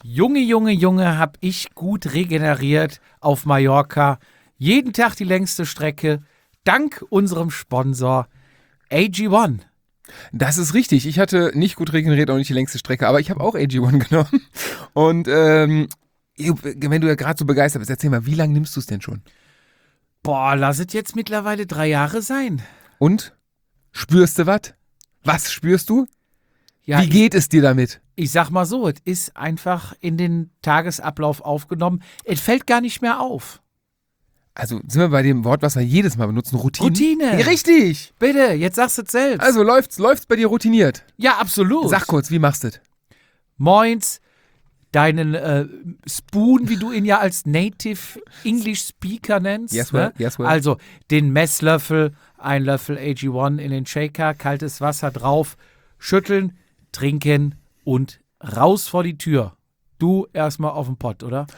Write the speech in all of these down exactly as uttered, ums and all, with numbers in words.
Junge, Junge, Junge, hab ich gut regeneriert auf Mallorca. Jeden Tag die längste Strecke, dank unserem Sponsor A G eins. Das ist richtig. Ich hatte nicht gut regeneriert, auch nicht die längste Strecke, aber ich habe auch A G eins genommen. Und ähm, wenn du ja gerade so begeistert bist, erzähl mal, wie lange nimmst du es denn schon? Boah, lass es jetzt mittlerweile drei Jahre sein. Und? Spürst du was? Was spürst du? Ja, wie geht es dir damit? Ich sag mal so, es ist einfach in den Tagesablauf aufgenommen. Es fällt gar nicht mehr auf. Also sind wir bei dem Wort, was wir jedes Mal benutzen, Routine. Routine. Ja, richtig. Bitte, jetzt sagst du es selbst. Also läuft's, läuft's bei dir routiniert? Ja, absolut. Sag kurz, wie machst du das? Moins, deinen äh, Spoon, wie du ihn ja als Native English Speaker nennst. Yes, well, ne? yes, well. Also den Messlöffel, ein Löffel A G eins in den Shaker, kaltes Wasser drauf, schütteln, trinken und raus vor die Tür. Du erstmal auf den Pott, oder?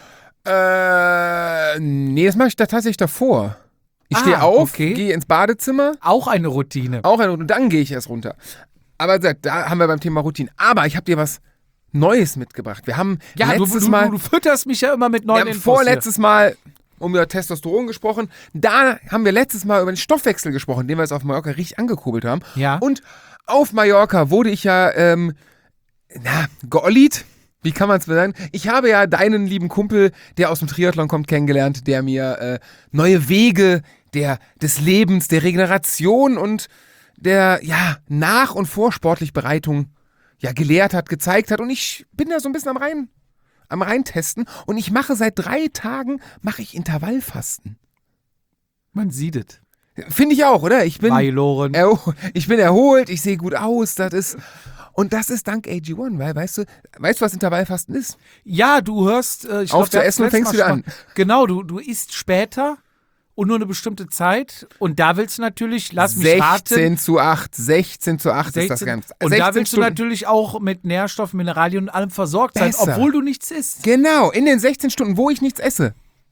Äh, nee, das mache ich da tatsächlich davor. Ich Ah, stehe auf, okay. gehe ins Badezimmer. Auch eine Routine. Auch ein, und dann gehe ich erst runter. Aber da haben wir beim Thema Routine. Aber ich habe dir was Neues mitgebracht. Wir haben Ja, du, letztes du, Mal, du, du fütterst mich ja immer mit neuen wir haben Infos vorletztes Mal um über Testosteron gesprochen. Da haben wir letztes Mal über den Stoffwechsel gesprochen, den wir jetzt auf Mallorca richtig angekurbelt haben. Ja. Und auf Mallorca wurde ich ja, ähm, na, geollied. Wie kann man es sagen? Ich habe ja deinen lieben Kumpel, der aus dem Triathlon kommt, kennengelernt, der mir äh, neue Wege der, des Lebens, der Regeneration und der ja, Nach- und Vorsportlich Bereitung ja, gelehrt hat, gezeigt hat. Und ich bin da so ein bisschen am Rein, am Reintesten. Und ich mache seit drei Tagen, mache ich Intervallfasten. Man sieht es. Finde ich auch, oder? Ich bin, Weiloren. erho- ich bin erholt, ich sehe gut aus, das ist... Und das ist dank A G eins, weil, weißt du, weißt du, was Intervallfasten ist? Ja, du hörst... Äh, ich Auf glaub, zu wir essen und hatten fängst letztes wieder Mal schon- Genau, du, du isst später und nur eine bestimmte Zeit. Und da willst du natürlich, lass mich raten... sechzehn zu acht, sechzehn zu acht ist das sechzehn Ganze. Und da sechzehn willst du Stunden. natürlich auch mit Nährstoffen, Mineralien und allem versorgt sein, Besser. obwohl du nichts isst. Genau, in den sechzehn Stunden, wo ich nichts esse,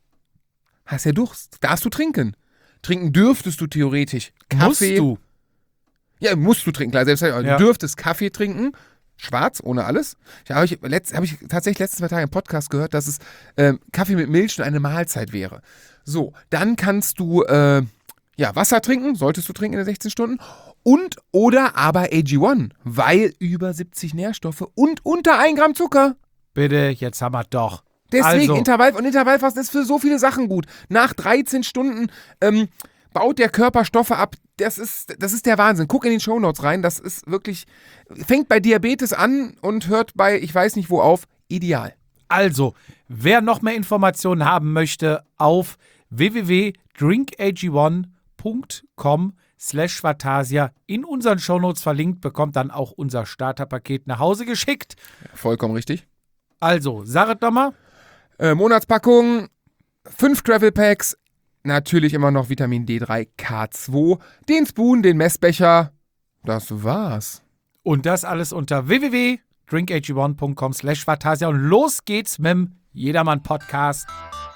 hast ja Durst. Darfst du trinken. Trinken dürftest du theoretisch. Kaffee. Musst du. Ja, musst du trinken, klar. Selbst, Ja. Du dürftest Kaffee trinken. Schwarz, ohne alles. Da habe ich, letzt, hab ich tatsächlich letzten zwei Tage im Podcast gehört, dass es ähm, Kaffee mit Milch schon eine Mahlzeit wäre. So, dann kannst du äh, ja, Wasser trinken, solltest du trinken in den sechzehn Stunden. Und oder aber A G eins, weil über siebzig Nährstoffe und unter ein Gramm Zucker. Bitte, jetzt haben wir doch. Deswegen, Also. Intervall, und Intervallfasten ist für so viele Sachen gut. Nach dreizehn Stunden ähm, baut der Körper Stoffe ab. Das ist, das ist der Wahnsinn. Guck in den Shownotes rein. Das ist wirklich, fängt bei Diabetes an und hört bei, ich weiß nicht wo auf, ideal. Also, wer noch mehr Informationen haben möchte, auf w w w punkt drink a g one punkt com slash Vatasia in unseren Shownotes verlinkt, bekommt dann auch unser Starterpaket nach Hause geschickt. Vollkommen richtig. Also, sag es doch mal. Äh, Monatspackung, fünf Travel Packs, natürlich immer noch Vitamin D drei, K zwei, den Spoon, den Messbecher. Das war's. Und das alles unter w w w punkt drink a g one punkt com slash Vatasia. Und los geht's mit dem Jedermann-Podcast.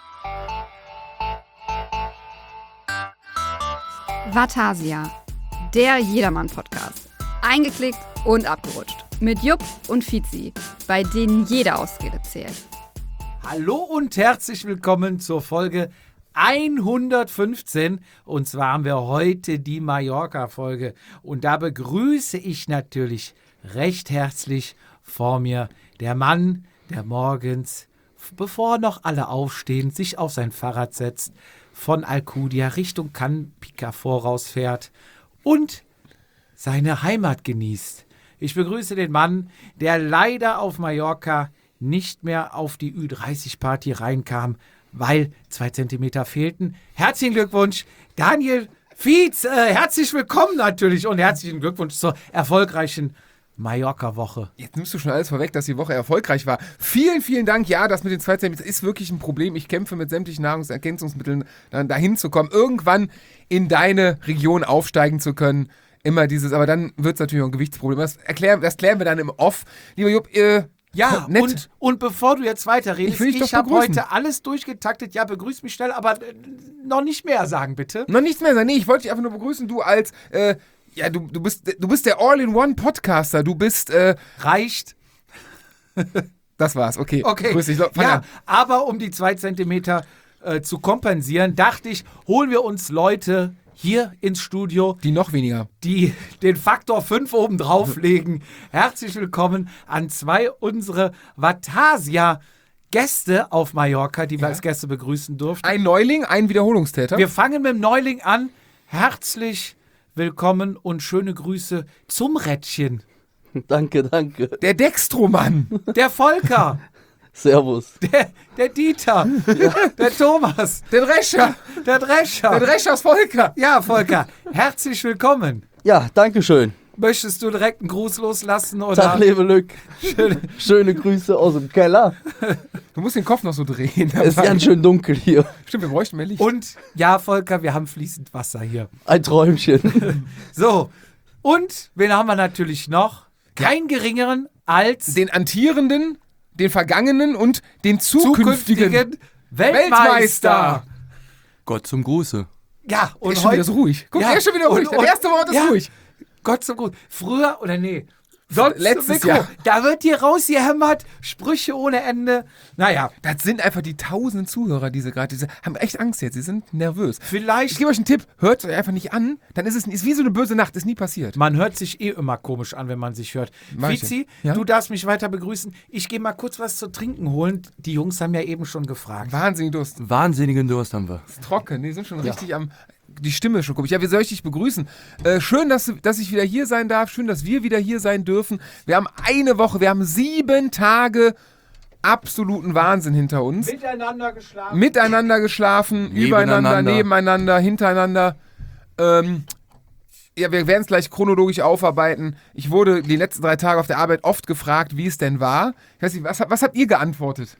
Vatasia, der Jedermann-Podcast. Eingeklickt und abgerutscht. Mit Jupp und Fizi, bei denen jede Ausrede zählt. Hallo und herzlich willkommen zur Folge hundertfünfzehn. Und zwar haben wir heute die Mallorca-Folge. Und da begrüße ich natürlich recht herzlich vor mir der Mann, der morgens, bevor noch alle aufstehen, sich auf sein Fahrrad setzt, von Alcudia Richtung Can Picafort rausfährt und seine Heimat genießt. Ich begrüße den Mann, der leider auf Mallorca nicht mehr auf die Ü dreißig Party reinkam, weil zwei Zentimeter fehlten. Herzlichen Glückwunsch, Daniel Fietz. Äh, herzlich willkommen natürlich und herzlichen Glückwunsch zur erfolgreichen Mallorca-Woche. Jetzt nimmst du schon alles vorweg, dass die Woche erfolgreich war. Vielen, vielen Dank. Ja, das mit den zwei Zentimetern ist wirklich ein Problem. Ich kämpfe mit sämtlichen Nahrungsergänzungsmitteln, dann dahin zu kommen, irgendwann in deine Region aufsteigen zu können. Immer dieses, aber dann wird es natürlich auch ein Gewichtsproblem. Das, erklären, das klären wir dann im Off. Lieber Jupp, äh, Ja, nett. und, und bevor du jetzt weiterredest, Ich will dich ich, doch habe begrüßen. heute alles durchgetaktet. Ja, begrüß mich schnell, aber äh, noch nicht mehr sagen, bitte. Noch nichts mehr sagen. Nee, ich wollte dich einfach nur begrüßen. Du als, äh, ja, du, du, bist, du bist der All-in-One-Podcaster. Du bist, äh, Reicht. Das war's, okay. Okay, Grüß dich, fang ja, an. aber um die zwei Zentimeter äh, zu kompensieren, dachte ich, holen wir uns Leute hier ins Studio, Die noch weniger. die den Faktor fünf oben drauflegen. Herzlich willkommen an zwei unsere Vatasia-Gäste auf Mallorca, die wir Ja. als Gäste begrüßen durften. Ein Neuling, ein Wiederholungstäter. Wir fangen mit dem Neuling an. Herzlich willkommen und schöne Grüße zum Rädchen. Danke, danke. Der Dextromann. Der Volker, Servus. der, der Dieter, der Thomas, Der Drescher. der Drescher. Der Dreschers Volker. Ja, Volker, herzlich willkommen. Ja, danke schön. Möchtest du direkt einen Gruß loslassen? Oder? Tag, lebe Lück. Schöne- Schöne Grüße aus dem Keller. Du musst den Kopf noch so drehen. Es ist ganz schön dunkel hier. Stimmt, wir bräuchten mehr Licht. Und ja, Volker, wir haben fließend Wasser hier. Ein Träumchen. So, und wen haben wir natürlich noch? Kein geringeren als Den Antierenden, den Vergangenen und den zukünftigen, zukünftigen Weltmeister. Gott zum Gruße. Ja, und Und ist schon wieder heute so ruhig. Guck, Ja, er ist schon wieder ruhig. und- Das erste Wort ist ja. ruhig. Gott zum Gruß. Früher oder nee? Sonst Letztes Mikro, Jahr. Da wird hier rausgehämmert, Sprüche ohne Ende. Naja, Das sind einfach die tausenden Zuhörer, die sie gerade, diese haben echt Angst jetzt. Sie sind nervös. Ich vielleicht. gebe euch einen Tipp, hört es euch einfach nicht an, dann ist es ist wie so eine böse Nacht, ist nie passiert. Man hört sich eh immer komisch an, wenn man sich hört. Mach ich Fizi, ja. du darfst mich weiter begrüßen. Ich gehe mal kurz was zu trinken holen. Die Jungs haben ja eben schon gefragt. Wahnsinnig Durst. Wahnsinnigen Durst haben wir. Ist trocken, die sind schon richtig am. Die Stimme ist schon komisch. Ja, wie soll ich dich begrüßen? Äh, schön, dass, du- dass ich wieder hier sein darf. Schön, dass wir wieder hier sein dürfen. Wir haben eine Woche, wir haben sieben Tage absoluten Wahnsinn hinter uns. Miteinander geschlafen. Miteinander geschlafen, Nebeneinander. übereinander, nebeneinander, hintereinander. Ähm, ja, wir werden es gleich chronologisch aufarbeiten. Ich wurde die letzten drei Tage auf der Arbeit oft gefragt, wie es denn war. Ich weiß nicht, was, was habt ihr geantwortet?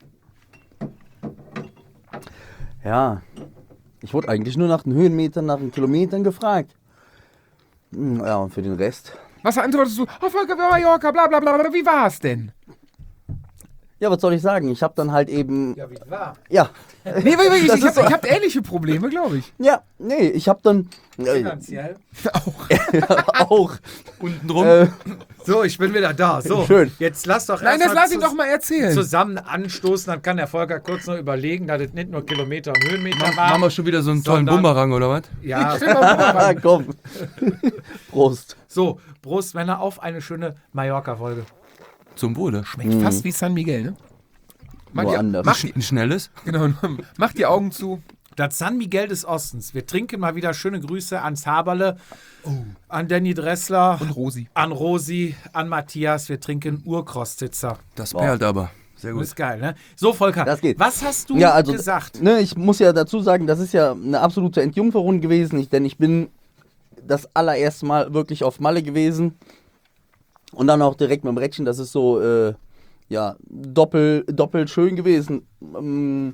Ja, ich wurde eigentlich nur nach den Höhenmetern, nach den Kilometern gefragt. Hm, Ja, und für den Rest. Was antwortest du? Oh, Volker, Mallorca, bla bla bla bla. Wie war es denn? Ja, was soll ich sagen? Ich habe dann halt eben. Ja, wie war? Ja. Nee, wirklich, Das ich, ist hab, so. ich hab ähnliche Probleme, glaube ich. Ja, nee, ich habe dann. Äh, Finanziell. auch. Untenrum. Äh, So, ich bin wieder da. So, Schön. jetzt lass doch Nein, erst das mal lass ihn zus- doch mal erzählen. zusammen anstoßen. Dann kann der Volker kurz noch überlegen, dass es nicht nur Kilometer und Höhenmeter Machen waren. wir schon wieder so einen tollen Sondern- Bumerang, oder was? Ja, ah, komm. Prost. so, Prost, Männer, auf eine schöne Mallorca-Folge. Zum Wohle. Schmeckt fast wie San Miguel, ne? Mach Nur die, anders. mach, die, Ein schnelles? genau, mach die Augen zu. Das San Miguel des Ostens. Wir trinken mal wieder schöne Grüße ans Haberle, an Danny Dressler, Und Rosi. an Rosi, an Matthias. Wir trinken Urkrostitzer. Das Boah. perlt aber. Sehr Das gut. ist geil, ne? So, Volker, Das geht. was hast du Ja, also, gesagt? Ne, ich muss ja dazu sagen, das ist ja eine absolute Entjungferung gewesen, ich, denn ich bin das allererste Mal wirklich auf Malle gewesen und dann auch direkt mit dem Rädchen, das ist so, äh, ja, doppel, doppelt schön gewesen. Ähm,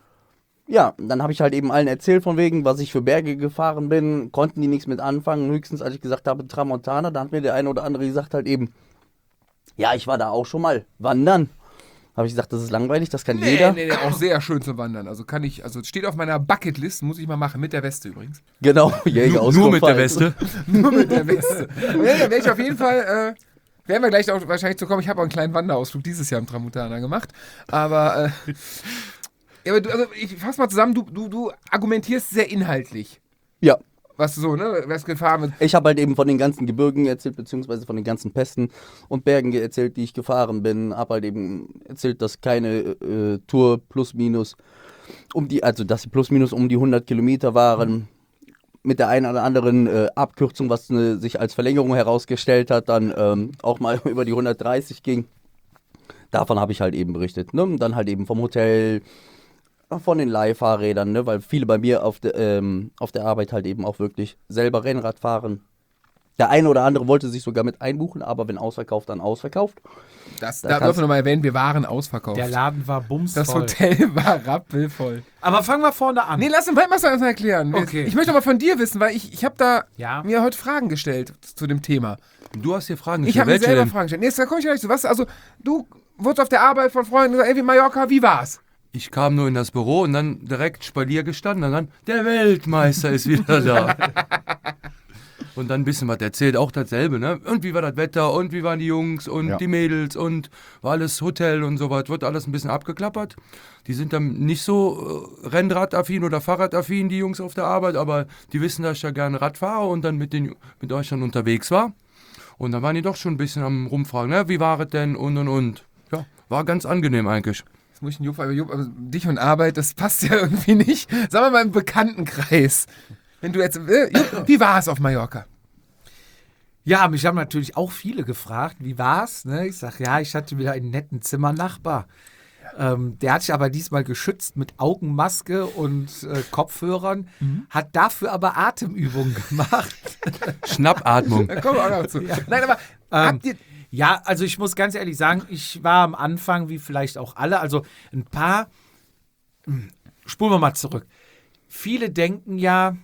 ja, dann habe ich halt eben allen erzählt von wegen, was ich für Berge gefahren bin, konnten die nichts mit anfangen, höchstens als ich gesagt habe Tramontana, da hat mir der eine oder andere gesagt halt eben, ja, ich war da auch schon mal wandern. Habe ich gesagt, das ist langweilig, das kann Nee, jeder. nee, nee, auch sehr schön zu wandern. Also kann ich, also steht auf meiner Bucketlist, muss ich mal machen, mit der Weste übrigens. Genau, Jäger Nur, nur mit der halt. Weste. Nur mit der Weste. Ja, da werde ich auf jeden Fall, äh, werden wir gleich auch wahrscheinlich zu kommen. Ich habe auch einen kleinen Wanderausflug dieses Jahr im Tramontana gemacht. Aber, äh, ja, aber du, also ich fass mal zusammen, du, du, du argumentierst sehr inhaltlich. Ja, Was so, ne? Was gefahren wird. ich habe halt eben von den ganzen Gebirgen erzählt, beziehungsweise von den ganzen Pässen und Bergen ge- erzählt, die ich gefahren bin. Habe halt eben erzählt, dass keine äh, Tour plus minus um die, also dass sie plus minus um die hundert Kilometer waren. Mit der einen oder anderen äh, Abkürzung, was ne, sich als Verlängerung herausgestellt hat, dann ähm, auch mal über die hundertdreißig ging. Davon habe ich halt eben berichtet. Ne? Und dann halt eben vom Hotel, von den Leihfahrrädern, ne? Weil viele bei mir auf, de, ähm, auf der Arbeit halt eben auch wirklich selber Rennrad fahren. Der eine oder andere wollte sich sogar mit einbuchen, aber wenn ausverkauft, dann ausverkauft. Das, Da da kannst- dürfen wir nochmal erwähnen, wir waren ausverkauft. Der Laden war bumsvoll. Das Hotel war rappelvoll. Aber fangen wir vorne an. Nee, lass uns mal was erklären. Okay. Ich möchte aber von dir wissen, weil ich, ich habe da Ja. mir heute Fragen gestellt zu dem Thema. Du hast hier Fragen Ich gestellt. habe mir Welche selber denn? Fragen gestellt. Nee, da komme ich gleich zu. Was, also, du wurdest auf der Arbeit von Freunden gesagt, ey, wie Mallorca, wie war's? Ich kam nur in das Büro und dann direkt Spalier gestanden und dann, der Weltmeister ist wieder da. und dann ein bisschen was erzählt, auch dasselbe, ne? Und wie war das Wetter und wie waren die Jungs und Ja. die Mädels und war alles Hotel und so was, wird alles ein bisschen abgeklappert. Die sind dann nicht so äh, Rennradaffin oder Fahrradaffin, die Jungs auf der Arbeit, aber die wissen, dass ich ja gerne Rad fahre und dann mit, den, mit euch dann unterwegs war. Und dann waren die doch schon ein bisschen am Rumfragen, ne? Wie war es denn und und und. Ja, war ganz angenehm eigentlich. Das muss ich Jupp, aber Jupp, aber dich und Arbeit, das passt ja irgendwie nicht. Sagen wir mal im Bekanntenkreis. Wenn du jetzt, äh, Jupp, wie war es auf Mallorca? Ja, mich haben natürlich auch viele gefragt, wie war's? Ne? Ich sage, ja, ich hatte wieder einen netten Zimmernachbar. Ähm, der hat sich aber diesmal geschützt mit Augenmaske und äh, Kopfhörern, hat dafür aber Atemübungen gemacht. Schnappatmung. Da kommen wir auch noch zu. Nein, aber Ähm, habt ihr, Ja, also ich muss ganz ehrlich sagen, ich war am Anfang, wie vielleicht auch alle, also ein paar, hm, spulen wir mal zurück. Viele denken ja,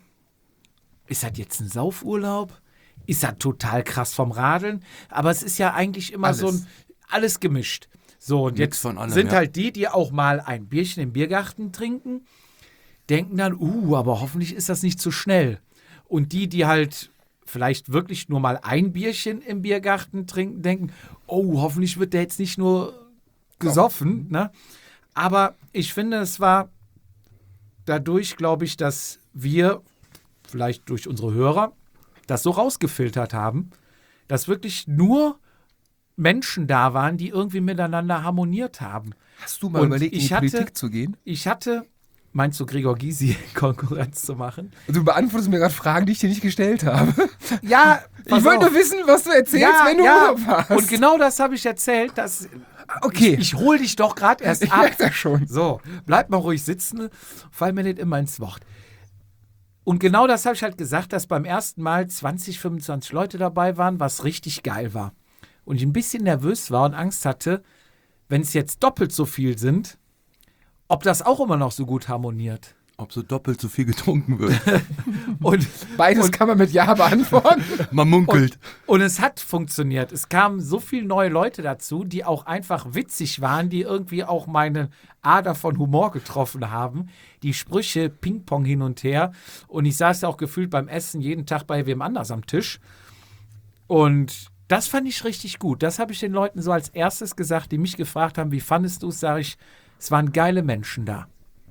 ist das jetzt ein Saufurlaub? Ist das total krass vom Radeln? Aber es ist ja eigentlich immer Alles. so ein, alles gemischt. So, und Mix jetzt von allem, sind ja. halt die, die auch mal ein Bierchen im Biergarten trinken, denken dann, uh, aber hoffentlich ist das nicht zu schnell. Und die, die halt vielleicht wirklich nur mal ein Bierchen im Biergarten trinken, denken, oh, hoffentlich wird der jetzt nicht nur gesoffen. Ne? Aber ich finde, es war dadurch, glaube ich, dass wir, vielleicht durch unsere Hörer, das so rausgefiltert haben, dass wirklich nur Menschen da waren, die irgendwie miteinander harmoniert haben. hast du mal und überlegt, in die ich hatte- Politik zu gehen? Ich hatte, meinst du, Gregor Gysi Konkurrenz zu machen? Und du beantwortest mir gerade Fragen, die ich dir nicht gestellt habe. Ja, Ich wollte nur wissen, was du erzählst, wenn du Urlaub hast. Und genau das habe ich erzählt. Dass okay, Ich, ich hole dich doch gerade erst ich ab. merke das schon. So, bleib mal ruhig sitzen, fall mir nicht immer ins Wort. Und genau das habe ich halt gesagt, dass beim ersten Mal zwanzig, fünfundzwanzig Leute dabei waren, was richtig geil war. Und ich ein bisschen nervös war und Angst hatte, wenn es jetzt doppelt so viel sind, ob das auch immer noch so gut harmoniert. Ob so doppelt so viel getrunken wird. Und, Beides kann man mit Ja beantworten. Man munkelt. und es hat funktioniert. Es kamen so viele neue Leute dazu, die auch einfach witzig waren, die irgendwie auch meine Ader von Humor getroffen haben. Die Sprüche Ping-Pong hin und her. Und ich saß ja auch gefühlt beim Essen jeden Tag bei wem anders am Tisch. Und das fand ich richtig gut. Das habe ich den Leuten so als erstes gesagt, die mich gefragt haben, wie fandest du es? Sage ich, es waren geile Menschen da.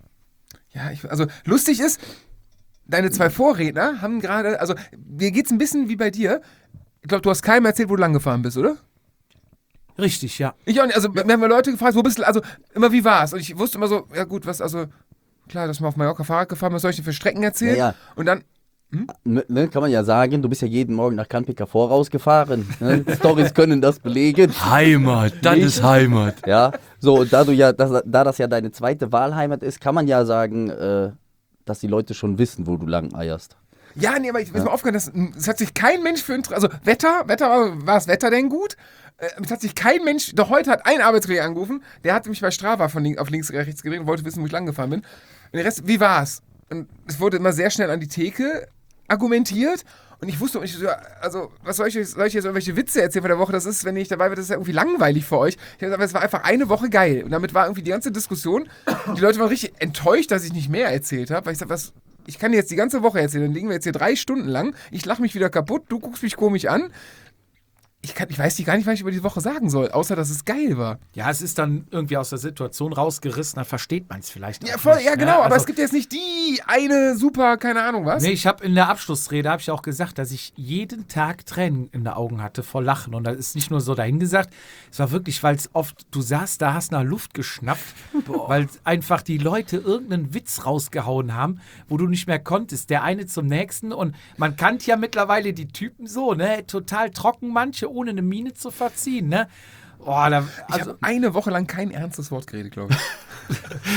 Ja, ich, also lustig ist, deine zwei Vorredner haben gerade, also mir geht's ein bisschen wie bei dir. Ich glaube, du hast keinem erzählt, wo du lang gefahren bist, oder? Richtig, ja. Ich auch nicht. Also, wir haben ja Leute gefragt, wo bist du, also immer wie war's? Und ich wusste immer so, ja gut, was, also, klar, dass man auf Mallorca Fahrrad gefahren, was soll ich denn für Strecken erzählen? Ja, ja. Und dann, Ne, ne, kann man ja sagen, du bist ja jeden Morgen nach Canpica vorausgefahren. Ne? Stories können das belegen. Heimat, das Nicht? ist Heimat. Ja, so, und da du ja, das, da das ja deine zweite Wahlheimat ist, kann man ja sagen, äh, dass die Leute schon wissen, wo du lang eierst. ja, nee, aber ich muss mal aufgehört, das, es hat sich kein Mensch für interessiert. Also, Wetter, Wetter, war war das Wetter denn gut? Äh, es hat sich kein Mensch, doch heute hat ein Arbeitskollege angerufen, der hat mich bei Strava von link, auf links, rechts gedreht und wollte wissen, wo ich lang gefahren bin. Und der Rest, wie war's? Und es wurde immer sehr schnell an die Theke argumentiert und ich wusste, ich so, also, was soll ich, soll ich jetzt irgendwelche Witze erzählen von der Woche? Das ist, wenn ich dabei bin, das ist ja irgendwie langweilig für euch. Ich hab gesagt, es war einfach eine Woche geil und damit war irgendwie die ganze Diskussion, die Leute waren richtig enttäuscht, dass ich nicht mehr erzählt habe, weil ich sag, was, ich kann dir jetzt die ganze Woche erzählen, dann liegen wir jetzt hier drei Stunden lang, ich lache mich wieder kaputt, du guckst mich komisch an. Ich, kann, ich weiß gar nicht, was ich über die Woche sagen soll, außer dass es geil war. Ja, es ist dann irgendwie aus der Situation rausgerissen, dann versteht man es vielleicht Ja, auch voll, nicht, ja ne? genau, aber Also- es gibt jetzt nicht die eine super, keine Ahnung was. Nee, ich habe in der Abschlussrede habe ich auch gesagt, dass ich jeden Tag Tränen in den Augen hatte vor Lachen. Und das ist nicht nur so dahingesagt, es war wirklich, weil es oft, du saßt da, hast nach Luft geschnappt, weil einfach die Leute irgendeinen Witz rausgehauen haben, wo du nicht mehr konntest. Der eine zum nächsten. Und man kannte ja mittlerweile die Typen so, ne? Total trocken, manche ohne eine Miene zu verziehen, ne? Oh, da, Ich also, habe eine Woche lang kein ernstes Wort geredet, glaube ich.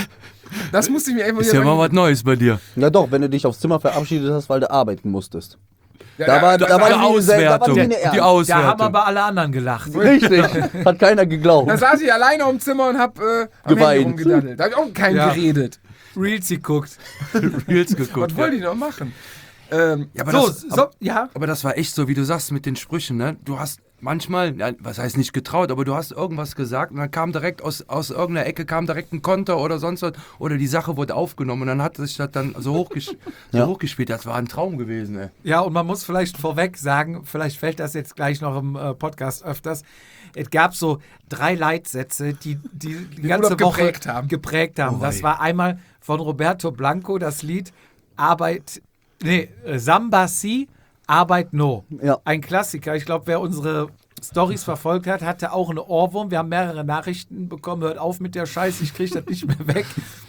Das musste ich mir einfach Ist ja mal was Neues bei dir. Na doch, wenn du dich aufs Zimmer verabschiedet hast, weil du arbeiten musstest. Ja, Da war, da- da war Die die Auswertung. Da war Auswertung. die eine Die Ernst. da haben Auswertung. aber alle anderen gelacht. Richtig. Hat keiner geglaubt. Da saß ich alleine im Zimmer und hab äh, am Geweint. Handy rumgedaddelt. Da habe ich auch keinen Ja. geredet. Reels geguckt. Reels geguckt. Was wollte ich noch machen? Ähm, Ja, aber So, das, so, ja. Aber das war echt so, wie du sagst, mit den Sprüchen, ne? Du hast manchmal, ja, was heißt nicht getraut, aber du hast irgendwas gesagt und dann kam direkt aus, aus irgendeiner Ecke kam direkt ein Konter oder sonst was oder die Sache wurde aufgenommen und dann hat sich das dann so, hochges so Ja. hochgespielt. Das war ein Traum gewesen, ey. Ja, und man muss vielleicht vorweg sagen, vielleicht fällt das jetzt gleich noch im äh, Podcast öfters. Es gab so drei Leitsätze, die die, die ganze Urlaub Woche geprägt haben. geprägt haben. Oh, das wei. war einmal von Roberto Blanco das Lied Arbeit, nee, äh, Samba Si, Arbeit No. Ja. Ein Klassiker. Ich glaube, wer unsere Stories verfolgt hat, hatte auch eine Ohrwurm. Wir haben mehrere Nachrichten bekommen. Hört auf mit der Scheiße, ich kriege das nicht mehr weg.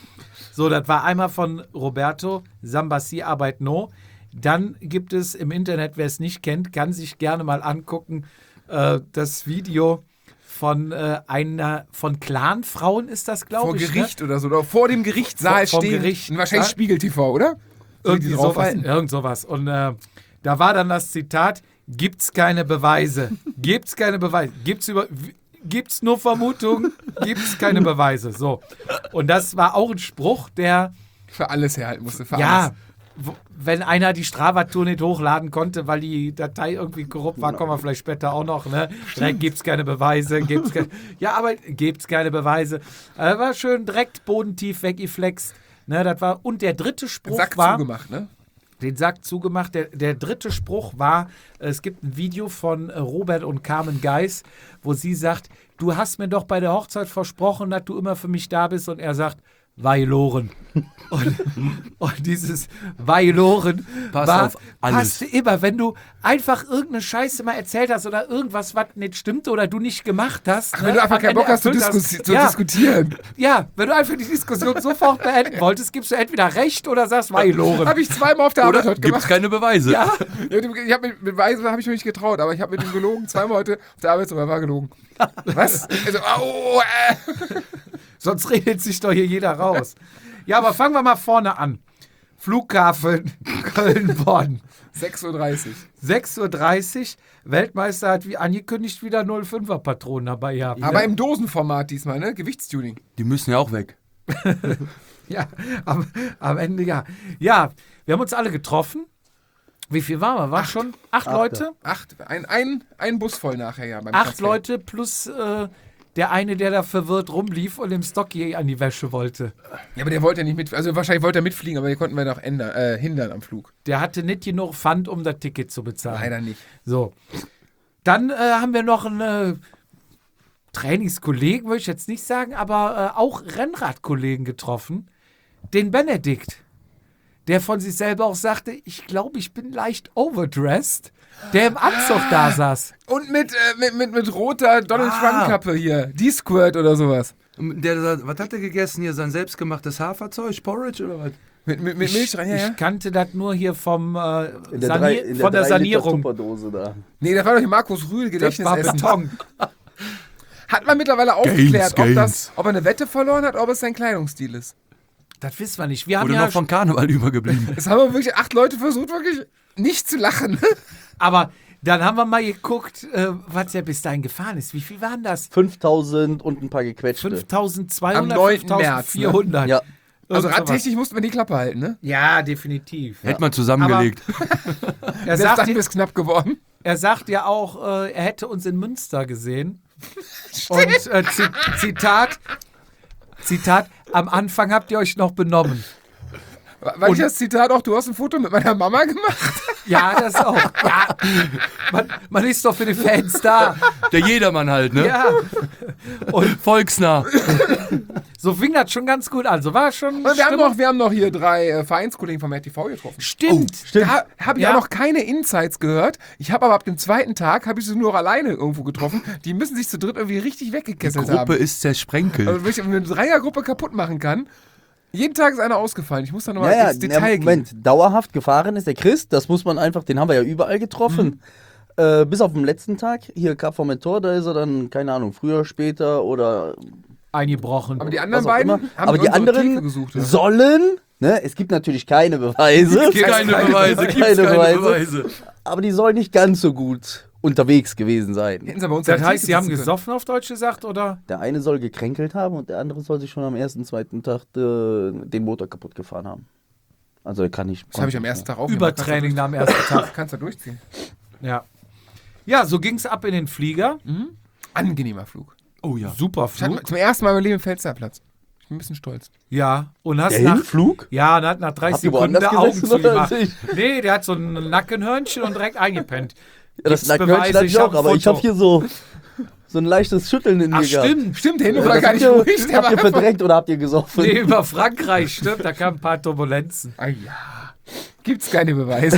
So, das war einmal von Roberto, Samba Si, Arbeit No. Dann gibt es im Internet, wer es nicht kennt, kann sich gerne mal angucken, äh, das Video von äh, einer, von Clanfrauen ist das, glaube Vor ich. Gericht oder so. Oder vor dem Gerichtssaal Vor- vom stehen. Gericht, Wahrscheinlich ja? Spiegel T V, oder? Ne? Irgendwie die sowas, draufhalten. irgend sowas. Und äh, da war dann das Zitat, gibt's keine Beweise. Gibt's keine Beweise. Gibt's über... Gibt's nur Vermutungen, gibt's keine Beweise. So. Und das war auch ein Spruch, der Für alles herhalten musste. Für ja, alles. wo, wenn einer die Strava-Tour nicht hochladen konnte, weil die Datei irgendwie korrupt war, kommen wir vielleicht später auch noch, ne? Dann gibt's keine Beweise, gibt's keine, ja, aber gibt's keine Beweise. Äh, war schön direkt bodentief weggeflext, ne? Das war, und der dritte Spruch Sack war, zugemacht, ne? den Sack zugemacht, der, der dritte Spruch war, äh, es gibt ein Video von äh, Robert und Carmen Geis, wo sie sagt, du hast mir doch bei der Hochzeit versprochen, dass du immer für mich da bist, und er sagt, Weiloren. Und, und dieses Weiloren Pass war, auf alles. passte immer, wenn du einfach irgendeine Scheiße mal erzählt hast oder irgendwas, was nicht stimmte oder du nicht gemacht hast. Wenn du einfach am keinen Ende Bock hast zu, erfüllt diskussi zu ja, diskutieren. ja, wenn du einfach die Diskussion sofort beenden wolltest, gibst du entweder recht oder sagst Weiloren. Habe ich zweimal auf der Arbeit Oder heute gibt's gemacht. keine Beweise? Ja, Ja, Ich habe mit, mit Weise habe ich mich nicht getraut, aber ich habe mit ihm gelogen. Zweimal heute auf der Arbeit, aber er war gelogen. Was? Also, au, äh. sonst redet sich doch hier jeder raus. Ja, aber fangen wir mal vorne an. Flughafen Köln-Bonn. sechs Uhr dreißig. sechs Uhr dreißig. Weltmeister hat wie angekündigt wieder null Komma fünfer Patronen dabei gehabt. Aber im Dosenformat diesmal, ne? Gewichtstuning. Die müssen ja auch weg. Ja, am, am Ende ja. Ja, wir haben uns alle getroffen. Wie viel waren wir? War schon acht Acht, Leute? Acht, ein, ein, ein Bus voll nachher, ja. Beim Acht Transfer. Leute plus äh, der eine, der da verwirrt rumlief und dem Stocki an die Wäsche wollte. Ja, aber der wollte ja nicht mit, also wahrscheinlich wollte er mitfliegen, aber den konnten wir doch ändern, äh, hindern am Flug. Der hatte nicht genug Pfand, um das Ticket zu bezahlen. Leider nicht. So. Dann äh, haben wir noch einen äh, Trainingskollegen, würde ich jetzt nicht sagen, aber äh, auch Rennradkollegen getroffen. Den Benedikt. Der von sich selber auch sagte, ich glaube, ich bin leicht overdressed. Der im Anzug da saß. Und mit, äh, mit, mit, mit roter Donald Ah. Trump-Kappe hier. Die Squirt oder sowas. Der, sagt, was hat er gegessen hier? Sein selbstgemachtes Haferzeug? Porridge oder was? Mit, mit, mit Milch dran, ja, ja. Ich kannte das nur hier vom äh, In der Sanier drei, in von der drei Liter Sanierung. Tupperdose da. Nee, das war doch die Markus Rühl Das war Gedächtnisessen. Beton. Hat man mittlerweile aufgeklärt, Gains, ob, das, Gains. ob er eine Wette verloren hat, ob es sein Kleidungsstil ist. Das wissen wir nicht. Wir haben Oder ja noch von Karneval übergeblieben. Es haben aber wirklich acht Leute versucht, wirklich nicht zu lachen. aber dann haben wir mal geguckt, äh, was er bis dahin gefahren ist. Wie viel waren das? fünftausend und ein paar gequetschte. fünftausendzweihundert, Am neunten fünftausendvierhundert. Ja. Also Irgend sowas. radtechnisch mussten wir die Klappe halten, ne? Ja, definitiv. Hätte man zusammengelegt. Er Selbst sagt, dann ist knapp geworden. er sagt ja auch, äh, er hätte uns in Münster gesehen. Und äh, Zi- Zitat, Zitat, am Anfang habt ihr euch noch benommen. Weil ich das Zitat auch, du hast ein Foto mit meiner Mama gemacht. Ja, das auch. Ja, man, man ist doch für die Fans da. Der Jedermann halt, ne? Ja. Und Volksnah. so fing das schon ganz gut an. So war schon. Und wir haben, Stimmung. noch, wir haben noch hier drei äh, Vereinskollegen vom R T V getroffen. Stimmt. Da habe ich Ja. auch noch keine Insights gehört. Ich habe aber ab dem zweiten Tag, habe ich sie nur noch alleine irgendwo getroffen. Die müssen sich zu dritt irgendwie richtig Die weggekesselt Gruppe haben. ist zersprenkelt. Also wenn ich eine Dreiergruppe kaputt machen kann, jeden Tag ist einer ausgefallen. Ich muss da nochmal Ja, ja, ins Detail ja, gehen. Moment, dauerhaft gefahren ist der Chris, das muss man einfach, den haben wir ja überall getroffen. Äh, bis auf den letzten Tag, hier Cap Formentor, da ist er dann, keine Ahnung, früher, später oder Eingebrochen. Aber die anderen was auch beiden immer. haben Aber die unsere Theke anderen gesucht. Ja. sollen, ne, es gibt natürlich keine Beweise, Gibt keine Beweise, gibt's keine keine Beweise. Beweise. aber die sollen nicht ganz so gut unterwegs gewesen sein. Hätten sie bei uns Das an der heißt, Theke sie haben sitzen können. gesoffen auf Deutsch gesagt, oder? Der eine soll gekränkelt haben und der andere soll sich schon am ersten, zweiten Tag äh, den Motor kaputt gefahren haben. Also er kann nicht. Das habe ich am ersten Tag auch Übertraining nach dem ersten Tag. Kannst du durchziehen. Ja. Ja, so ging es ab in den Flieger. Angenehmer Flug. Oh ja. Super Ich hatte Flug. zum ersten Mal in meinem Leben Fensterplatz. Ich bin ein bisschen stolz. Ja, und hast Der nach, Hinflug? ja, und hat nach dreißig Habt ihr Sekunden woanders die Augen gesessen, oder zugemacht. als ich? Nee, der hat so ein Nackenhörnchen und direkt eingepennt. Ja, das Gibt's Nackenhörnchen Beweise? hatte ich Ich hab auch, ein aber ich Foto. habe hier so, so ein leichtes Schütteln in Ach, mir gehabt. stimmt. Stimmt, der Hinflug Ja, war das gar habt nicht ihr, ruhig. Der habt war ihr einfach... verdrängt oder habt ihr gesoffen? Nee, über Frankreich, stimmt, da kamen ein paar Turbulenzen. Ah ja. Gibt's keine Beweise.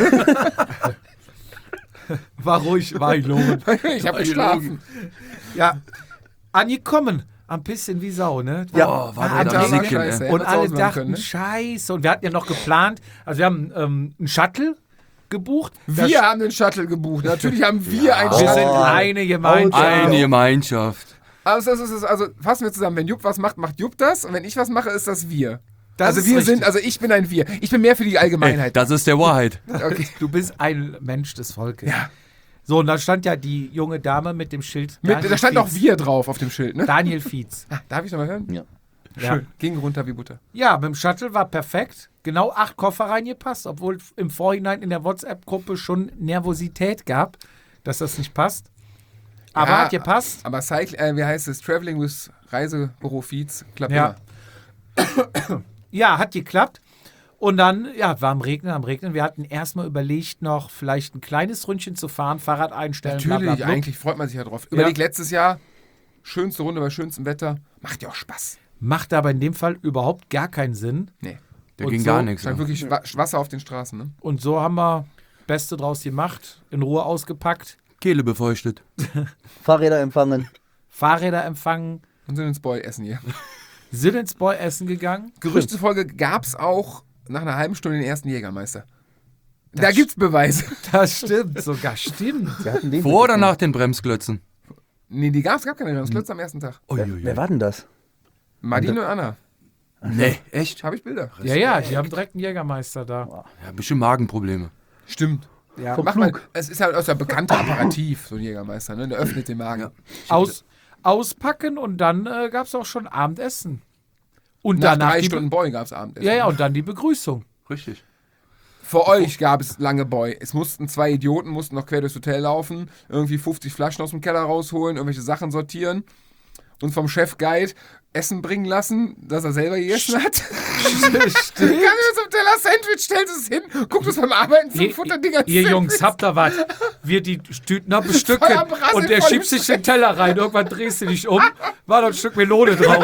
War ruhig, war ich loben. Ich habe geschlafen. Ja, angekommen. Ein bisschen wie Sau, ne? Ja. Oh, war Ah, der da da war Sicken, scheiße, ey. ey. Und Hätte alle ausmachen dachten, können, ne? scheiße. Und wir hatten ja noch geplant, also wir haben ähm, einen Shuttle gebucht. Da Wir haben den Shuttle gebucht. Natürlich haben wir einen Wir Shuttle. sind Oh. eine Gemeinschaft. Eine Gemeinschaft. Also, das ist, also fassen wir zusammen. Wenn Jupp was macht, macht Jupp das. Und wenn ich was mache, ist das wir. Das also ist wir richtig. sind, also ich bin ein Wir. Ich bin mehr für die Ey, Allgemeinheit. das ist der Wahrheit. Okay. Du bist ein Mensch des Volkes. Ja. So, und da stand ja die junge Dame mit dem Schild. Mit, Daniel da stand auch Fietz. wir drauf auf dem Schild, ne? Daniel Fietz. Ah, darf ich noch mal hören? Ja. Ja. Schön. Ging runter wie Butter. Ja, mit dem Shuttle war perfekt. Genau acht Koffer reingepasst, obwohl im Vorhinein in der WhatsApp-Gruppe schon Nervosität gab, dass das nicht passt. Aber Ja, hat gepasst. Aber Cycle, äh, wie heißt es? Traveling with Reisebüro Feeds. Klappt Ja. immer. Ja, hat geklappt. Und dann, ja, war am Regnen, am Regnen. Wir hatten erstmal überlegt, noch vielleicht ein kleines Ründchen zu fahren, Fahrrad einstellen. Natürlich, bla, bla, bla. eigentlich freut man sich ja drauf. Überleg letztes Jahr, schönste Runde bei schönstem Wetter. Macht ja auch Spaß. Macht aber in dem Fall überhaupt gar keinen Sinn. Nee. Da Und ging so gar nichts. Stand Ja. wirklich Wa- Wasser auf den Straßen, ne? Und so haben wir Beste draus gemacht, in Ruhe ausgepackt, Kehle befeuchtet. Fahrräder empfangen. Fahrräder empfangen, Und sind ins Boy essen hier. sind ins Boy essen gegangen. Gerüchtefolge gab es auch nach einer halben Stunde den ersten Jägermeister. Das Da gibt's Beweise. Das stimmt, sogar stimmt. Wir hatten den Vor oder mitgenommen. nach den Bremsklötzen? Nee, die gab's, gab keine Bremsklötze am ersten Tag. Wer, wer war denn das? Martin und Anna. Nee, echt? Habe ich Bilder. Ja, ja, die haben direkt einen Jägermeister da. Ja, bestimmt Magenprobleme. Stimmt. Ja. Vom Macht man, Flug. es ist halt aus der bekannte Apparativ, so ein Jägermeister, ne? Der öffnet den Magen. Aus, auspacken und dann äh, gab es auch schon Abendessen. Und Nach danach drei die Stunden Boy gab's Abendessen. Ja, ja, und dann die Begrüßung. Richtig. Für euch gab es lange Boy. Es mussten zwei Idioten, mussten noch quer durchs Hotel laufen, irgendwie fünfzig Flaschen aus dem Keller rausholen, irgendwelche Sachen sortieren, uns vom Chef Guide Essen bringen lassen, das er selber gegessen hat. Stimmt. Kam mir zum Teller Sandwich, stellt es hin, guckt es beim Arbeiten zum Ihr, Futterdinger. ihr Jungs, habt ihr was? Wir die Tüten bestücken Voll am Rasseln, und der voll schiebt im sich den Teller rein. Irgendwann drehst du dich um, war noch ein Stück Melone drauf.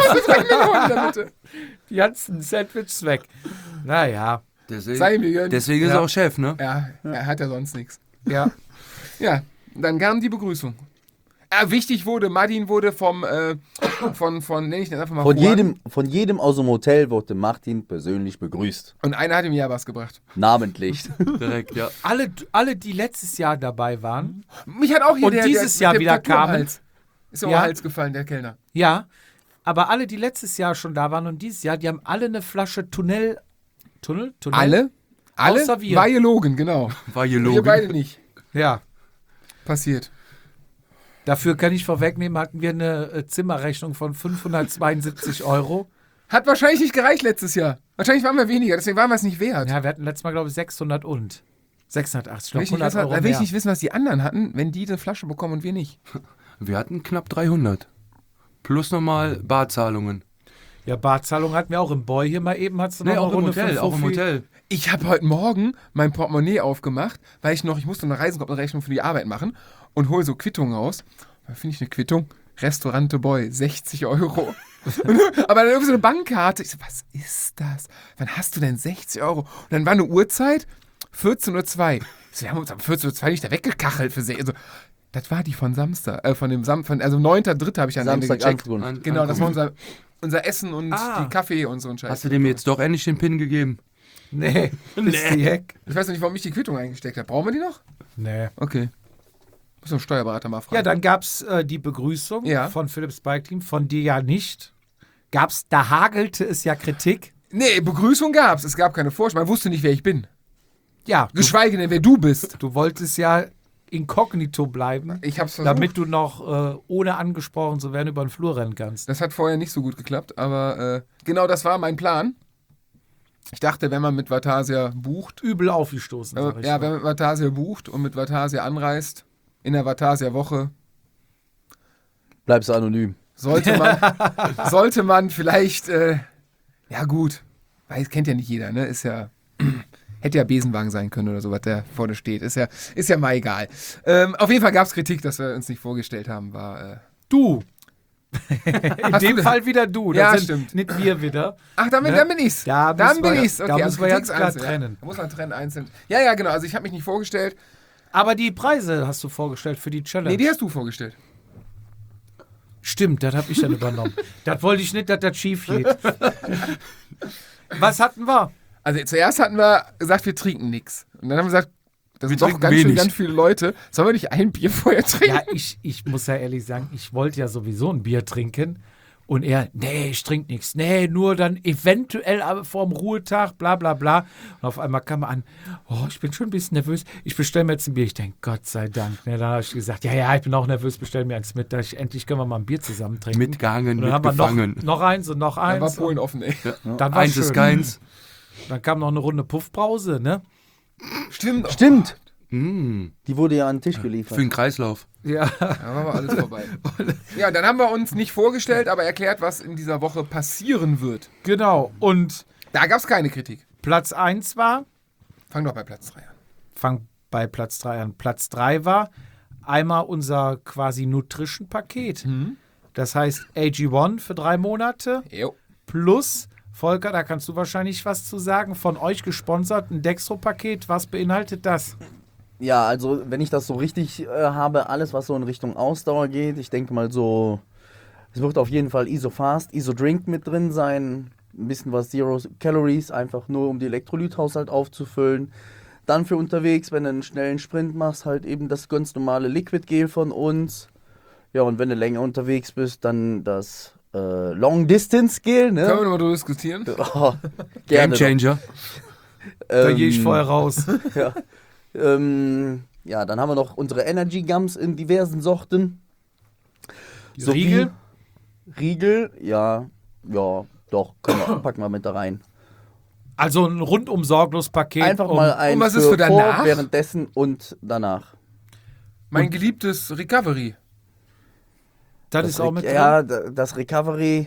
Die ganzen Sandwiches weg. Naja, Deswegen, Sei mir gönnt. deswegen ist Ja. er auch Chef, ne? Ja, er hat ja sonst nichts. ja. Ja, dann kam die Begrüßung. Ah, wichtig wurde, Martin wurde vom, äh, von, von, nenn ich den einfach mal Von Juan. jedem, von jedem aus dem Hotel wurde Martin persönlich begrüßt. Und einer hat ihm ja was gebracht. Namentlich. Direkt, ja. Alle, alle, die letztes Jahr dabei waren, Mich hat auch hier Und der, dieses der, Jahr der, wieder der Tour am kamen. Hals. Ist ihm Ja. am Hals gefallen, der Kellner. ja, aber alle, die letztes Jahr schon da waren und dieses Jahr, die haben alle eine Flasche Tunnel. Tunnel? Tunnel? Alle? Alle? Außer wir. War gelogen, genau. War hier Wir beide nicht. Ja. Passiert. Dafür kann ich vorwegnehmen, hatten wir eine äh, Zimmerrechnung von fünfhundertzweiundsiebzig Euro. Hat wahrscheinlich nicht gereicht letztes Jahr. Wahrscheinlich waren wir weniger, deswegen waren wir es nicht wert. Ja, wir hatten letztes Mal, glaube ich, sechshundert und. sechshundertachtzig, Will ich ich glaube nicht hundert wissen, Euro da will ich mehr. nicht wissen, was die anderen hatten, wenn die eine Flasche bekommen und wir nicht. Wir hatten knapp dreihundert. Plus nochmal Barzahlungen. Ja, Barzahlung hatten wir auch im Boy hier mal eben. Hat's noch Nee, eine auch im Runde Hotel, von auch im Fuffi. Hotel. Ich habe heute Morgen mein Portemonnaie aufgemacht, weil ich noch, ich musste eine Reisekostenrechnung für die Arbeit machen und hole so Quittungen raus. Da finde ich eine Quittung, Restaurante Boy, sechzig Euro. Aber dann irgendwie so eine Bankkarte. Ich so, was ist das? Wann hast du denn sechzig Euro? Und dann war eine Uhrzeit, vierzehn Uhr zwei. Ich so, wir haben uns am vierzehn Uhr zwei nicht da weggekachelt für sechzig. Also, das war die von Samstag, äh, von dem Samstag, also neunter dritter habe ich an Ende Samstag gecheckt. Anfang. An- Genau, das war Ankunft. unser, unser Essen und Ah. die Kaffee und so ein Scheiß. Hast du dem jetzt doch endlich den Pin gegeben? Nee, ist die Heck. Ich weiß noch nicht, warum ich die Quittung eingesteckt habe. Brauchen wir die noch? Nee. Okay. Muss noch einen Steuerberater mal fragen. Ja, dann gab es äh, die Begrüßung Ja. von Philips Bike Team, von dir ja nicht. Gab's, da hagelte es ja Kritik. Nee, Begrüßung gab's. Es gab keine Vorstellung. Man wusste nicht, wer ich bin. Ja, du, Geschweige denn, wer du bist. du wolltest ja inkognito bleiben, Ich hab's versucht. damit du noch, äh, ohne angesprochen zu werden, über den Flur rennen kannst. Das hat vorher nicht so gut geklappt, aber äh, genau das war mein Plan. Ich dachte, wenn man mit Vatasia bucht, Übel aufgestoßen, sag äh, ich ja, mal. wenn man mit Vatasia bucht und mit Vatasia anreist, in der Vatasia-Woche. Bleibst du anonym. Sollte man, sollte man vielleicht, äh, ja gut, weiß, kennt ja nicht jeder, ne? Ist ja, hätte ja Besenwagen sein können oder so, was da vorne steht. Ist ja, ist ja mal egal. Ähm, auf jeden Fall gab es Kritik, dass wir uns nicht vorgestellt haben, war, äh, Du. In dem du- Fall wieder du. Das Ja, sind stimmt. nicht wir wieder. Ach, damit, Ne? dann bin ich's. Da dann müssen wir- bin ich's. da Okay, müssen wir Kritik jetzt ist klar einzeln, trennen. Ja. Da muss man trennen, einzeln. Ja, ja, genau. Also ich habe mich nicht vorgestellt. Aber die Preise hast du vorgestellt für die Challenge. Nee, die hast du vorgestellt. Stimmt, das habe ich dann übernommen. Das wollte ich nicht, dass das schief geht. Was hatten wir? Also zuerst hatten wir gesagt, wir trinken nichts. Und dann haben wir gesagt, das Wir sind doch trinken ganz schön wenig. ganz viele Leute. Sollen wir nicht ein Bier vorher trinken? Ja, ich, ich muss ja ehrlich sagen, ich wollte ja sowieso ein Bier trinken. Und er, nee, ich trinke nichts. Nee, nur dann eventuell aber vorm Ruhetag, bla bla bla. Und auf einmal kam er an, oh, ich bin schon ein bisschen nervös. Ich bestelle mir jetzt ein Bier. Ich denke, Gott sei Dank. Ne, dann habe ich gesagt, ja, ja, ich bin auch nervös, bestell mir eins mit. Da ich, endlich können wir mal ein Bier zusammen trinken. Mitgehangen, Und dann haben wir mitgefangen. noch, noch eins und noch Dann war eins. Polen offen, ey. Und dann war Eins schön. ist keins. Dann kam noch eine Runde Puffbrause, ne? Stimmt. Stimmt. Mm, Die wurde ja an den Tisch geliefert. für den Kreislauf. Ja. Da war aber alles vorbei. Ja, dann haben wir uns nicht vorgestellt, aber erklärt, was in dieser Woche passieren wird. Genau. Und Da gab es keine Kritik. Platz eins war, Fang doch bei Platz drei an. fang bei Platz drei an. Platz drei war einmal unser quasi Nutrition-Paket. Das heißt A G eins für drei Monate Jo. plus, Volker, da kannst du wahrscheinlich was zu sagen, von euch gesponsert, ein Dextro-Paket. Was beinhaltet das? Ja, also wenn ich das so richtig äh, habe, alles was so in Richtung Ausdauer geht, ich denke mal so, es wird auf jeden Fall Isofast, Isodrink mit drin sein, ein bisschen was Zero Calories, einfach nur um die Elektrolythaushalt aufzufüllen. Dann für unterwegs, wenn du einen schnellen Sprint machst, halt eben das ganz normale Liquid Gel von uns. Ja, und wenn du länger unterwegs bist, dann das äh, Long Distance Gel, ne? Können wir nochmal drüber diskutieren? Oh, Game gerne. Changer. Da Ähm, gehe ich vorher raus. Ja. Ähm, ja, dann haben wir noch unsere Energy Gums in diversen Sorten. Sowie Riegel? Riegel, ja, ja, doch, können wir, packen wir mit da rein. Also ein rundum sorglos Paket. Einfach um, mal ein und was ist für danach? vor, währenddessen und danach. Mein geliebtes Recovery. Das, ist Re- auch mit drin. Ja, da- das Recovery,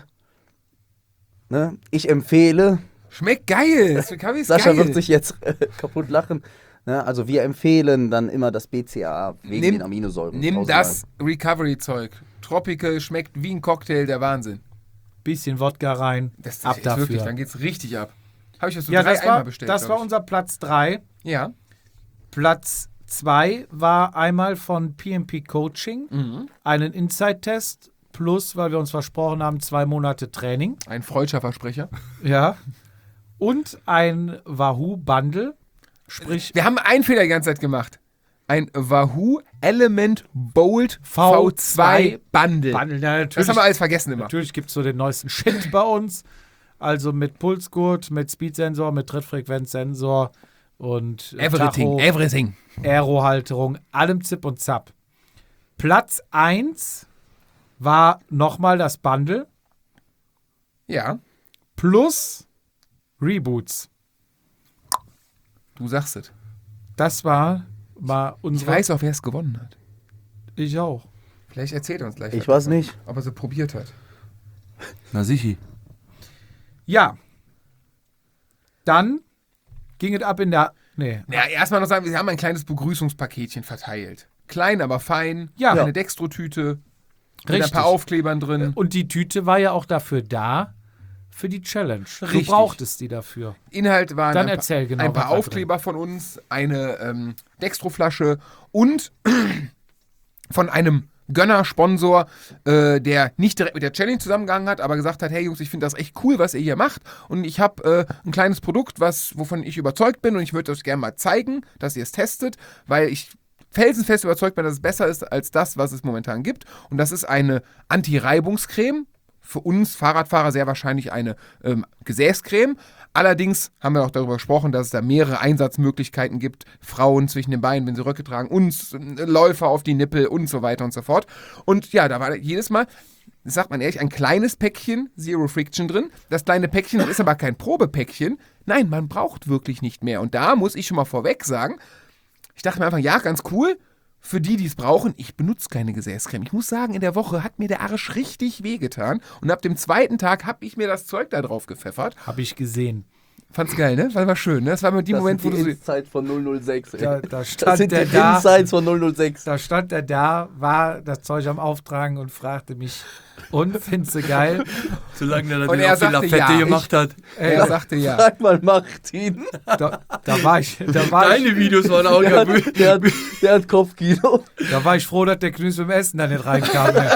ne, ich empfehle, Schmeckt geil. Das Recovery ist Sascha geil. wird sich jetzt äh, kaputt lachen, ne, also wir empfehlen dann immer das B C A A wegen Nimm- den Aminosäuren. Nimm tausendmal. das Recovery-Zeug. Tropical schmeckt wie ein Cocktail, der Wahnsinn. Bisschen Wodka rein. Das ab ist dafür. wirklich, dann geht's richtig ab. Habe ich das so ja, drei das Eimer war, bestellt. das glaub war ich. unser Platz drei. Ja. Platz zwei war einmal von P M P Coaching, Mhm. einen Inside-Test plus, weil wir uns versprochen haben, zwei Monate Training. Ein freudscher Versprecher. Ja. Und ein Wahoo-Bundle. Sprich, Wir haben einen Fehler die ganze Zeit gemacht. Ein Wahoo Element Bold V zwei Bundle. Bundle. Ja, natürlich, Das haben wir alles vergessen immer. natürlich gibt es so den neuesten Shit bei uns. Also mit Pulsgurt, mit Speedsensor, mit Trittfrequenzsensor und Everything, Tacho, everything. Aero-Halterung, allem Zip und Zap. Platz eins war nochmal das Bundle Ja, plus Reboots. du sagst es. Das war, war Ich unsere... weiß auch, wer es gewonnen hat. Ich auch. Vielleicht erzählt er uns gleich. Ich was weiß davon, nicht. Ob er so probiert hat. Na sicher. Ja. Dann ging es ab in der... Nee. Ja, erstmal noch sagen, wir haben ein kleines Begrüßungspaketchen verteilt. Klein, aber fein. Ja. Eine Dextro-Tüte. Mit ein Richtig. paar Aufklebern drin. Und die Tüte war ja auch dafür da, für die Challenge. Richtig. Du brauchtest die dafür. Inhalt waren Dann ein, erzähl genau, ein paar was da Aufkleber von uns, eine ähm, Dextroflasche und von einem Gönner-Sponsor, äh, der nicht direkt mit der Challenge zusammengegangen hat, aber gesagt hat, hey Jungs, ich finde das echt cool, was ihr hier macht und ich habe äh, ein kleines Produkt, was, wovon ich überzeugt bin und ich würde euch gerne mal zeigen, dass ihr es testet, weil ich felsenfest überzeugt bin, dass es besser ist als das, was es momentan gibt. Und das ist eine Anti-Reibungscreme. Für uns Fahrradfahrer sehr wahrscheinlich eine ähm, Gesäßcreme. Allerdings haben wir auch darüber gesprochen, dass es da mehrere Einsatzmöglichkeiten gibt. Frauen zwischen den Beinen, wenn sie Röcke tragen, uns äh, Läufer auf die Nippel und so weiter und so fort. Und ja, da war jedes Mal, sagt man ehrlich, ein kleines Päckchen Zero Friction drin. Das kleine Päckchen ist aber kein Probepäckchen. Nein, man braucht wirklich nicht mehr. Und da muss ich schon mal vorweg sagen, ich dachte mir einfach, ja, ganz cool. für die, die es brauchen, ich benutze keine Gesäßcreme. Ich muss sagen, in der Woche hat mir der Arsch richtig wehgetan. Und ab dem zweiten Tag habe ich mir das Zeug da drauf gepfeffert. Habe ich gesehen. Fand's geil, ne? War, war schön, ne? Das war mit dem Das Moment, sind wo die du so... Insights von null null sechs, ey. Da, da Das stand sind die er da, Insights von null null sechs. da stand er da, war das Zeug am Auftragen und fragte mich, und, findest du geil? Solange der Und dann er auch die sagte Lafette ja. gemacht hat. Er Ey, sagte ja. Frag mal Martin. da, da war ich, da war ich, Deine Videos waren auch Der ganz hat, der hat, der hat Kopfkino. da war ich froh, dass der Knüs beim Essen da nicht reinkam. ey.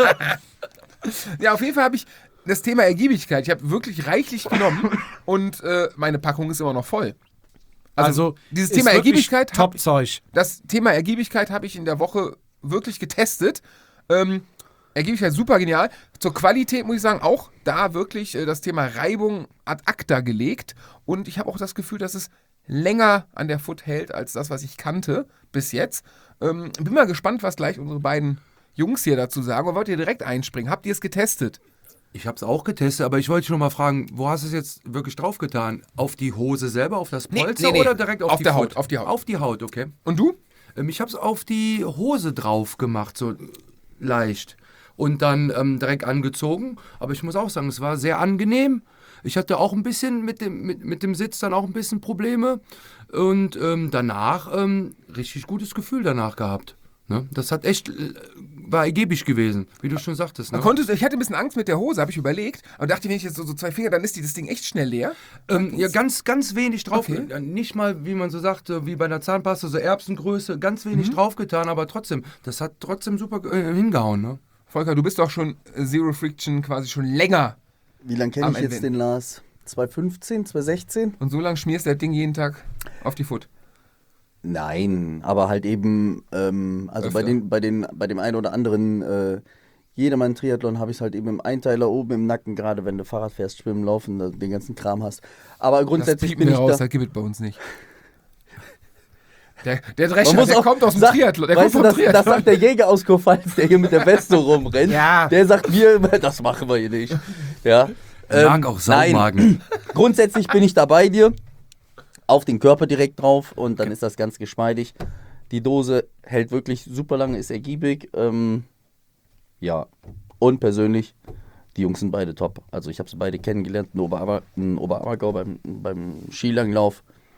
Ja, auf jeden Fall habe ich das Thema Ergiebigkeit. Ich habe wirklich reichlich genommen und äh, meine Packung ist immer noch voll. Also, dieses ist Thema wirklich Ergiebigkeit hab- Top-Zeug. Das Thema Ergiebigkeit habe ich in der Woche wirklich getestet. Ähm, Ergiebigkeit super genial. Zur Qualität muss ich sagen, auch da wirklich äh, das Thema Reibung ad acta gelegt. Und ich habe auch das Gefühl, dass es länger an der Foot hält als das, was ich kannte bis jetzt. Ähm, bin mal gespannt, was gleich unsere beiden Jungs hier dazu sagen. Oder wollt ihr direkt einspringen? Habt ihr es getestet? Ich habe es auch getestet, aber ich wollte dich noch mal fragen, wo hast du es jetzt wirklich drauf getan? Auf die Hose selber, auf das Nee, Polster nee, nee. oder direkt auf, Auf die der Foot? Haut, auf die Haut. Auf die Haut, okay. Und du? Ähm, ich habe es auf die Hose drauf gemacht, so leicht. Und dann ähm, direkt angezogen. Aber ich muss auch sagen, es war sehr angenehm. Ich hatte auch ein bisschen mit dem, mit, mit dem Sitz dann auch ein bisschen Probleme. Und ähm, danach ähm, richtig gutes Gefühl danach gehabt. Ne? Das hat echt, äh, war ergiebig gewesen, wie du schon sagtest. Ne? Man konnte, ich hatte ein bisschen Angst mit der Hose, habe ich überlegt. Aber dachte, wenn ich jetzt so, so zwei Finger, dann ist die, das Ding echt schnell leer. Ähm, ja, ganz, ganz wenig drauf. Okay. äh, Nicht mal, wie man so sagt, äh, wie bei einer Zahnpasta, so Erbsengröße, ganz wenig Mhm. draufgetan, aber trotzdem, das hat trotzdem super äh, hingehauen. Ne? Volker, du bist doch schon äh, Zero Friction quasi schon länger. Wie lange kenne Am ich jetzt Ende. den Lars? zwanzig fünfzehn, zwanzig sechzehn? Und so lang schmierst du das Ding jeden Tag auf die Foot. Nein, aber halt eben, ähm, also bei Öfter. den, bei den, bei dem einen oder anderen äh, Jedermann-Triathlon habe ich es halt eben im Einteiler oben im Nacken, gerade wenn du Fahrrad fährst, schwimmen, laufen, da- den ganzen Kram hast. Aber Das grundsätzlich piept bin mir ich raus, da. das gibt es bei uns nicht. Der, der Drescher, Man muss der auch- kommt aus dem sag- Triathlon. Der kommt Weißt du, vom das, das Triathlon. sagt der Jäger aus Kurpfalz, der hier mit der Weste rumrennt. Ja. Der sagt mir immer, das machen wir hier nicht. Ja. Er mag Ähm, auch nein. Saumagen. Grundsätzlich bin ich da bei dir. Auf den Körper direkt drauf und dann ist das ganz geschmeidig. Die Dose hält wirklich super lange, ist ergiebig. Ähm, ja, und persönlich, die Jungs sind beide top. Also ich habe sie beide kennengelernt in Oberammer- in Oberammergau beim, beim Skilanglauf.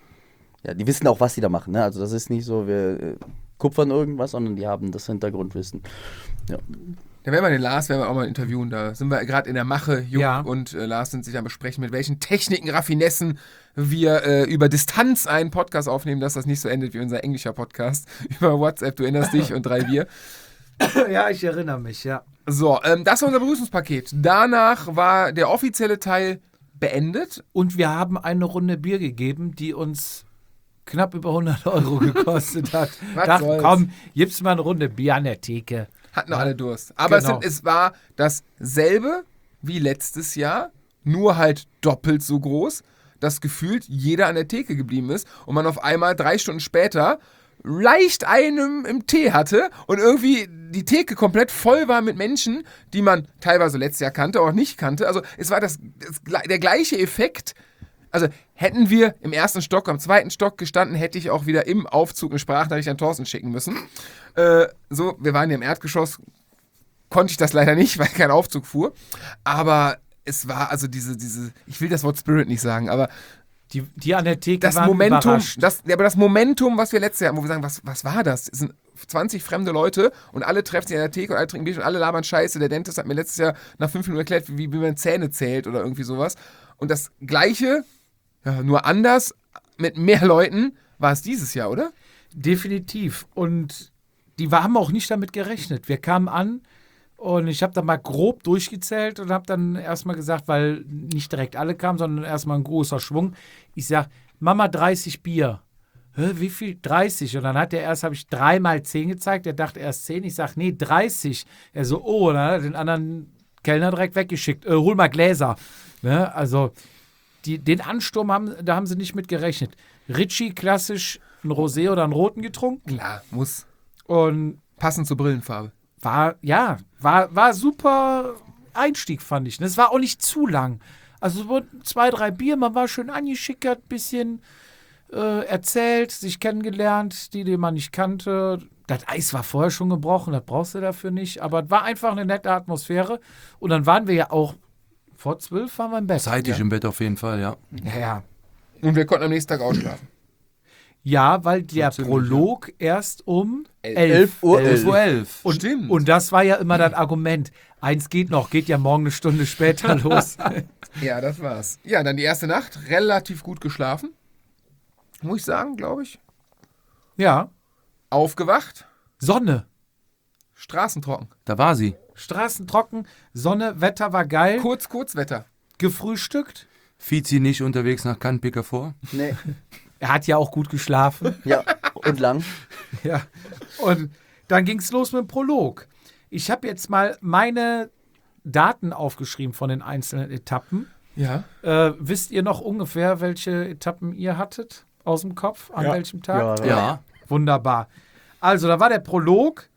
Ja, die wissen auch, was sie da machen. Ne? Also das ist nicht so, wir äh, kupfern irgendwas, sondern die haben das Hintergrundwissen. Ja. Da werden wir den Lars werden wir auch mal interviewen. Da sind wir gerade in der Mache. Jupp Ja. und äh, Lars sind sich am Besprechen, mit welchen Techniken, Raffinessen wir äh, über Distanz einen Podcast aufnehmen, dass das nicht so endet wie unser englischer Podcast über WhatsApp. Du erinnerst dich und drei Bier. Ja, ich erinnere mich, ja. So, ähm, das war unser Begrüßungspaket. Danach war der offizielle Teil beendet. Und wir haben eine Runde Bier gegeben, die uns knapp über hundert Euro gekostet hat. Was Dachte, soll's? komm, gib's mal eine Runde Bier an der Theke. Hatten noch alle Durst. Aber Genau. es, sind, es war dasselbe wie letztes Jahr, nur halt doppelt so groß, dass gefühlt jeder an der Theke geblieben ist und man auf einmal drei Stunden später leicht einem im Tee hatte und irgendwie die Theke komplett voll war mit Menschen, die man teilweise letztes Jahr kannte, auch nicht kannte. Also es war das, das, der gleiche Effekt. Also hätten wir im ersten Stock, am zweiten Stock gestanden, hätte ich auch wieder im Aufzug eine Sprachnachricht an Thorsten schicken müssen. Äh, so, wir waren ja im Erdgeschoss, konnte ich das leider nicht, weil kein Aufzug fuhr. Aber es war also diese, diese, ich will das Wort Spirit nicht sagen, aber Die, die an der Theke das waren Momentum, überrascht. das, ja, aber das Momentum, was wir letztes Jahr hatten, wo wir sagen, was, was war das? Es sind zwanzig fremde Leute und alle treffen sich an der Theke und alle trinken Bier und alle labern Scheiße. Der Dentist hat mir letztes Jahr nach fünf Minuten erklärt, wie, wie man Zähne zählt oder irgendwie sowas. Und das Gleiche, ja, nur anders, mit mehr Leuten, war es dieses Jahr, oder? Definitiv. Und die wir haben auch nicht damit gerechnet. Wir kamen an und ich habe dann mal grob durchgezählt und habe dann erstmal gesagt, weil nicht direkt alle kamen, sondern erstmal ein großer Schwung. Ich sage, Mama, dreißig Bier. Hä, wie viel? dreißig. Und dann hat er erst, habe ich dreimal zehn gezeigt. Er dachte erst zehn. Ich sage, nee, dreißig. Er so, oh, und dann hat er den anderen Kellner direkt weggeschickt. Äh, hol mal Gläser. Ne? Also die, den Ansturm, haben, da haben sie nicht mit gerechnet. Ritchie klassisch ein Rosé oder einen Roten getrunken. Klar, muss. Und Passend zur Brillenfarbe. war, ja, war, war super Einstieg, fand ich. Es war auch nicht zu lang. Also es wurden zwei, drei Bier, man war schön angeschickert, bisschen äh, erzählt, sich kennengelernt, die, die man nicht kannte. das Eis war vorher schon gebrochen, das brauchst du dafür nicht. Aber es war einfach eine nette Atmosphäre. Und dann waren wir ja auch, vor zwölf waren wir im Bett. Zeitig im Bett auf jeden Fall, ja. Ja, ja. Und wir konnten am nächsten Tag ausschlafen. Ja, weil der ziemlich, Prolog erst um elf Uhr elf Uhr elf. Und, Stimmt. und das war ja immer das Argument. Eins geht noch, geht ja morgen eine Stunde später los. Ja, das war's. Ja, dann die erste Nacht, relativ gut geschlafen. Muss ich sagen, glaube ich. Ja, Aufgewacht, Sonne, straßentrocken. Da war sie. Straßen trocken, Sonne, Wetter war geil, Kurz, Kurzwetter. gefrühstückt. Fizi nicht unterwegs nach Cannes vor. Nee. Er hat ja auch gut geschlafen. Ja, und lang. Ja. Und dann ging es los mit dem Prolog. Ich habe jetzt mal meine Daten aufgeschrieben von den einzelnen Etappen. Ja. Äh, wisst ihr noch ungefähr, welche Etappen ihr hattet aus dem Kopf? An Ja. welchem Tag? Ja. Wunderbar. Also, da war der Prolog.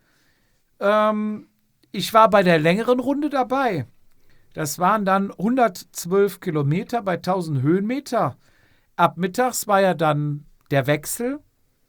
Ähm, ich war bei der längeren Runde dabei. Das waren dann hundertzwölf Kilometer bei tausend Höhenmeter. Ab mittags war ja dann der Wechsel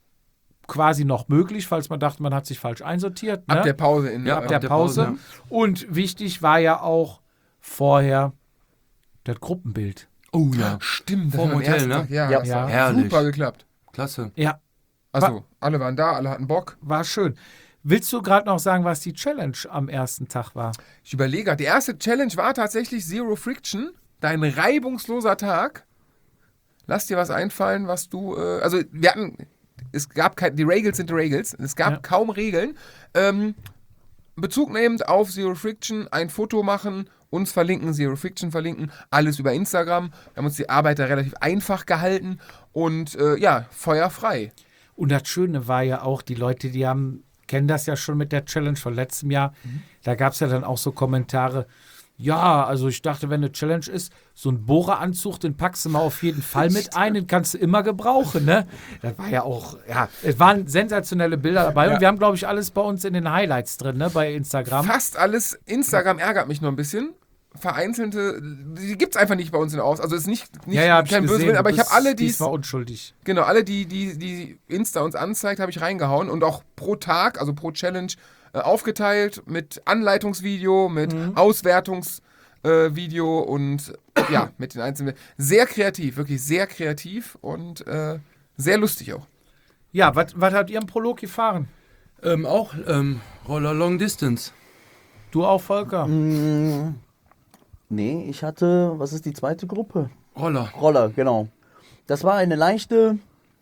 quasi noch möglich, falls man dachte, man hat sich falsch einsortiert. Ne? Ab der Pause in Ja, Ab ab der der Pause. Pause, Und wichtig war ja auch vorher das Gruppenbild. Oh ja. Stimmt, Vorm war am Hotel, ersten ne? Tag. Ja, Ja. das Ja. hat Herrlich. super geklappt. Klasse. Ja, Also, alle waren da, alle hatten Bock. war schön. Willst du gerade noch sagen, was die Challenge am ersten Tag war? Ich überlege gerade, die erste Challenge war tatsächlich Zero Friction, dein reibungsloser Tag. Lass dir was einfallen, was du, äh, also wir hatten, es gab kein, die Regels sind die Regels, es gab Ja. kaum Regeln. Ähm, Bezug nehmend auf Zero Friction, ein Foto machen, uns verlinken, Zero Friction verlinken, alles über Instagram. Wir haben uns die Arbeit da relativ einfach gehalten und äh, ja, feuerfrei. Und das Schöne war ja auch, die Leute, die haben, kennen das ja schon mit der Challenge von letztem Jahr. Da gab es ja dann auch so Kommentare. Ja, also ich dachte, wenn eine Challenge ist, so ein Bohreranzug, den packst du mal auf jeden Fall mit ein, den kannst du immer gebrauchen, ne? Das war ja auch, ja, es waren sensationelle Bilder dabei Ja. und wir haben, glaube ich, alles bei uns in den Highlights drin, ne, bei Instagram. Fast alles. Instagram ärgert mich nur ein bisschen. Vereinzelte, die gibt's einfach nicht bei uns in der Aus. Also es ist nicht, nicht ja, ja, hab ich kein gesehen. Böswillen, aber Du ich habe bist alle, die diesmal unschuldig. genau, alle, die, die, die Insta uns anzeigt, habe ich reingehauen und auch pro Tag, also pro Challenge äh, aufgeteilt mit Anleitungsvideo, mit Auswertungsvideo äh, Video und ja, mit den einzelnen. Sehr kreativ, wirklich sehr kreativ und äh, sehr lustig auch. Ja, was habt ihr im Prolog gefahren? Ähm, auch ähm, Roller Long Distance. Du auch, Volker? Mm, nee, ich hatte, was ist die zweite Gruppe? Roller. Roller, genau. Das war eine leichte,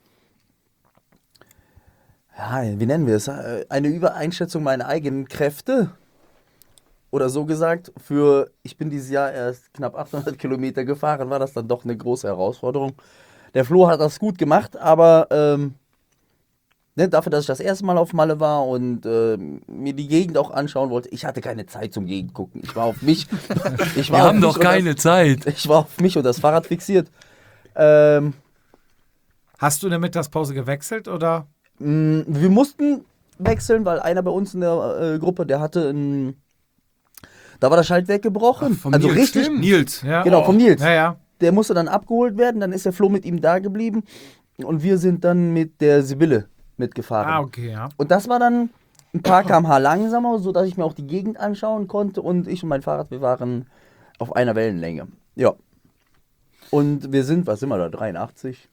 ja, wie nennen wir es? Äh, Eine Übereinschätzung meiner eigenen Kräfte. Oder so gesagt, für, ich bin dieses Jahr erst knapp achthundert Kilometer gefahren, war das dann doch eine große Herausforderung. Der Flo hat das gut gemacht, aber ähm, ne, dafür, dass ich das erste Mal auf Malle war und ähm, mir die Gegend auch anschauen wollte, ich hatte keine Zeit zum Gegend gucken. Ich war auf mich. Ich war Wir auf haben mich doch und keine Zeit. Das, ich war auf mich und das Fahrrad fixiert. Ähm, Hast du in der Mittagspause gewechselt oder? mh, wir mussten wechseln, weil einer bei uns in der äh, Gruppe, der hatte ein. Da war das Schaltwerk gebrochen. Vom also Nils. richtig. Stimmt. Nils. Ja. Genau, vom Nils. Ja, ja. Der musste dann abgeholt werden, dann ist der Flo mit ihm da geblieben und wir sind dann mit der Sibylle mitgefahren. Ah, okay, ja. Und das war dann ein paar Kilometer pro Stunde langsamer, sodass ich mir auch die Gegend anschauen konnte und ich und mein Fahrrad, wir waren auf einer Wellenlänge. Ja. Und wir sind, was sind wir da, dreiundachtzig?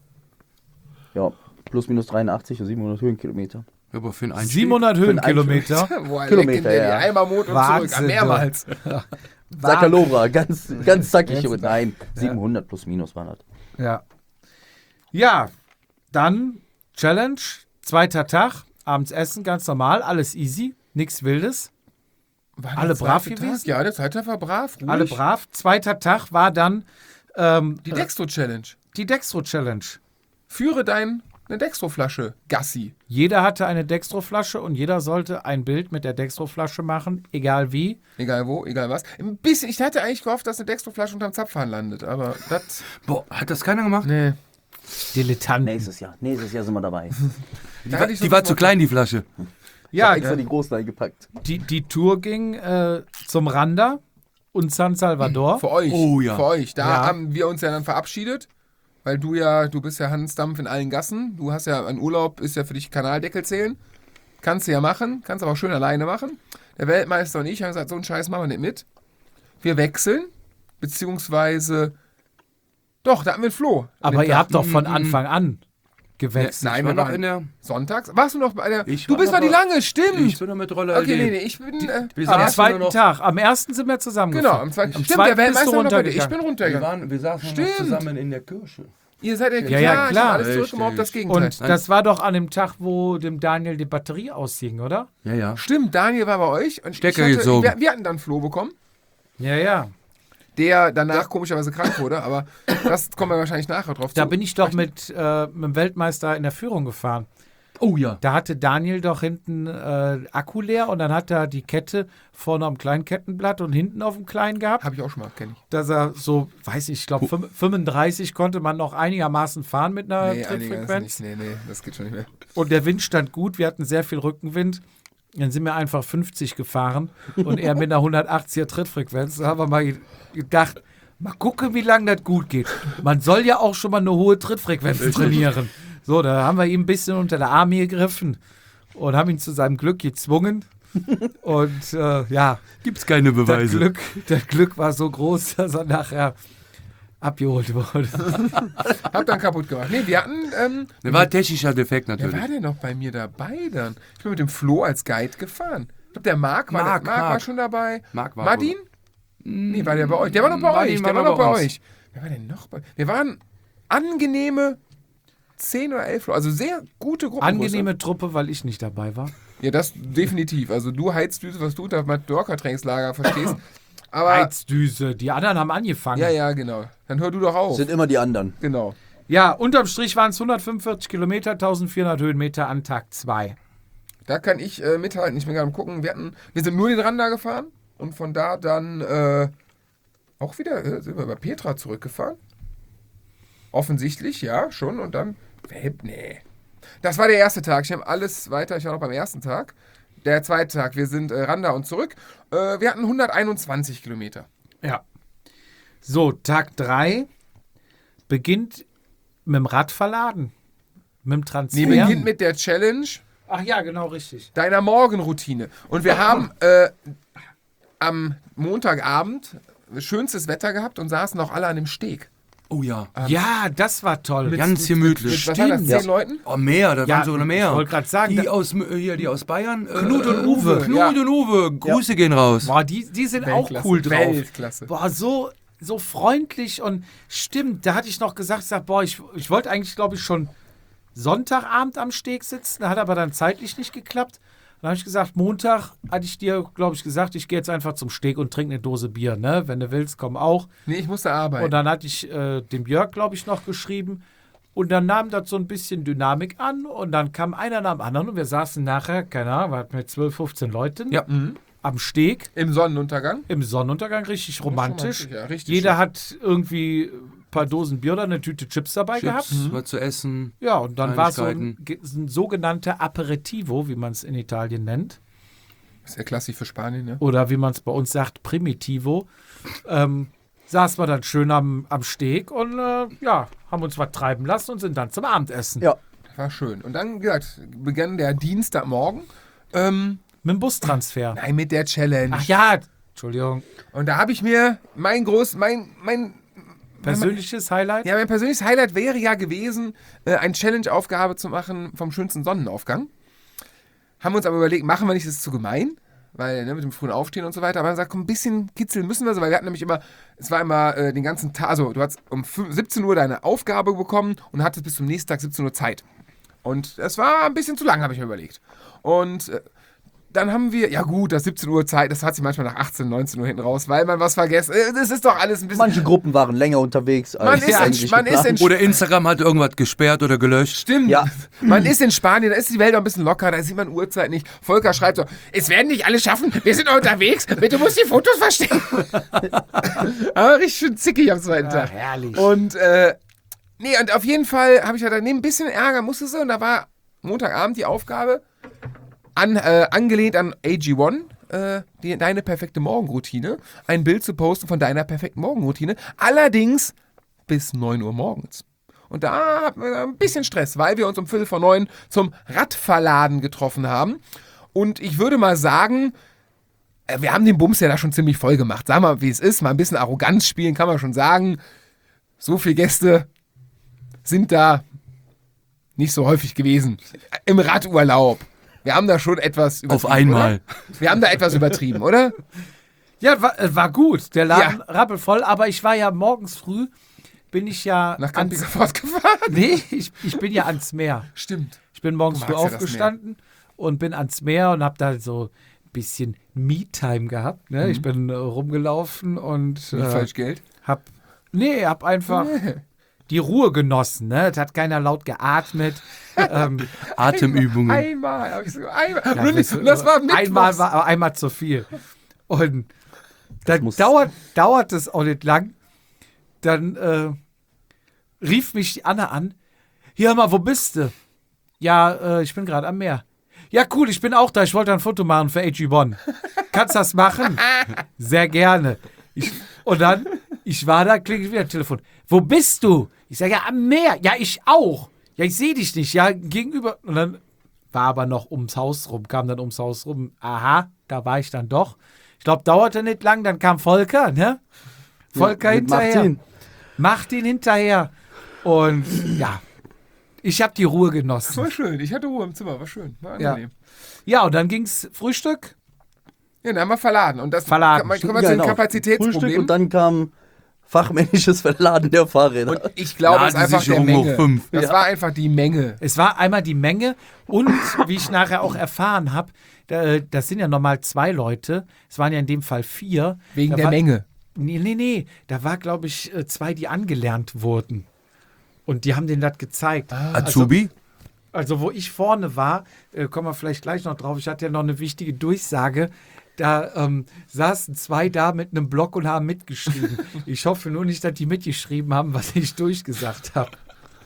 Ja, plus minus dreiundachtzig und siebenhundert Höhenkilometer. Ja, aber für einen Einstieg. siebenhundert Für einen Höhenkilometer. Boah, Kilometer, lecken wir ja. die Eimer Mond und Wahnsinn, zurück, mehrmals. Sakalobra, ganz, ganz zackig. Ganz- Nein, siebenhundert plus minus waren das. Ja. Ja, dann Challenge, zweiter Tag, abends essen, ganz normal, alles easy, nichts Wildes, War der Alle brav zweite gewesen? Tag? Ja, der zweite Tag war brav, ruhig. alle brav. Zweiter Tag war dann ähm, Die Dextro-Challenge. die Dextro-Challenge. Führe deine Dextro-Flasche, Gassi. Jeder hatte eine Dextro-Flasche und jeder sollte ein Bild mit der Dextro-Flasche machen, egal wie. Egal wo, egal was. Ein bisschen, ich hatte eigentlich gehofft, dass eine Dextro-Flasche unterm Zapfhahn landet, aber das. Boah, hat das keiner gemacht? Nee. Dilettanten. Nächstes Jahr, nächstes Jahr sind wir dabei. Die, war, die war zu klein, die Flasche. Ja, Ich hab extra die großen eingepackt. die, die Tour ging äh, zum Randa und San Salvador. Für euch. Oh ja. Für euch. Da Ja. haben wir uns ja dann verabschiedet, weil du ja, du bist ja Hans Dampf in allen Gassen. Du hast ja, ein Urlaub ist ja für dich Kanaldeckel zählen. Kannst du ja machen, kannst aber auch schön alleine machen. Der Weltmeister und ich haben gesagt, so einen Scheiß machen wir nicht mit. Wir wechseln, beziehungsweise, doch, da hatten wir einen Flo. Aber ihr habt doch von Anfang an gewechselt. Nein, Ich wir war noch waren in der. sonntags. Warst du noch bei der, Ich du war bist noch noch die bei- lange, stimmt. Ich bin noch mit Roller okay, L D. nee, nee, ich bin, Die- äh, wir Am saßen zweiten nur noch- Tag, am ersten sind wir zusammengefahren. genau, am zweiten, Am stimmt, zweiten der bist du Weltmeister war noch bei dir. Ich runtergegangen. bin Wir, runtergegangen. waren, wir saßen noch Stimmt. zusammen in der Kirche. Ihr seid ja, Ja, ja, klar. ich hab alles Richtig. zurückgemacht, das Gegenteil. Und das war doch an dem Tag, wo dem Daniel die Batterie ausging, oder? Ja, ja. Stimmt, Daniel war bei euch. Und Stecker ich hatte, gezogen. Wir, wir hatten dann Flo bekommen, Ja, ja. der danach komischerweise krank wurde, aber das kommen wir wahrscheinlich nachher drauf Da zu. bin ich doch mit, äh, mit dem Weltmeister in der Führung gefahren. Oh ja. Da hatte Daniel doch hinten äh, Akku leer und dann hat er die Kette vorne am kleinen Kettenblatt und hinten auf dem kleinen gehabt. Habe ich auch schon mal, kenne ich. Dass er so, weiß ich, ich glaube fünfunddreißig konnte man noch einigermaßen fahren mit einer Nee, einige Trittfrequenz. nicht. Nee, nee, das geht schon nicht mehr. Und der Wind stand gut, wir hatten sehr viel Rückenwind. Dann sind wir einfach fünfzig gefahren und er mit einer hundertachtziger Trittfrequenz. Da haben wir mal gedacht, mal gucken, wie lange das gut geht. Man soll ja auch schon mal eine hohe Trittfrequenz trainieren. So, da haben wir ihm ein bisschen unter der Arme gegriffen und haben ihn zu seinem Glück gezwungen. Und äh, ja, Gibt's keine das Beweise. Glück, das Glück war so groß, dass er nachher abgeholt wurde. Hab dann kaputt gemacht. Nee, wir hatten, ähm, Das war ein technischer Defekt wer natürlich. war denn noch bei mir dabei dann? Ich bin mit dem Flo als Guide gefahren. Ich glaube, der Marc war, Marc, der, Marc war Marc. schon dabei. Marc war Martin? Nee, war der bei euch? Der war noch bei Martin euch. war Der war noch noch bei bei uns. euch. Wer war denn noch bei? Wir waren angenehme zehn oder elf, also sehr gute Gruppe. Angenehme Truppe, weil ich nicht dabei war. Ja, das definitiv. Also du Heizdüse, was du unter Mallorca-Trainingslager verstehst. Aber, Heizdüse, die anderen haben angefangen. ja, ja, genau. Dann hör du doch auf. Sind immer die anderen. Genau. Ja, unterm Strich waren es hundertfünfundvierzig Kilometer, eintausendvierhundert Höhenmeter an Tag zwei. Da kann ich äh, mithalten. Ich bin gerade am gucken. Wir, hatten, wir sind nur den Randa gefahren und von da dann äh, auch wieder äh, sind wir bei Petra zurückgefahren. Offensichtlich, ja, schon. Und dann, nee. Das war der erste Tag. Ich habe alles weiter. Ich war noch beim ersten Tag. Der zweite Tag. Wir sind äh, Randa und zurück. Äh, wir hatten hunderteinundzwanzig Kilometer. Ja. So, Tag drei beginnt mit dem Radverladen. Mit dem Transfer. Nee, beginnt mit der Challenge Ach ja, genau richtig. deiner Morgenroutine. Und wir haben äh, am Montagabend schönstes Wetter gehabt und saßen auch alle an dem Steg. Oh ja. Ja, das war toll. Ganz gemütlich. Mit, was waren das, zehn Ja. Leuten? Oh, mehr, da Ja, waren sogar mehr. ich wollte gerade sagen, die da- aus, äh, hier, die aus Bayern. Äh, Knut und äh, Uwe. Knut Ja. und Uwe, Grüße gehen raus. Boah, die, die sind auch Weltklasse, cool drauf. Weltklasse. Boah, so, so freundlich und stimmt, da hatte ich noch gesagt, sag, boah, ich, ich wollte eigentlich, glaube ich, schon Sonntagabend am Steg sitzen, hat aber dann zeitlich nicht geklappt. Dann habe ich gesagt, Montag hatte ich dir, glaube ich, gesagt, ich gehe jetzt einfach zum Steg und trinke eine Dose Bier, ne? Wenn du willst, komm auch. Nee, ich musste arbeiten. Und dann hatte ich äh, dem Jörg, glaube ich, noch geschrieben. Und dann nahm das so ein bisschen Dynamik an und dann kam einer nach dem anderen und wir saßen nachher, keine Ahnung, wir hatten mit zwölf, fünfzehn Leuten Ja. am Steg Im Sonnenuntergang. im Sonnenuntergang, richtig romantisch. romantisch, ja, richtig Jeder schön. hat irgendwie ein paar Dosen Bier oder eine Tüte Chips dabei Chips, gehabt. was zu essen. Ja, und dann war so ein, Kleinigkeiten. ge- ein sogenannter Aperitivo, wie man es in Italien nennt. Ist ja klassisch für Spanien, ne? Oder wie man es bei uns sagt, Primitivo. Ähm, saßen wir dann schön am, am Steg und äh, ja, haben uns was treiben lassen und sind dann zum Abendessen. Ja. War schön. Und dann, wie gesagt, begann der Dienstagmorgen. Ähm, Mit dem Bustransfer. nein, mit der Challenge. Ach ja, Entschuldigung. Und da habe ich mir mein groß, mein, mein, Persönliches Highlight? ja, mein persönliches Highlight wäre ja gewesen, äh, eine Challenge-Aufgabe zu machen vom schönsten Sonnenaufgang. Haben uns aber überlegt, machen wir nicht, das ist zu gemein, weil ne, mit dem frühen Aufstehen und so weiter. Aber dann gesagt, komm, ein bisschen kitzeln müssen wir so, weil wir hatten nämlich immer, es war immer äh, den ganzen Tag, also du hast um siebzehn Uhr deine Aufgabe bekommen und hattest bis zum nächsten Tag siebzehn Uhr Zeit. Und es war ein bisschen zu lang, habe ich mir überlegt. Und äh, dann haben wir, ja gut, das siebzehn Uhr Zeit, das hat sich manchmal nach achtzehn, neunzehn Uhr hinten raus, weil man was vergessen. Äh, Das ist doch alles ein bisschen. Manche Gruppen waren länger unterwegs als Man ist, eigentlich in, man ist geplant. in Oder Instagram hat irgendwas gesperrt oder gelöscht. Stimmt. Ja. Man ist in Spanien, da ist die Welt auch ein bisschen locker, da sieht man Uhrzeit nicht. Volker schreibt so, es werden nicht alle schaffen, wir sind noch unterwegs, bitte musst die Fotos verstecken. Aber richtig schön zickig am zweiten Ach, Tag. herrlich. Und, äh, nee, und auf jeden Fall habe ich ja daneben ein bisschen Ärger, musste so, und da war Montagabend die Aufgabe, an, äh, angelehnt an A G eins, äh, die, deine perfekte Morgenroutine, ein Bild zu posten von deiner perfekten Morgenroutine, allerdings bis neun Uhr morgens. Und da hatten wir ein bisschen Stress, weil wir uns um Viertel vor neun zum Radverladen getroffen haben. Und ich würde mal sagen, äh, wir haben den Bums ja da schon ziemlich voll gemacht. Sagen wir mal, wie es ist. Mal ein bisschen Arroganz spielen, kann man schon sagen. So viele Gäste sind da nicht so häufig gewesen. Im Radurlaub. Wir haben da schon etwas übertrieben. Auf einmal. Oder? Wir haben da etwas übertrieben, oder? Ja, war, äh, war gut. Der Laden ja. rappelvoll, aber ich war ja morgens früh, bin ich ja nach ans, Campingfort gefahren. Nee, ich, ich bin ja ans Meer. Stimmt. Ich bin morgens früh ja aufgestanden und bin ans Meer und habe da so ein bisschen Me-Time gehabt. Ne? Mhm. Ich bin äh, rumgelaufen und Nicht äh, falsch Geld? Hab, nee, hab einfach nee. die Ruhe genossen. Ne? Es hat keiner laut geatmet. ähm, Atemübungen. Einmal, hab ich so, einmal. Ja, und das, das war Mittwochs. Einmal war aber einmal zu viel. Und dann dauert, dauert es auch nicht lang. Dann äh, rief mich die Anna an. Hier, hör mal, wo bist du? Ja, äh, ich bin gerade am Meer. Ja, cool, ich bin auch da. Ich wollte ein Foto machen für A G Bonn. Kannst du das machen? Sehr gerne. Ich, und dann, ich war da, klingelt wieder das Telefon. Wo bist du? Ich sage, ja, am Meer. Ja, ich auch. Ja, ich sehe dich nicht. Ja, gegenüber. Und dann war aber noch ums Haus rum, kam dann ums Haus rum. Aha, da war ich dann doch. Ich glaube, dauerte nicht lang, dann kam Volker, ne? Volker ja, hinterher. Martin. Martin hinterher. Und ja, ich habe die Ruhe genossen. War schön, ich hatte Ruhe im Zimmer, war schön, war angenehm. Ja, ja und dann ging's Frühstück. Ja, dann haben wir verladen. Und das verladen. Kann, kann man ja, zu genau. Kapazitätsproblem. Frühstück und dann kam fachmännisches Verladen der Fahrräder. Und ich glaube, es ist einfach der Menge. Fünf. Das ja. war einfach die Menge. Es war einmal die Menge und, wie ich nachher auch erfahren habe, da, das sind ja normal zwei Leute, es waren ja in dem Fall vier. Wegen da der war, Menge. Nee, nee, nee, da war, glaube ich, zwei, die angelernt wurden. Und die haben denen das gezeigt. Ah. Azubi? Also, also, wo ich vorne war, äh, kommen wir vielleicht gleich noch drauf, ich hatte ja noch eine wichtige Durchsage. Da ähm, saßen zwei da mit einem Block und haben mitgeschrieben. Ich hoffe nur nicht, dass die mitgeschrieben haben, was ich durchgesagt habe.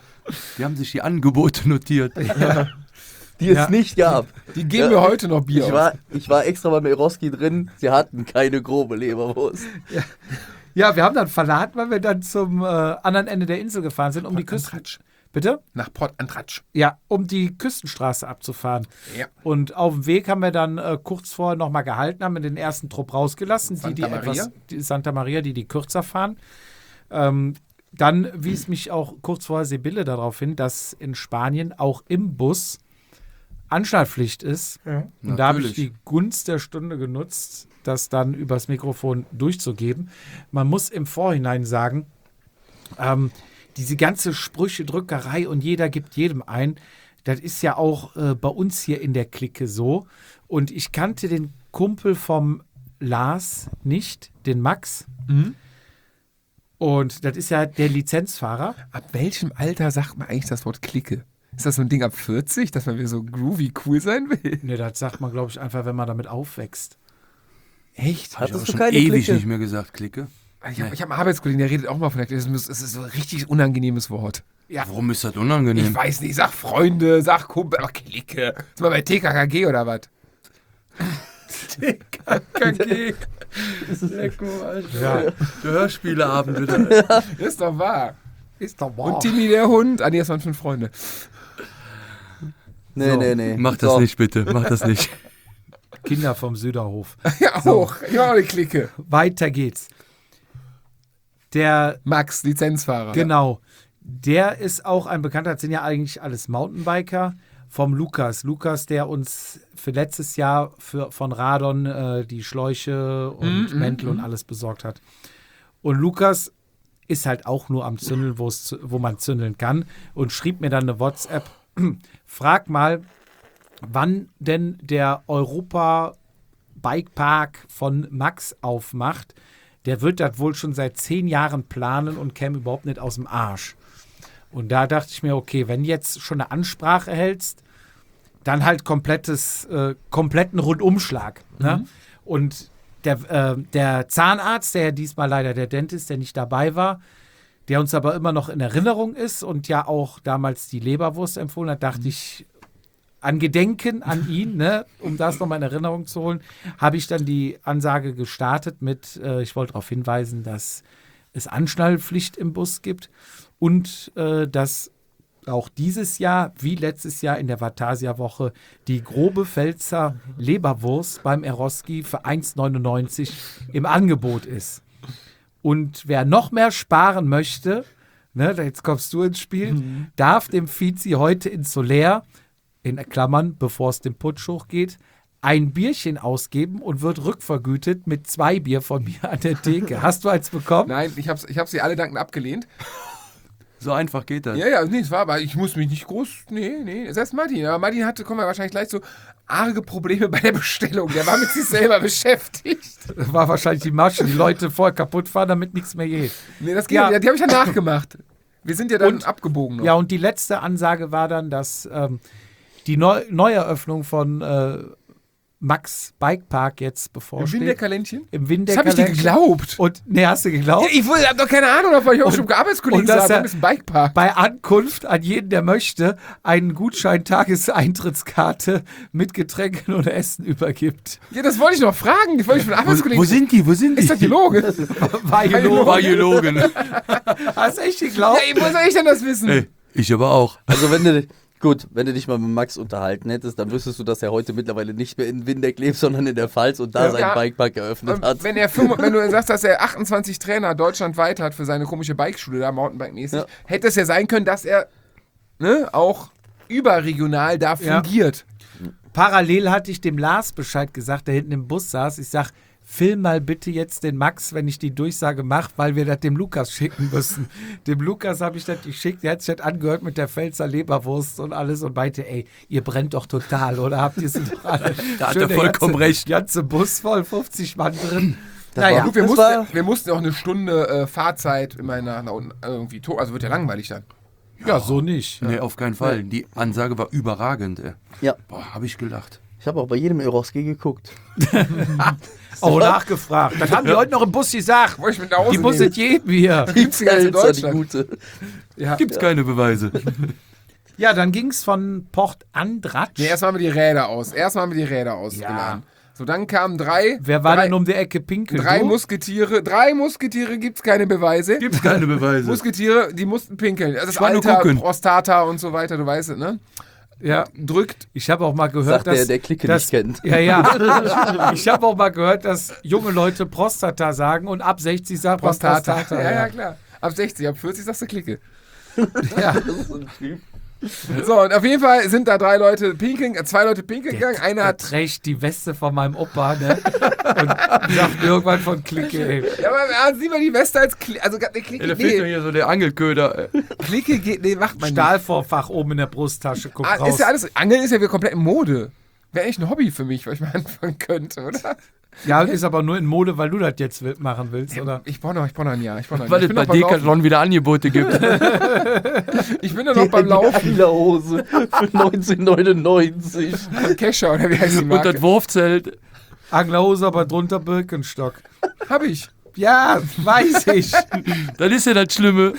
Die haben sich die Angebote notiert. Ja. Die es ja. nicht gab. Die geben ja. mir heute noch Bier ich war, ich war extra bei Meroski drin, sie hatten keine grobe Leberwurst. Ja, ja wir haben dann verladen, weil wir dann zum äh, anderen Ende der Insel gefahren sind, um Port die Küsten... Antratsch. Bitte? Nach Port Antratsch. Ja, um die Küstenstraße abzufahren. Ja. Und auf dem Weg haben wir dann äh, kurz vorher nochmal gehalten, haben wir den ersten Trupp rausgelassen, Santa die, die Maria? etwas... Die Santa Maria, die die kürzer fahren. Ähm, dann wies mich auch kurz vorher Sibylle darauf hin, dass in Spanien auch im Bus Anschnallpflicht ist. Ja. Und natürlich. Da habe ich die Gunst der Stunde genutzt, das dann übers Mikrofon durchzugeben. Man muss im Vorhinein sagen, ähm, diese ganze Sprüchedrückerei und jeder gibt jedem ein, das ist ja auch äh, bei uns hier in der Clique so. Und ich kannte den Kumpel vom Lars nicht, den Max. Mhm. Und das ist ja der Lizenzfahrer. Ab welchem Alter sagt man eigentlich das Wort Clique? Ist das so ein Ding ab vierzig, dass man wieder so groovy cool sein will? Ne, das sagt man, glaube ich, einfach, wenn man damit aufwächst. Echt? Hast du schon ewig Clique? Nicht mehr gesagt, Clique? Ich habe hab einen Arbeitskollegen, der redet auch mal von der Clique. Es ist so ein richtig unangenehmes Wort. Ja. Warum ist das unangenehm? Ich weiß nicht, sag Freunde, sag Kumpel, aber Clique. Ist mal bei T K K G oder was? T K K G. Das ist Lecko, Alter. Ja. Der Hörspieleabend wieder. Ja. Ist doch wahr. Ist doch wahr. Und Timmy der Hund. Ah, nee, das waren fünf Freunde. Nee, so. nee, nee. Mach das so. nicht, bitte. Mach das nicht. Kinder vom Süderhof. Ja, auch. So. Ja, die Clique. Weiter geht's. Der Max, Lizenzfahrer. Genau. Der ist auch ein Bekannter, das sind ja eigentlich alles Mountainbiker, vom Lukas. Lukas, der uns für letztes Jahr für, von Radon äh, die Schläuche und mm, Mäntel mm, und alles besorgt hat. Und Lukas ist halt auch nur am Zündeln, wo man zündeln kann und schrieb mir dann eine WhatsApp, frag mal, wann denn der Europa Bikepark von Max aufmacht. Der wird das wohl schon seit zehn Jahren planen und käme überhaupt nicht aus dem Arsch. Und da dachte ich mir, okay, wenn jetzt schon eine Ansprache hältst, dann halt komplettes, äh, kompletten Rundumschlag. Mhm. Ne? Und der, äh, der Zahnarzt, der diesmal leider der Dentist, der nicht dabei war, der uns aber immer noch in Erinnerung ist und ja auch damals die Leberwurst empfohlen hat, dachte mhm. ich, an Gedenken an ihn, ne, um das nochmal in Erinnerung zu holen, habe ich dann die Ansage gestartet mit, äh, ich wollte darauf hinweisen, dass es Anschnallpflicht im Bus gibt und äh, dass auch dieses Jahr, wie letztes Jahr in der Vatasia-Woche, die grobe Pfälzer Leberwurst beim Eroski für eins neunundneunzig im Angebot ist. Und wer noch mehr sparen möchte, ne, jetzt kommst du ins Spiel, mhm. darf dem Fizi heute in Solaire, in Klammern, bevor es dem Putsch hochgeht, ein Bierchen ausgeben und wird rückvergütet mit zwei Bier von mir an der Theke. Hast du eins bekommen? Nein, ich habe ich hab sie alle dankend abgelehnt. So einfach geht das. Ja, ja, nee, es war, aber ich muss mich nicht groß, nee, nee, selbst Martin, aber Martin hatte, kommen wir wahrscheinlich gleich so, arge Probleme bei der Bestellung, der war mit sich selber beschäftigt. Das war wahrscheinlich die Masche, die Leute voll kaputt fahren, damit nichts mehr geht. Nee, das geht, Ja. ja, die habe ich ja nachgemacht. Wir sind ja dann Und- abgebogen noch. Ja, und die letzte Ansage war dann, dass ähm, die Neu Neueröffnung von äh, Max Bikepark jetzt Im bevorsteht. Winterkalendchen? Im Das Winterkalender. habe ich dir geglaubt. Und, nee, hast du geglaubt? Ja, ich habe doch keine Ahnung, weil ich auch Und- schon Arbeitskollegen und dass sage, er- ein bisschen Bikepark. Bei Ankunft an jeden, der möchte, einen Gutschein Tageseintrittskarte mit Getränken und Essen übergibt. Ja, das wollte ich noch fragen. Das wollte ich von Wo, Arbeitskollegen. wo sind die? Wo sind die? Ist das gelogen? War gelogen. War gelogen. Hast du echt geglaubt? Ja, wo soll ich denn das wissen? Ey, ich aber auch. Also wenn du, gut, wenn du dich mal mit Max unterhalten hättest, dann wüsstest du, dass er heute mittlerweile nicht mehr in Windeck lebt, sondern in der Pfalz und da Ja. seinen Bikepark eröffnet Und hat. wenn, er fünf, wenn du sagst, dass er achtundzwanzig Trainer deutschlandweit hat für seine komische Bikeschule, da Mountainbike-mäßig, Ja. hätte es ja sein können, dass er ne, auch überregional da Ja. fungiert. Parallel hatte ich dem Lars Bescheid gesagt, der hinten im Bus saß. Ich sag, film mal bitte jetzt den Max, wenn ich die Durchsage mache, weil wir das dem Lukas schicken müssen. Dem Lukas habe ich das geschickt, der hat sich das angehört mit der Pfälzer Leberwurst und alles und meinte, ey, ihr brennt doch total, oder habt ihr sie doch alle? Da hat Schön, er der vollkommen ganze, recht. Ganze Bus voll, fünfzig Mann drin. Das naja, war Gut, wir, Das mussten, war- wir mussten auch eine Stunde äh, Fahrzeit immer nach, nach unten irgendwie to- also wird ja langweilig dann. ja, so nicht. Nee, auf keinen Fall. Die Ansage war überragend, ey. Ja, Boah, hab ich gelacht. ich habe auch bei jedem Eroski geguckt. Auch nachgefragt. Das haben die heute noch im Bus gesagt. Wollte ich mit nach Hause Die muss nehmen. es jedem hier. Gibt's die ganze Pfälzer, die Deutschland. gute. Ja, Gibt's keine Beweise. ja dann ging es von Port Andratsch. Nee, erst machen wir die Räder aus. Erst machen wir die Räder ausgeladen. So, dann kamen drei. Wer war drei, denn um die Ecke pinkeln? Drei Du? Musketiere. Drei Musketiere gibt's keine Beweise. Gibt's keine Beweise. Musketiere, die mussten pinkeln. Also das Ich war nur Alter, gucken. Prostata und so weiter, du weißt es, ne? Ja. Drückt. Ich habe auch mal gehört, Sagt der, dass... der Clique dass, nicht kennt. Ja, ja. Ich habe auch mal gehört, dass junge Leute Prostata sagen und ab sechzig sagen Prostata. Prostata. Ja, ja, klar. Ab sechzig, ab vierzig sagst du Clique. Ja. Das ist ein Typ. So, und auf jeden Fall sind da drei Leute pinkeln, äh, zwei Leute pinkeln gegangen. Einer Der hat. trägt die Weste von meinem Opa, ne? Und sagt irgendwann von Clique, ey. Ja, aber er hat lieber die Weste als Clique. Also, eine Ja, Clique, da fehlt doch nee, hier so der Angelköder. ey. Clique geht, nee, macht man nicht. Stahlvorfach oben in der Brusttasche, guck Ah, raus. ist ja alles, Angeln ist ja wieder komplett in Mode. Wäre eigentlich ein Hobby für mich, was ich mal anfangen könnte, oder? Ja, ist aber nur in Mode, weil du das jetzt wi- machen willst, oder? Ich brauche noch, ich brauche noch ein Jahr. Ich, brauch noch ein Weil Jahr. es Ich, bin bei noch beim Laufen. Decathlon wieder Angebote gibt. Ich bin doch noch beim Laufen. Die Anglerhose für neunzehnhundertneunundneunzig. Kescher, oder wie heißt die Und das Marke? Wurfzelt. Anglerhose, aber drunter Birkenstock. Hab ich. Ja, weiß ich. Das ist ja das Schlimme.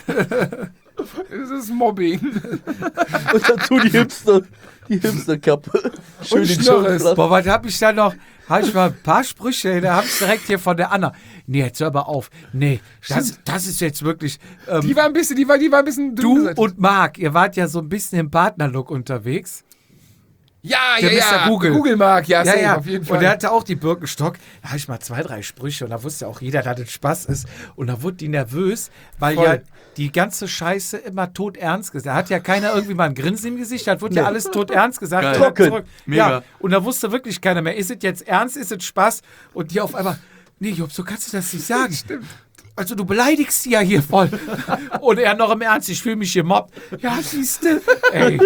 Das ist Mobbing. Und dazu die Hipster, die Hipsterkappe. Schön Und die Schnörres. Schulter. Boah, was hab ich da noch? Hab ich mal ein paar Sprüche, da hab ich direkt hier von der Anna. Nee, jetzt hör aber auf. Nee, das, das ist jetzt wirklich. Ähm, Die war ein bisschen, die war, die war ein bisschen dünn du besetzt. und Marc, ihr wart ja so ein bisschen im Partnerlook unterwegs. Ja, Der ja, ja. Mister Google. Google mag, ja, Ja, safe, ja. auf jeden Fall. Und der hatte auch die Birkenstock. Da habe ich mal zwei, drei Sprüche und da wusste auch jeder, dass das Spaß ist. Und da wurde die nervös, weil Voll. ja die ganze Scheiße immer todernst gesagt. Da hat ja keiner irgendwie mal ein Grinsen im Gesicht, da wurde ja alles todernst gesagt. Geil. Zurück, Trocken. zurück. Mega. Ja, und da wusste wirklich keiner mehr, ist es jetzt ernst, ist es Spaß? Und die auf einmal, nee, Job, so kannst du das nicht sagen. Stimmt. Also du beleidigst sie ja hier voll. Und er noch im Ernst, ich fühle mich gemobbt. Ja, siehste. Ey,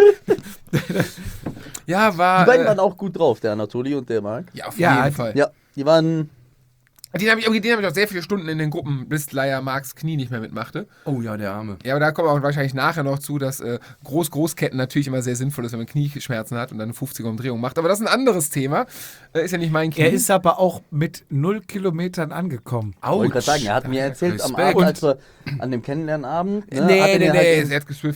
ja, war. Die beiden äh, waren auch gut drauf, der Anatoli und der Marc. ja, auf Ja, jeden Fall. Ja, die waren. Den habe ich, den hab ich auch sehr viele Stunden in den Gruppen, bis Leier Marks Knie nicht mehr mitmachte. Oh ja, der Arme. Ja, aber da kommen wir auch wahrscheinlich nachher noch zu, dass äh, Groß-Großketten natürlich immer sehr sinnvoll ist, wenn man Knieschmerzen hat und dann eine fünfziger-Umdrehung macht. Aber das ist ein anderes Thema. Äh, ist ja nicht mein Knie. er ist aber auch mit null Kilometern angekommen. Ich wollte gerade sagen, er hat mir erzählt am Respekt. Abend, als wir an dem Kennenlernabend. Ne, nee, hat er nee, mir nee, halt er hat geswiftet.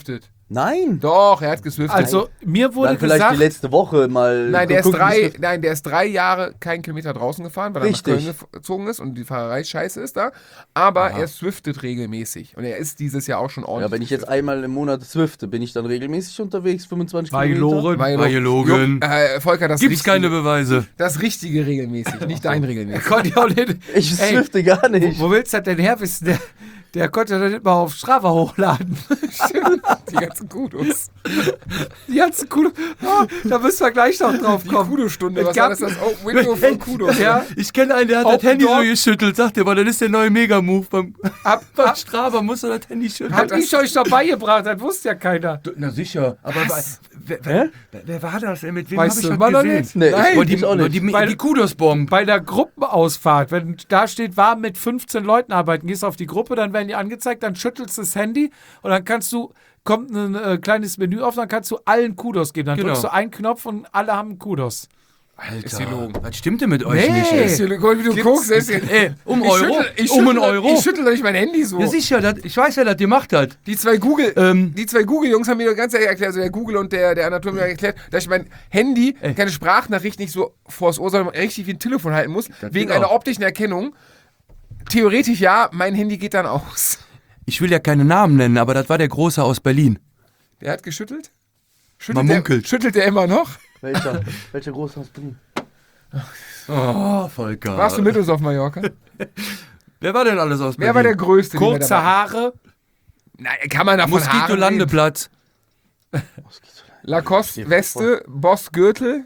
Nein. Doch, er hat geswiftet. Also, mir wurde Dann vielleicht gesagt, die letzte Woche mal. Nein, der ist geguckt, drei, wie es- nein, der ist drei Jahre keinen Kilometer draußen gefahren, weil er nach Richtig. Köln gezogen ist und die Fahrerei scheiße ist da. Aber er swiftet regelmäßig. Und er ist dieses Jahr auch schon ordentlich. Ja, wenn ich jetzt einmal im Monat swifte, bin ich dann regelmäßig unterwegs, fünfundzwanzig Bei Kilometer. Loren. Weil War gelogen. Äh, Volker, das Gibt's richtige, keine Beweise. das richtige regelmäßig, nicht dein regelmäßig. konnte ich auch nicht. Ich Ey, swifte gar nicht. Wo willst du das denn her wissen? Der, der konnte das nicht mal auf Strava hochladen. Die ganzen Kudos. Die ganzen Kudos. Oh, da müssen wir gleich noch drauf Die kommen. Kudo-Stunde, Es was gab- war das? Das oh, Window von Kudos. Ja, Ich kenne einen, der hat Open das Handy Door. so geschüttelt, sagt er, weil das ist der neue Mega-Move. Beim, ab, beim ab, Strava muss er das Handy schütteln. hab ich euch doch beigebracht, das wusste ja keiner. Na sicher, aber Was? wer, wer, wer, wer war das? Ey, mit wem Weißt habe ich du das immer noch gesehen? nicht? Nee, Nein, ich die, auch nicht. die, die, Weil- die Kudos-Bomben. Bei der Gruppenausfahrt, wenn da steht, war mit fünfzehn Leuten arbeiten, gehst auf die Gruppe, dann werden die angezeigt, dann schüttelst du das Handy und dann kannst du, kommt ein äh, kleines Menü auf, dann kannst du allen Kudos geben. Dann Genau. drückst du einen Knopf und alle haben Kudos. Ist gelogen. Alter, was stimmt denn mit euch Nee. nicht? Ist Ey? hier, guck, wie du guckst. Ist hier, Ey, um ich Euro? schüttel, ich um einen schüttel- Euro? Ich schüttel doch nicht mein Handy so. Ja sicher, das, ich weiß, wer das gemacht hat. Die zwei Google, Ähm. die zwei Google-Jungs haben mir ganz ehrlich erklärt, also der Google und der, der Anatom mir erklärt, dass ich mein Handy, Ey. keine Sprachnachricht nicht so vors Ohr, sondern richtig wie ein Telefon halten muss, wegen geht einer auch. optischen Erkennung. Theoretisch ja, mein Handy geht dann aus. Ich will ja keine Namen nennen, aber das war der Große aus Berlin. Der hat geschüttelt? Man der, munkelt. schüttelt der immer noch? Welcher? Welcher Großhaus bin Oh, Volker. Warst du mit uns auf Mallorca? Wer war denn alles aus Berlin? Wer war der Größte? den wir Kurze dabei- Haare, Nein, kann man davon Haare reden? Moskito-Landeplatz. Lacoste-Weste, Boss-Gürtel.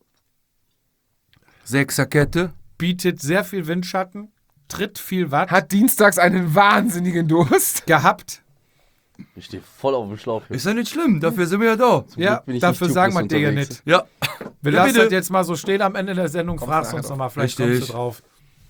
Sechserkette. bietet sehr viel Windschatten, tritt viel Watt, Hat dienstags einen wahnsinnigen Durst. gehabt. Ich stehe voll auf dem Schlauch. hier. Ist ja nicht schlimm, dafür sind wir ja da. Zum Ja, Glück bin ich dafür nicht sagen wir tubeless dir ja unterwegs. nicht. Ja. Wir Ja, lassen bitte. das jetzt mal so stehen am Ende der Sendung. Kommst Fragst nachher uns drauf. nochmal, vielleicht Richtig. kommst du drauf.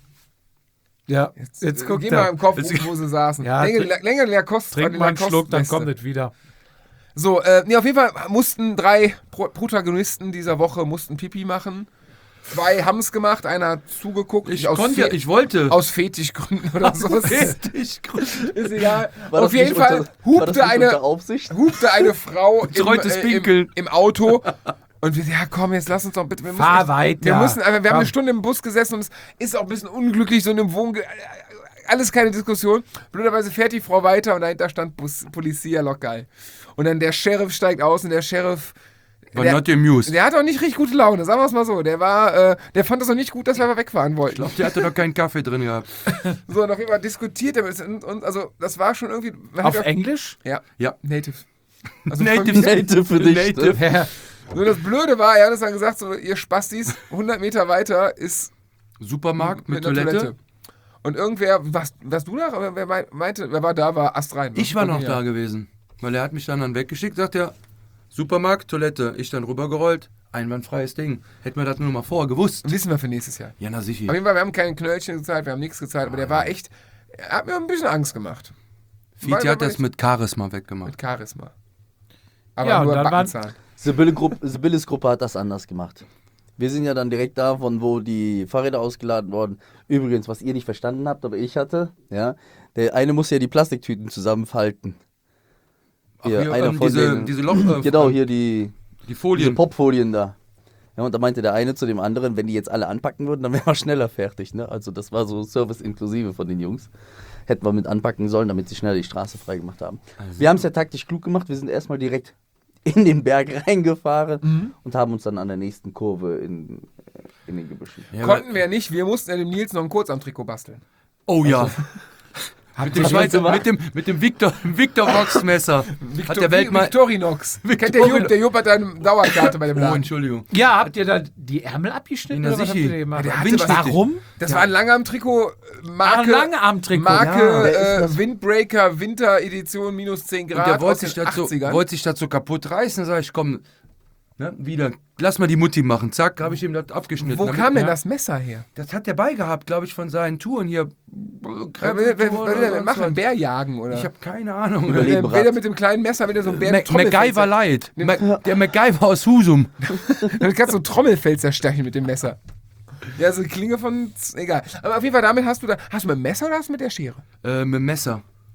Ja, jetzt, Jetzt, guck Geh da. mal im Kopf, Jetzt- wo sie saßen. Ja, länger, trink- länger Lacoste. Trink mal einen Schluck, dann Lacoste-Weste. kommt es wieder. So, äh, nee, auf jeden Fall mussten drei Pro Protagonisten dieser Woche mussten Pipi machen. Zwei haben es gemacht, einer hat zugeguckt. Ich aus, konnte ja, Fe- ich wollte. aus Fetischgründen oder so. Richtig. Ist egal. War Auf das jeden nicht Fall unter, war das hupte nicht unter eine, Aufsicht? hupte eine Frau im, Betreutes äh, im, Pinkeln. im Auto. Und wir, ja komm, jetzt lass uns doch bitte. Wir müssen Fahr echt- weiter. Wir, müssen, aber wir haben Komm. eine Stunde im Bus gesessen und es ist auch ein bisschen unglücklich, so in einem Wohnge... Alles keine Diskussion. Blöderweise fährt die Frau weiter und dahinter stand Bus, Polizia, lock geil. Und dann der Sheriff steigt aus und der Sheriff... War der, not amused. der hat auch nicht richtig gute Laune, sagen wir es mal so. Der war, äh, der fand es auch nicht gut, dass wir aber wegfahren wollten. Ich glaube, der hatte doch keinen Kaffee drin gehabt. So, und auf jeden Fall diskutiert er mit und, und also das war schon irgendwie. Auf Englisch? Ja, Ja. Native. Also Native. von mir- Native für dich. Native. Ne? Ja. Nur das Blöde war, er hat es dann gesagt, so, ihr Spastis, hundert Meter weiter ist Supermarkt mit, einer Toilette. Und irgendwer, warst, warst du da? Aber wer mei- meinte, wer war da, war astrein. Ich war noch Okay, da ja. gewesen. Weil er hat mich dann, dann weggeschickt, sagt er, Supermarkt, Toilette. Ich dann rübergerollt. Einwandfreies Ding. Hätten wir das nur mal vorher gewusst. Wissen wir für nächstes Jahr. Ja, na Auf sicher. jeden Fall, wir haben kein Knöllchen gezahlt, wir haben nichts gezahlt, aber der war echt, er hat mir ein bisschen Angst gemacht. Fizi Weil- hat weil das ich- mit Charisma weggemacht. Mit Charisma. Aber Ja, und nur dann waren- Backenzahn. Sibylle Grupp- Sibylles Gruppe hat das anders gemacht. Wir sind ja dann direkt da, von wo die Fahrräder ausgeladen wurden. Übrigens, was ihr nicht verstanden habt, aber ich hatte, ja, der eine muss ja die Plastiktüten zusammenfalten. Ach, Hier, hier, einer ähm, von diese, denen. diese Loch, äh, Genau, hier die, die diese Folien. Popfolien da. Ja, und da meinte der eine zu dem anderen, wenn die jetzt alle anpacken würden, dann wären wir schneller fertig. Ne? Also das war so Service inklusive von den Jungs. Hätten wir mit anpacken sollen, damit sie schneller die Straße frei gemacht haben. Also- Wir haben es ja taktisch klug gemacht. Wir sind erstmal direkt in den Berg reingefahren Mhm. und haben uns dann an der nächsten Kurve in, in den Gebüschen. Ja, aber- Konnten wir nicht, wir mussten ja dem Nils noch ein Kurzarmtrikot basteln. Oh ja. Habt Mit ihr dem, schon Schweizer, mit dem, mit dem Victor, Victor Vox Messer. Hat der Weltmeister. Victorinox. Kennt der Jupp, der Jupp hat eine Dauerkarte bei dem Oh, Laden. Entschuldigung. Ja, habt ihr da die Ärmel abgeschnitten? Na, Oder was habt sicher. ihr gemacht? Ja, der hatte Windstiefel. was- Warum? Das war ein Langarm-Trikot, Ach, Marke, ein Langarm-Trikot. Marke ja. Wer ist äh, das? Windbreaker, Winteredition, minus zehn Und Grad der aus wollte den sich, das so, achtzigern. wollte sich das so kaputt reißen. Da sag ich, komm, ne, wieder. Lass mal die Mutti machen. Zack, habe ich ihm das abgeschnitten. Wo Damit- kam denn ja. das Messer her? Das hat der beigehabt, glaube ich, von seinen Touren hier. Wer will, wer, wer will der denn machen? Bär jagen, oder? Ich habe keine Ahnung. Überleben. Will der- will der mit dem kleinen Messer, will der so einen Bär Ma- MacGyver Light. Ma der MacGyver aus Husum. Dann kannst du Trommelfell zerstechen mit dem Messer. Ja, so eine Klinge von... Egal. Aber auf jeden Fall, damit hast du da... Hast du mit dem Messer oder hast du mit der Schere? Äh, mit dem Messer.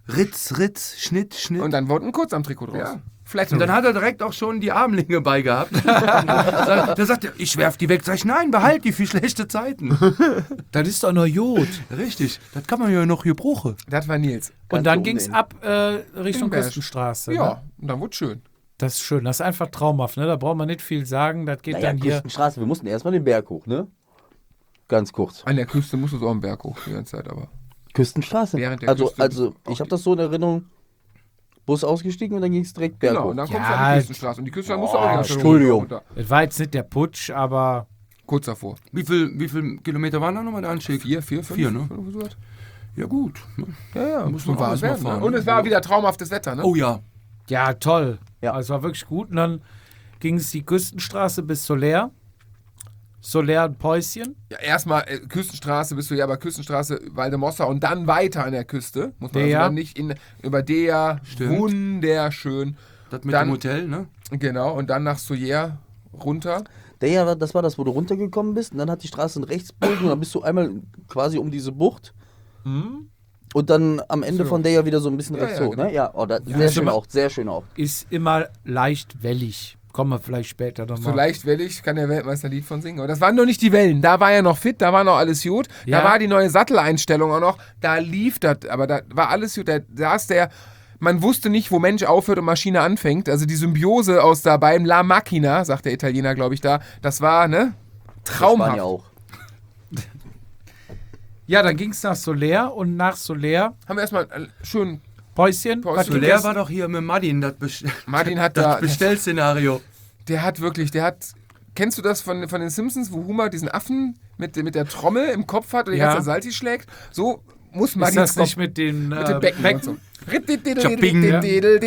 Ritz, Ritz, Schnitt, Schnitt. Und dann wurde ein Kurzarmtrikot draus. Ja. Flat. Und dann hat er direkt auch schon die Armlinge bei gehabt. Da sagt er, ich werf die weg. Sag ich, nein, behalt die für schlechte Zeiten. Das ist doch nur Jod. Richtig, das kann man ja noch hier bruche. Das war Nils. Und dann oben ging es hin. ab äh, Richtung Berg. Küstenstraße. Ja, Ne? und dann wurde schön. Das ist schön. Das ist einfach traumhaft. Ne? Da braucht man nicht viel sagen. Das geht Naja, dann hier. Küstenstraße, wir mussten erstmal den Berg hoch, ne? Ganz kurz. An der Küste musst du so am Berg hoch die ganze Zeit, aber. Küstenstraße. Während der also, Küste also auch ich habe das so in Erinnerung, Bus ausgestiegen und dann ging es direkt Genau, berghoch. und dann kommst Ja, du an die Küstenstraße. Und die Küstenstraße musst du auch Oh, ganz schön Entschuldigung. runter. Das war jetzt nicht der Putsch, aber Kurz davor. Wie viel, wie viel Kilometer waren da nochmal der Anstieg? Vier, vier, fünf? Vier, ne? Fünf, sowas. Ja gut. ne? Ja, ja, Muss muss man man warm alles mal werden. fahren, Ne? Und ne? es war wieder traumhaftes Wetter, ne? Oh ja. ja, toll. Ja. Also war wirklich gut. Und dann ging es die Küstenstraße bis Soler. Soler ein Päuschen. Ja, erstmal äh, Küstenstraße bist du ja bei Küstenstraße Valdemossa und dann weiter an der Küste. Muss man also Dea. dann nicht in, über Dea. Stimmt. Wunderschön. Das mit Dann- dem Hotel, ne? Genau, und dann nach Soyer runter. Der ja, war- das war das, wo du runtergekommen bist und dann hat die Straße einen Rechtsbogen und dann bist du einmal quasi um diese Bucht und dann am Ende So. von der ja wieder so ein bisschen Ja, rechts ja, hoch, genau. ne? Ja, oh, da, Ja, sehr ist schön immer- auch, sehr schön auch. Ist immer leicht wellig. Kommen wir vielleicht später So nochmal. leicht wellig, kann der Weltmeister ein Lied von singen. Aber das waren noch nicht die Wellen. Da war er noch fit, da war noch alles gut. Ja. Da war die neue Satteleinstellung auch noch. Da lief das, aber da war alles gut. Da saß der, man wusste nicht, wo Mensch aufhört und Maschine anfängt. Also die Symbiose aus da beim La Macchina, sagt der Italiener, glaube ich, da. Das war, ne? Das Traumhaft. waren ja auch. Ja, dann ging es nach Soler und nach Soler Haben wir erstmal äh, schön. Päuschen. Päuschen. Was So gegessen? leer war doch hier mit Martin das, Best Martin hat das da, Bestellszenario. der hat wirklich, der hat, kennst du das von, von den Simpsons, wo Homer diesen Affen mit, mit der Trommel im Kopf hat und die Ja. ganze Salti schlägt? So muss Ist Martin das nicht mit den, mit äh, dem Becken, Becken? und so. Chopping, ja.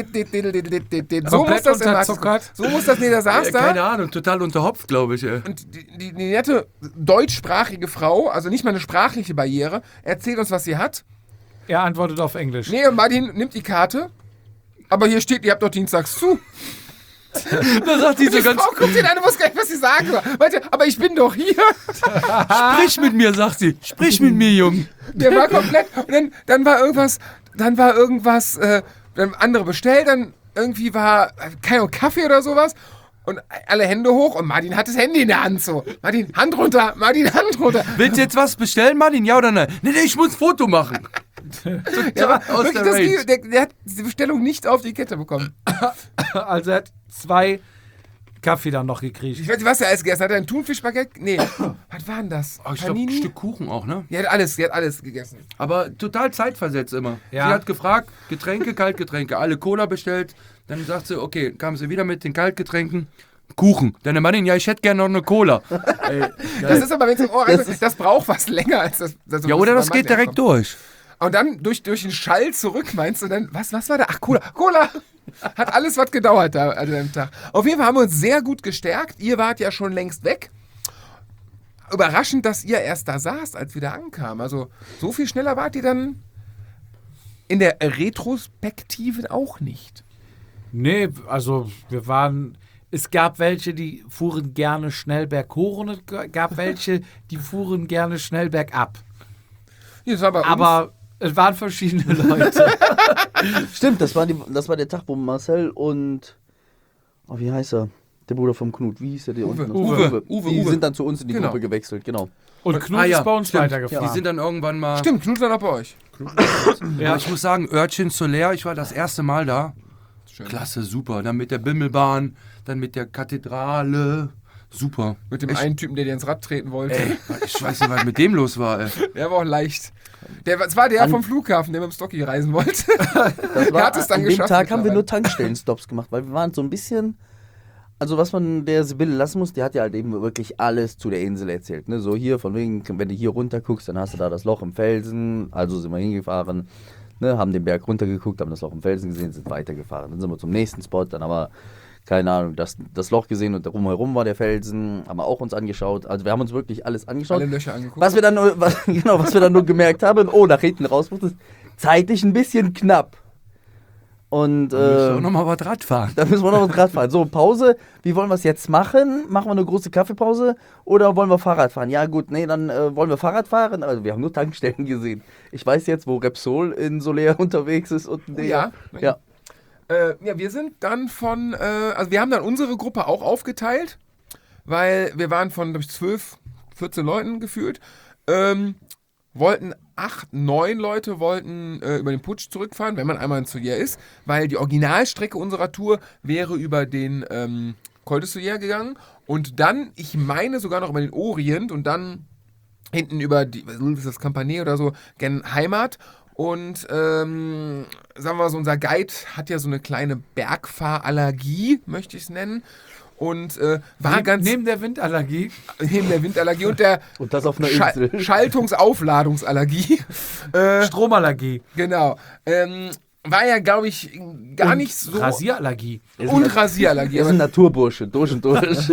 So muss Komplett das denn, Max. unterzuckert? So muss das, nee, da saß Äh, da. keine Ahnung, total unterhopft, glaube ich. Ey. Und die, die, die nette deutschsprachige Frau, also nicht mal eine sprachliche Barriere, erzählt uns, was sie hat. Er antwortet auf Englisch. Nee, und Martin nimmt die Karte, aber hier steht, ihr habt doch dienstags zu. Da sagt die Und die so ganz, Frau guckt ihn an und wusste gar nicht, was sie sagen soll. Meinte, aber ich bin doch hier. sprich mit mir, sagt sie. Sprich mit mir, Junge. Der war komplett. Und dann, dann war irgendwas, dann war irgendwas, äh, dann haben andere bestellt, dann irgendwie war, äh, keine Ahnung, Kaffee oder sowas. Und alle Hände hoch und Martin hat das Handy in der Hand so. Martin, Hand runter, Martin, Hand runter. Willst du jetzt was bestellen, Martin? Ja oder nein? Nee, nee, ich muss ein Foto machen. Der, war aus wirklich der das Range. Video, der, der hat diese Bestellung nicht auf die Kette bekommen. Also er hat zwei Kaffee dann noch gekriegt. Ich weiß nicht, was er alles gegessen hat. Hat er ein Thunfischbaguette? Nee. Was war denn das? Oh, ich glaube, ein Panini? Stück Kuchen auch, ne? Die hat alles, die hat alles gegessen. Aber total zeitversetzt immer. Ja. Sie hat gefragt, Getränke, Kaltgetränke, alle Cola bestellt. Dann sagt sie, okay, kam sie wieder mit den Kaltgetränken. Kuchen. Deine Mannin, ja, ich hätte gerne noch eine Cola. Ey, Das ist aber, wenn es im Ohr das, das braucht was länger als das. das ja, oder das beim geht Mann direkt herkommt. durch. Und dann durch, durch den Schall zurück, meinst du dann, was, was war da? Ach, Cola, Cola! Hat alles was gedauert da an dem Tag. Auf jeden Fall haben wir uns sehr gut gestärkt. Ihr wart ja schon längst weg. Überraschend, dass ihr erst da saßt, als wir da ankamen. Also so viel schneller wart ihr dann in der Retrospektive auch nicht. Nee, also wir waren. Es gab welche, die fuhren gerne schnell berghoch und es gab welche, die fuhren gerne schnell bergab. Das war bei uns. Aber es waren verschiedene Leute. Stimmt, das war, die, das war der Tag, wo Marcel und, oh, wie heißt er? Der Bruder vom Knut, wie hieß der? Der Uwe. unten? Uwe. Uwe, Die Uwe. sind dann zu uns in die Genau. Gruppe gewechselt, genau. Und Knut Ah, ja, ist bei uns stimmt. weitergefahren. Die sind dann irgendwann mal. Stimmt, Knut war noch bei euch. Ja. Aber ich muss sagen, Örtchen Soler, ich war das erste Mal da. Schön. Klasse, super. Dann mit der Bimmelbahn, dann mit der Kathedrale. Super. Mit dem Echt? einen Typen, der dir ins Rad treten wollte. Ey, ich weiß nicht, was mit dem los war, ey. Der war auch leicht. Der, das war der An- vom Flughafen, der mit dem Stocky reisen wollte. Das war, hat es dann an dem geschafft Tag haben wir mittlerweile. nur Tankstellen-Stops gemacht, weil wir waren so ein bisschen, also was man der Sibylle lassen muss, die hat ja halt eben wirklich alles zu der Insel erzählt. Ne? So hier, von wegen, wenn du hier runter guckst, dann hast du da das Loch im Felsen, also sind wir hingefahren, ne? Haben den Berg runtergeguckt, haben das Loch im Felsen gesehen, sind weitergefahren. Dann sind wir zum nächsten Spot, dann haben wir, keine Ahnung, das, das Loch gesehen und drumherum war der Felsen, haben wir auch uns angeschaut. Also wir haben uns wirklich alles angeschaut. Alle Löcher angeguckt. Was wir dann nur, was, genau, was wir dann nur gemerkt haben, oh, nach hinten raus, ist zeitlich ein bisschen knapp. Und Da müssen wir äh, noch mal was Rad fahren. da müssen wir noch was Rad fahren. So, Pause. Wie wollen wir es jetzt machen? Machen wir eine große Kaffeepause oder wollen wir Fahrrad fahren? Ja gut, nee, dann äh, wollen wir Fahrrad fahren. Also wir haben nur Tankstellen gesehen. Ich weiß jetzt, wo Repsol in Soler unterwegs ist. Und Oh, ja. ja. Äh, ja, wir sind dann von, äh, also wir haben dann unsere Gruppe auch aufgeteilt, weil wir waren von, glaube ich, zwölf, vierzehn Leuten gefühlt, ähm, wollten acht, neun Leute wollten äh, über den Putsch zurückfahren, wenn man einmal in Soyer ist, weil die Originalstrecke unserer Tour wäre über den ähm, Col de Soyer gegangen und dann, ich meine sogar noch über den Orient und dann hinten über die, was ist das, Campagne oder so, gen Heimat. Und ähm, sagen wir mal so, unser Guide hat ja so eine kleine Bergfahrallergie, möchte ich es nennen. Und äh, war Neben, ganz neben der Windallergie. neben der Windallergie und der Und das auf einer Schal Insel. Schaltungsaufladungsallergie. äh, Stromallergie. genau. Ähm, war ja, glaube ich, gar Und nicht so. Rasierallergie. Und Rasierallergie. Er ist Aber, ein Naturbursche, durch und durch.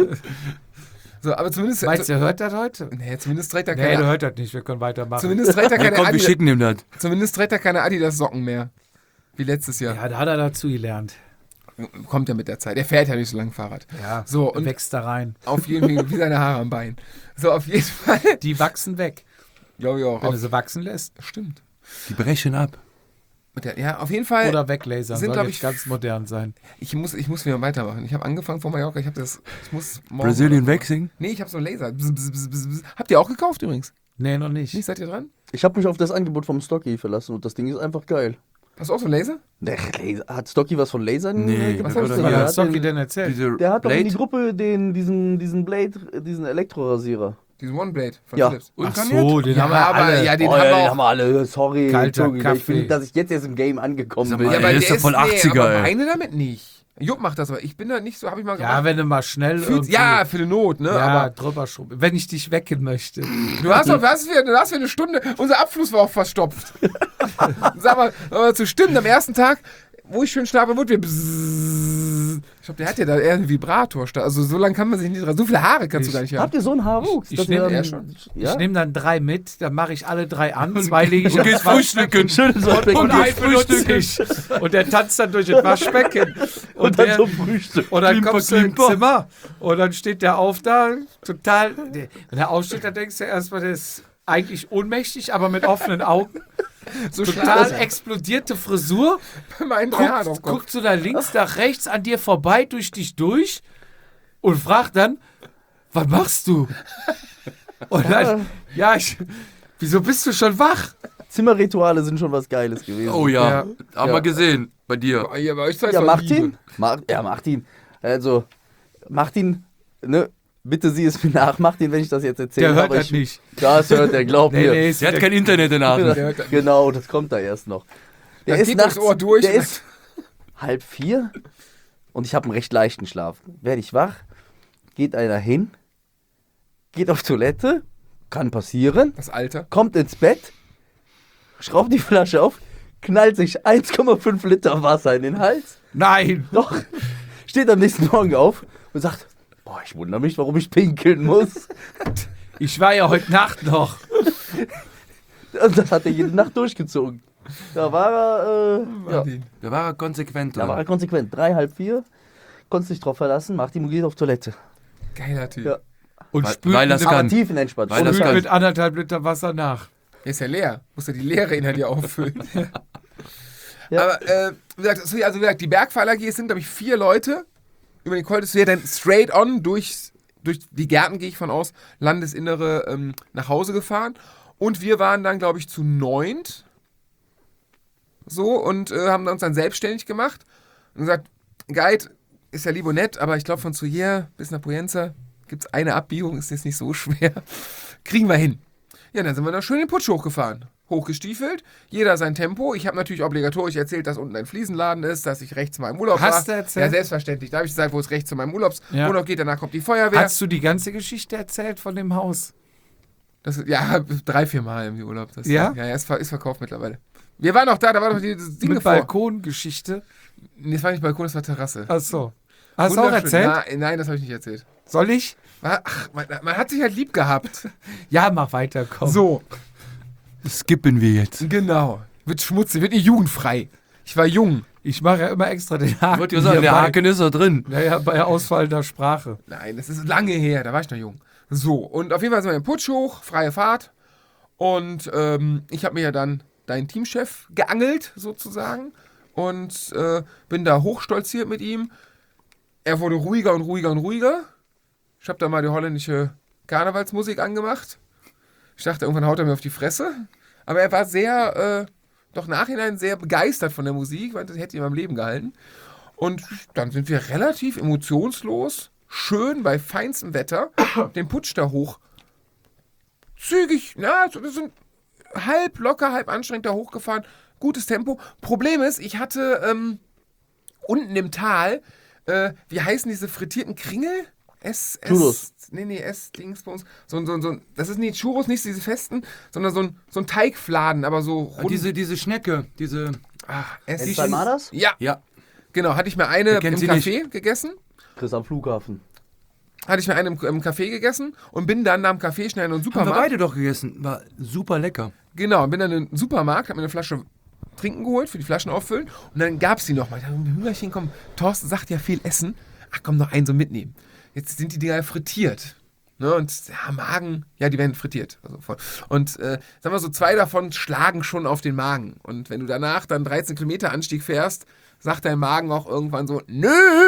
so, aber zumindest. Meinst du, er hört das heute? nee, zumindest trägt er Nee, keine. der hört das nicht. Wir können weitermachen. Zumindest trägt er Ja, keine komm, wir Adidas, schicken ihm das. zumindest trägt er keine Adidas-Socken mehr. Wie letztes Jahr. Ja, da hat er dazu gelernt. Kommt ja mit der Zeit. Er fährt ja nicht so lange Fahrrad. Ja, So, und wächst da rein. auf jeden Fall, wie seine Haare am Bein. So, auf jeden Fall. Die wachsen weg, Jo, jo, wenn auf, du sie wachsen lässt. stimmt. Die brechen ab. Mit der, ja, auf jeden Fall. Oder weglasern. sind, Soll glaub jetzt ich, ganz modern sein. ich muss, ich muss wieder weitermachen. Ich habe angefangen von Mallorca. Ich habe das, ich muss morgen. Brazilian Waxing. Nee, ich habe so einen Laser. Bzz, bzz, bzz, bzz. Habt ihr auch gekauft übrigens? Nee, noch nicht. Nicht, seid ihr dran? Ich habe mich auf das Angebot vom Stocky verlassen und das Ding ist einfach geil. Hast du auch so einen Laser? Der Laser, hat Stocky was von Lasern Nee, äh, was gepostet? hast du Was Der hat hat Stocky den- denn erzählt? Diese Der hat doch in die Blade. Gruppe den, diesen, diesen Blade, diesen Elektrorasierer. Diesen One Blade von Ja. Philips. Ach Ungarniert? so, den Ja, haben wir aber alle. ja, den oh, haben ja, wir den auch. haben wir alle. Sorry, Kalter Entschuldigung, ich Kaffee. bin, dass ich jetzt erst im Game angekommen Sag bin. mal, Ja, aber der der ist doch voll nee, achtziger, aber ey. meine damit nicht. Jupp macht das, aber ich bin da nicht so, habe ich mal Ja, gemacht. wenn du mal schnell Für, irgendwie- ja, für die Not, ne? ja, Aber drüber schrubben. Wenn ich dich wecken möchte. du hast doch, du hast für, du hast für eine Stunde, unser Abfluss war auch verstopft. Sag mal, aber zu stimmen, am ersten Tag, wo ich schön schlafe, wurde wir bzzz. Ich glaube, der hat ja da eher einen Vibrator. Also so lange kann man sich nicht dran. So viele Haare kannst du Ich- gar nicht Habt haben. ihr so einen Haarwuchs? Ich dass nehm- ihr dann- ja, schon. Ja? Ich nehme dann drei mit, dann mache ich alle drei an, zwei lege ich Und aufs gehst Waschbecken frühstücken. Schönes Waschbecken. und Und, ein benutze ich. Und der tanzt dann durch das Waschbecken. Und, dann der, so Frühstück. und dann Klimper, kommst du ins Klimper. Zimmer und dann steht der auf da, total, der- wenn der aufsteht, dann denkst du erstmal, der ist eigentlich ohnmächtig, aber mit offenen Augen. So Total schnell explodierte Frisur. bei meinen drei Haaren auf Guckt, Kopf. guckt so nach links, nach rechts an dir vorbei, durch dich durch und fragt dann, was machst du? Und dann, ja, ich, wieso bist du schon wach? Zimmerrituale sind schon was Geiles gewesen. Oh ja, Ja. haben Ja. wir gesehen. Bei dir. Ja, bei euch zwei Ja, ist doch Martin? Liebe. Mar ja, Martin. Also, Martin, ne? Bitte sieh es mir nach, Martin, wenn ich das jetzt erzähle. Der hört aber das ich, nicht. Das hört er, glaub Nee, mir. nee, ist Der hat der- kein Internet in Aachen. Der hört das nicht. Genau, das kommt da erst noch. Der Das ist geht nachts, durchs Ohr durch. Der ist halb vier und ich habe einen recht leichten Schlaf. Werde ich wach, geht einer hin, geht auf Toilette, kann passieren, Das Alter. kommt ins Bett, schraubt die Flasche auf, knallt sich eins Komma fünf Liter Wasser in den Hals, Nein. doch, steht am nächsten Morgen auf und sagt, boah, ich wundere mich, warum ich pinkeln muss. Ich war ja heute Nacht noch. Und das hat er jede Nacht durchgezogen. Da war er, äh, ja, Martin. Da war er konsequent. da war er Oder? konsequent. Drei, halb vier, konntest dich drauf verlassen, Martin geht auf Toilette. Geiler Typ. Ja. Und Weil- spült weil das mit, Aber kann. tiefenentspannt. Weil Ohne das spült kann. mit anderthalb Liter Wasser nach. Der ist ja leer. Muss ja die Leere in dir auffüllen. Ja. Aber, äh, wie gesagt, so, also wie gesagt, die Bergfahrer-G sind, glaube ich, vier Leute. Über den Col de Soyer dann straight on durch, durch die Gärten, gehe ich von aus, Landesinnere ähm, nach Hause gefahren. Und wir waren dann, glaube ich, zu neunt. So, und äh, haben uns dann selbstständig gemacht. Und gesagt, Guide ist ja lieb und nett, aber ich glaube, von Soyer bis nach Poyenza gibt es eine Abbiegung, ist jetzt nicht so schwer. Kriegen wir hin. Ja, dann sind wir da schön den Putsch hochgefahren. Hochgestiefelt, jeder sein Tempo. Ich habe natürlich obligatorisch erzählt, dass unten ein Fliesenladen ist, dass ich rechts zu meinem Urlaub Hast war. du erzählt? Ja, selbstverständlich. Da habe ich gesagt, wo es rechts zu meinem Urlaubsurlaub Ja. geht, danach kommt die Feuerwehr. Hast du die ganze Geschichte erzählt von dem Haus? Das, ja, drei, vier Mal im Urlaub. Das, Ja? Ja, ja, ist, ver- ist verkauft mittlerweile. Wir waren noch da, da war doch dieses Ding Mit davor. Balkongeschichte? Nee, das war nicht Balkon, das war Terrasse. Ach so. Hast du auch Wunderschön. erzählt? Na, nein, das habe ich nicht erzählt. Soll ich? Ach, man, man hat sich halt lieb gehabt. Ja, mach weiter, komm. So, Skippen wir jetzt. genau. Wird schmutzig, wird nicht jugendfrei. Ich war jung. Ich mache ja immer extra den Haken. Wollte ich sagen, der hierbei. Haken ist da drin. Naja, bei ausfallender Sprache. Nein, das ist lange her, da war ich noch jung. So, und auf jeden Fall sind wir im Putsch hoch, freie Fahrt. Und ähm, ich habe mir ja dann deinen Teamchef geangelt, sozusagen. Und äh, bin da hochstolziert mit ihm. Er wurde ruhiger und ruhiger und ruhiger. Ich habe da mal die holländische Karnevalsmusik angemacht. Ich dachte, irgendwann haut er mir auf die Fresse. Aber er war sehr, äh, doch nachhinein sehr begeistert von der Musik, weil das hätte ihm am Leben gehalten. Und dann sind wir relativ emotionslos, schön bei feinstem Wetter, den Putsch da hoch. Zügig, na, wir sind halb locker, halb anstrengend da hochgefahren. Gutes Tempo. Problem ist, ich hatte ähm, unten im Tal, äh, wie heißen diese frittierten Kringel? S, Churros. S, nee, nee, S-Dingsbums. So, so, so, das ist nicht Churros, nicht diese festen, sondern so ein, so ein Teigfladen, aber so Ah, rund. diese, diese Schnecke, diese. Ach, S Ensaimadas? Ja, Ja. genau. Hatte ich mir eine Wer im kennt sie Café gegessen. Chris am Flughafen. Hatte ich mir eine im, im Café gegessen und bin dann nach dem Café schnell in einen Haben wir Supermarkt. beide doch gegessen. War super lecker. Genau, bin dann in den Supermarkt, hab mir eine Flasche Trinken geholt, für die Flaschen auffüllen. Und dann gab es die nochmal. Ich dachte, Hühnerchen, komm, Thorsten sagt ja viel essen. Ach komm, noch einen so mitnehmen. Jetzt sind die Dinger frittiert. Ne? Und ja, Magen, ja, die werden frittiert. Also voll. Und äh, sagen wir so, zwei davon schlagen schon auf den Magen. Und wenn du danach dann dreizehn Kilometer Anstieg fährst, sagt dein Magen auch irgendwann so, nö,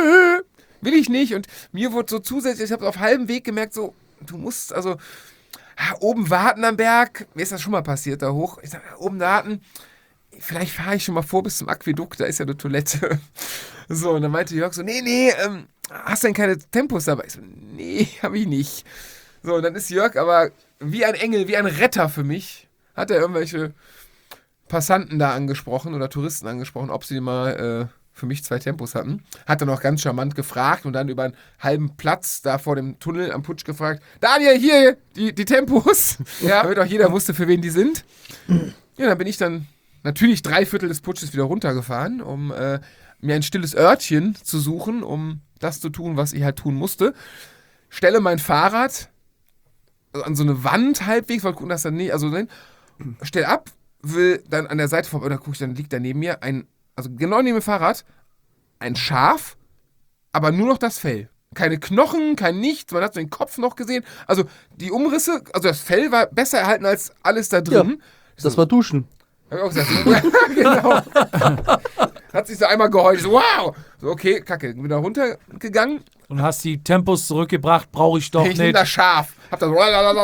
will ich nicht. Und mir wurde so zusätzlich, ich habe auf halbem Weg gemerkt, so, du musst also ja, oben warten am Berg. Mir ist das schon mal passiert, da hoch. Ich sag, oben warten. Vielleicht fahre ich schon mal vor bis zum Aquädukt, da ist ja eine Toilette. So, und dann meinte Jörg so, nee, nee, ähm, hast du denn keine Tempos dabei? Ich so, nee, habe ich nicht. So, und dann ist Jörg aber wie ein Engel, wie ein Retter für mich, hat er irgendwelche Passanten da angesprochen oder Touristen angesprochen, ob sie mal äh, für mich zwei Tempos hatten. Hat dann auch ganz charmant gefragt und dann über einen halben Platz da vor dem Tunnel am Putsch gefragt, Daniel, hier, die, die Tempos. Ja, damit auch jeder wusste, für wen die sind. Ja, dann bin ich dann natürlich drei Viertel des Putsches wieder runtergefahren, um äh, mir ein stilles Örtchen zu suchen, um das zu tun, was ich halt tun musste. Stelle mein Fahrrad an so eine Wand halbwegs, wollte gucken, dass dann nicht, also nein, stell ab, will dann an der Seite vorbei, da gucke ich, dann liegt da neben mir ein, also genau neben dem Fahrrad, ein Schaf, aber nur noch das Fell. Keine Knochen, kein Nichts, man hat so den Kopf noch gesehen. Also die Umrisse, also das Fell war besser erhalten als alles da drin. Ja, das war Duschen. Hab ich auch gesagt, ja, genau. Hat sich so einmal geheult, so wow. So, okay, kacke, bin da runtergegangen. Und hast die Tempos zurückgebracht, brauche ich doch Ich nehme nicht. das Schaf. Hab dann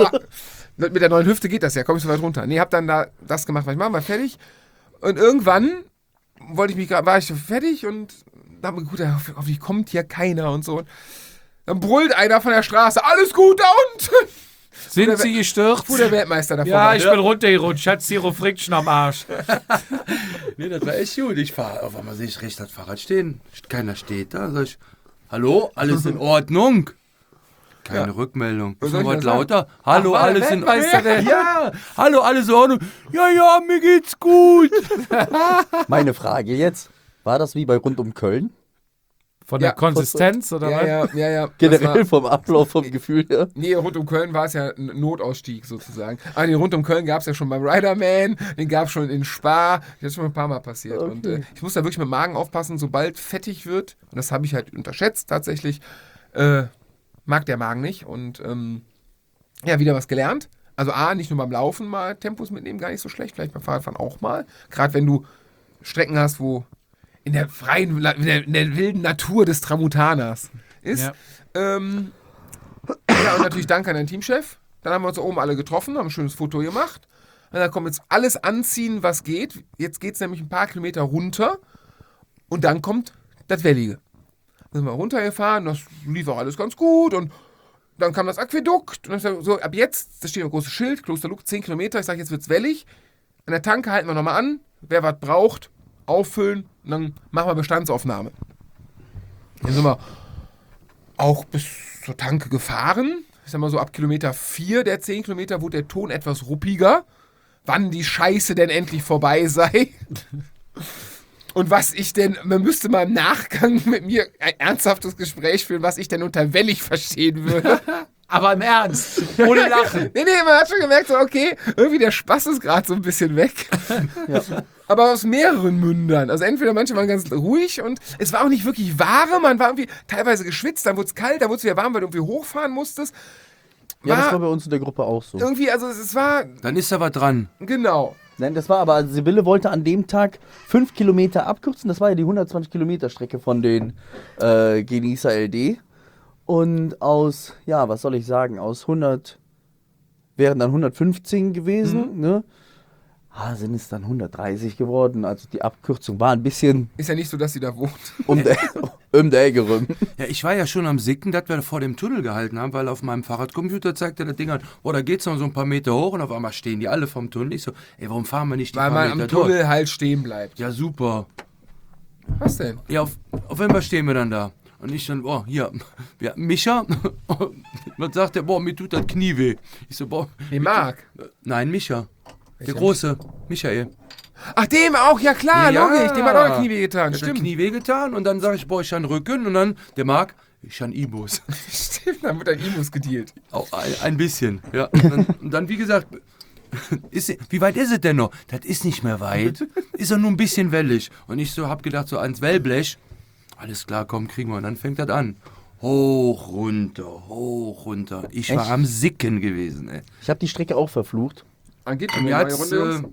mit der neuen Hüfte geht das ja, komm ich so weit runter. Nee, hab dann da das gemacht, was ich machen, war fertig. Und irgendwann wollte ich mich gerade, war ich fertig und dann gut, hoffentlich kommt hier keiner und so. Und dann brüllt einer von der Straße, alles gut da unten. Sind sie gestürzt? Fuhr der Weltmeister davon. Ja, ich bin runtergerutscht. Hat Zero Friction am Arsch. Nee, das war echt gut. Ich fahre, auf einmal sehe ich rechts das Fahrrad stehen. Keiner steht da. Sag ich, hallo, alles in Ordnung? Keine Ja. Rückmeldung. Was Ist soll noch ich was denn sagen? lauter? Hallo, Ach, war der alles in Weltmeister, der- Ja, hallo, alles in Ordnung. Ja, ja, mir geht's gut. Meine Frage jetzt, war das wie bei Rund um Köln? Von Ja, der Konsistenz oder Ja, was? ja, ja, ja. Das Generell war- vom Ablauf, vom Gefühl her? Nee, rund um Köln war es ja ein Notausstieg sozusagen. Aber den rund um Köln gab es ja schon beim Riderman, den gab es schon in Spa. Das ist schon ein paar Mal passiert. Okay. Und äh, ich muss da wirklich mit dem Magen aufpassen, sobald fettig wird, und das habe ich halt unterschätzt tatsächlich, äh, mag der Magen nicht. Und ähm, ja, wieder was gelernt. Also A, nicht nur beim Laufen mal Tempos mitnehmen, gar nicht so schlecht. Vielleicht beim Fahrradfahren auch mal. Gerade wenn du Strecken hast, wo in der freien, in der, in der wilden Natur des Tramutanas ist. Ja. Ähm, ja, und natürlich Dank an den Teamchef. Dann haben wir uns oben alle getroffen, haben ein schönes Foto gemacht. Und dann kommt jetzt alles anziehen, was geht. Jetzt geht es nämlich ein paar Kilometer runter. Und dann kommt das Wellige. Dann sind wir runtergefahren, das lief auch alles ganz gut. Und dann kam das Aquädukt. Und dann so, ab jetzt, da steht ein großes Schild, Klosterluck, zehn Kilometer. Ich sage, jetzt wird's wellig. An der Tanke halten wir nochmal an. Wer was braucht, auffüllen. Und dann machen wir Bestandsaufnahme. Dann sind wir auch bis zur Tanke gefahren. Ich sag mal so, ab Kilometer vier der zehn Kilometer wurde der Ton etwas ruppiger. Wann die Scheiße denn endlich vorbei sei. Und was ich denn, man müsste mal im Nachgang mit mir ein ernsthaftes Gespräch führen, was ich denn unter wellig verstehen würde. Aber im Ernst, ohne Lachen. Nee, nee, man hat schon gemerkt, so, okay, irgendwie der Spaß ist gerade so ein bisschen weg. Ja. aber aus mehreren Mündern. Also entweder manche waren ganz ruhig und es war auch nicht wirklich warm. Man war irgendwie teilweise geschwitzt, dann wurde es kalt, dann wurde es wieder warm, weil du irgendwie hochfahren musstest. Ja, das War war bei uns in der Gruppe auch so. irgendwie, also es, es war, Dann ist da was dran. genau. Nein, das war aber, also Sibylle wollte an dem Tag fünf Kilometer abkürzen. Das war ja die hundertzwanzig Kilometer Strecke von den äh, Genießer L D. Und aus, ja, was soll ich sagen, aus hundert wären dann hundertfünfzehn gewesen, Mhm. ne? Ah, sind es dann hundertdreißig geworden. Also die Abkürzung war ein bisschen Ist ja nicht so, dass sie da wohnt. um der, um der Ecke rum. Ja, ich war ja schon am Sicken, dass wir vor dem Tunnel gehalten haben, weil auf meinem Fahrradcomputer zeigte das Ding an, oh, da geht's noch so ein paar Meter hoch und auf einmal stehen die alle vom Tunnel. Ich so, ey, warum fahren wir nicht die Weil paar man Meter am dort? Tunnel halt stehen bleibt. Ja, super. Was denn? Ja, auf, auf einmal stehen wir dann da. Und ich dann, boah, hier, ja, Micha. Man sagt der, boah, mir tut das Knie weh. Ich so, boah. Nee, Marc. Nein, Micha. Der Welcher? Große, Michael. Ach, dem auch, ja klar, Ja. logisch. Dem hat auch ein Knie wehgetan, Hat stimmt. das Knie wehgetan und dann sage ich, boah, ich habe Rücken und dann, der Marc, ich habe Ibus. Stimmt, dann wird ein Imus gedealt. Auch ein, ein bisschen, ja. Und dann, und dann, wie gesagt, ist, wie weit ist es denn noch? Das ist nicht mehr weit. Ist ja nur ein bisschen wellig. Und ich so hab gedacht, so ans Wellblech, alles klar, komm, kriegen wir. Und dann fängt das an. Hoch, runter, hoch, runter. Ich war Echt? am Sicken gewesen, ey. Ich habe die Strecke auch verflucht. Dann geht schon Mir eine neue hat's, Runde, äh, Jungs.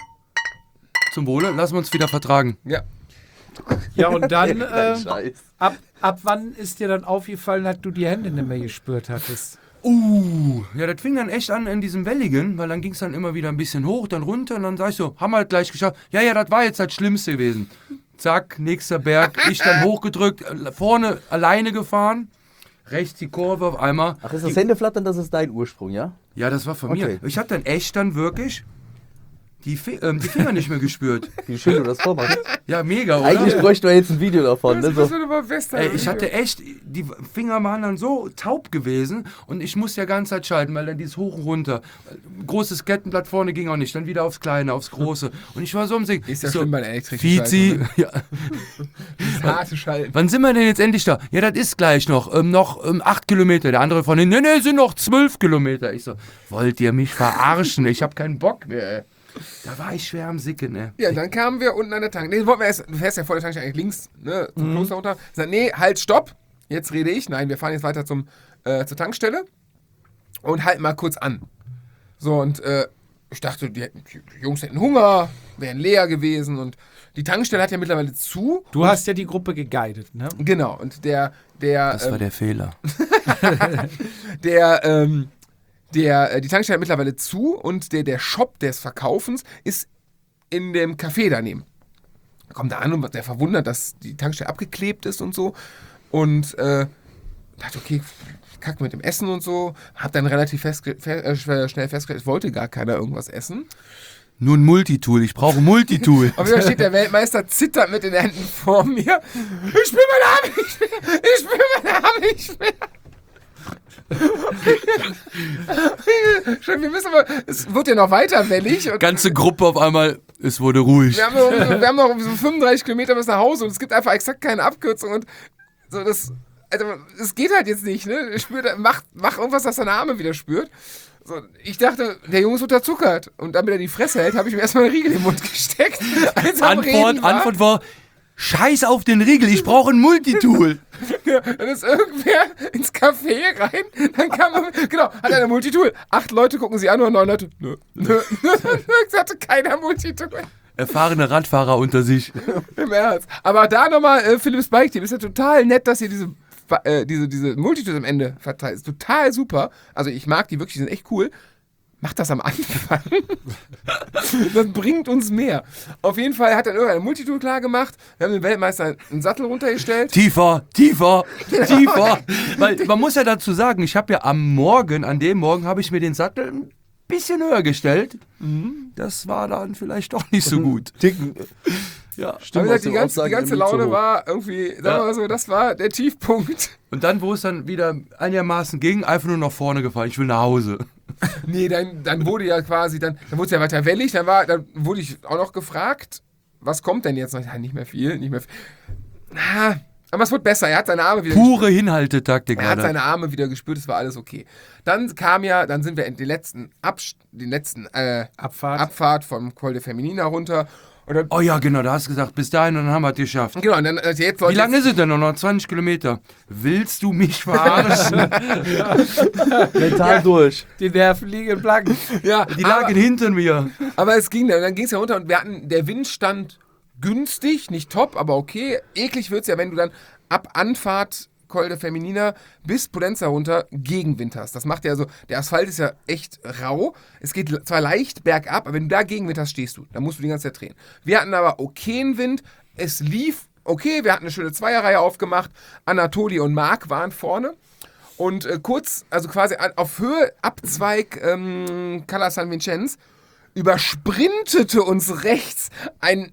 zum Wohle, lassen wir uns wieder vertragen. Ja. Ja, und dann, äh, Scheiß. ab, ab wann ist dir dann aufgefallen, dass du die Hände nicht mehr gespürt hattest? Uh, ja, das fing dann echt an in diesem Welligen, weil dann ging es dann immer wieder ein bisschen hoch, dann runter und dann sag ich so, haben wir halt gleich geschafft. Ja, ja, das war jetzt das Schlimmste gewesen. Zack, nächster Berg, ich dann hochgedrückt, äh, vorne alleine gefahren, rechts die Kurve auf einmal. Ach, ist das Händeflattern, das ist dein Ursprung, ja? Ja, das war von Okay. mir. Ich habe dann echt dann wirklich die, Fi- ähm, die Finger nicht mehr gespürt. Wie schön du das vormachst. Ja, mega, oder? Eigentlich bräuchten wir jetzt ein Video davon. Ne? Das So. müssen wir mal festhalten. Ey, ich hatte echt, die Finger waren dann so taub gewesen und ich musste ja ganze Zeit schalten, weil dann dieses hoch und runter. Großes Kettenblatt vorne ging auch nicht, dann wieder aufs Kleine, aufs Große. Und ich war so im Singen. Ist ja so, schlimm bei der elektrischen Fizi, Schaltung, ja, Das harte Schalten. wann sind wir denn jetzt endlich da? Ja, das ist gleich noch, ähm, noch ähm, acht Kilometer. Der andere von hinten, nee, nee, sind noch zwölf Kilometer. Ich so, wollt ihr mich verarschen? Ich hab keinen Bock mehr, ey. Da war ich schwer am Sicken, ey. Ja, dann kamen wir unten an der Tankstelle. Nee, wollten wir erst, du fährst ja vor der Tankstelle eigentlich links, ne, zum Kloster runter. Ich sag, nee, halt, stopp. Jetzt rede ich. Nein, wir fahren jetzt weiter zum, äh, zur Tankstelle und halten mal kurz an. So, und äh, ich dachte, die, hätten, die Jungs hätten Hunger, wären leer gewesen und die Tankstelle hat ja mittlerweile zu. Du hast ja die Gruppe geguidet, ne? Genau, und der, der, Das war ähm, der Fehler. der, ähm, der, äh, die Tankstelle hat mittlerweile zu und der, der Shop des Verkaufens ist in dem Café daneben. Da kommt er an und der verwundert, dass die Tankstelle abgeklebt ist und so. Und äh, dachte, okay, kack mit dem Essen und so. Hab dann relativ fest, fe äh, schnell festgestellt, es wollte gar keiner irgendwas essen. Nur ein Multitool, ich brauche ein Multitool. Auf jeden Fall steht der Weltmeister, zittert mit den Händen vor mir. Ich spüre meine Arme nicht mehr. Ich spüre meine Arme nicht mehr. Schon, wir müssen aber, es wird ja noch weiter wellig. Und Ganze Gruppe auf einmal, es wurde ruhig. wir, haben noch, wir haben noch so fünfunddreißig Kilometer bis nach Hause und es gibt einfach exakt keine Abkürzung. Und so das, also es geht halt jetzt nicht, ne? Spür, mach, mach irgendwas, dass deine Arme wieder spürt. So, ich dachte, der Junge ist unterzuckert. Und damit er die Fresse hält, habe ich ihm erstmal einen Riegel in den Mund gesteckt. Als er am Antwort, Reden war. Antwort war, scheiß auf den Riegel, ich brauche ein Multitool. Ja, dann ist irgendwer ins Café rein, dann kam er, genau, hat er eine Multitool. Acht Leute gucken sie an und neun Leute, nö, nö. Es hatte keiner Multitool. Erfahrene Radfahrer unter sich. Im Ernst. Aber da nochmal, äh, Philips Bike Team, ist ja total nett, dass ihr diese, äh, diese, diese Multitools am Ende verteilt. Ist total super. Also ich mag die wirklich, die sind echt cool. Macht das am Anfang. Das bringt uns mehr. Auf jeden Fall hat dann irgendein Multitool klar gemacht. Wir haben den Weltmeister einen Sattel runtergestellt. Tiefer, tiefer, tiefer. Weil man muss ja dazu sagen, ich habe ja am Morgen, an dem Morgen, habe ich mir den Sattel ein bisschen höher gestellt. Das war dann vielleicht doch nicht so gut. Ticken. Ja. Aber wie Stimmt, gesagt, die ganze, die ganze Laune war. war irgendwie, sagen wir Ja. mal so, das war der Tiefpunkt. Und dann, wo es dann wieder einigermaßen ging, einfach nur nach vorne gefahren. Ich will nach Hause. Nee, dann, dann wurde ja quasi, dann, dann wurde es ja weiter wellig, dann, war, dann wurde ich auch noch gefragt, was kommt denn jetzt noch? Ja, nicht mehr viel, nicht mehr viel. Na, aber es wurde besser, er hat seine Arme wieder Pure Hinhaltetaktik. Er hat Alter. seine Arme wieder gespürt, es war alles okay. Dann kam ja, dann sind wir in den letzten, Abst den letzten äh, Abfahrt. Abfahrt vom Col de Feminina runter Und dann, Oh ja, genau, da hast du gesagt, bis dahin und dann haben wir es geschafft. genau, und dann also jetzt Wie lange ist es denn noch? Noch zwanzig Kilometer. Willst du mich verarschen? Mental durch. Die Nerven liegen blank. Ja, Die aber, lagen hinter mir. aber es ging, dann, dann ging es ja runter und wir hatten, der Wind stand günstig, nicht top, aber okay. Eklig wird es ja, wenn du dann ab Anfahrt Col de Feminina bis Potenza runter Gegenwind hast. Das macht ja so, der Asphalt ist ja echt rau. Es geht zwar leicht bergab, aber wenn du da Gegenwind hast, stehst du. Dann musst du die ganze Zeit drehen. Wir hatten aber okayen Wind. Es lief okay. Wir hatten eine schöne Zweierreihe aufgemacht. Anatoli und Marc waren vorne. Und äh, kurz, also quasi an, auf Höhe Abzweig ähm, Cala San Vincenz, übersprintete uns rechts ein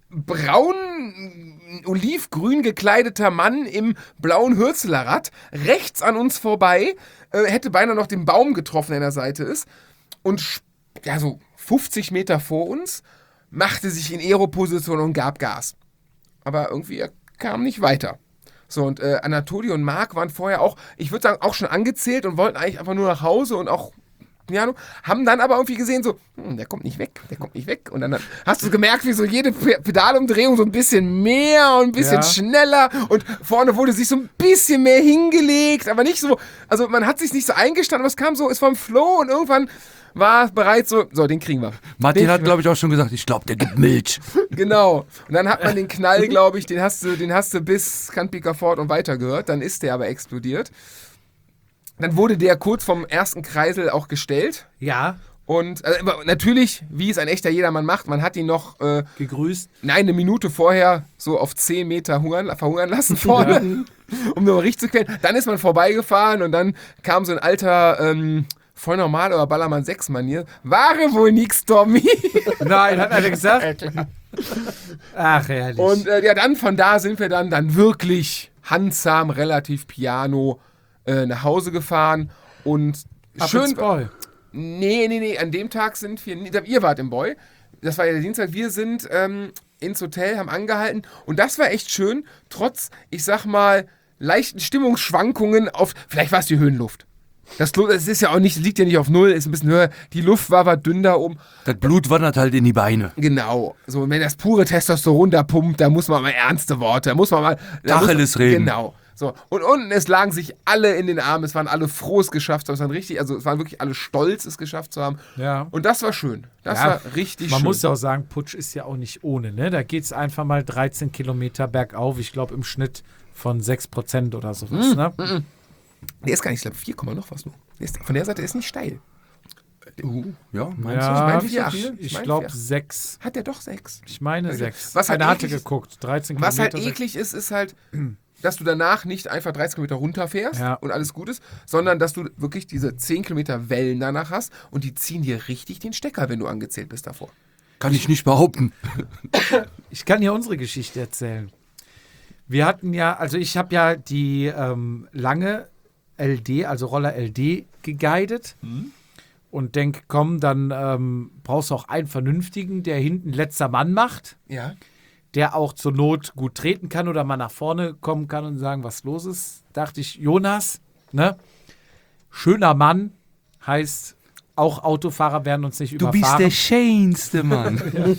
braun, olivgrün gekleideter Mann im blauen Hürzelerrad rechts an uns vorbei, äh, hätte beinahe noch den Baum getroffen, der an der Seite ist, und ja, so fünfzig Meter vor uns machte sich in Aero-Position und gab Gas. Aber irgendwie er kam nicht weiter. So, und äh, Anatoli und Marc waren vorher auch, ich würde sagen, auch schon angezählt und wollten eigentlich einfach nur nach Hause und auch ja, haben dann aber irgendwie gesehen, so, hm, der kommt nicht weg, der kommt nicht weg. Und dann hast du gemerkt, wie so jede Pedalumdrehung so ein bisschen mehr und ein bisschen Ja. schneller. Und vorne wurde sich so ein bisschen mehr hingelegt, aber nicht so, also man hat sich nicht so eingestanden, aber es kam so, es war im Flow und irgendwann war bereit so, so, den kriegen wir. Martin Den hat, glaube ich, auch schon gesagt, ich glaube, der gibt Milch. Genau. Und dann hat man den Knall, glaube ich, den hast du, den hast du bis Canpica-Fort und weiter gehört. Dann ist der aber explodiert. Dann wurde der kurz vom ersten Kreisel auch gestellt. Ja, Und also, aber natürlich, wie es ein echter Jedermann macht, man hat ihn noch, äh, gegrüßt. nein, eine Minute vorher so auf zehn Meter hungern, verhungern lassen vorne, um nur richtig zu quälen. Dann ist man vorbeigefahren und dann kam so ein alter, ähm, voll normal oder Ballermann sechs Manier. Ware wohl nix, Tommy. Nein, hat einer gesagt? Ach, herrlich. Und äh, ja, dann von da sind wir dann, dann wirklich handsam, relativ piano äh, nach Hause gefahren und Ab schön. ins Boy. Nee, nee, nee, an dem Tag sind wir, ihr wart im Boy, das war ja der Dienstag, wir sind ähm, ins Hotel, haben angehalten und das war echt schön, trotz, ich sag mal, leichten Stimmungsschwankungen auf, vielleicht war es die Höhenluft. Das, Lu- das ist ja auch nicht, liegt ja nicht auf Null, ist ein bisschen höher, die Luft war, war dünn da oben. Das Blut wandert halt in die Beine. Genau, so wenn das pure Testosteron da pumpt, da muss man mal ernste Worte, da muss man mal... da muss- Tacheles reden. Genau. So, und unten, es lagen sich alle in den Armen, es waren alle froh, es geschafft zu haben, es waren richtig, also es waren wirklich alle stolz, es geschafft zu haben. Ja. Und das war schön. Das Ja, war richtig Man schön. muss ja auch sagen, Putsch ist ja auch nicht ohne. Ne? Da geht es einfach mal dreizehn Kilometer bergauf. Ich glaube im Schnitt von sechs Prozent oder sowas. Ne? Der ist gar nicht, ich glaube vier, noch was nur. Der ist, von der Seite ist nicht steil. Uh, ja, meinst Ja, Ich meine ich vier, ich, ich meine glaube vier. sechs. Hat der doch sechs. Ich meine Okay. sechs. Was halt Einer hatte eklig ist- geguckt. dreizehn Was halt Kilometer. eklig ist, ist halt, dass du danach nicht einfach dreißig Kilometer runterfährst Ja. und alles gut ist, sondern dass du wirklich diese zehn Kilometer Wellen danach hast und die ziehen dir richtig den Stecker, wenn du angezählt bist davor. kann ich nicht behaupten. Ich kann dir unsere Geschichte erzählen. Wir hatten ja, also ich habe ja die ähm, lange L D, also Roller L D, geguidet und denke, komm, dann ähm, brauchst du auch einen vernünftigen, der hinten letzter Mann macht, Ja. der auch zur Not gut treten kann oder mal nach vorne kommen kann und sagen, was los ist. Dachte ich, Jonas, ne? Schöner Mann, heißt, auch Autofahrer werden uns nicht Du bist überfahren. der schönste Mann.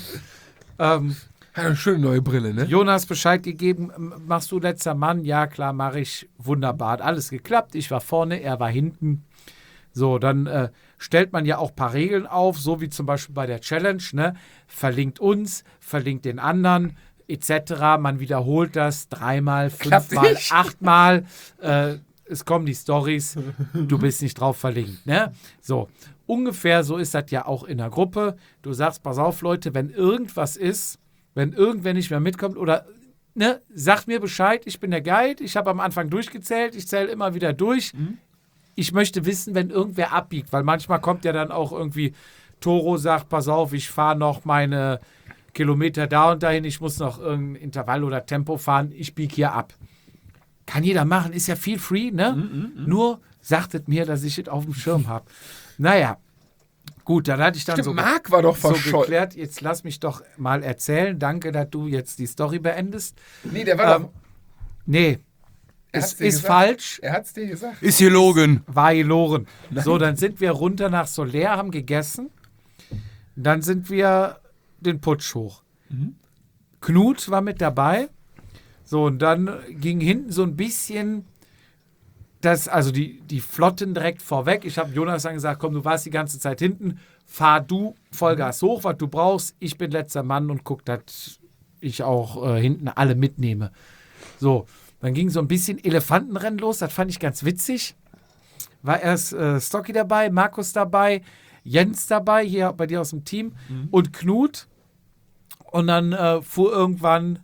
ähm, Hat eine schöne neue Brille, ne? Jonas Bescheid gegeben, m- machst du letzter Mann? Ja, klar, mache ich. Wunderbar, hat alles geklappt. Ich war vorne, er war hinten. So, dann äh, stellt man ja auch ein paar Regeln auf, so wie zum Beispiel bei der Challenge, ne? Verlinkt uns, verlinkt den anderen, et cetera. Man wiederholt das dreimal, Klappt fünfmal, nicht. achtmal. Äh, es kommen die Stories, du bist nicht drauf verlinkt, ne? So, ungefähr so ist das ja auch in der Gruppe. Du sagst, pass auf, Leute, wenn irgendwas ist, wenn irgendwer nicht mehr mitkommt oder ne, sagt mir Bescheid, ich bin der Guide, ich habe am Anfang durchgezählt, ich zähle immer wieder durch. Ich möchte wissen, wenn irgendwer abbiegt, weil manchmal kommt ja dann auch irgendwie, Toro sagt, pass auf, ich fahre noch meine Kilometer da und dahin, ich muss noch irgendein Intervall oder Tempo fahren, ich biege hier ab. Kann jeder machen, ist ja viel free, ne? Nur sagtet mir, dass ich es auf dem Schirm habe. Naja, gut, dann hatte ich dann Stimmt, so, Marc war doch so verschollen. geklärt, jetzt lass mich doch mal erzählen. Danke, dass du jetzt die Story beendest. Nee, der war Ähm, doch... Nee, Er es hat's dir ist gesagt. falsch, Er hat's dir gesagt. Ist hier Logan. war gelogen. So, dann sind wir runter nach Soler, haben gegessen. Dann sind wir den Putsch hoch. Knut war mit dabei. So, und dann ging hinten so ein bisschen das, also die, die Flotten direkt vorweg. Ich habe Jonas dann gesagt, komm, du warst die ganze Zeit hinten, fahr du Vollgas hoch, was du brauchst. Ich bin letzter Mann und guck, dass ich auch äh, hinten alle mitnehme. So, dann ging so ein bisschen Elefantenrennen los, das fand ich ganz witzig. War erst äh, Stocky dabei, Markus dabei, Jens dabei, hier bei dir aus dem Team mhm. und Knut. Und dann äh, fuhr irgendwann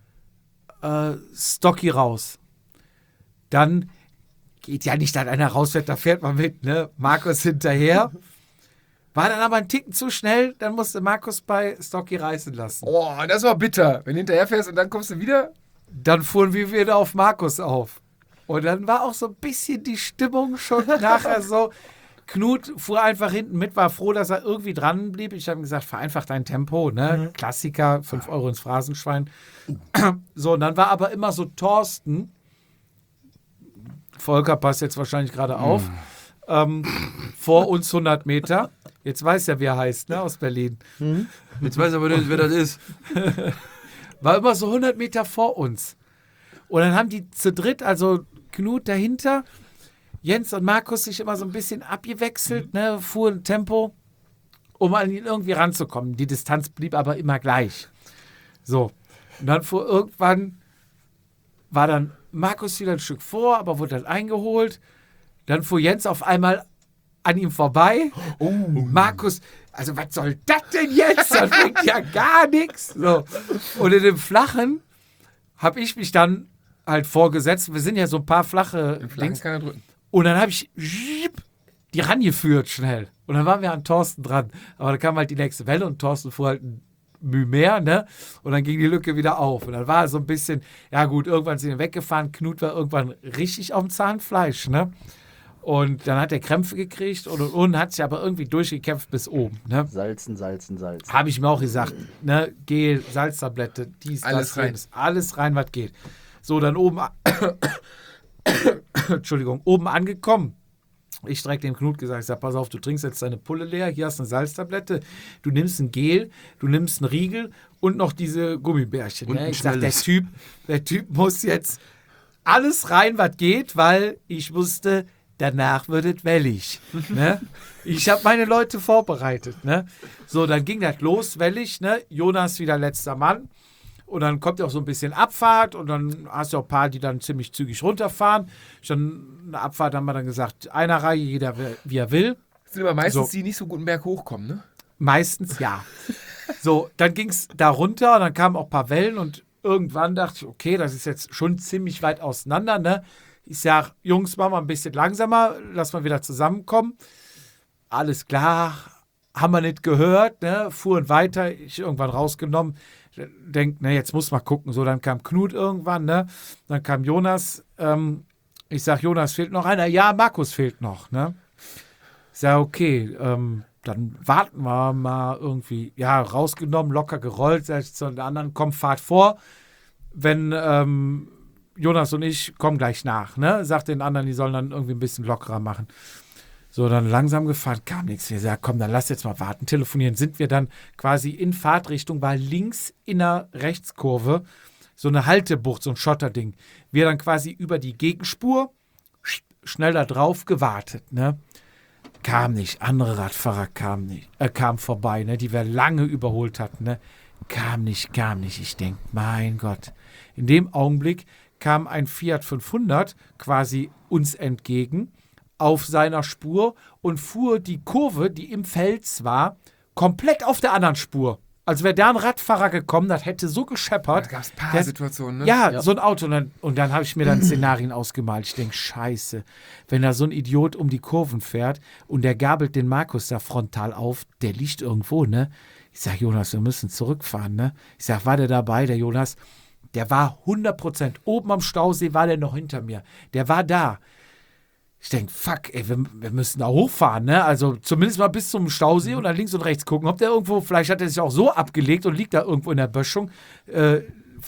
äh, Stocky raus. Dann geht ja nicht, dass einer rausfährt, da fährt man mit, ne? Markus hinterher. War dann aber ein Ticken zu schnell, dann musste Markus bei Stocky reißen lassen. Oh, das war bitter. Wenn du hinterher fährst und dann kommst du wieder. Dann fuhren wir wieder auf Markus auf. Und dann war auch so ein bisschen die Stimmung schon nachher so. Knut fuhr einfach hinten mit, war froh, dass er irgendwie dran blieb. Ich habe ihm gesagt, vereinfach dein Tempo, ne? Mhm. Klassiker, fünf Euro ins Phrasenschwein. So, und dann war aber immer so Thorsten, Volker passt jetzt wahrscheinlich gerade auf, mhm. ähm, vor uns hundert Meter. Jetzt weiß er, wie er heißt, ne, aus Berlin. Mhm. Jetzt weiß er aber nicht, wer das ist. War immer so hundert Meter vor uns. Und dann haben die zu dritt, also Knut dahinter, Jens und Markus sich immer so ein bisschen abgewechselt, mhm. ne, fuhren Tempo, um an ihn irgendwie ranzukommen. Die Distanz blieb aber immer gleich. So, und dann fuhr irgendwann, war dann Markus wieder ein Stück vor, aber wurde dann eingeholt. Dann fuhr Jens auf einmal an ihm vorbei. Oh. Markus, also was soll das denn jetzt? Das bringt ja gar nichts. So. Und in dem Flachen habe ich mich dann halt vorgesetzt. Wir sind ja so ein paar flache Dings. Kann er drücken. Und dann habe ich die rangeführt schnell. Und dann waren wir an Thorsten dran. Aber da kam halt die nächste Welle und Thorsten fuhr halt ein Mühe mehr, ne? Und dann ging die Lücke wieder auf. Und dann war so ein bisschen, ja gut, irgendwann sind wir weggefahren. Knut war irgendwann richtig auf dem Zahnfleisch, ne? Und dann hat er Krämpfe gekriegt und, und, und hat sich aber irgendwie durchgekämpft bis oben, ne? Salzen, salzen, salzen. Habe ich mir auch gesagt, ne? Gel, Salztablette, dies, alles das, rein. jenes. Alles rein, was geht. So, dann oben, Entschuldigung, oben angekommen. Ich direkt dem Knut gesagt, ich sag, pass auf, du trinkst jetzt deine Pulle leer, hier hast du eine Salztablette, du nimmst ein Gel, du nimmst einen Riegel und noch diese Gummibärchen. Ne? Ich sag, der Typ, der Typ muss jetzt alles rein, was geht, weil ich wusste, danach wird es wellig. Ne? Ich habe meine Leute vorbereitet. Ne? So, dann ging das los, wellig, ne? Jonas wieder letzter Mann. Und dann kommt ja auch so ein bisschen Abfahrt und dann hast du auch ein paar, die dann ziemlich zügig runterfahren. Schon eine Abfahrt haben wir dann gesagt, einer Reihe, jeder wie er will. Das sind aber meistens so. Die nicht so gut einen Berg hochkommen, ne? Meistens ja. So, dann ging es da runter und dann kamen auch ein paar Wellen und irgendwann dachte ich, okay, das ist jetzt schon ziemlich weit auseinander, ne? Ich sag, Jungs, machen wir ein bisschen langsamer, lass mal wieder zusammenkommen. Alles klar, haben wir nicht gehört, ne? Fuhren weiter, ich irgendwann rausgenommen. Denkt, ne, jetzt muss man gucken. So, dann kam Knut irgendwann, ne? Dann kam Jonas. Ähm, ich sag, Jonas, fehlt noch einer. Ja, Markus fehlt noch, ne? Ich sag, okay, ähm, dann warten wir mal irgendwie. Ja, rausgenommen, locker gerollt. Sag ich zu den anderen, komm, fahrt vor. Wenn ähm, Jonas und ich kommen gleich nach, ne? Sagt den anderen, die sollen dann irgendwie ein bisschen lockerer machen. So, dann langsam gefahren, kam nichts. Wir sagen, komm, dann lass jetzt mal warten, telefonieren. Sind wir dann quasi in Fahrtrichtung, war links in der Rechtskurve so eine Haltebucht, so ein Schotterding. Wir dann quasi über die Gegenspur, schnell da drauf gewartet, ne? Kam nicht, andere Radfahrer kamen nicht, äh, kamen vorbei, ne? Die wir lange überholt hatten, ne? Kam nicht, kam nicht. Ich denke, mein Gott. In dem Augenblick kam ein Fiat fünfhundert quasi uns entgegen, auf seiner Spur und fuhr die Kurve, die im Fels war, komplett auf der anderen Spur. Also wäre da ein Radfahrer gekommen, das hätte so gescheppert. Da gab es ein paar der, Situationen, ne? Ja, Ja. so ein Auto. Und dann, und dann habe ich mir dann Szenarien ausgemalt. Ich denke, scheiße, wenn da so ein Idiot um die Kurven fährt und der gabelt den Markus da frontal auf, der liegt irgendwo, ne? Ich sage, Jonas, wir müssen zurückfahren, ne? Ich sage, war der dabei, der Jonas? Der war hundert Prozent. Oben am Stausee war der noch hinter mir. Der war da. Ich denke, fuck, ey, wir, wir müssen da hochfahren, ne? Also zumindest mal bis zum Stausee und dann links und rechts gucken, ob der irgendwo, vielleicht hat er sich auch so abgelegt und liegt da irgendwo in der Böschung. Äh,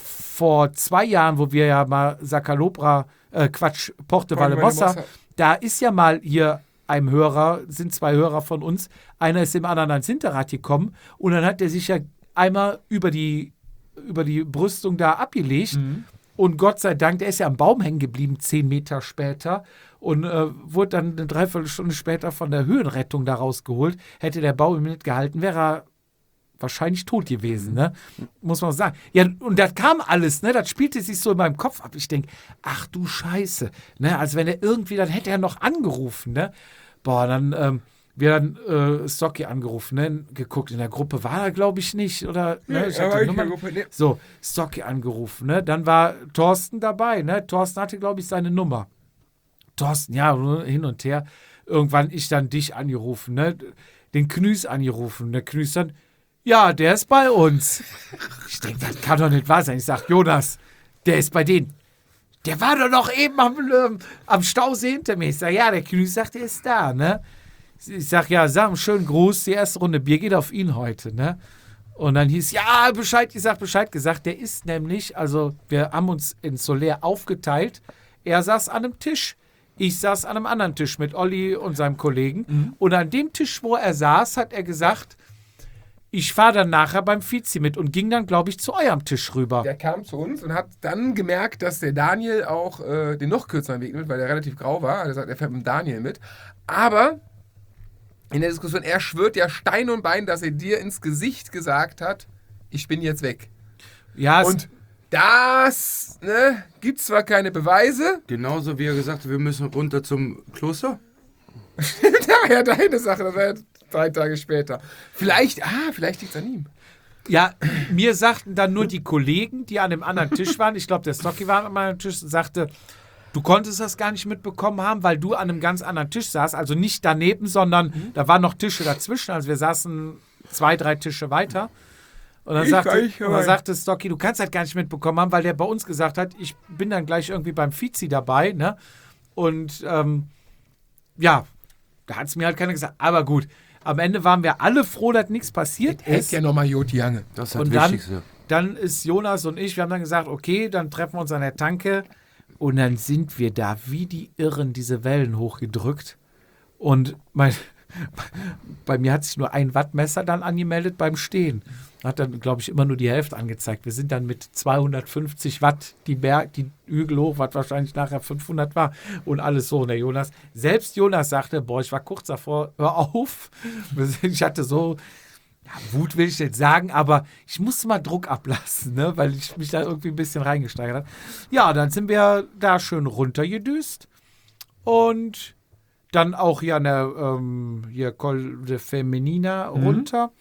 vor zwei Jahren, wo wir ja mal Sacalobra, äh, Quatsch, Porte Valdemossa, da ist ja mal hier einem Hörer, sind zwei Hörer von uns, einer ist dem anderen ans Hinterrad gekommen und dann hat der sich ja einmal über die, über die Brüstung da abgelegt. Mhm. Und Gott sei Dank, der ist ja am Baum hängen geblieben, zehn Meter später. Und äh, wurde dann eine Dreiviertelstunde später von der Höhenrettung da rausgeholt. Hätte der Baum ihm nicht gehalten, wäre er wahrscheinlich tot gewesen, ne? Muss man sagen. Ja, und das kam alles, ne? Das spielte sich so in meinem Kopf ab. Ich denke, ach du Scheiße, ne? Als wenn er irgendwie, dann hätte er noch angerufen, ne? Boah, dann, ähm, wir dann äh, Stocky angerufen, ne? Geguckt, in der Gruppe war er, glaube ich, nicht, oder? Ne? Ich hatte Nummer, Gruppe, ne. So, Stocky angerufen, ne? Dann war Thorsten dabei, ne? Thorsten hatte, glaube ich, seine Nummer. Thorsten, ja, hin und her. Irgendwann ich dann dich angerufen, ne? Den Knüs angerufen. Der Knüs dann, ja, der ist bei uns. Ich denke, das kann doch nicht wahr sein. Ich sage, Jonas, der ist bei denen. Der war doch noch eben am, ähm, am Stausee hinter mir. Ich sage, ja, der Knüs sagt, der ist da, ne? Ich sage, ja, sag einen schönen Gruß. Die erste Runde Bier geht auf ihn heute, ne? Und dann hieß, ja, Bescheid gesagt, Bescheid gesagt. Der ist nämlich, also wir haben uns in Soler aufgeteilt. Er saß an einem Tisch. Ich saß an einem anderen Tisch mit Olli und seinem Kollegen. Mhm. Und an dem Tisch, wo er saß, hat er gesagt, ich fahre dann nachher beim Vizi mit und ging dann, glaube ich, zu eurem Tisch rüber. Der kam zu uns und hat dann gemerkt, dass der Daniel auch äh, den noch kürzeren Weg nimmt, weil der relativ grau war. Er sagt, er fährt mit dem Daniel mit. Aber in der Diskussion, er schwört ja Stein und Bein, dass er dir ins Gesicht gesagt hat, ich bin jetzt weg. Ja, und das, ne, gibt zwar keine Beweise. Genauso wie er gesagt hat, wir müssen runter zum Kloster. Das war ja deine Sache, das war ja drei Tage später. Vielleicht, ah, vielleicht liegt es an ihm. Ja, mir sagten dann nur die Kollegen, die an dem anderen Tisch waren, ich glaube, der Stocky war an meinem Tisch und sagte, du konntest das gar nicht mitbekommen haben, weil du an einem ganz anderen Tisch saßt, also nicht daneben, sondern mhm. da waren noch Tische dazwischen, also wir saßen zwei, drei Tische weiter. Und dann, sagte, und dann sagte Stocky, du kannst das gar nicht mitbekommen haben, weil der bei uns gesagt hat, ich bin dann gleich irgendwie beim Vizi dabei, ne? Und ähm, ja, da hat es mir halt keiner gesagt. Aber gut, am Ende waren wir alle froh, dass nichts passiert das ist. Ja nochmal Joti Jange. Das ist das und dann, Wichtigste. Dann ist Jonas und ich, wir haben dann gesagt, okay, dann treffen wir uns an der Tanke. Und dann sind wir da wie die Irren diese Wellen hochgedrückt. Und mein, bei mir hat sich nur ein Wattmesser dann angemeldet beim Stehen. Hat dann, glaube ich, immer nur die Hälfte angezeigt. Wir sind dann mit zweihundertfünfzig Watt die, Berg, die Hügel hoch, was wahrscheinlich nachher fünfhundert war und alles so. Und der Jonas, selbst Jonas sagte, boah, ich war kurz davor, hör auf. Ich hatte so, ja, Wut will ich jetzt sagen, aber ich musste mal Druck ablassen, ne, weil ich mich da irgendwie ein bisschen reingesteigert habe. Ja, dann sind wir da schön runtergedüst und dann auch hier an der ähm, hier Col de Femenina mhm. runter.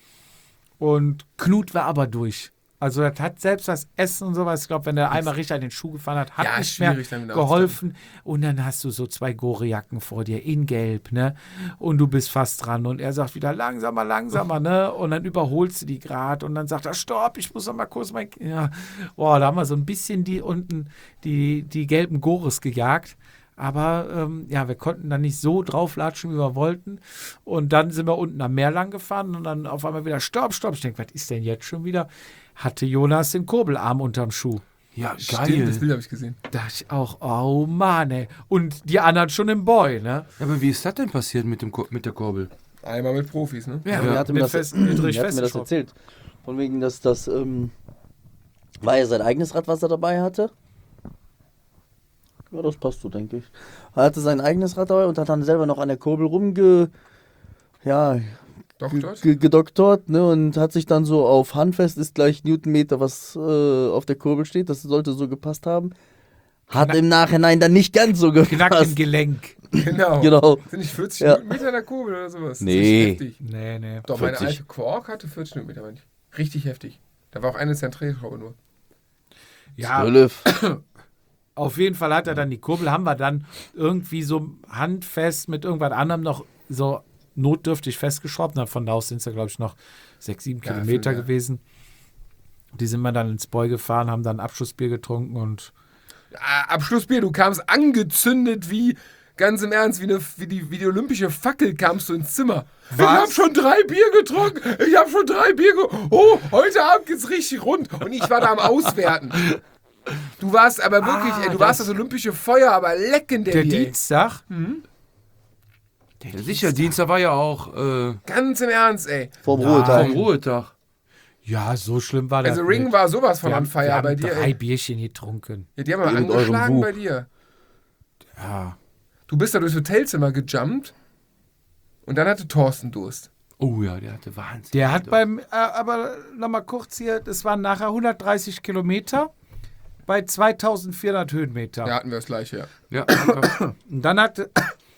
Und Knut war aber durch. Also das hat selbst das Essen und sowas, ich glaube, wenn der einmal richtig an den Schuh gefahren hat, hat ja, nicht mehr geholfen. Und dann hast du so zwei Gore-Jacken vor dir in Gelb, ne? Und du bist fast dran. Und er sagt wieder langsamer, langsamer, ne? Und dann überholst du die gerade. Und dann sagt er, stopp, ich muss noch mal kurz mein... Ja. Boah, da haben wir so ein bisschen die unten, die, die gelben Gores gejagt. Aber ähm, ja, wir konnten dann nicht so drauflatschen, wie wir wollten. Und dann sind wir unten am Meer lang gefahren und dann auf einmal wieder stopp, stopp. Ich denke, was ist denn jetzt schon wieder? Hatte Jonas den Kurbelarm unterm Schuh. Ja, Stimmt, geil. Das Bild habe ich gesehen. Da dachte ich auch, oh Mann, ey. Und die anderen schon im Boy, ne? Ja, aber wie ist das denn passiert mit, dem, mit der Kurbel? Einmal mit Profis, ne? Ja, ja. Hat mir das, fest, mir das erzählt. Von wegen, dass das, ähm, war ja sein eigenes Rad, was er dabei hatte. Ja, das passt so, denke ich. Er hatte sein eigenes Rad dabei und hat dann selber noch an der Kurbel rumge... Ja... Doktort? G- gedoktort, ne, und hat sich dann so auf handfest ist gleich Newtonmeter, was äh, auf der Kurbel steht, das sollte so gepasst haben. Hat Knack, im Nachhinein dann nicht ganz so gepasst. Knack im Gelenk. Genau. genau. Sind nicht vierzig ja. Newtonmeter in der Kurbel oder sowas? Nee. Das ist heftig. Nee, nee. Doch, vierzig. meine alte Quark hatte vierzig Newtonmeter, meine ich. Richtig heftig. Da war auch eine Zentralschraube nur. Ja. zwölf. Auf jeden Fall hat er dann die Kurbel, haben wir dann irgendwie so handfest mit irgendwas anderem noch so notdürftig festgeschraubt. Und von da aus sind es ja, glaube ich, noch sechs, sieben ja, Kilometer viel, ja. gewesen. Die sind wir dann ins Boy gefahren, haben dann Abschlussbier getrunken und Abschlussbier, du kamst angezündet wie, ganz im Ernst, wie, eine, wie, die, wie die olympische Fackel kamst du ins Zimmer. Was? Ich hab schon drei Bier getrunken, ich hab schon drei Bier getrunken. Oh, heute Abend geht's richtig rund. Und ich war da am Auswerten. Du warst aber wirklich, Ah, ey, du das warst das olympische Feuer, aber leckender. der Dienstag. Mhm. Der ja, sicher, Dienstag war ja auch... Äh, Ganz im Ernst, ey. Vorm ja, Ruhetag. Vorm Ruhetag. Ja, so schlimm war das Also Ring nicht. war sowas von wir on haben, fire wir haben bei dir. drei Ey. Bierchen getrunken. Ja, die haben wir Mit eurem angeschlagen Wuch. bei dir. Ja. Du bist da durchs Hotelzimmer gejumpt und dann hatte Thorsten Durst. Oh ja, der hatte Wahnsinn. Der hat beim, äh, aber nochmal kurz hier, das waren nachher hundertdreißig Kilometer bei zweitausendvierhundert Höhenmeter. Da hatten wir das gleiche, ja. Ja, danke. Und dann hatte,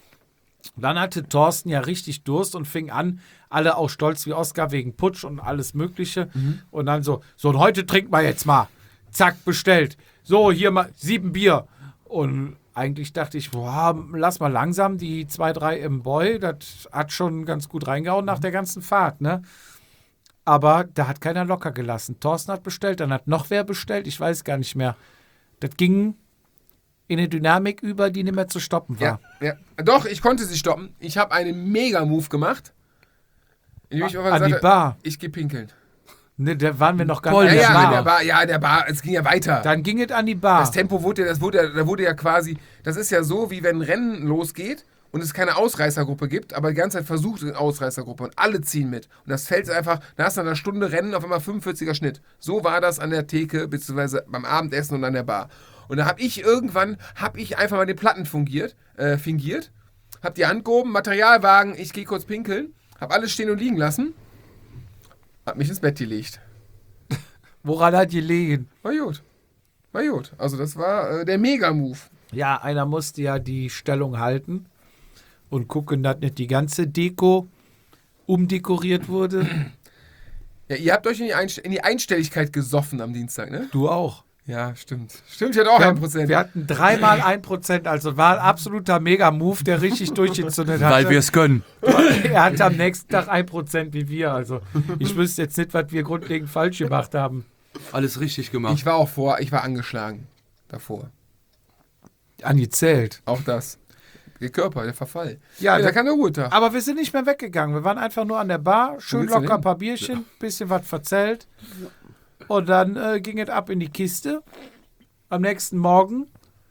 dann hatte Thorsten ja richtig Durst und fing an, alle auch stolz wie Oscar wegen Putsch und alles Mögliche. Und dann so, so, und heute trinken wir jetzt mal. Zack, bestellt. So, hier mal sieben Bier. Und eigentlich dachte ich, boah, lass mal langsam die zwei, drei im Boy. Das hat schon ganz gut reingehauen nach der ganzen Fahrt, ne? Aber da hat keiner locker gelassen. Thorsten hat bestellt, dann hat noch wer bestellt, ich weiß gar nicht mehr. Das ging in eine Dynamik über, die nicht mehr zu stoppen war. Ja, ja. Doch, ich konnte sie stoppen. Ich habe einen Mega-Move gemacht. Indem ich einfach An die gesagt Bar. habe, ich gehe pinkeln. Ne, da waren wir noch gar Voll nicht Ja, an ja, der an der Bar. Bar. Ja, an der Bar. Es ging ja weiter. Dann ging es an die Bar. Das Tempo wurde ja, das wurde ja, da wurde ja quasi, das ist ja so, wie wenn ein Rennen losgeht und es keine Ausreißergruppe gibt, aber die ganze Zeit versucht eine Ausreißergruppe und alle ziehen mit. Und das fällt einfach, da hast du nach einer Stunde Rennen auf einmal fünfundvierziger Schnitt. So war das an der Theke, beziehungsweise beim Abendessen und an der Bar. Und da habe ich irgendwann, habe ich einfach mal den Platten fungiert, äh, fingiert, habe die Hand gehoben, Materialwagen, ich gehe kurz pinkeln, habe alles stehen und liegen lassen, habe mich ins Bett gelegt. Woran hat gelegen? War gut. War gut. Also das war äh, der Mega-Move. Ja, einer musste ja die Stellung halten und gucken, dass nicht die ganze Deko umdekoriert wurde. Ja, ihr habt euch in die, Einst- in die Einstelligkeit gesoffen am Dienstag, ne? Du auch. Ja, stimmt. Stimmt, ich hatte auch Wir, ein Prozent. wir hatten dreimal ein Prozent, also war ein absoluter Mega-Move, der richtig durchgezündet hat. Weil wir es können. Er hatte am nächsten Tag ein Prozent wie wir. Also ich wüsste jetzt nicht, was wir grundlegend falsch gemacht haben. Alles richtig gemacht. Ich war auch vor, ich war angeschlagen davor. Angezählt. Auch das. Der Körper, der Verfall. Ja, da da- kann der Ruhetag. Aber wir sind nicht mehr weggegangen. Wir waren einfach nur an der Bar, schön willst du locker, hin? ein paar Bierchen, bisschen was verzählt. Und dann äh, ging es ab in die Kiste. Am nächsten Morgen,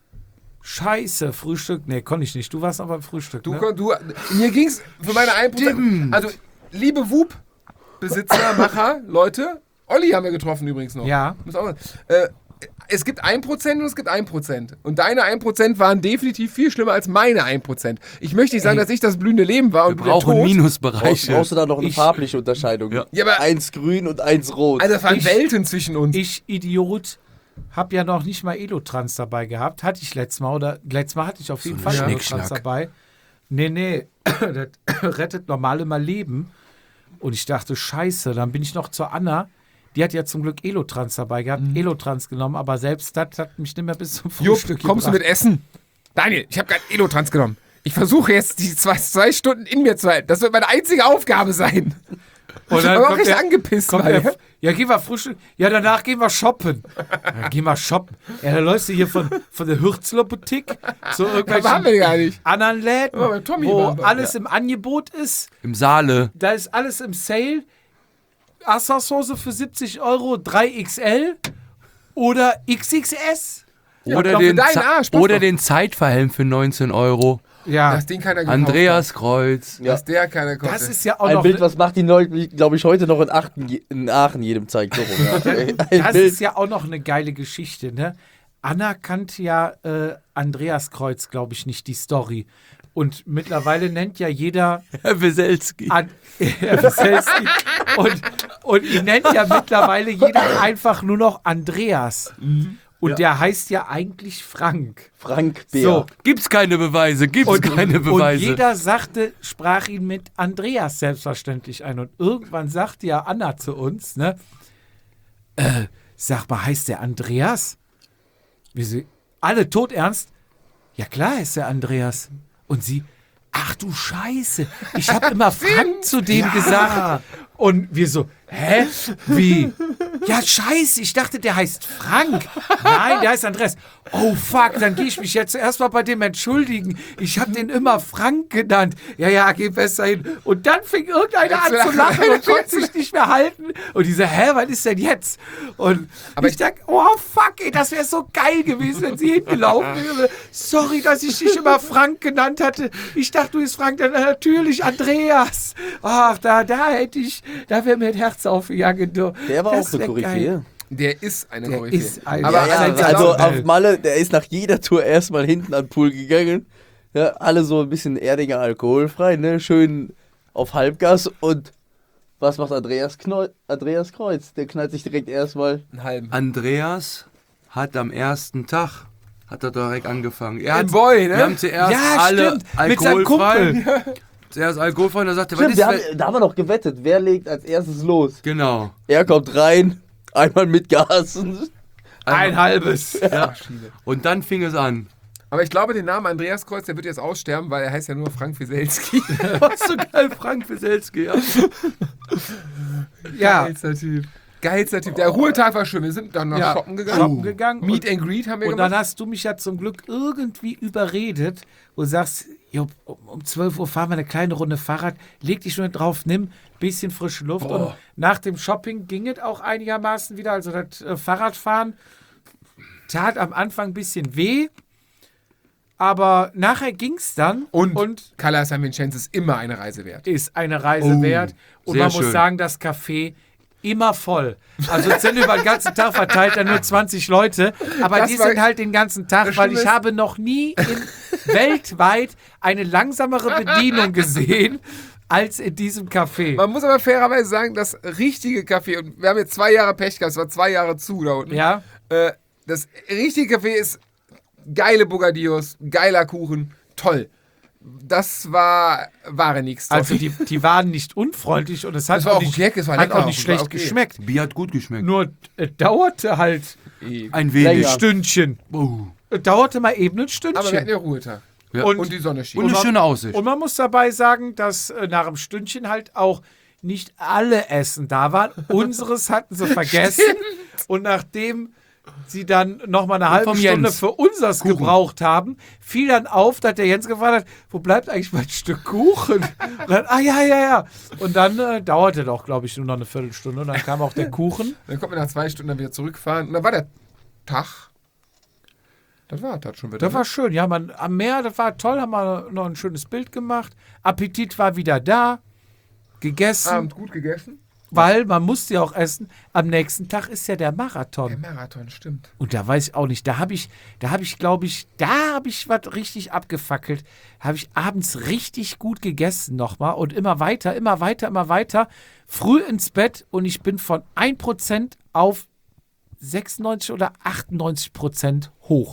scheiße, Frühstück. Nee, konnte ich nicht. Du warst aber beim Frühstück, Du, ne? kon- du, mir ging's für meine ein Prozent. Also, liebe Whoop-Besitzer, Macher, Leute. Olli haben wir getroffen übrigens noch. Ja. Muss auch, äh, es gibt ein Prozent und es gibt ein Prozent. Und deine ein Prozent waren definitiv viel schlimmer als meine ein Prozent. Ich möchte nicht sagen, Ey. dass ich das blühende Leben war wir und du der brauchen Tod. Brauchst, Minusbereiche. brauchst du da noch eine Ich- farbliche Unterscheidung? Ja. Ja, aber- eins grün und eins rot. Also, das waren Ich- Welten zwischen uns. Ich, Idiot, hab ja noch nicht mal Elotrans dabei gehabt. Hatte ich letztes Mal oder letztes Mal hatte ich auf jeden ein Fall Schnickschnack. Elotrans dabei. Nee, nee, das rettet normal immer Leben. Und ich dachte, scheiße, dann bin ich noch zur Anna. Die hat ja zum Glück Elotrans dabei gehabt, Elotrans genommen, aber selbst das hat mich nicht mehr bis zum Jupp, Frühstück kommst du gebracht. mit Essen? Daniel, ich habe gerade Elotrans genommen. Ich versuche jetzt die zwei, zwei Stunden in mir zu halten. Das wird meine einzige Aufgabe sein. Und Ich dann bin auch kommt richtig der- angepisst. Kommt Weil, der, ja, gehen wir frühstücken. Ja, danach gehen wir shoppen. Ja, gehen wir shoppen. Ja, dann läufst du hier von, von der Hürzler Boutique zu das waren wir irgendwelchen gar nicht. anderen Läden, Aber bei Tommy wo waren wir, alles im Angebot ist. Im Saale. Da ist alles im Sale. Assashose für siebzig Euro, drei X L oder X X S. Oder, doch für den, deinen Ze- Arsch, passt oder doch. den Zeitverhelm für neunzehn Euro. Ja, Dass den keiner gekauft Andreas Kreuz. hat. Dass der keiner konnte. das ist ja auch Ein noch... Bild, was Martin Leute, glaube ich, heute noch in, Achten, in Aachen jedem zeigt. So rum, ja. Ein Das Bild. ist ja auch noch eine geile Geschichte, ne? Anna kannte ja äh, Andreas Kreuz, glaube ich, nicht die Story. Und mittlerweile nennt ja jeder Herr Weselski. An Herr Wieselski. und, und ihn nennt ja mittlerweile jeder einfach nur noch Andreas. Und der heißt ja eigentlich Frank. Frank Bär. So. Gibt's keine Beweise, gibt's Und, keine und Beweise. jeder sagte, sprach ihn mit Andreas selbstverständlich ein. Und irgendwann sagte ja Anna zu uns, ne, äh, sag mal, heißt der Andreas? Wir sie, alle todernst? Ja klar ist der Andreas. Und sie, ach du Scheiße, ich habe immer Frank zu dem gesagt. Und wir so, hä? Wie? Ja, scheiße, ich dachte, der heißt Frank. Nein, der heißt Andreas. Oh, fuck, dann gehe ich mich jetzt erstmal bei dem entschuldigen. Ich habe den immer Frank genannt. Ja, ja, geh besser hin. Und dann fing irgendeiner an zu lachen und konnte sich nicht mehr halten. Und die so, hä, was ist denn jetzt? Und Aber ich dachte, oh, fuck, ey, das wäre so geil gewesen, wenn sie hingelaufen wäre. Sorry, dass ich dich immer Frank genannt hatte. Ich dachte, du bist Frank, dann natürlich Andreas. Ach, da, da hätte ich, da wäre mir das Herz nachts aufgegangen. Du. Der war Das auch eine wär Koryphäe. geil. Der ist eine Der Koryphäe. ist ein- Aber Ja, Ja, ja, also ja. auf Malle, der ist nach jeder Tour erstmal hinten an den Pool gegangen. Ja, alle so ein bisschen erdiger alkoholfrei, ne? Schön auf Halbgas. Und was macht Andreas, Kneu Andreas Kreuz? Der knallt sich direkt erstmal. einen halben. Andreas hat am ersten Tag hat er direkt angefangen. Er Im hat, Boy, ne? Wir haben zuerst Ja, alle stimmt. Mit seinem alkoholfrei. Zuerst alkoholfrei und er sagte, was Stimmt, ist wir wenn- haben, da haben wir noch gewettet. Wer legt als erstes los? Genau. Er kommt rein, einmal mit Gas. Ein halbes. Ja. Und dann fing es an. Aber ich glaube, den Namen Andreas Kreuz, der wird jetzt aussterben, weil er heißt ja nur Frank Wieselski. Was so geil, Frank Wieselski. Ja. Ja, Geilster Typ. Geilster Typ. Der Ruhetag war schön. Wir sind dann noch ja. shoppen gegangen. Shoppen gegangen. Meet und, and Greet haben wir und dann gemacht. hast du mich ja zum Glück irgendwie überredet, wo du sagst, jo, um, um zwölf Uhr fahren wir eine kleine Runde Fahrrad, leg dich nur drauf, nimm bisschen frische Luft. Boah. Und nach dem Shopping ging es auch einigermaßen wieder. Also das äh, Fahrradfahren tat am Anfang ein bisschen weh, aber nachher ging es dann Und, und Cala San Vincenzo ist immer eine Reise wert. ist eine Reise Oh, wert. Und sehr man muss schön. sagen, das Café immer voll. Also es sind über den ganzen Tag verteilt dann nur zwanzig Leute, aber Das die war- sind halt den ganzen Tag, Das weil Schlimme ich ist- habe noch nie in, weltweit eine langsamere Bedienung gesehen als in diesem Café. Man muss aber fairerweise sagen, das richtige Café, und wir haben jetzt zwei Jahre Pech gehabt, es war zwei Jahre zu da unten. Ja, Äh, das richtige Café ist geile Bugadios, geiler Kuchen, toll. Das war, war nichts. also die, die waren nicht unfreundlich und es hat Das war auch auch nicht, okay, es war hat lecker auch nicht auch, schlecht war okay. geschmeckt. Bier hat gut geschmeckt. Nur äh, dauerte halt Ewig. Ein wenig. ein Länger. Stündchen. Oh. Äh, dauerte mal eben ein Aber wir Stündchen. hatten ja Ruhetag. Ja. Und- Und die Sonne schien. Und eine man- schöne Aussicht. Und man muss dabei sagen, dass äh, nach einem Stündchen halt auch nicht alle Essen da waren. Unseres hatten sie vergessen. Und nachdem sie dann noch mal eine halbe vom Stunde Jens. für unseres Kuchen. gebraucht haben, fiel dann auf, dass der Jens gefragt hat, wo bleibt eigentlich mein Stück Kuchen? Und dann, ah ja, ja, ja. Und dann äh, dauerte doch, glaube ich, nur noch eine Viertelstunde. Und dann kam auch der Kuchen. Dann konnten wir nach zwei Stunden dann wieder zurückfahren. Und dann war der Tag. Das war das schon wieder. Das war schön. Ja, man, am Meer, das war toll, haben wir noch ein schönes Bild gemacht. Appetit war wieder da. Gegessen. Abend gut gegessen. Weil man musste ja auch essen. Am nächsten Tag ist ja der Marathon. Der Marathon, stimmt. Und da weiß ich auch nicht, da habe ich, da habe ich, glaube ich, da habe ich was richtig abgefackelt. Habe ich abends richtig gut gegessen nochmal und immer weiter, immer weiter, immer weiter. Früh ins Bett und ich bin von ein Prozent auf sechsundneunzig oder achtundneunzig Prozent hoch.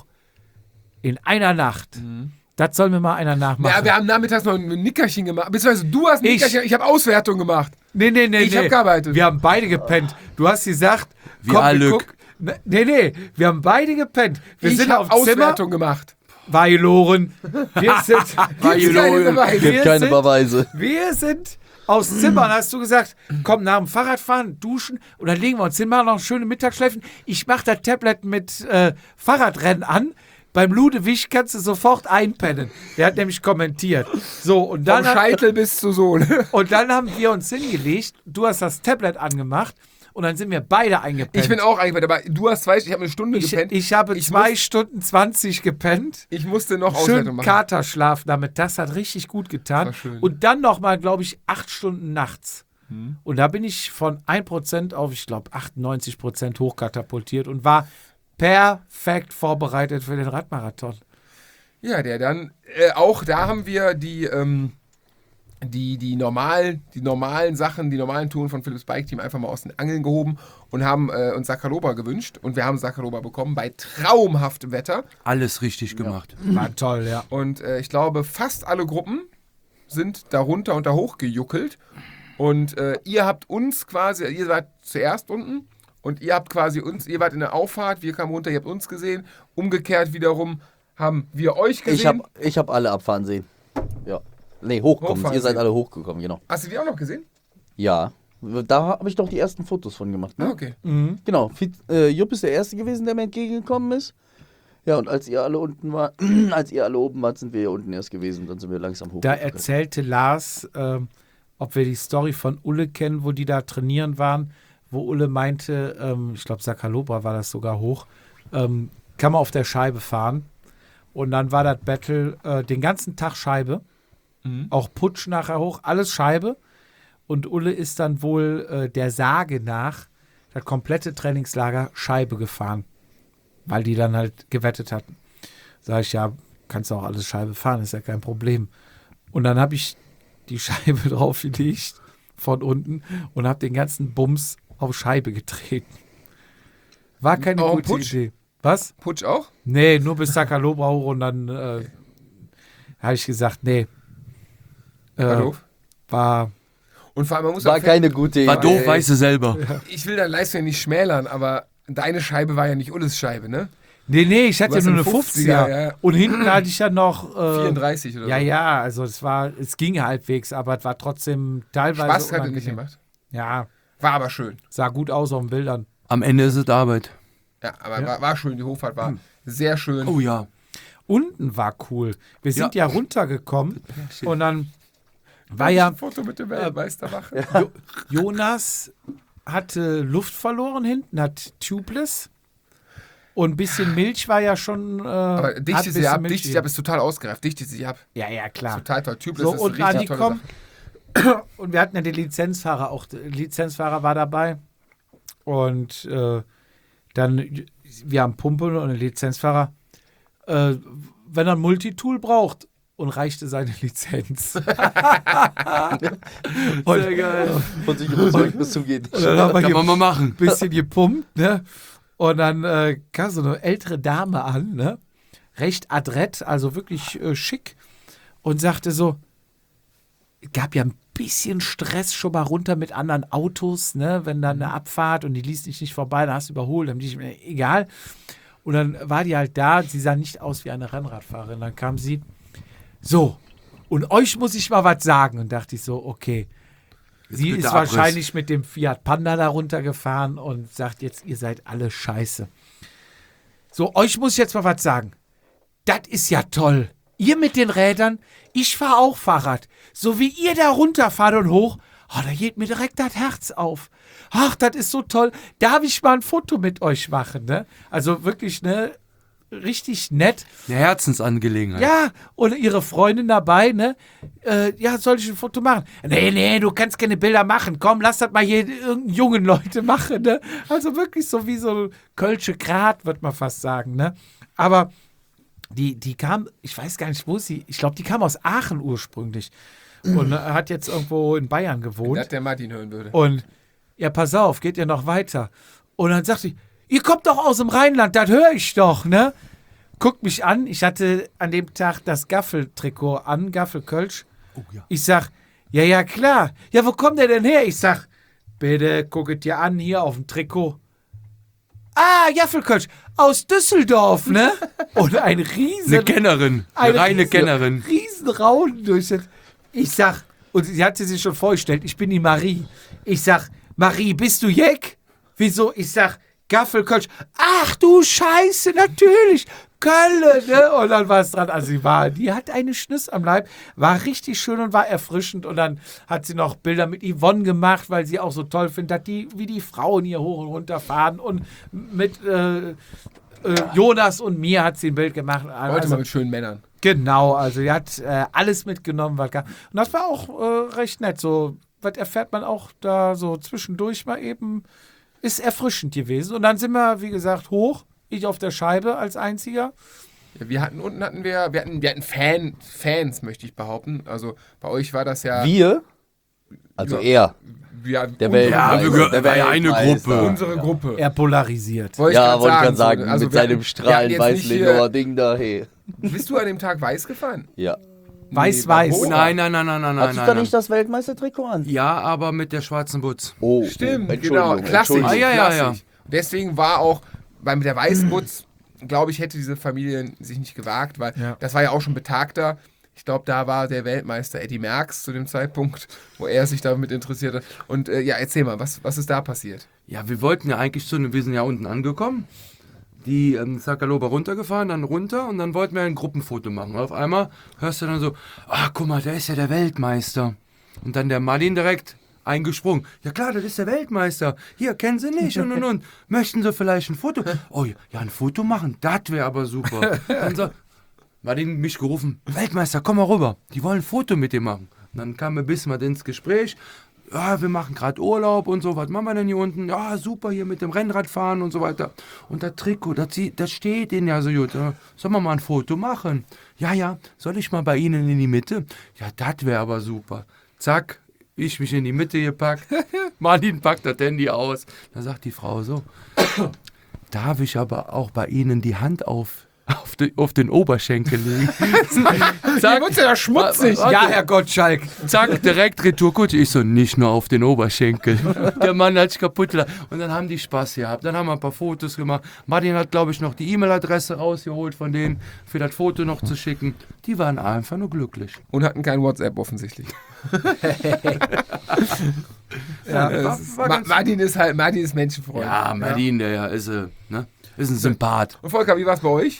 In einer Nacht. Das soll mir mal einer nachmachen. Ja, wir haben nachmittags noch ein Nickerchen gemacht. Beziehungsweise du hast ein Ich- Nickerchen, ich habe Auswertung gemacht. Nee, nee, nee, Ich nee. hab gearbeitet. Wir haben beide gepennt. Du hast gesagt, Wir alle. guck. Nee, nee, wir haben beide gepennt. Wir ich sind habe auf Zimmer. Auswertung gemacht. Violen. Wir sind, Gibt's keine Beweise. Wir Gibt keine sind- Beweise. wir sind aus Zimmern, hast du gesagt, komm, nach dem Fahrradfahren, duschen und dann legen wir uns hin, machen noch eine schöne Mittagsschläfen. Ich mache das Tablet mit äh, Fahrradrennen an. Beim Ludewig kannst du sofort einpennen. Der hat nämlich kommentiert. So, und Vom dann, hat, Scheitel bis zur Sohle. und dann haben wir uns hingelegt. Du hast das Tablet angemacht und dann sind wir beide eingepennt. Ich bin auch eingepennt, aber du hast zwei, ich habe eine Stunde ich, gepennt. ich habe Ich zwei muss- Stunden zwanzig gepennt. Ich musste noch Auswertung Schön machen. Katerschlaf damit. Das hat richtig gut getan. war schön. Und dann nochmal, glaube ich, acht Stunden nachts. Hm. Und da bin ich von ein Prozent auf, ich glaube, achtundneunzig Prozent hochkatapultiert und war perfekt vorbereitet für den Radmarathon. Ja, der dann, äh, auch da haben wir die, ähm, die, die, normalen, die normalen Sachen, die normalen Touren von Philips Bike Team einfach mal aus den Angeln gehoben und haben äh, uns Sakaloba gewünscht. Und wir haben Sakaloba bekommen bei traumhaftem Wetter. Alles richtig gemacht. War toll, ja. Und äh, ich glaube, fast alle Gruppen sind darunter und da hochgejuckelt. Und äh, ihr habt uns quasi, ihr wart zuerst unten und ihr habt quasi uns, ihr wart in der Auffahrt, wir kamen runter, ihr habt uns gesehen. Umgekehrt wiederum haben wir euch gesehen. Ich habe ich hab alle abfahren sehen. Ja. Nee, hochkommen. Hochfahren Ihr seid sehen. alle hochgekommen, genau. Hast du die auch noch gesehen? Ja. Da habe ich doch die ersten Fotos von gemacht, Ah, ne? okay. Mhm. Genau. Fiz- äh, Jupp ist der Erste gewesen, der mir entgegengekommen ist. Ja, und als ihr alle unten war, als ihr alle oben wart, sind wir hier unten erst gewesen. Dann sind wir langsam hoch. Da erzählte Lars, ähm, ob wir die Story von Ulle kennen, wo die da trainieren waren, wo Ulle meinte, ähm, ich glaube Sakaloba war das sogar hoch, ähm, kann man auf der Scheibe fahren. Und dann war das Battle äh, den ganzen Tag Scheibe. Mhm. Auch Putsch nachher hoch, alles Scheibe. Und Ulle ist dann wohl äh, der Sage nach das komplette Trainingslager Scheibe gefahren, weil die dann halt gewettet hatten. Sag ich, ja, kannst du auch alles Scheibe fahren, ist ja kein Problem. Und dann habe ich die Scheibe draufgelegt von unten und habe den ganzen Bums auf Scheibe getreten. War keine Auch gute Putsch? Idee. Was? Putsch auch? Nee, nur bis Sakalobra hoch und dann äh, habe ich gesagt, nee. Äh, War doof. War, Und vor allem, man muss War auch keine gute Idee. War doof, weißt du selber. ich will deine Leistung ja nicht schmälern, aber deine Scheibe war ja nicht Ulles Scheibe, ne? nee, nee, ich hatte Du hast nur eine einen fünfziger. fünfziger, ja. Und hinten hatte ich ja noch. Äh, vierunddreißig oder Ja, so. ja, also es war, es ging halbwegs, aber es war trotzdem teilweise. Spaß hat er nicht unangenehm. gemacht. Ja, War aber schön. sah gut aus auf den Bildern. Am Ende ist es Arbeit. Ja, aber Ja. War, war schön. Die Hochfahrt war sehr schön. Oh ja. Unten war cool. Wir sind ja, runtergekommen und dann war Ein ja, Foto mit dem Weltmeister machen. jo Jonas hatte Luft verloren hinten, hat Tubeless. Und ein bisschen Milch war ja schon. Äh, Aber hat dichtet ein sie ab, bisschen dichtet sie Milch ab, ist total ausgereift. Dichtet sie ab. Ja, ja, klar. Total toll. Typ, So, ist und eine richtig tolle angekommen. Sache. Und wir hatten ja den Lizenzfahrer auch. Der Lizenzfahrer war dabei. Und äh, dann, wir haben Pumpe und den Lizenzfahrer, äh, wenn er ein Multitool braucht, und reichte seine Lizenz. und, Sehr geil. Von sich überzeugt bis zum geht. und dann haben wir Kann hier man mal machen. ein bisschen gepumpt, ne? Und dann äh, kam so eine ältere Dame an, ne? Recht adrett, also wirklich äh, schick. Und sagte so, gab ja ein bisschen Stress schon mal runter mit anderen Autos, ne? Wenn dann eine Abfahrt und die ließ dich nicht vorbei, dann hast du überholt, dann die, egal. Und dann war die halt da, sie sah nicht aus wie eine Rennradfahrerin. Dann kam sie, so, und euch muss ich mal was sagen. Und dachte ich so, okay. Sie bitte ist Abriss. wahrscheinlich mit dem Fiat Panda da runtergefahren und sagt jetzt, ihr seid alle scheiße. So, euch muss ich jetzt mal was sagen. Das ist ja toll. Ihr mit den Rädern, ich fahre auch Fahrrad. So wie ihr da runterfahrt und hoch, oh, da geht mir direkt das Herz auf. Ach, das ist so toll. Darf ich mal ein Foto mit euch machen, ne? Also wirklich, ne? Richtig nett. Eine Herzensangelegenheit. Ja, und ihre Freundin dabei, ne? Äh, ja, soll ich ein Foto machen? Nee, nee, du kannst keine Bilder machen. Komm, lass das mal hier irgendeinen jungen Leute machen, ne? Also wirklich so wie so Kölsche Grat, wird man fast sagen, ne? Aber die, die kam, ich weiß gar nicht, wo sie, ich glaube, die kam aus Aachen ursprünglich und äh, hat jetzt irgendwo in Bayern Wenn gewohnt. das der Martin hören würde. Und ja, pass auf, geht ihr noch weiter. Und dann sagt sie, ihr kommt doch aus dem Rheinland, das höre ich doch, ne? Guckt mich an, ich hatte an dem Tag das Gaffeltrikot an, Gaffelkölsch. Oh, ja. Ich sag, ja, ja, klar. Ja, wo kommt der denn her? Ich sag, bitte gucket dir an, hier auf dem Trikot. Ah, Gaffelkölsch, aus Düsseldorf, ne? Und ein riesen... Eine Kennerin. Eine Eine reine riesen- Kennerin. riesen Rauden durch das. Ich sag, und sie hatte sich schon vorgestellt, ich bin die Marie. Ich sag, Marie, bist du Jeck? Wieso? Ich sag, Gaffelkölsch. Ach du Scheiße, natürlich. Köln, ne? Und dann war es dran. Also sie war, die hat eine Schnüss am Leib, war richtig schön und war erfrischend. Und dann hat sie noch Bilder mit Yvonne gemacht, weil sie auch so toll findet, dass die, wie die Frauen hier hoch und runter fahren. Und mit äh, äh, Jonas und mir hat sie ein Bild gemacht. Heute Also, mal mit schönen Männern. genau, also die hat äh, alles mitgenommen, was gab. Und das war auch äh, recht nett. So, was erfährt man auch da so zwischendurch mal eben, ist erfrischend gewesen. Und dann sind wir, wie gesagt, hoch. Ich auf der Scheibe als einziger. Ja, wir hatten unten hatten wir, wir hatten, wir hatten Fan, Fans, möchte ich behaupten. Also bei euch war das ja. Wir? Also Ja. er. Ja, Der unsere- Welt- Ja, wir gehören- der war ja eine Weltmeister. Gruppe. Unsere Gruppe. Er polarisiert. Wollte ich Ja, grad wollte ich gerade so, sagen, also mit wir seinem hatten- wir Strahlen hatten jetzt nicht hier- Weißlindauer Ding da, hey. Bist du an dem Tag weiß gefahren? Ja. Weiß-Weiß. Nee, Nein, nein, nein, nein, nein, nein. Hast du nein, da nein. nicht das Weltmeistertrikot an? Ja, aber mit der schwarzen Butz. Oh, Stimmt, oh, genau. Entschuldigung, Klassisch. Entschuldigung. Ah, ja, ja, ja. klassisch. Deswegen war auch, weil mit der weißen Butz, glaube ich, hätte diese Familie sich nicht gewagt, weil Ja. das war ja auch schon betagter. Ich glaube, da war der Weltmeister Eddie Merckx zu dem Zeitpunkt, wo er sich damit interessiert hat. Und äh, ja, erzähl mal, was, was ist da passiert? Ja, wir wollten ja eigentlich zu, wir sind ja unten angekommen, die ähm, Sakaloba runtergefahren, dann runter und dann wollten wir ein Gruppenfoto machen. Und auf einmal hörst du dann so, ah, guck mal, der ist ja der Weltmeister. Und dann der Martin direkt eingesprungen. Ja klar, das ist der Weltmeister. Hier, kennen Sie nicht und und und. Möchten Sie vielleicht ein Foto? Oh ja, ja, ein Foto machen, das wäre aber super. Dann so, Martin mich gerufen, Weltmeister, komm mal rüber. Die wollen ein Foto mit dir machen. Und dann kam er bis mal ins Gespräch. ja, wir machen gerade Urlaub und so, was machen wir denn hier unten? Ja, super, hier mit dem Rennradfahren und so weiter. Und das Trikot, das, das steht Ihnen ja so gut. Ja, sollen wir mal ein Foto machen? Ja, ja, soll ich mal bei Ihnen in die Mitte? Ja, das wäre aber super. Zack, ich mich in die Mitte gepackt. Martin packt das Handy aus. Da sagt die Frau so, darf ich aber auch bei Ihnen die Hand auf Auf, die, auf den Oberschenkel legen. Zack, wird ja schmutzig. Ja, Herr Gottschalk. Zack, direkt Retourkutsche. Ich so, nicht nur auf den Oberschenkel. Der Mann hat sich kaputt gelacht. Und dann haben die Spaß gehabt. Dann haben wir ein paar Fotos gemacht. Martin hat, glaube ich, noch die E-Mail-Adresse rausgeholt von denen, für das Foto noch zu schicken. Die waren einfach nur glücklich. Und hatten kein WhatsApp offensichtlich. Ja, Ja, war- ist, war Ma ganz- Martin ist halt, Martin ist Menschenfreund. Ja, Martin, der ja, ist, äh, ne? ist ein Sympath. Und Volker, wie war's bei euch?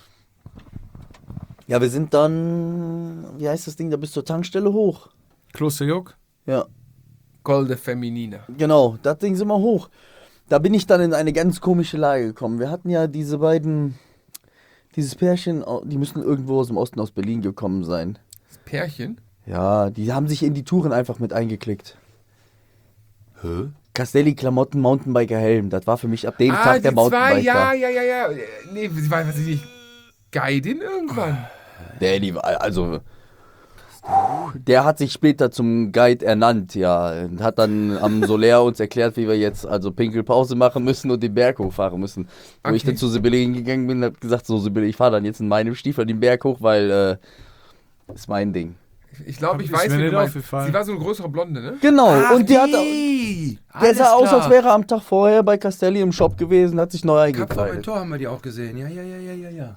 Ja, wir sind dann, wie heißt das Ding, da bis zur Tankstelle hoch. Klosterjuck. Ja, Golde Feminina. genau, das Ding sind wir hoch. Da bin ich dann in eine ganz komische Lage gekommen. Wir hatten ja diese beiden, dieses Pärchen, die müssen irgendwo aus dem Osten, aus Berlin gekommen sein. Das Pärchen? Ja, die haben sich in die Touren einfach mit eingeklickt. Hä? Castelli-Klamotten, Mountainbiker Helm. Das war für mich ab dem ah, Tag der die zwei, Mountainbiker. ja, ja, ja, ja. Nee, sie war sie nicht Guidin irgendwann. Der, die, war- also, der hat sich später zum Guide ernannt, ja. Und hat dann am Soler uns erklärt, wie wir jetzt also Pinkelpause machen müssen und den Berg hochfahren müssen. Wo Okay. ich dann zu Sibylle hingegangen bin und hab gesagt, so Sibylle, ich fahre dann jetzt in meinem Stiefel den Berg hoch, weil äh, ist mein Ding. Ich glaube, ich Ist weiß, mir wie nicht du meinst. aufgefallen. Sie war so eine größere Blonde, ne? Genau, und die hat, die. der sah aus, als wäre er am Tag vorher bei Castelli im Shop gewesen, hat sich neu Kap beim eingekleidet. Tor haben wir die auch gesehen. Ja, ja, ja, ja, ja, ja.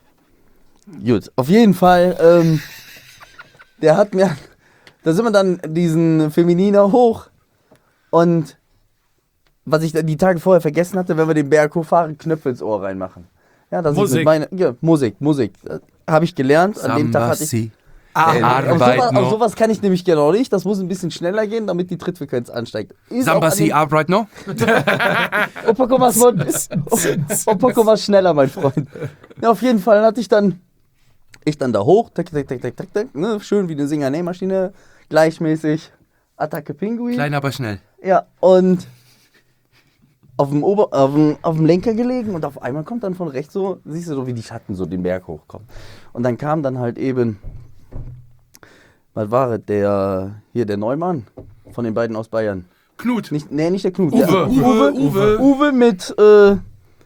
Gut, auf jeden Fall, ähm, der hat mir, da sind wir dann diesen Femininer hoch und was ich dann die Tage vorher vergessen hatte, wenn wir den Berg hochfahren, Knöpfe ins Ohr reinmachen. Ja, das Musik. Ist mit meine, ja, Musik, Musik. Habe ich gelernt. An dem Tag hatte ich. Sambasi. Ah, Äh, auf, Arbeit sowas, auf noch. sowas kann ich nämlich genau nicht. Das muss ein bisschen schneller gehen, damit die Trittfrequenz ansteigt. Ist auch an Sambasi, dem- Arbeit noch? Opa, komm mal, Opa, komm mal schneller, mein Freund. Ja, auf jeden Fall hatte ich dann, ich dann da hoch, tak, tak, tak, tak, tak, tak, ne, schön wie eine Singer-Nähmaschine, gleichmäßig, Attacke Pinguin. Klein, aber schnell. Ja, und auf dem, Ober, auf, dem, auf dem Lenker gelegen und auf einmal kommt dann von rechts so, siehst du so, wie die Schatten so den Berg hochkommen. Und dann kam dann halt eben, was war es, der, hier der Neumann von den beiden aus Bayern. Knut. Nicht, nee, nicht der Knut. Uwe. Der, Uwe, Uwe, Uwe. Uwe mit, äh,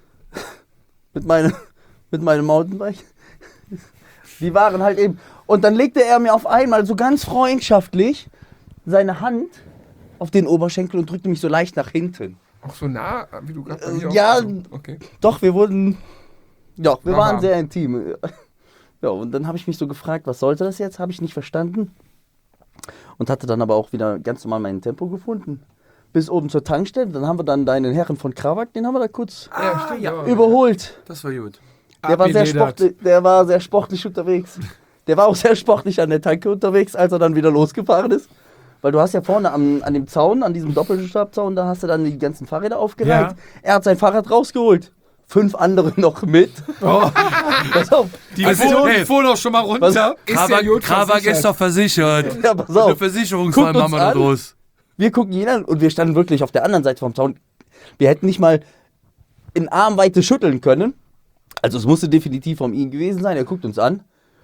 mit, meine, mit meinem Mountainbike. Die waren halt eben. Und dann legte er mir auf einmal so ganz freundschaftlich seine Hand auf den Oberschenkel und drückte mich so leicht nach hinten. Auch so nah, wie du gerade bei Äh, mir ja. auch- also, okay. Doch, wir wurden. Ja, wir Aha. waren sehr intim. Ja, und dann habe ich mich so gefragt, was sollte das jetzt? Habe ich nicht verstanden. Und hatte dann aber auch wieder ganz normal mein Tempo gefunden. Bis oben zur Tankstelle. Dann haben wir dann deinen Herren von Krawak, den haben wir da kurz ja, stimmt. ja. Ja. überholt. Das war gut. Der war, sehr Abgeledert. sportlich, der war sehr sportlich unterwegs. Der war auch sehr sportlich an der Tanke unterwegs, als er dann wieder losgefahren ist. Weil du hast ja vorne am, an dem Zaun, an diesem Doppelstabzaun, da hast du dann die ganzen Fahrräder aufgereiht. Ja. Er hat sein Fahrrad rausgeholt. Fünf andere noch mit. Oh, Pass auf. die Also, fuhr, hey. fuhr doch schon mal runter. Was? Ist ja gut Krawak versichert. ist doch versichert. Ja, pass Eine auf. Versicherungsfall Guckt uns machen wir da an. draus. Wir gucken ihn an und wir standen wirklich auf der anderen Seite vom Zaun. Wir hätten nicht mal in Armweite schütteln können. Also es musste definitiv von ihm gewesen sein. Er guckt uns an.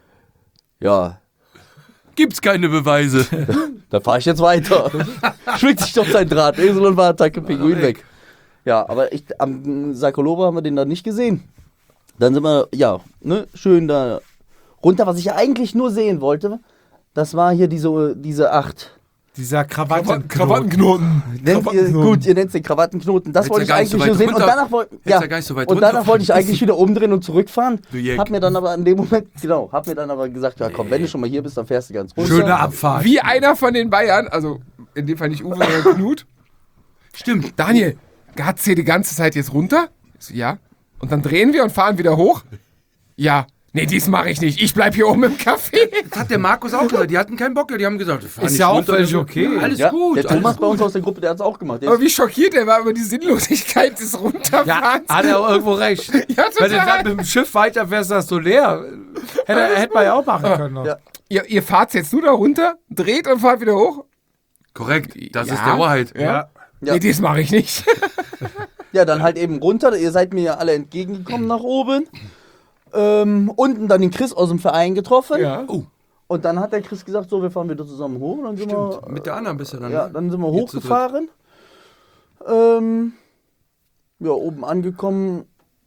Ja, Gibt's keine Beweise. dann fahre ich jetzt weiter. Schwingt sich doch sein Drahtesel und war Attacke Pinguin weg. Ja, aber ich, am Sakoloba haben wir den dann nicht gesehen. Dann sind wir, ja, ne, schön da runter. Was ich ja eigentlich nur sehen wollte, das war hier diese, diese acht. Dieser Krawatten. Krawattenknoten. Nennt ihr, gut, ihr nennt es den Krawattenknoten. Das Hättest wollte ich ja gar nicht so eigentlich weit nur sehen. Und runter- danach, woll, hättest ja gar nicht so weit und danach runterfahren wollte ich eigentlich müssen. wieder umdrehen und zurückfahren. Du Jäck. Hab mir dann aber in dem Moment, genau, hab mir dann aber gesagt, ja komm, wenn du schon mal hier bist, dann fährst du ganz runter. Schöne Abfahrt. Wie einer von den Bayern, also in dem Fall nicht Uwe, sondern Knut. Stimmt. Daniel, geht's hier die ganze Zeit jetzt runter? Ich so, ja. Und dann drehen wir und fahren wieder hoch? Ja. Nee, dies mache ich nicht. Ich bleib hier oben im Café. Das hat der Markus auch gesagt. Die hatten keinen Bock. Die haben gesagt, wir fahren Ist nicht ja auch runter. völlig okay. Alles Ja, gut. der alles Thomas bei gut. uns aus der Gruppe, der hat es auch gemacht. Der Aber ist, wie schockiert er war über die Sinnlosigkeit des Ja, Runterfahrens. hat er auch irgendwo recht. Ja, Wenn du total. dann mit dem Schiff weiterfährst, das so leer. Hätte, hätte man ja auch machen können. noch. Ja. Ihr, ihr fahrt jetzt nur da runter, dreht und fahrt wieder hoch? Korrekt, das Ja. ist der Wahrheit. Ja. Ja. Nee, das mache ich nicht. Ja, dann halt eben runter. Ihr seid mir ja alle entgegengekommen nach oben. Ähm, unten dann den Chris aus dem Verein getroffen. Ja. Oh, Und dann hat der Chris gesagt, so, wir fahren wieder zusammen hoch. Und dann sind stimmt. wir, Mit der anderen bist du dann. ja, ne? dann sind wir Ihr zu dritt. hochgefahren. Ähm, ja, oben angekommen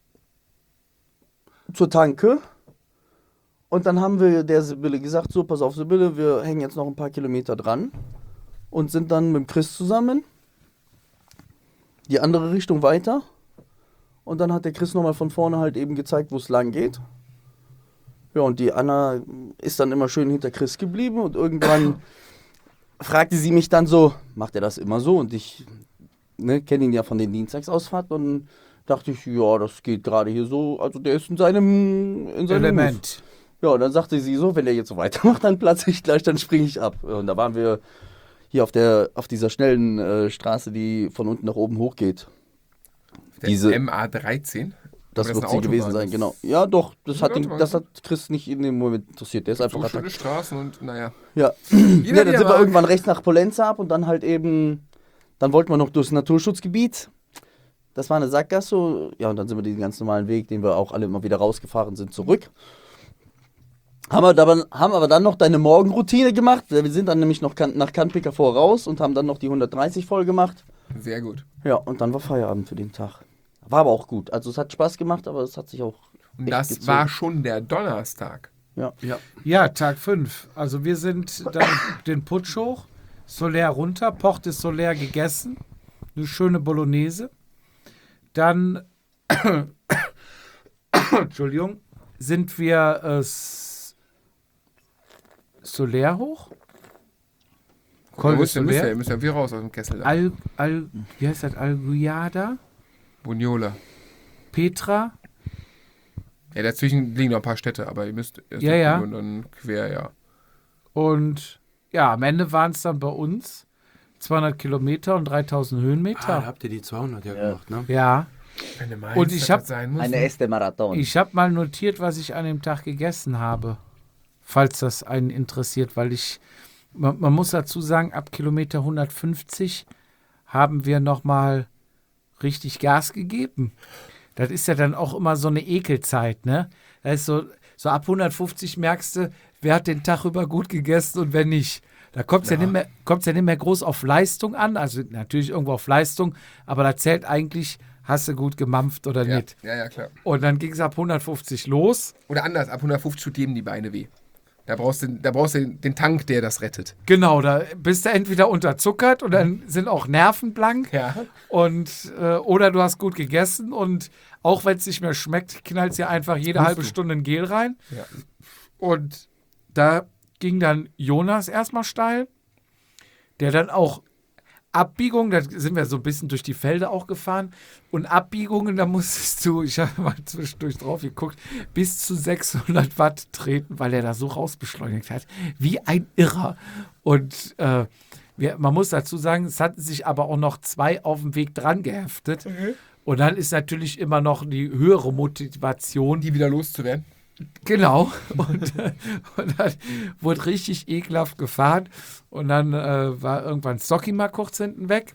zur Tanke. Und dann haben wir der Sibylle gesagt, so, pass auf Sibylle, wir hängen jetzt noch ein paar Kilometer dran. Und sind dann mit dem Chris zusammen die andere Richtung weiter. Und dann hat der Chris nochmal von vorne halt eben gezeigt, wo es lang geht. Ja, und die Anna ist dann immer schön hinter Chris geblieben. Und irgendwann fragte sie mich dann so, macht er das immer so? Und ich ne, kenne ihn ja von den Dienstagsausfahrten. Und dachte ich, ja, das geht gerade hier so. Also der ist in seinem, in seinem Element. Ja, und dann sagte sie so, wenn er jetzt so weitermacht, dann platze ich gleich, dann springe ich ab. Und da waren wir hier auf der auf dieser schnellen äh, Straße, die von unten nach oben hochgeht. Der Diese- M A dreizehn. Das Aber wird ist sie eine gewesen Autobahn. sein, genau. Ja, doch, das ist hat, eine den, Autobahn. das hat Chris nicht in dem Moment interessiert. Der ist einfach So attackiert. schöne Straßen und naja. Ja. Jeder, Ja, dann der sind wir mag. irgendwann rechts nach Polenza ab und dann halt eben, dann wollten wir noch durchs Naturschutzgebiet. Das war eine Sackgasse. Ja, und dann sind wir den ganz normalen Weg, den wir auch alle immer wieder rausgefahren sind, zurück. Haben, wir dabei, haben aber dann noch deine Morgenroutine gemacht. Wir sind dann nämlich noch kan- nach Canpica voraus und haben dann noch die hundertdreißig voll gemacht. Sehr gut. Ja, und dann war Feierabend für den Tag. War aber auch gut. Also es hat Spaß gemacht, aber es hat sich auch Und echt das gezogen. war schon der Donnerstag. Ja. Ja. Ja, Tag fünf. Also wir sind dann den Putsch hoch, Soler runter, Porte Soler gegessen, eine schöne Bolognese. Dann, Entschuldigung, sind wir äh, S- Soler hoch? Da Col de müsst ihr, müsst ihr, Soler? müsst ihr wie raus aus dem Kessel. Da. Al, Al, wie heißt das? Alguiada? Buniola. Petra? Ja, dazwischen liegen noch ein paar Städte, aber ihr müsst erst Ja, durch ja. und dann quer, ja. Und ja, am Ende waren es dann bei uns zweihundert Kilometer und dreitausend Ah, da Höhenmeter. habt ihr die zweihundert ja, Ja. gemacht, ne? Ja, Wenn du meinst, Und ich dass hab das sein muss. Eine Este Marathon. ich habe mal notiert, was ich an dem Tag gegessen habe, falls das einen interessiert, weil ich, man, man muss dazu sagen, ab Kilometer hundertfünfzig haben wir nochmal richtig Gas gegeben. Das ist ja dann auch immer so eine Ekelzeit, ne? Da ist so, so ab hundertfünfzig merkst du, wer hat den Tag über gut gegessen und wer nicht. Da kommt es ja. ja, nicht mehr- kommt's ja nicht mehr groß auf Leistung an, also natürlich irgendwo auf Leistung, aber da zählt eigentlich, hast du gut gemampft oder ja, nicht. ja, ja, klar. Und dann ging es ab hundertfünfzig los. Oder anders, ab hundertfünfzig tut jedem die Beine weh. Da brauchst du, da brauchst du den, den Tank, der das rettet. Genau, da bist du entweder unterzuckert und dann sind auch Nerven blank. Ja. Und, äh, oder du hast gut gegessen und auch wenn es nicht mehr schmeckt, knallst dir einfach jede Musst halbe du. Stunde ein Gel rein. Ja. Und da ging dann Jonas erstmal steil, der dann auch Abbiegungen, da sind wir so ein bisschen durch die Felder auch gefahren und Abbiegungen, da musstest du, ich habe mal zwischendurch drauf geguckt, bis zu sechshundert Watt treten, weil er da so rausbeschleunigt hat, wie ein Irrer. Und äh, wir, man muss dazu sagen, es hatten sich aber auch noch zwei auf dem Weg dran geheftet. Und dann ist natürlich immer noch die höhere Motivation, Die wieder loszuwerden. genau. Und, äh, und dann wurde richtig ekelhaft gefahren. Und dann äh, war irgendwann Stocky mal kurz hinten weg.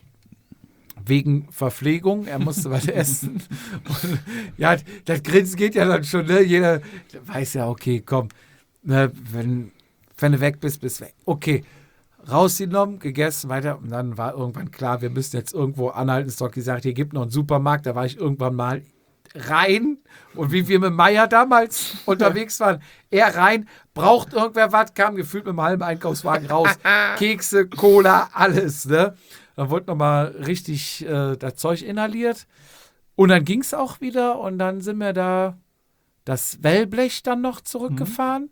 Wegen Verpflegung. Er musste was essen. Und, ja, das Grinsen geht ja dann schon. Ne? Jeder weiß ja, okay, komm. Ne, wenn, wenn du weg bist, bist du weg. Okay. Rausgenommen, gegessen, weiter. Und dann war irgendwann klar, wir müssen jetzt irgendwo anhalten. Stocky sagt, hier gibt noch einen Supermarkt. Da war ich irgendwann mal rein. Und wie wir mit Meier damals unterwegs waren, er rein, braucht irgendwer was, kam gefühlt mit einem halben Einkaufswagen raus. Kekse, Cola, alles, ne? Dann wurde nochmal richtig äh, das Zeug inhaliert. Und dann ging es auch wieder. Und dann sind wir da das Wellblech dann noch zurückgefahren.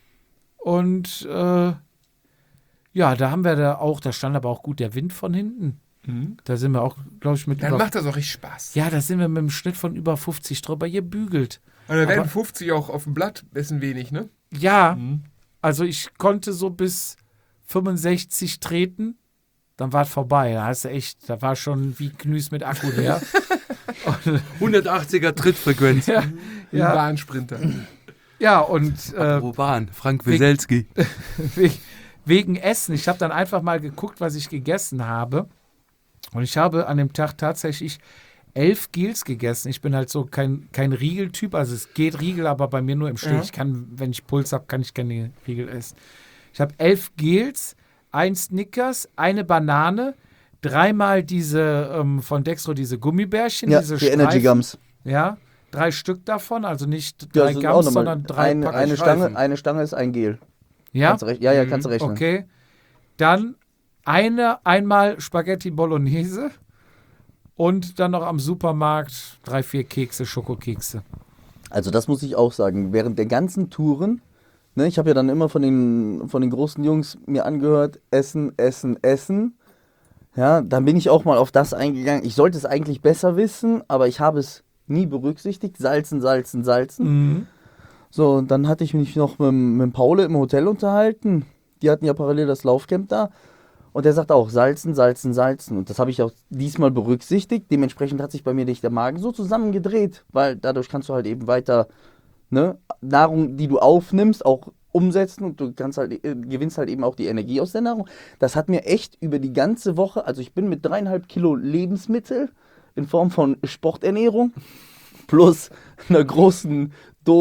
Und äh, ja, da haben wir da auch, da stand aber auch gut der Wind von hinten. Da sind wir auch, glaube ich, mit Dann über... macht das auch richtig Spaß. Ja, da sind wir mit einem Schnitt von über fünfzig drüber gebügelt. Und da werden Aber- fünfzig auch auf dem Blatt, ist ein wenig, ne? Ja, also ich konnte so bis fünfundsechzig treten, dann war es vorbei. Da hast du echt, da war schon wie Knüs mit Akku leer. hundertachtziger Trittfrequenz. ja, Wie ein ja, Bahnsprinter. ja, und äh, Pro Bahn, Frank Wie- Weselski. wegen, wegen Essen. Ich habe dann einfach mal geguckt, was ich gegessen habe. Und ich habe an dem Tag tatsächlich elf Gels gegessen. Ich bin halt so kein, kein Riegeltyp. Also es geht Riegel, aber bei mir nur im Stich. Ja. Ich kann, wenn ich Puls habe, kann ich keine Riegel essen. Ich habe elf Gels, ein Snickers, eine Banane, dreimal diese ähm, von Dextro, diese Gummibärchen, Ja, diese die Energy Streifen. Gums. Ja, drei Stück davon, also nicht Ja, drei das ist auch Gums, nochmal sondern drei eine, Pack eine Streifen. Stange, eine Stange ist ein Gel. Ja, Kannst du rech- ja, ja, kannst du rechnen. okay. Dann eine, einmal Spaghetti Bolognese und dann noch am Supermarkt drei, vier Kekse, Schokokekse. Also das muss ich auch sagen. Während der ganzen Touren, ne, ich habe ja dann immer von den, von den großen Jungs mir angehört, Essen, Essen, Essen. Ja, dann bin ich auch mal auf das eingegangen. Ich sollte es eigentlich besser wissen, aber ich habe es nie berücksichtigt. Salzen, salzen, salzen. Mhm. So, und dann hatte ich mich noch mit, mit Paul im Hotel unterhalten. Die hatten ja parallel das Laufcamp da. Und der sagt auch, salzen, salzen, salzen. Und das habe ich auch diesmal berücksichtigt. Dementsprechend hat sich bei mir nicht der Magen so zusammengedreht, weil dadurch kannst du halt eben weiter, ne, Nahrung, die du aufnimmst, auch umsetzen und du kannst halt, äh, gewinnst halt eben auch die Energie aus der Nahrung. Das hat mir echt über die ganze Woche, also ich bin mit dreieinhalb Kilo Lebensmittel in Form von Sporternährung plus einer großen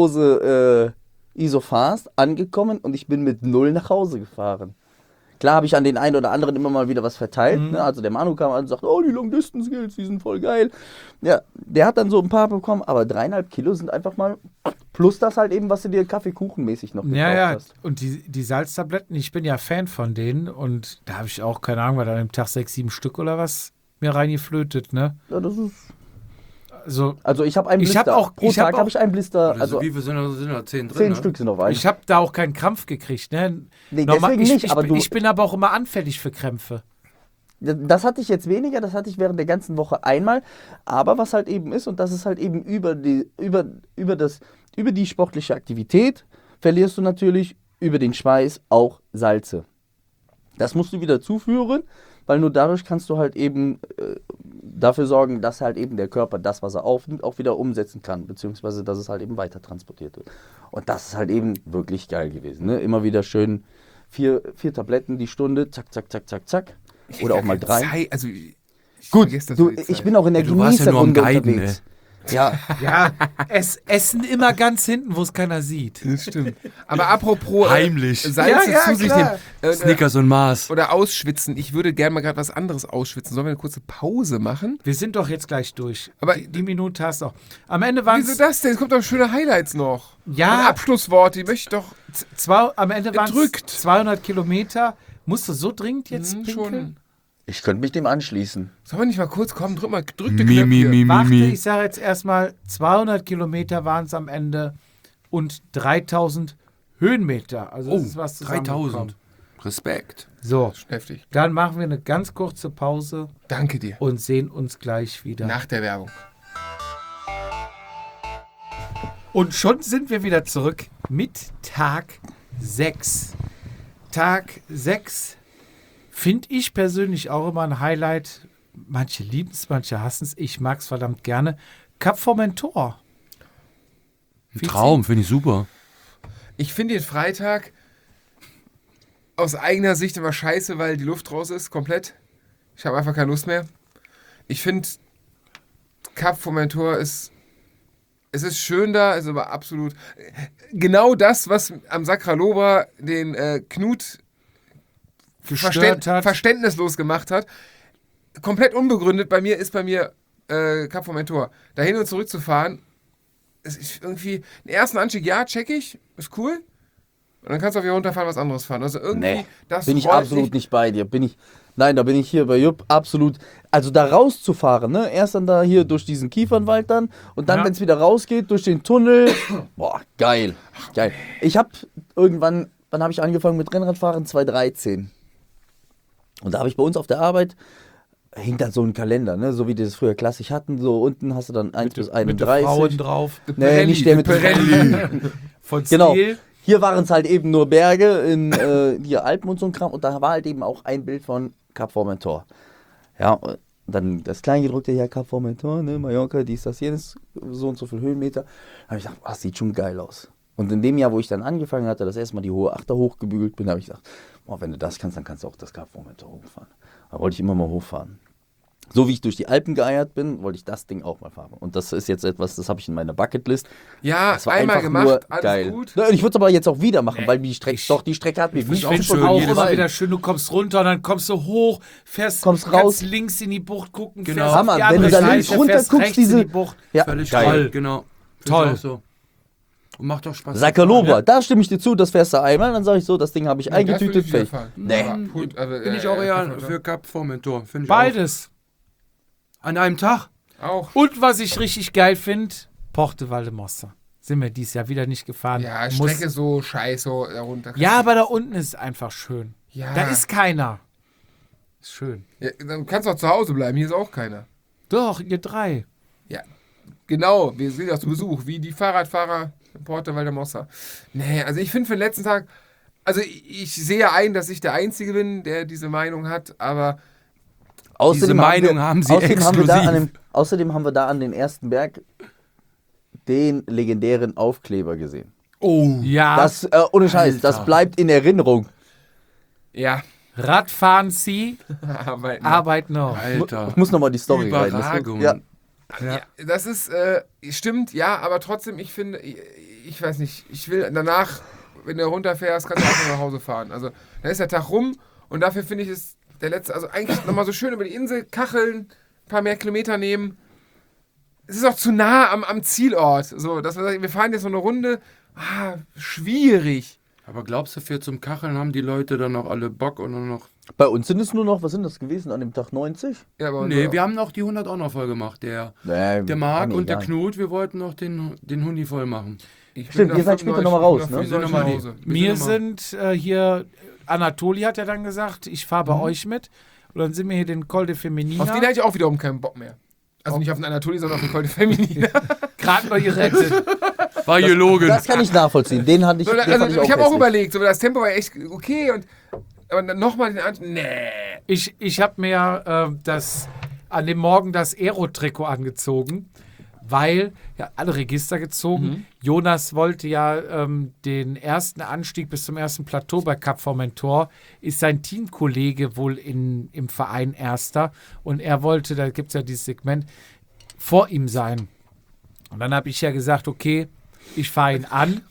Dose äh, Isofast angekommen und ich bin mit null nach Hause gefahren. Klar habe ich an den einen oder anderen immer mal wieder was verteilt. Mhm. Ne? Also der Manu kam an und sagt, oh, die Long Distance Skills, die sind voll geil. Ja, der hat dann so ein paar bekommen, aber dreieinhalb Kilo sind einfach mal plus das halt eben, was du dir Kaffeekuchenmäßig noch gekauft Ja, ja, hast. und die, die Salztabletten, ich bin ja Fan von denen und da habe ich auch, keine Ahnung, weil da am Tag sechs, sieben Stück oder was mir reingeflötet, ne? Ja, das ist, Also, also ich habe einen Ich Blister. hab auch- Pro ich hab Tag auch- habe ich einen Blister. Also, Also wie viel sind da, sind da? Zehn drin? zehn ne? Stück sind auf einen. ich habe da auch keinen Krampf gekriegt, ne? Nee, Normal- deswegen ich, nicht, ich, aber bin- du- ich bin aber auch immer anfällig für Krämpfe. Das hatte ich jetzt weniger, das hatte ich während der ganzen Woche einmal. Aber was halt eben ist, und das ist halt eben über die, über, über das, über die sportliche Aktivität, verlierst du natürlich über den Schweiß auch Salze. Das musst du wieder zuführen, weil nur dadurch kannst du halt eben äh, dafür sorgen, dass halt eben der Körper das, was er aufnimmt, auch wieder umsetzen kann, beziehungsweise dass es halt eben weiter transportiert wird. Und das ist halt eben wirklich geil gewesen. Ne? Immer wieder schön vier, vier Tabletten die Stunde, zack, zack, zack, zack, zack. Oder auch mal drei. Zeit, also ich Gut, vergesse das du, für die ich Zeit. bin auch in der Ja, du warst ja nur am Genießerrunde Guiden, unterwegs. Ja, Ja, es essen immer ganz hinten, wo es keiner sieht. Das stimmt. Aber apropos äh, Heimlich. Salze Ja, ja, zu sich klar. nehmen. Äh, Snickers und Mars. Oder ausschwitzen. Ich würde gerne mal gerade was anderes ausschwitzen. Sollen wir eine kurze Pause machen? Wir sind doch jetzt gleich durch. Aber- die, die Minute hast du auch. Am Ende waren Wieso es das denn? Es kommt doch schöne Highlights noch. Ja. Und Abschlussworte, die möchte ich doch zwei, am Ende waren Gedrückt. es zweihundert Kilometer. Musst du so dringend jetzt Hm, pinkeln? schon. ich könnte mich dem anschließen. Sollen wir nicht mal kurz kommen? Drück mal, drück den Mi, Knopf mi, hier. mi, mi, Warte, mi. ich sage jetzt erstmal, zweihundert Kilometer waren es am Ende und dreitausend Höhenmeter. Also das Oh, ist was dreitausend. zusammengekommen. Respekt. So, Heftig. dann machen wir eine ganz kurze Pause Danke dir. und sehen uns gleich wieder. Nach der Werbung. Und schon sind wir wieder zurück mit Tag sechs. Tag sechs finde ich persönlich auch immer ein Highlight. Manche lieben es, manche hassen es. Ich mag es verdammt gerne. Cap Formentor. Ein Traum, finde ich super. Ich finde den Freitag aus eigener Sicht immer scheiße, weil die Luft raus ist, komplett. Ich habe einfach keine Lust mehr. Ich finde, Cap Formentor ist, es ist schön da, ist aber absolut genau das, was am Sacralobra den äh, Knut Gestört verständ, hat. verständnislos gemacht hat. Komplett unbegründet. Bei mir ist bei mir äh, Cap Formentor. Dahin und zurück zu fahren, es ist irgendwie, den ersten Anstieg, ja, check ich, ist cool. Und dann kannst du auf hier runterfahren, was anderes fahren. Also irgendwie, Nee, das bin ich rollt absolut nicht bei dir. Bin ich, nein, da bin ich hier bei Jupp absolut. Also da rauszufahren, ne? Erst dann da hier durch diesen Kiefernwald dann und dann, Ja. wenn es wieder rausgeht, durch den Tunnel. Boah, geil. Geil. Ich habe irgendwann, wann habe ich angefangen mit Rennradfahren? zweitausenddreizehn. Und da habe ich bei uns auf der Arbeit, hing da so ein Kalender, ne? So wie die das früher klassisch hatten. So unten hast du dann eins bis Mit den einunddreißig. Frauen drauf. Nee, nicht der mit Pirelli. Von Genau. Stil. Hier waren es halt eben nur Berge in äh, hier Alpen und so ein Kram. Und da war halt eben auch ein Bild von Cap Formentor. Ja, und dann das Kleingedruckte hier, Cap Formentor, ne, Mallorca, dies, das, jenes, so und so viel Höhenmeter. Da habe ich gedacht, das sieht schon geil aus. Und in dem Jahr, wo ich dann angefangen hatte, das erste Mal die hohe Achter hochgebügelt bin, habe ich gedacht, oh, wenn du das kannst, dann kannst du auch das Cap Formentor hochfahren. Da wollte ich immer mal hochfahren. So wie ich durch die Alpen geeiert bin, wollte ich das Ding auch mal fahren. Und das ist jetzt etwas, das habe ich in meiner Bucketlist. Ja, das war einmal einfach gemacht, nur alles geil. gut. Ja, ich würde es aber jetzt auch wieder machen, weil die Strecke, ich- doch, die Strecke hat mir Ich finde schön, auch jedes immer Mal. wieder schön, du kommst runter und dann kommst du hoch, fährst Kommst ganz raus. links in die Bucht gucken, Genau. fährst Hammer, auf die wenn andere du da Seite, links runter fährst guckst, rechts in diese- die Bucht. Ja, Völlig geil. toll, genau. Finde ich Toll. auch so. Und macht doch Spaß. Sakalova, Ja. da stimme ich dir zu, das fährst du einmal, dann sage ich so, das Ding habe ich eingetütet. Nee. fertig. Nee. Bin ich auch eher für Cap Formentor. Finde ich Beides. auch. An einem Tag. Auch. Und was ich richtig geil finde, Porte Valdemossa. Sind wir dieses Jahr wieder nicht gefahren. Ja, Muss- Strecke so scheiße so darunter. Ja, aber da unten ist einfach schön. Ja. Da ist keiner. Ist schön. Ja, dann kannst du auch zu Hause bleiben, hier ist auch keiner. Doch, ihr drei. Genau, wir sind ja zu Besuch, wie die Fahrradfahrer in Porta Valdemossa. Nee, also ich finde für den letzten Tag, also ich, ich sehe ein, dass ich der Einzige bin, der diese Meinung hat, aber Außerdem Meinung wir, haben sie außerdem haben wir da exklusiv. an dem, Außerdem haben wir da an den ersten Berg den legendären Aufkleber gesehen. Oh. Ja, Das, äh, ohne Scheiß, Alter. das bleibt in Erinnerung. ja, Radfahren Sie, aber Arbeit noch. Alter. Ich muss nochmal die Story rein. Überragung. Ja. ja, das ist, äh, stimmt, ja, aber trotzdem, ich finde, ich, ich weiß nicht, ich will danach, wenn du runterfährst, kannst du einfach nach Hause fahren. Also, dann ist der Tag rum und dafür finde ich es der letzte, also eigentlich nochmal so schön über die Insel kacheln, ein paar mehr Kilometer nehmen. Es ist auch zu nah am, am Zielort, so, dass wir sagen, wir fahren jetzt so eine Runde, ah, schwierig. Aber glaubst du, für zum Kacheln haben die Leute dann noch alle Bock und nur noch... Bei uns sind es nur noch, was sind das gewesen an dem Tag, neunzig? Ja, aber Nee, wir haben noch die hundert auch noch voll gemacht. Der, Nee, der Marc mir und der egal. Knut, wir wollten noch den, den Hundi voll machen. Ich bin Stimmt, da ihr seid später noch mal fünfundneunzig, raus, ne? ich bin da Wir sind noch mal nach Hause. Wir Wir sind sind äh, hier, Anatoli hat ja dann gesagt, ich fahre bei euch mit. Und dann sind wir hier den Col de Feminina. Auf den hätte ich auch wiederum keinen Bock mehr. Also nicht auf den Anatoli, sondern auf den Col de Feminina. gerade noch gerettet. War gelogen. Das kann ich nachvollziehen. Den hatte ich, So, den also, fand ich auch ich habe auch hässlich. überlegt, so, das Tempo war echt okay und aber dann nochmal den anderen. Nee. Ich, ich habe mir äh, das, an dem Morgen das Aero-Trikot angezogen, weil, ja, alle Register gezogen. Mhm. Jonas wollte ja ähm, den ersten Anstieg bis zum ersten Plateau bei Cap Formentor, ist sein Teamkollege wohl in, im Verein Erster und er wollte, da gibt es ja dieses Segment, vor ihm sein. Und dann habe ich ja gesagt, okay, ich fahre ihn an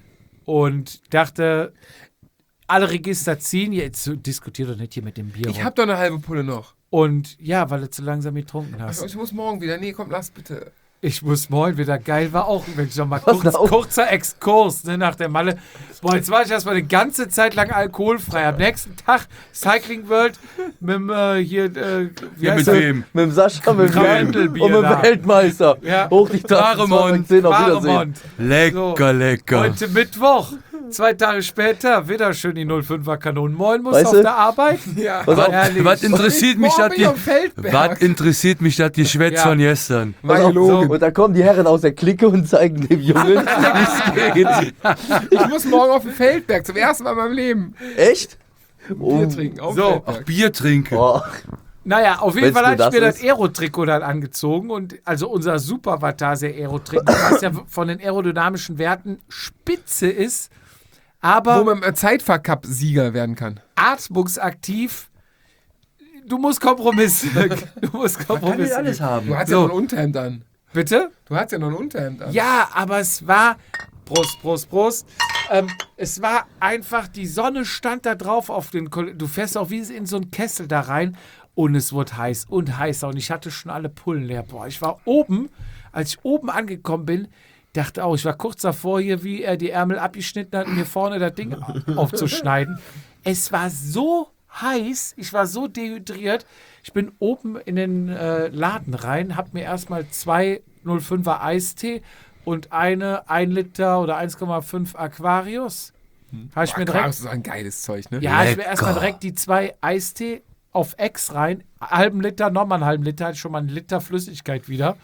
und dachte, alle Register ziehen, jetzt diskutiert doch nicht hier mit dem Bier. Ich rum. habe doch eine halbe Pulle noch. Und ja, weil du zu langsam getrunken Also, hast. ich muss morgen wieder. Nee, komm, lass bitte. Ich muss morgen wieder, geil war auch, wenn ich noch mal Was kurz, auch? kurzer Exkurs ne, nach der Malle. Boah, jetzt war ich erstmal eine ganze Zeit lang alkoholfrei. Am nächsten Tag Cycling World mit dem, äh, hier, äh, wie Ja, heißt mit er? wem? Mit dem Sascha, mit dem Jan und Krandelbier mit dem da. Weltmeister. Ja. Hoch die Tasten, Waremont. zehn, auf Wiedersehen. Waremont. Lecker, So. lecker. Heute Mittwoch. Zwei Tage später, wieder schön die null fünfer Kanonen. Moin, muss Weißt auf du? der Arbeit. Ja. Pass auf, Herrlich. Was interessiert mich Morgen das bin ich am die, Feldberg. was interessiert mich das die Schwätz Ja. von gestern? War pass auf. gelogen. Und da kommen die Herren aus der Clique und zeigen dem Jungen, wie es geht. Ich muss morgen auf den Feldberg. Zum ersten Mal in meinem Leben. Echt? Bier trinken. Auf So. dem Ach, Feldberg. Bier trinken. Oh. Naja, auf jeden Wenn's Fall nur hatte ich das mir das ist. Aero-Trikot dann angezogen und also unser Super Vatasia Aero-Trikot, was ja von den aerodynamischen Werten spitze ist, Wo aber man im Zeitfahrcup-Sieger werden kann. atmungsaktiv. Du musst Kompromisse. Du musst Kompromisse. haben. Du hast So. ja noch ein Unterhemd an. Bitte? Du hast ja noch ein Unterhemd an. Ja, aber es war. Prost, Prost, Prost. Ähm, es war einfach, die Sonne stand da drauf auf den. Kol- Du fährst auch wie in so einen Kessel da rein und es wurde heiß und heißer und ich hatte schon alle Pullen leer. Boah, ich war oben, als ich oben angekommen bin, dachte auch, ich war kurz davor hier, wie er die Ärmel abgeschnitten hat, um mir vorne das Ding aufzuschneiden. Es war so heiß, ich war so dehydriert. Ich bin oben in den äh, Laden rein, habe mir erstmal zwei null fünfer Eistee und eine ein Liter oder eins Komma fünf Aquarius. Habe ich Boah, mir klar, direkt, das ist ein geiles Zeug, ne? ja, ich mir Lecker. erstmal direkt die zwei Eistee auf Ex rein, halben Liter, nochmal einen halben Liter, hatte ich schon mal einen Liter Flüssigkeit wieder.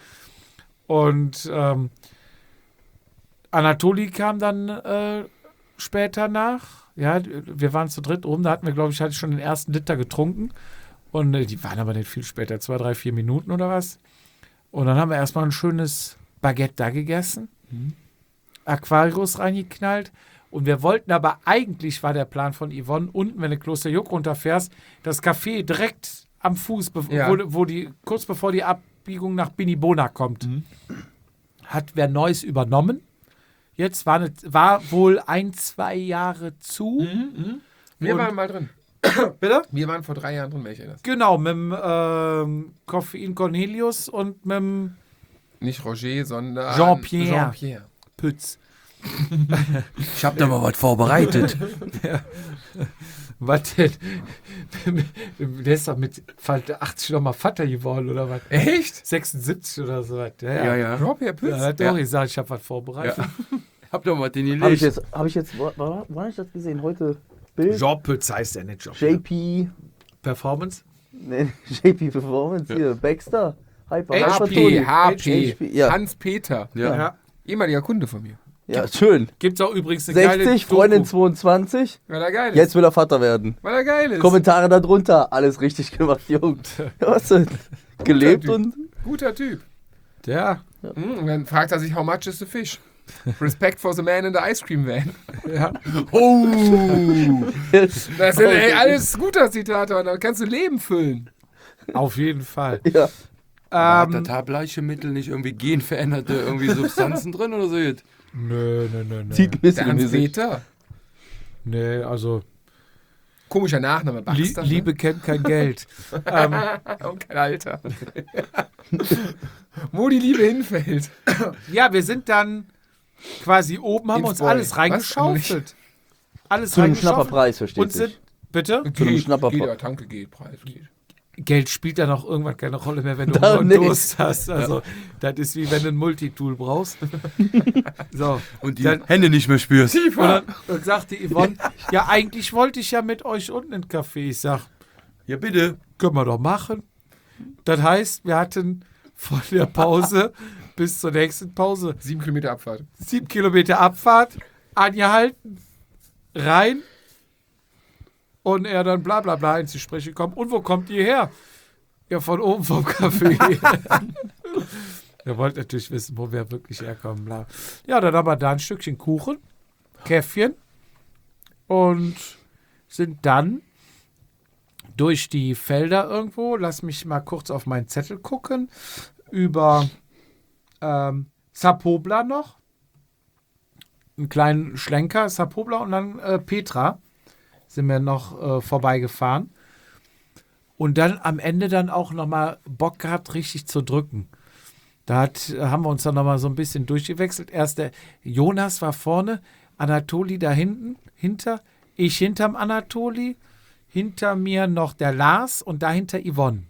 Und ähm, Anatoli kam dann äh, später nach. Ja, wir waren zu dritt oben, da hatten wir, glaube ich, hatte ich schon den ersten Liter getrunken. Und äh, die waren aber nicht viel später, zwei, drei, vier Minuten oder was. Und dann haben wir erstmal ein schönes Baguette da gegessen, Aquarius reingeknallt Und wir wollten aber, eigentlich war der Plan von Yvonne, unten, wenn du Klosterjuck runterfährst, das Café direkt am Fuß, bev- Ja. wo, wo die, kurz bevor die Abbiegung nach Binibona kommt, Mhm. hat wer Neues übernommen. Jetzt war, ne, war wohl ein, zwei Jahre zu. Wir Und- waren mal drin. Bitte? Wir waren vor drei Jahren drin, welche das? Genau, mit dem ähm, Koffein Cornelius und mit dem Nicht Roger, sondern Jean-Pierre. Jean-Pierre. Pütz. Ich hab da mal was vorbereitet. Was denn? Der ist doch mit achtzig noch mal Vater geworden, oder was? Echt? sechsundsiebzig oder so was. Ja, Ja, ja. ja. Jean-Pierre Pütz? Ja, hat Ja. auch gesagt, ich habe was vorbereitet. Hab doch mal den Habe ich gelegt. jetzt, habe ich jetzt, wo, wo, wo habe ich das gesehen? Heute Bild? Jean Pütz heißt der nicht. Jean. J P, Performance? ne, J P Performance hier, Baxter, Hyper, H Hyper P, Tony. H P, H P, ja. Hans-Peter. Ja. Ja. Ehemaliger Kunde von mir. Ja, schön. Gibt es auch übrigens eine geile sechzig, Doku. Freundin zweiundzwanzig, Weil er geil ist. jetzt will er Vater werden. Weil er geil ist. Kommentare darunter, alles richtig gemacht, Junge. Ja, was denn? Gelebt Typ. und Guter Typ. Ja. Mhm, und dann fragt er sich, how much is the fish? Respect for the man in the ice cream van. ja. Oh! Das sind ey, alles guter Zitate und da kannst du Leben füllen. Auf jeden Fall. ja. Hat Ähm, das Haarbleiche-Mittel nicht irgendwie genveränderte irgendwie Substanzen drin oder so? jetzt? nö, nö, nö, nö. Zieht ein bisschen Der im Gesicht. Hans-Peter. Nee, also Komischer Nachname, Lie Baxter. Liebe kennt kein Geld. ähm, Ne? Und kein Alter. Wo die Liebe hinfällt. ja, wir sind dann quasi oben, haben Ins uns Boy. alles Was? reingeschaufelt. Alles Zu einem reingeschaufelt. Schnapperpreis, versteht Und sind, sich. bitte? Zu einem Geht, Schnapperpreis. geht, ja, Tanke geht, Preis geht. Geld spielt dann auch irgendwann keine Rolle mehr, wenn du Da Hunger und nicht. Durst hast. Also, das ist wie wenn du ein Multitool brauchst. so. Und die Dann- Hände nicht mehr spürst. Und dann, dann sagte Yvonne, ja, eigentlich wollte ich ja mit euch unten in den Café. Ich sag, Ja, bitte. können wir doch machen. Das heißt, wir hatten von der Pause bis zur nächsten Pause Sieben Kilometer Abfahrt. sieben Kilometer Abfahrt, angehalten, rein und er dann bla bla bla ins Gespräch gekommen. Und wo kommt ihr her? Ja, von oben vom Café. Er wollte natürlich wissen, wo wir wirklich herkommen. Bla. Ja, dann haben wir da ein Stückchen Kuchen, Käffchen und sind dann durch die Felder irgendwo, lass mich mal kurz auf meinen Zettel gucken, über ähm, Sapobla noch, einen kleinen Schlenker, Sapobla und dann äh, Petra sind wir noch äh, vorbeigefahren. Und dann am Ende dann auch nochmal Bock gehabt, richtig zu drücken. Da hat, haben wir uns dann nochmal so ein bisschen durchgewechselt. Erst der Jonas war vorne, Anatoli da hinten, hinter, ich hinterm Anatoli, hinter mir noch der Lars und dahinter Yvonne.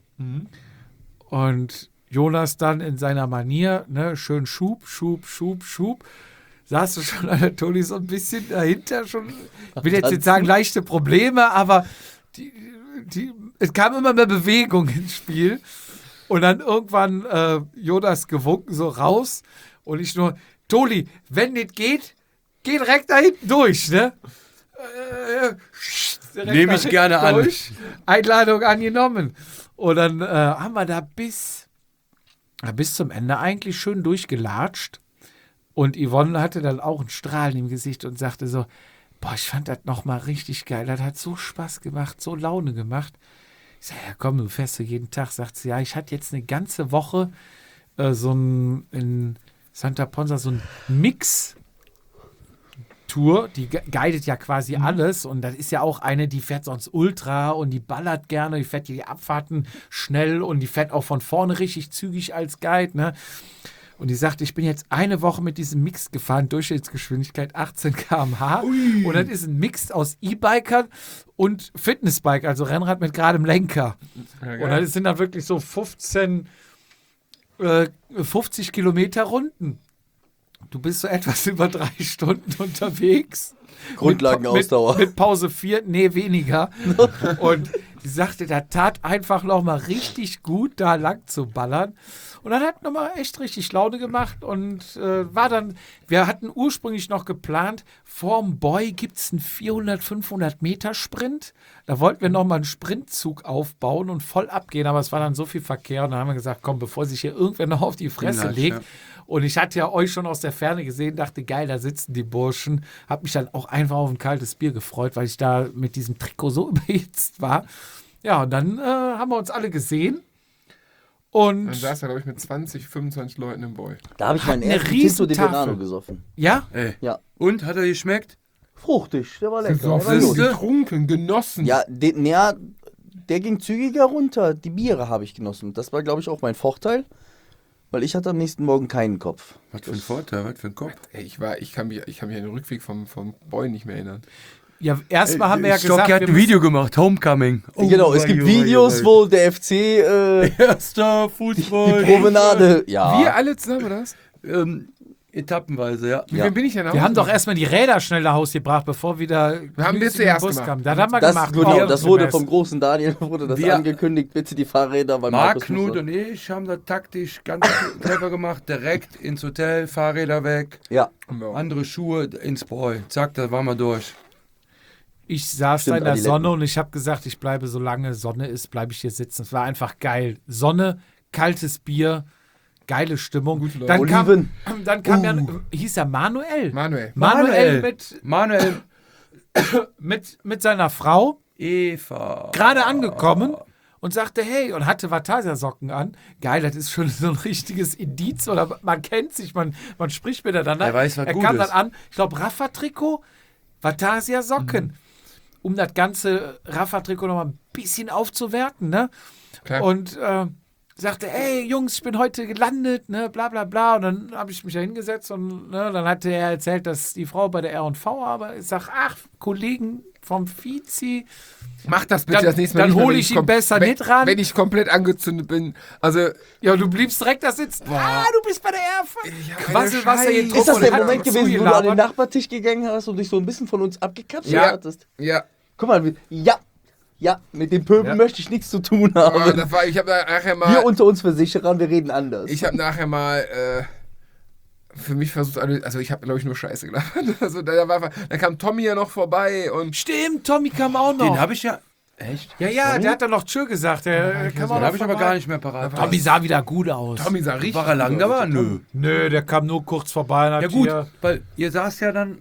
Und Jonas dann in seiner Manier, ne, schön Schub, Schub, Schub, Schub. Sahst du schon Anatoli so ein bisschen dahinter schon? Ich will jetzt nicht sagen leichte Probleme, aber die, die, es kam immer mehr Bewegung ins Spiel. Und dann irgendwann äh, Jonas gewunken so raus und ich nur, Toli, wenn nicht geht, geh direkt da hinten durch, ne? Äh, direkt Nehme da ich hinten gerne an. durch. Einladung angenommen. Und dann äh, haben wir da bis, ja, bis zum Ende eigentlich schön durchgelatscht. Und Yvonne hatte dann auch ein Strahlen im Gesicht und sagte so, boah, ich fand das nochmal richtig geil. Das hat so Spaß gemacht, so Laune gemacht. Ich sage, ja komm, du fährst du jeden Tag. Sagt sie, ja, ich hatte jetzt eine ganze Woche äh, so ein, in Santa Ponsa so ein Mix-Tour. Die gu- guidet ja quasi alles. Und das ist ja auch eine, die fährt sonst Ultra und die ballert gerne. Die fährt die Abfahrten schnell und die fährt auch von vorne richtig zügig als Guide, ne? Und die sagte, ich bin jetzt eine Woche mit diesem Mix gefahren, Durchschnittsgeschwindigkeit achtzehn Kilometer pro Stunde. Und das ist ein Mix aus E-Bikern und Fitnessbike, also Rennrad mit geradem Lenker. Und das sind dann wirklich so fünfzehn, äh, fünfzig Kilometer Runden. Du bist so etwas über drei Stunden unterwegs. Grundlagenausdauer. Mit, mit, mit Pause vier, nee, weniger. Und sie sagte, da tat einfach noch mal richtig gut, da lang zu ballern. Und dann hat nochmal echt richtig Laune gemacht und äh, war dann, wir hatten ursprünglich noch geplant, vorm Boy gibt es einen vierhundert, fünfhundert Meter Sprint. Da wollten wir nochmal einen Sprintzug aufbauen und voll abgehen, aber es war dann so viel Verkehr und dann haben wir gesagt, komm, bevor sich hier irgendwer noch auf die Fresse Latsch, legt. ja. Und ich hatte ja euch schon aus der Ferne gesehen, dachte, geil, da sitzen die Burschen. Hab mich dann auch einfach auf ein kaltes Bier gefreut, weil ich da mit diesem Trikot so überhitzt war. Ja, und dann äh, haben wir uns alle gesehen. Und Dann saß er, glaube ich, mit zwanzig, fünfundzwanzig Leuten im Boy. Da habe ich meinen Eine ersten Tinto di Riesentafel. Venano gesoffen. ja, Ey. Ja. Und, hat er geschmeckt? Fruchtig, der war lecker. Der war Gesoffen, gut. Siehste? getrunken, genossen. Ja, den, ja, der ging zügiger runter. Die Biere habe ich genossen. Das war, glaube ich, auch mein Vorteil, weil ich hatte am nächsten Morgen keinen Kopf. Was für ein Vorteil, was für ein Kopf. Ey, ich, war, ich, kann mich, ich kann mich an den Rückweg vom, vom Boy nicht mehr erinnern. ja erstmal haben wir ja Stocki gesagt, hat wir ein müssen- Video gemacht, Homecoming. Oh, genau, es gibt Videos, wo der F C äh, Erster die Fußball. Promenade. Ja. Wir alle zusammen, oder was? Ähm, etappenweise, ja. Wie Ja. wem bin ich denn nach Wir Hause? haben doch erstmal die Räder schnell nach Hause gebracht, bevor wieder Wir haben wir Gemüse in den zuerst Bus gemacht. kam. Das haben wir Das, gemacht. genau, Oh, das wurde Semester. vom großen Daniel wurde das Wir- angekündigt. Bitte die Fahrräder bei Marc, Markus Knut Muster. und ich haben das taktisch ganz clever gemacht. Direkt ins Hotel, Fahrräder weg, Ja, Ja. andere Schuhe ins Boy. Zack, da waren wir durch. Ich saß Stimmt, da in der Adiletten. Sonne und ich habe gesagt, ich bleibe, solange Sonne ist, bleibe ich hier sitzen. Es war einfach geil. Sonne, kaltes Bier, geile Stimmung. Gute Leute. Dann kam, Oliven. dann kam Uh. ja, hieß er Manuel. Manuel. Manuel mit, Manuel, mit, mit seiner Frau, Eva. gerade angekommen und sagte, hey, und hatte Vatasia-Socken an. Geil, das ist schon so ein richtiges Indiz, oder man kennt sich, man, man spricht miteinander. Er weiß, was er gut kam ist. dann an, ich glaube, Rafa-Trikot, Vatasia-Socken. Mhm. Um das ganze Rafa-Trikot noch mal ein bisschen aufzuwerten, ne? Klar. Und äh, sagte, ey, Jungs, ich bin heute gelandet, ne, bla bla bla. Und dann habe ich mich da hingesetzt und ne, dann hatte er erzählt, dass die Frau bei der R und V arbeitet. Ich sag, ach, Kollegen vom Vizi. Mach das bitte Dann- das nächste Mal dann nicht mehr, hol wenn ich ihn kom- besser wenn, nicht ran. Wenn ich komplett angezündet bin. Also, Ja, du bliebst direkt da sitzen. Ah, du bist bei der R und V. Ja, Quasselwasser Scheiße. getrunken. ist das und der hat Moment uns gewesen, wo du an den zugelabert. Nachbartisch gegangen hast und dich so ein bisschen von uns abgekapselt Ja. hattest? ja. Guck mal, wie- ja, ja, mit dem Pöbel Ja. möchte ich nichts zu tun Aber haben. das war, ich habe nachher mal. Wir unter uns Versicherern, wir reden anders. Ich habe nachher mal äh, für mich versucht, alle- also ich habe glaube ich nur Scheiße gelacht. Also da, war, da kam Tommy ja noch vorbei und Stimmt, Tommy kam auch noch. Den habe ich ja. Echt? ja, ja, der hat dann noch Tschö gesagt. Der kam auch Den noch habe ich aber vorbei. gar nicht mehr parat. Tommy sah wieder gut aus. Tommy sah richtig. War er lang gut da aus. war? Nö. Nö, der kam nur kurz vorbei. Und hat Ja gut, hier- weil ihr saßt ja dann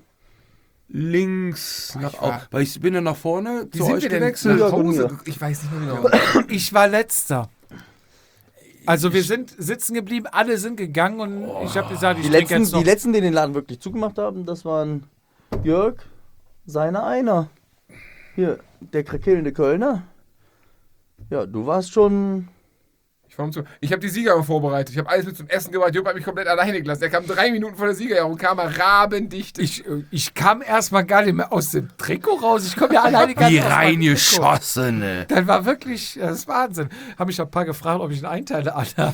links nach ich au- war- weil ich bin dann nach vorne Wie zu sind euch wir denn gewechselt. nach Ja, Hause? ja. Ich weiß nicht mehr genau. Ich war letzter. Also wir sind sitzen geblieben, alle sind gegangen und ich habe gesagt, ich die, trinke letzten, jetzt noch. die letzten, die den Laden wirklich zugemacht haben, das waren Jörg, seine einer. Hier, der krakellende Kölner. Ja, du warst schon. Ich, war um zu- ich habe die Sieger vorbereitet. Ich habe alles mit zum Essen gebracht. Jupp hat mich komplett alleine gelassen. Er kam drei Minuten vor der Siegerjahrung und kam er rabendicht. ich, ich kam erstmal gar nicht mehr aus dem Trikot raus. Ich komme ja alleine gar Wie nicht aus meinem Trikot. reingeschossene. Das war wirklich, das ist Wahnsinn. Habe mich ein paar gefragt, ob ich einen Einteiler anhabe.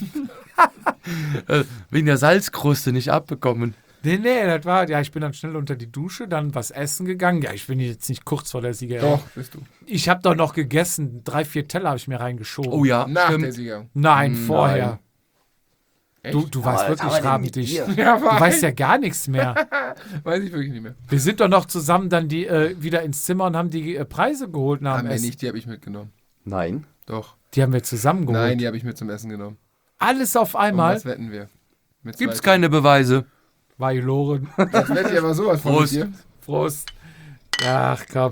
Äh, wegen der Salzkruste nicht abbekommen. Nee, nee, das war, ja, ich bin dann schnell unter die Dusche, dann was essen gegangen. Ja, ich bin jetzt nicht kurz vor der Sieger. Doch, bist du. Ich habe doch noch gegessen. Drei, vier Teller habe ich mir reingeschoben. Oh ja, Nach der stimmt. Siegerjahrung. Nein, vorher. Echt? Du, du warst Aber was wirklich haben wir denn mit rabendicht. dir? Ja, Du war weißt ja gar nichts mehr. Weiß ich wirklich nicht mehr. Wir sind doch noch zusammen dann die äh, wieder ins Zimmer und haben die äh, Preise geholt nach Haben dem wir Essen. nicht, die habe ich mitgenommen. Nein. Doch. Die haben wir zusammen geholt. Nein, die habe ich mit zum Essen genommen. Alles auf Und einmal. was wetten wir? Mit Gibt's zwei- keine Beweise. War Loren. Das wette ich aber sowas von Prost. mit dir. Prost. Ach komm.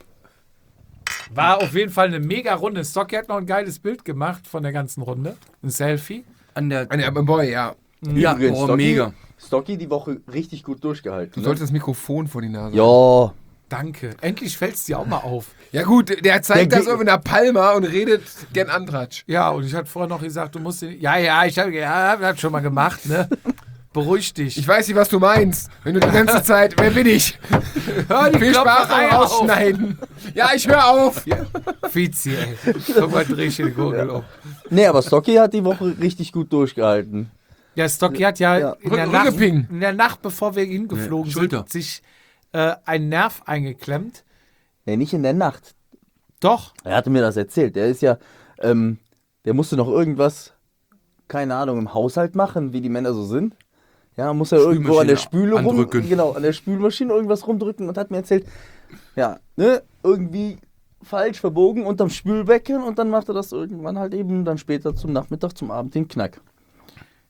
War auf jeden Fall eine mega Runde. Stocky hat noch ein geiles Bild gemacht von der ganzen Runde. Ein Selfie. An der. Ah, nee, aber Boy, ja. Ja, Übrigens, oh, Stocky- mega. Stocky die Woche richtig gut durchgehalten. Du Ne? solltest das Mikrofon vor die Nase. Ja. Danke. Endlich fällt es dir auch mal auf. Ja gut, der zeigt Der das Ge- auf einer Palma und redet gern Andratsch. Ja, und ich hatte vorher noch gesagt, du musst den. Ja, ja, ich habe ja, hab das schon mal gemacht, ne? Beruhig dich. Ich weiß nicht, was du meinst. Wenn du die ganze Zeit, wer bin ich? hör die Viel Spaß Klopferei beim auf. Ausschneiden. Ja, ich höre auf. Vizi, ey. Guck mal, dreh ich den Gurgel um. Nee, aber Stocky hat die Woche richtig gut durchgehalten. Ja, Stocky hat ja, Ja. In, der Rück- Nacht, Rückeping. in der Nacht, bevor wir hingeflogen Nee, sind, Schulter. sich äh, ein Nerv eingeklemmt. Nee, nicht in der Nacht. Doch. Er hatte mir das erzählt. Der ist ja, ähm, der musste noch irgendwas, keine Ahnung, im Haushalt machen, wie die Männer so sind. Ja, muss er irgendwo an der Spüle rum, andrücken. genau, an der Spülmaschine irgendwas rumdrücken und hat mir erzählt, ja, ne, irgendwie falsch verbogen unterm Spülbecken und dann macht er das irgendwann halt eben dann später zum Nachmittag, zum Abend den Knack.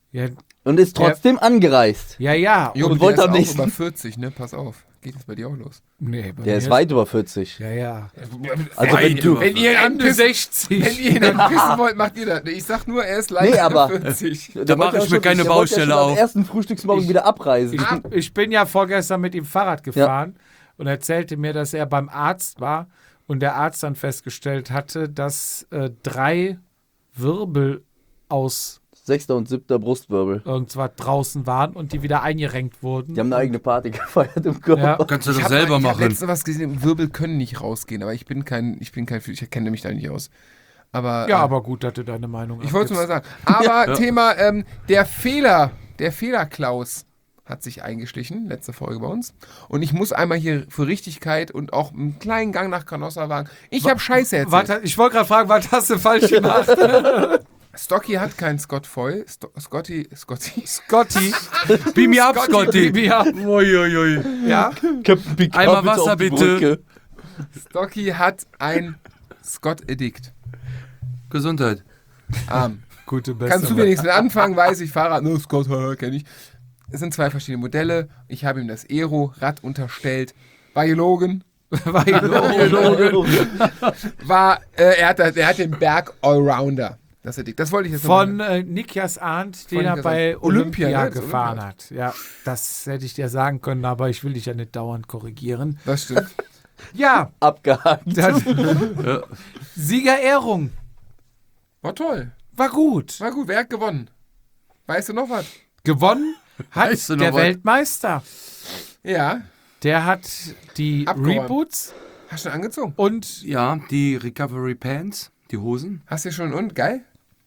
Ja, Und ist trotzdem angereist. ja. ja. Jo, Und und wollte der am ist auch nächsten- über vierzig, ne? Pass auf. Geht es bei dir auch los? Nee, bei Der mir ist weit über vierzig. Ja, ja. Also wenn du... Wenn ihr ihn Ende anpissen, sechzig. wenn ihr ihn anpissen wollt, macht ihr das. Ich sag nur, er ist leicht Nee, aber- vierzig. Der mach wollte ja ich mir schon- keine der wollte ja Baustelle schon auf. am ersten Frühstücksmorgen Ich- wieder abreisen. Ich, ich bin ja vorgestern mit ihm Fahrrad gefahren und erzählte mir, dass er beim Arzt war und der Arzt dann festgestellt hatte, dass äh, drei Wirbel aus Sechster und siebter Brustwirbel. irgendwas draußen waren und die wieder eingerenkt wurden. Die haben eine eigene Party gefeiert im Körper. Ja. Kannst du Ich das hab selber mal, ich hab machen. letztens was gesehen, Wirbel können nicht rausgehen, aber ich bin kein, ich bin kein, ich kenne mich da nicht aus. Aber, Ja, äh, aber gut, dass du deine Meinung ich wollte abgibst. mal sagen. Aber Thema, ähm, der Fehler, der Fehler-Klaus hat sich eingeschlichen, letzte Folge bei uns. Und ich muss einmal hier für Richtigkeit und auch einen kleinen Gang nach Canossa wagen. Ich habe Scheiße erzählt. Warte, ich wollte gerade fragen, was hast du falsch gemacht? Stocky hat keinen Scott Foy. Sto Scotty, Scotty. Scotty. Beam me up, Scotty, Scotty. ja. Uiuiui. Ja. Captain Picard Einmal bitte Wasser, auf die bitte. Brücke. Stocky hat ein Scott-Edikt. Gesundheit. Arm. Gute Besserung. Kannst du mir nichts mit anfangen, weiß ich, Fahrrad, no, Scott, kenne ich. Es sind zwei verschiedene Modelle. Ich habe ihm das Aero-Rad unterstellt. War gelogen. War gelogen. War, äh, er, hat, das- er hat den Berg Allrounder. Das, ist dick. Das wollte ich jetzt Von noch äh, Nikias Arndt, den Von er Nikias bei Arndt. Olympia, Olympia, ne? Das gefahren Olympia. hat. Ja, das hätte ich dir sagen können, aber ich will dich ja nicht dauernd korrigieren. Das stimmt. Ja, Abgehakt. dann Siegerehrung. War toll. War gut. War gut. Wer hat gewonnen? Weißt du noch was? Gewonnen hat Weißt du noch der was? Weltmeister. Ja. Der hat die Abgeräumt. Reboots Hast du schon angezogen? und Ja, die Recovery Pants, die Hosen. Hast du schon und? Geil?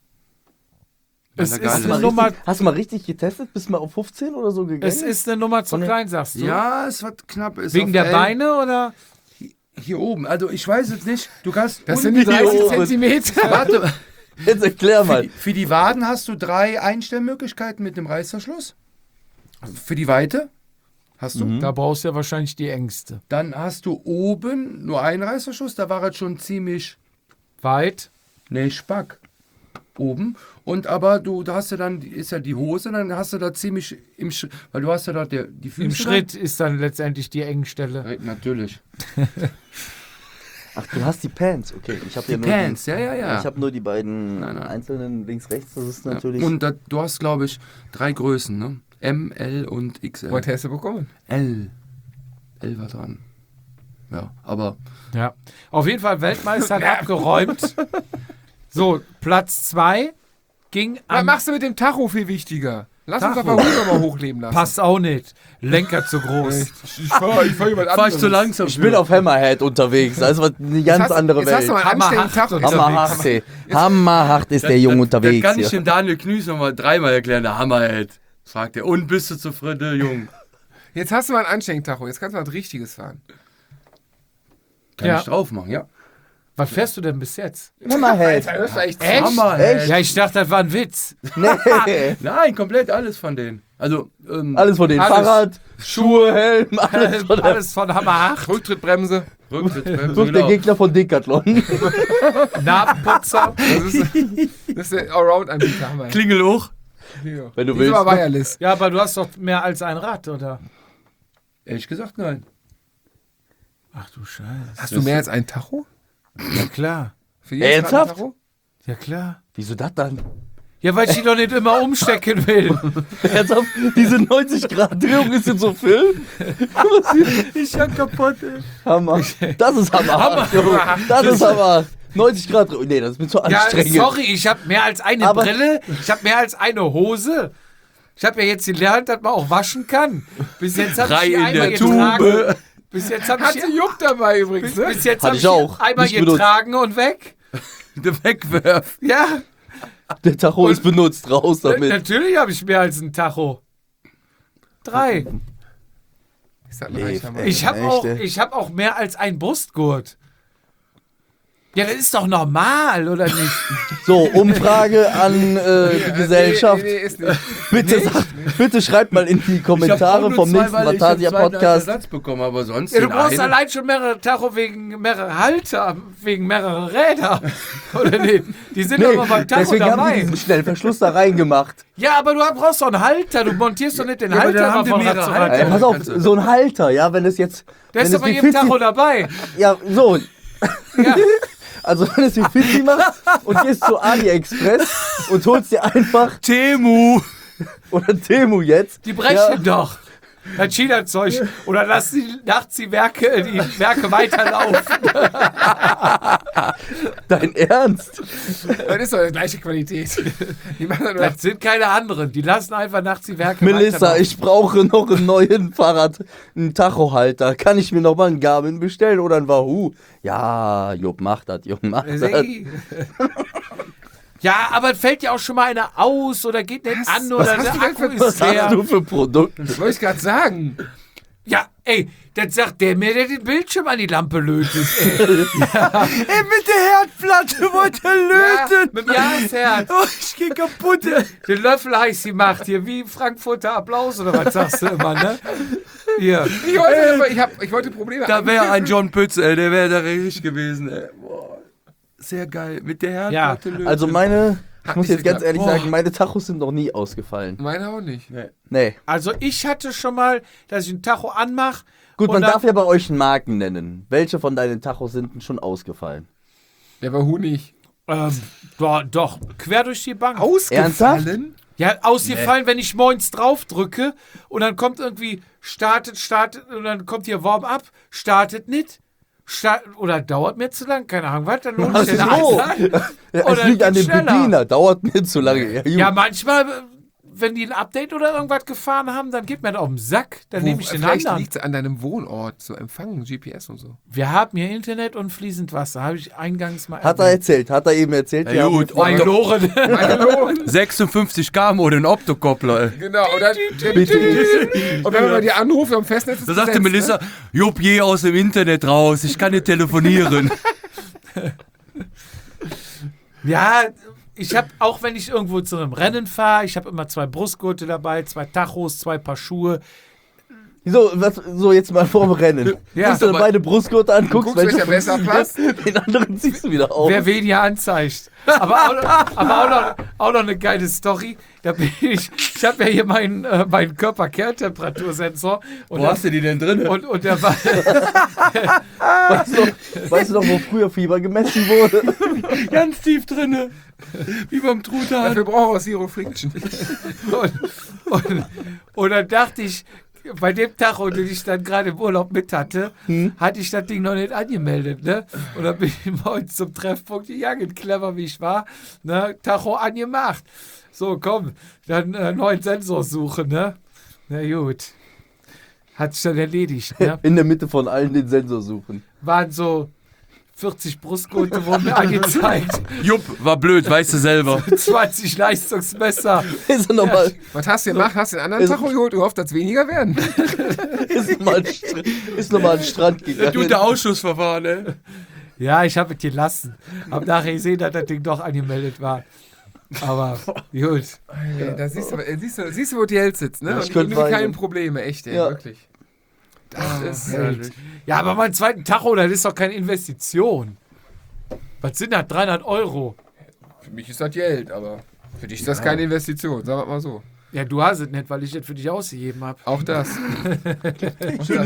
es Weil ist er geil eine ist. Mal Nummer, richtig, hast du mal richtig getestet? Bist du mal auf fünfzehn oder so gegangen? es ist eine Nummer zu Von der- klein, sagst du? Ja, es wird knapp. Ist Wegen auf der L. Beine oder? Hier oben. Also ich weiß jetzt nicht. Du kannst. Das sind die unten- dreißig oben. Zentimeter. Warte. Jetzt erklär Für mal. die, für die Waden hast du drei Einstellmöglichkeiten mit dem Reißverschluss. Für die Weite hast du. Da brauchst du ja wahrscheinlich die Ängste. Dann hast du oben nur einen Reißverschluss. Da war es schon ziemlich. Weit. Nee, Spack. Oben. Und aber du, da hast du dann, ist ja die Hose, dann hast du da ziemlich im Schritt, weil du hast ja da der, die Füße. Im Schritt ist dann letztendlich die Engstelle. Da. Natürlich. Ach, du hast die Pants. Okay, ich habe ja nur Pants, die, ja, ja, ja. Ich habe nur die beiden Nein, nein. einzelnen links, rechts. Das ist Ja. natürlich. Und da, du hast, glaube ich, drei Größen, ne? M, L und X L. Was hast du bekommen? L. L war dran. Ja, aber Ja. Auf jeden Fall Weltmeister hat abgeräumt. So, Platz zwei ging Was an. machst du mit dem Tacho viel wichtiger? Lass uns Tacho. doch mal Hunger mal hochleben lassen. Passt auch nicht. Lenker zu groß. Ich fahr, ich fahr jemand fahr ich zu langsam. ich bin auf Hammerhead unterwegs. Das ist eine ganz Jetzt hast, andere jetzt hast Welt. du mal einen Hammerhart anständigen Tacho. Hammerhart, ey. Hammerhart ist der Junge Das unterwegs. kann ich hier. dem Daniel Knüß noch mal dreimal erklären, der Hammerhead. Fragt er. Und bist du zufrieden, Jung? Jetzt hast du mal einen anständigen Tacho. Jetzt kannst du mal was Richtiges fahren. Kann Ja. ich drauf machen, ja? Was fährst du denn bis jetzt? Hammerhead. Das ist echt Echt? Hammerhead. Ja, ich dachte, das war ein Witz. Nee. Nein, komplett alles von denen. Also, ähm, Alles von denen. Alles. Fahrrad, Schuhe, Helm, alles von der. Alles von Hammerhart. Rücktrittbremse. Rücktrittsbremse, Sucht der genau. Gegner von Decathlon. Narbenputzer. Das ist, das ist der Allround-Anbieter. Hammer. Klingel hoch. Ja. Wenn du Die ist willst. aber ne? wireless. Ja, aber du hast doch mehr als ein Rad, oder? Ehrlich gesagt, nein. Ach du Scheiße. Hast du mehr als einen Tacho? Ja, klar. Für jedes Rad ein Ernsthaft? Tacho? Ja, klar. Wieso das dann? Ja, weil ich die doch nicht immer umstecken will. Ernsthaft? Diese neunzig Grad Drehung ist jetzt so viel? Ich bin kaputt, ey. Hammer. Das ist Hammer. Junge. Das ist Hammer. neunzig Grad Drehung. Nee, das ist mir zu Ja, anstrengend. sorry, ich habe mehr als eine Aber- Brille, ich habe mehr als eine Hose. Ich habe ja jetzt gelernt, dass man auch waschen kann. Bis jetzt habe ich Drei die in einmal der getragen. Tube. Bis jetzt habe ich Hatte die, Jupp dabei übrigens, bis, ne? bis jetzt Hatte hab ich die auch. einmal Nicht benutzt. getragen und weg. Der Wegwerf. Ja, Der Tacho ist benutzt. Raus damit. natürlich habe ich mehr als ein Tacho. Drei. Ich sag Nee, mal, ich hab mal- ey. Ich habe Echt, auch, ey? ich hab auch mehr als ein Brustgurt. Ja, das ist doch normal, oder nicht? So, Umfrage an äh, die Gesellschaft. Nee, nee, nee, ist nicht. Bitte, sagt, bitte schreibt mal in die Kommentare vom nächsten Fantasia Podcast. Satz bekommen, aber sonst Ja, du den brauchst einen- allein schon mehrere Tacho wegen mehrere Halter, wegen mehrere Räder. Oder nicht? Die sind doch Nee, immer beim Tacho deswegen haben die dabei. diesen Schnellverschluss da reingemacht. Ja, aber du brauchst doch einen Halter. Du montierst doch nicht den Ja, aber Halter da mal haben die von mehrere Rad zu Halter. Rad. Ey, pass auf, kannst du- so ein Halter, ja, wenn es jetzt. Der wenn ist es doch bei wie jedem Fitzi- Tacho dabei. Ja, so. Ja. Also, wenn es wie Fitzi macht und gehst zu AliExpress und holst dir einfach. Temu. Oder Temu jetzt. Die brechen ja, doch. Das China-Zeug. Oder lass die nachts die Werke, äh, die Werke weiterlaufen. Dein Ernst? Das ist doch die gleiche Qualität. Die machen doch nur Das sind keine anderen. Die lassen einfach nachts die Werke Melissa, weiterlaufen. ich brauche noch einen neuen Fahrrad, einen Tachohalter. Kann ich mir noch mal einen Garmin bestellen oder einen Wahoo? Ja, Jupp, mach das, Jupp, mach das. Ja, aber es fällt ja auch schon mal einer aus oder geht nicht Was? an Was oder hast der du denn Akku für- ist Was hast leer. du für Produkte? Das wollte ich gerade sagen. Ja, ey, das sagt der mir, der den Bildschirm an die Lampe lötet. Ey. Ey, mit der Herdplatte wollte er löten. Mit dem Jahresherz. Oh, ich geh kaputt. ey. Den Löffel heiß gemacht hier, wie Frankfurter Applaus oder was sagst du immer, ne? Hier. Ich wollte, aber ich, hab, ich wollte Probleme Da wäre ein John Pütz, ey, der wäre da richtig gewesen, ey. Boah. Sehr geil. Mit der Herdplatte löten. Also meine, ich Hat muss nicht jetzt ganz geklappt. ehrlich sagen, meine Tachos sind noch nie ausgefallen. Meine auch nicht. Nee. Also ich hatte schon mal, dass ich einen Tacho anmache. Gut, und man dann, darf ja bei euch Marken nennen. Welche von deinen Tachos sind denn schon ausgefallen? Der war Honig. Ähm, doch, doch, quer durch die Bank. Ausgefallen? Ja, ausgefallen, wenn ich morgens drauf drücke und dann kommt irgendwie startet, startet und dann kommt hier Warm-up, startet nicht. Start, oder dauert mir zu lang, keine Ahnung, was, dann lohnt Ach sich so. den an. Ja, Oder es liegt an geht dem schneller. Bediener, dauert mir zu lange. Ja, Ja, manchmal, wenn die ein Update oder irgendwas gefahren haben, dann geht mir das auf den Sack, dann Wo, nehme ich den vielleicht anderen. liegt es an deinem Wohnort, so empfangen, G P S und so. Wir haben hier Internet und fließend Wasser, habe ich eingangs mal Hat er erzählt, hat er eben erzählt. Ja, wir haben gut, jetzt- Mein Loren. sechsundfünfzig K Mode, ein Optokoppler, ey. Genau, und, dann, und wenn man die anruft am Festnetz ist Da sagte besetzt, Melissa, Jupp, geh aus dem Internet raus, ich kann nicht telefonieren. Ja, ich habe, auch wenn ich irgendwo zu einem Rennen fahre, ich habe immer zwei Brustgurte dabei, zwei Tachos, zwei Paar Schuhe. So, was, so jetzt mal vorm Rennen. Ja, Guckst du dir aber- beide Brustgurte an, guckst, guckst, welcher besser passt. Den anderen ziehst du wieder auf. Wer weniger anzeigt. Aber, auch, noch- aber auch, noch, auch noch eine geile Story. Da bin ich, ich habe ja hier meinen, äh, meinen Körperkerntemperatur-Sensor. Und, Wo hast du die denn drin? und, und der war, Weißt du, noch, weißt du noch, wo früher Fieber gemessen wurde? Ganz tief drinne. Wie beim Truthahn. Dafür braucht er Zero Friction. und, und, und dann dachte ich, bei dem Tag, den ich dann gerade im Urlaub mit hatte, Hm? hatte ich das Ding noch nicht angemeldet, ne? Und dann bin ich morgens zum Treffpunkt gegangen, clever wie ich war, ne? Tacho angemacht. So, komm, dann äh, neuen Sensor suchen, ne? Na gut. Hat sich dann erledigt, ne? In der Mitte von allen den Sensor suchen. Waren so vierzig Brustgurte wurden mir angezeigt, Jupp, war blöd, weißt du selber. zwanzig Leistungsmesser. Ist er nochmal Was hast du gemacht? Hast du den anderen Ist- Tacho geholt? Du hoffst, dass es weniger werden. ist noch mal an den Str- ist noch mal an den Strand Du gegangen. der Ausschussverfahren, ey. Ja, ich habe es gelassen. Hab nachher gesehen, dass das Ding doch angemeldet war. Aber gut. Ey, da siehst du, äh, siehst, du, siehst du, wo die Held sitzt, ne? Ja, ich Und könnte irgendwie keine weinen. Probleme, echt, ey, Ja. wirklich. Das ist Geld. Ja, aber mein zweiten Tacho, das ist doch keine Investition. Was sind das? dreihundert Euro. Für mich ist das Geld, aber für dich ist das keine Investition, sagen wir mal so. Ja, du hast es nicht, weil ich das für dich ausgegeben habe. Auch das. Auch das.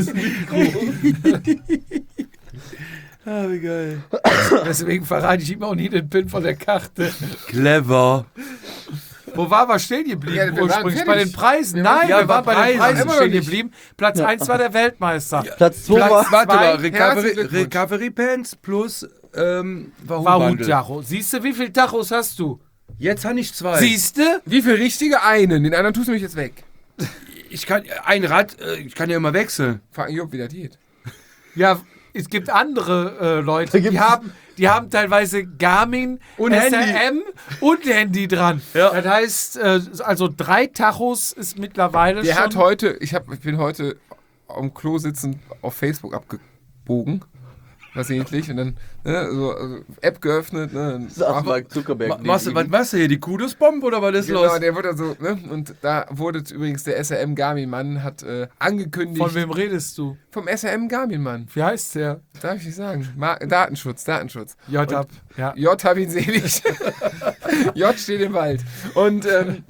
Ah, wie geil. Deswegen verrate ich ihm auch nie den PIN von der Karte. Clever. Wo waren wir stehen geblieben Ja, wir waren ursprünglich? Bei fertig. den Preisen? Wir waren- Nein, Ja, wir waren bei bei den Preisen. Preisen Immer noch stehen nicht. geblieben. Platz eins war der Weltmeister. Platz zwei Platz war. Warte Zwei. mal, Herzlichen Recovery, Glückwunsch. Recovery Pants plus ähm, Wahoo Wahoo-Bundle. Tacho. Siehst du, wie viele Tachos hast du? Jetzt habe ich zwei. Siehst du? Wie viel richtige? Einen. Den anderen tust du mich jetzt weg. Ich kann ein Rad, äh, ich kann ja immer wechseln. Frag mich, ob wie das geht. Ja, es gibt andere äh, Leute, Da die gibt's- haben, die haben teilweise Garmin, Und S R M und Handy dran. Ja. Das heißt, äh, also drei Tachos ist mittlerweile Der schon. hat heute, ich, hab, ich bin heute am Klo sitzend auf Facebook abgebogen. versehentlich. Und dann ne, so also App geöffnet. Ne, Saß Mark Zuckerberg. Ma- neben Machst du, ihm. was machst du hier, die Kudusbombe oder was ist Genau, los? der wurde so, ne? Und da wurde übrigens der S R M Garmin-Mann hat äh, angekündigt. Von wem redest du? Vom S R M Garmin-Mann. Wie heißt der? Darf ich nicht sagen. Ma Datenschutz, Datenschutz. J ab. Ja. J hab ihn selig. J steht im Wald. Und ähm,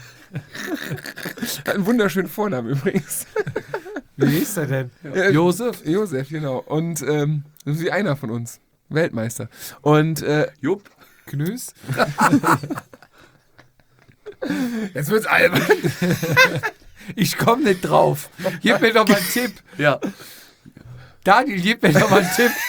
hat einen wunderschönen Vornamen übrigens. Wie hieß er denn? Äh, Josef? Josef, genau. Und ähm, das ist wie einer von uns. Weltmeister. Und äh, Jupp. Knüs? jetzt wird's albern. Ich komme nicht drauf. Gib mir doch mal einen Tipp. Ja. Daniel, gib mir doch mal einen Tipp.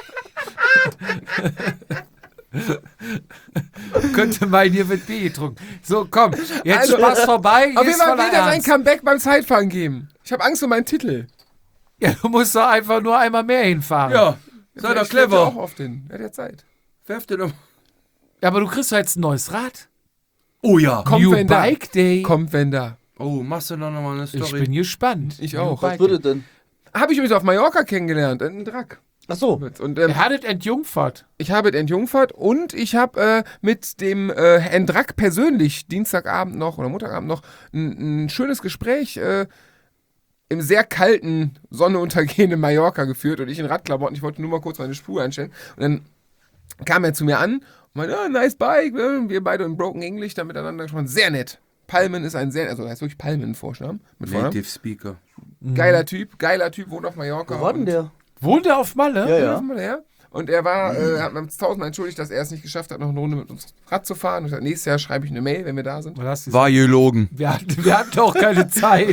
Könnte meinen, hier wird Bier getrunken. So, komm. Jetzt Also, Spaß vorbei. Hier Auf jeden ist Fall voller will er sein Ernst. Comeback beim Zeitfahren geben. Ich habe Angst um meinen Titel. Ja, du musst doch einfach nur einmal mehr hinfahren. Ja. Sei doch Ich fährt ja auch clever. oft hin. Er hat ja Zeit. Werf dir doch. Aber du kriegst doch jetzt ein neues Rad. Oh ja. Kommt, New wenn da. Bike Day. Kommt, wenn da. Oh, machst du doch nochmal eine Ich Story? bin gespannt. Ich New auch. Bike Was würde Day. denn? Habe ich übrigens auf Mallorca kennengelernt. In Drack. Ach so. Und ähm, Er hat es entjungfert. ich habe entjungfert und ich habe äh, mit dem äh, Herrn Drack persönlich Dienstagabend noch oder Montagabend noch ein, ein schönes Gespräch äh, im sehr kalten, sonneuntergehenden Mallorca geführt und ich in Radklamotten. Ich wollte nur mal kurz meine Spur einstellen. Und dann kam er zu mir an und meinte, ah, nice bike. Wir beide in Broken English da miteinander gesprochen. Sehr nett. Palmen ist ein sehr, also er heißt wirklich Palmen Vornamen. Mit Vornamen. Native Speaker. Geiler Typ, geiler Typ, wohnt auf Mallorca. Wo war denn und- der? Wohnt er auf Malle? Ja, Ja. ja. Mal her. Und er war, äh, hat uns tausendmal entschuldigt, dass er es nicht geschafft hat, noch eine Runde mit uns Rad zu fahren. Und ich sagte, nächstes Jahr schreibe ich eine Mail, wenn wir da sind. Oder hast du War gelogen. wir, hatten, wir hatten auch keine Zeit.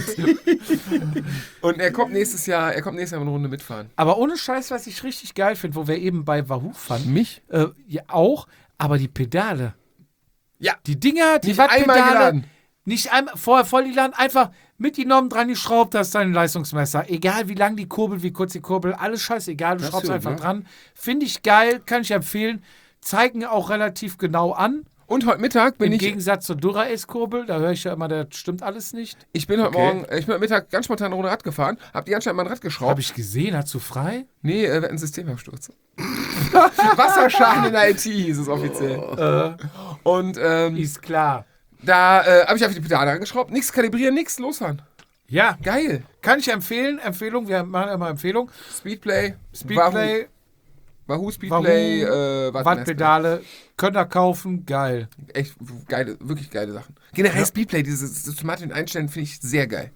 Und er kommt nächstes Jahr, er kommt nächstes Jahr eine Runde mitfahren. Aber ohne Scheiß, was ich richtig geil finde, wo wir eben bei Wahoo fanden. Mich? Äh, ja, auch, aber die Pedale. Ja. Die Dinger, die Nicht einmal Wattpedale. geladen. Nicht einmal vorher voll geladen, einfach mitgenommen, dran geschraubt, das ist dein Leistungsmesser. Egal wie lang die Kurbel, wie kurz die Kurbel, alles scheißegal, du Das schraubst ist gut, einfach ne? dran. Finde ich geil, kann ich empfehlen. Zeigen auch relativ genau an. Und heute Mittag bin Im ich, Gegensatz zur Dura-Ace-Kurbel, da höre ich ja immer, das stimmt alles nicht. ich bin heute Okay. Morgen, äh, ich bin heute Mittag ganz spontan eine Runde Rad gefahren, hab die anscheinend mein Rad geschraubt. Habe ich gesehen, hast du frei? Nee, äh, wir hatten einen Systemabsturz. Wasserschaden in der I T hieß es offiziell. Und ähm, Ist klar. da äh, habe ich einfach die Pedale angeschraubt, nichts kalibrieren, nichts losfahren. Ja, Geil. kann ich empfehlen. Empfehlung, wir machen immer Empfehlung. Speedplay, Speedplay, Wahoo, Wahoo Speedplay, Wahoo, äh, Wattmesser. Wattpedale, könnt ihr kaufen, geil. Echt geile, wirklich geile Sachen. Generell Speedplay, dieses systematische Einstellen finde ich sehr geil.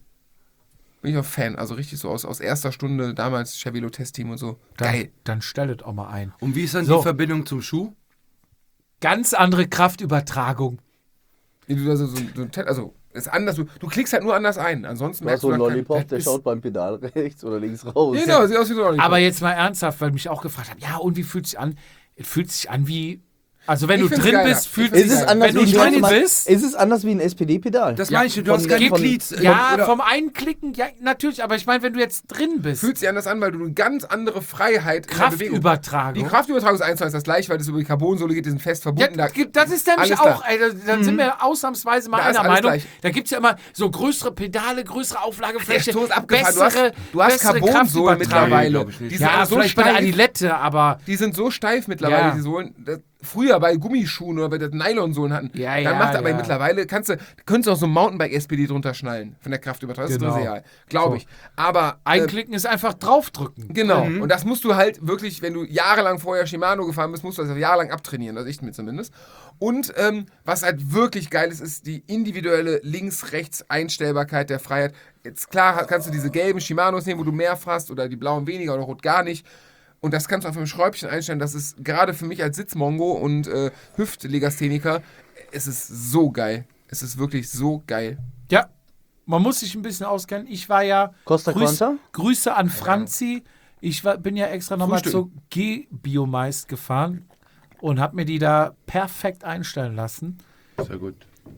Bin ich auch Fan, also richtig so aus, aus erster Stunde, damals Cervelo Testteam und so. Dann, Geil. Dann stellet auch mal ein. Und wie ist dann So. die Verbindung zum Schuh? Ganz andere Kraftübertragung. Wie du da so, so, so, also, ist anders, du, du klickst halt nur anders ein. Ansonsten Du hast merkst so du einen da keinen- Lollipop, der ist- schaut beim Pedal rechts oder links raus. Genau, sieht aus wie so ein Lollipop. Aber jetzt mal ernsthaft, weil mich auch gefragt haben, ja, und wie fühlt sich an? Es fühlt sich an wie, also wenn Ich du find's drin geiler. bist, fühlt Ich sich Ist es Ja, anders wenn du wie ein drin ganz- bist. Ist es anders wie ein S P D-Pedal? Das Ja, meine ich, du hast von- kein von- Glied. Ja, oder- vom Einklicken, ja, natürlich, aber ich meine, wenn du jetzt drin bist, fühlt sich anders an, weil du eine ganz andere Freiheit in der Bewegung. Die Kraftübertragung. Kraftübertragung ist eins zu eins das gleiche, weil das über die Carbonsohle geht, die sind fest Ja, verbunden. da, das ist nämlich alles auch, da. ey, da, dann sind wir ausnahmsweise mal Da ist einer alles Meinung. gleich. Da gibt es ja immer so größere Pedale, größere Auflagefläche, Der Stoß abgefahren. bessere, Du hast, du hast bessere Carbonsohlen Kraftübertragung. mittlerweile. glaub ich nicht. Die sind Ja, alle so vielleicht bei der steif. Adilette, aber Die sind so steif mittlerweile, Ja. die Sohlen. Das, früher bei Gummischuhen oder bei der Nylonsohlen hatten. Ja, dann ja, macht aber ja. mittlerweile, kannst du, könntest du auch so ein Mountainbike-S P D drunter schnallen von der Kraftübertragung. Das Genau. ist real, glaube So. ich. Aber äh, einklicken ist einfach draufdrücken. genau. Und das musst du halt wirklich, wenn du jahrelang vorher Shimano gefahren bist, musst du das auch jahrelang abtrainieren. Also ich mir zumindest. Und ähm, was halt wirklich geil ist, ist die individuelle Links-Rechts-Einstellbarkeit der Freiheit. Jetzt klar kannst du diese gelben Shimanos nehmen, wo du mehr fährst oder die blauen weniger oder rot gar nicht. Und das kannst du auf einem Schräubchen einstellen. Das ist gerade für mich als Sitzmongo und äh, Hüftlegastheniker, es ist so geil. Es ist wirklich so geil. Ja, man muss sich ein bisschen auskennen. Ich war ja. Costa Grüß, Quanta? Grüße an Franzi. Ich war, bin ja extra nochmal Frühstücken. zur G-Biomeist gefahren und habe mir die da perfekt einstellen lassen. Sehr gut.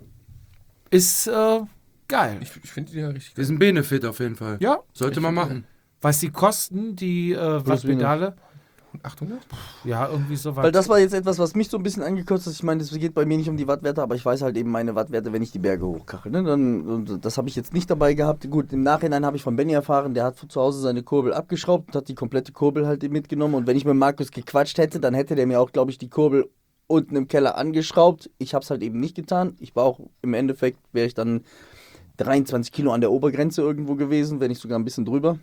Ist äh, geil. Ich, ich finde die ja richtig geil. Ist ein Benefit auf jeden Fall. Ja, Sollte man machen. was die kosten, die äh, Plus Wattpedale. achthundert? Ja, irgendwie so Weil das war jetzt etwas, was mich so ein bisschen angekotzt hat. Ich meine, es geht bei mir nicht um die Wattwerte, aber ich weiß halt eben meine Wattwerte, wenn ich die Berge hochkachel. Ne? Dann, und das habe ich jetzt nicht dabei gehabt. Gut, im Nachhinein habe ich von Benny erfahren, der hat zu Hause seine Kurbel abgeschraubt und hat die komplette Kurbel halt eben mitgenommen. Und wenn ich mit Markus gequatscht hätte, dann hätte der mir auch, glaube ich, die Kurbel unten im Keller angeschraubt. Ich habe es halt eben nicht getan. Ich war auch, im Endeffekt wäre ich dann dreiundzwanzig Kilo an der Obergrenze irgendwo gewesen, wenn nicht sogar ein bisschen drüber.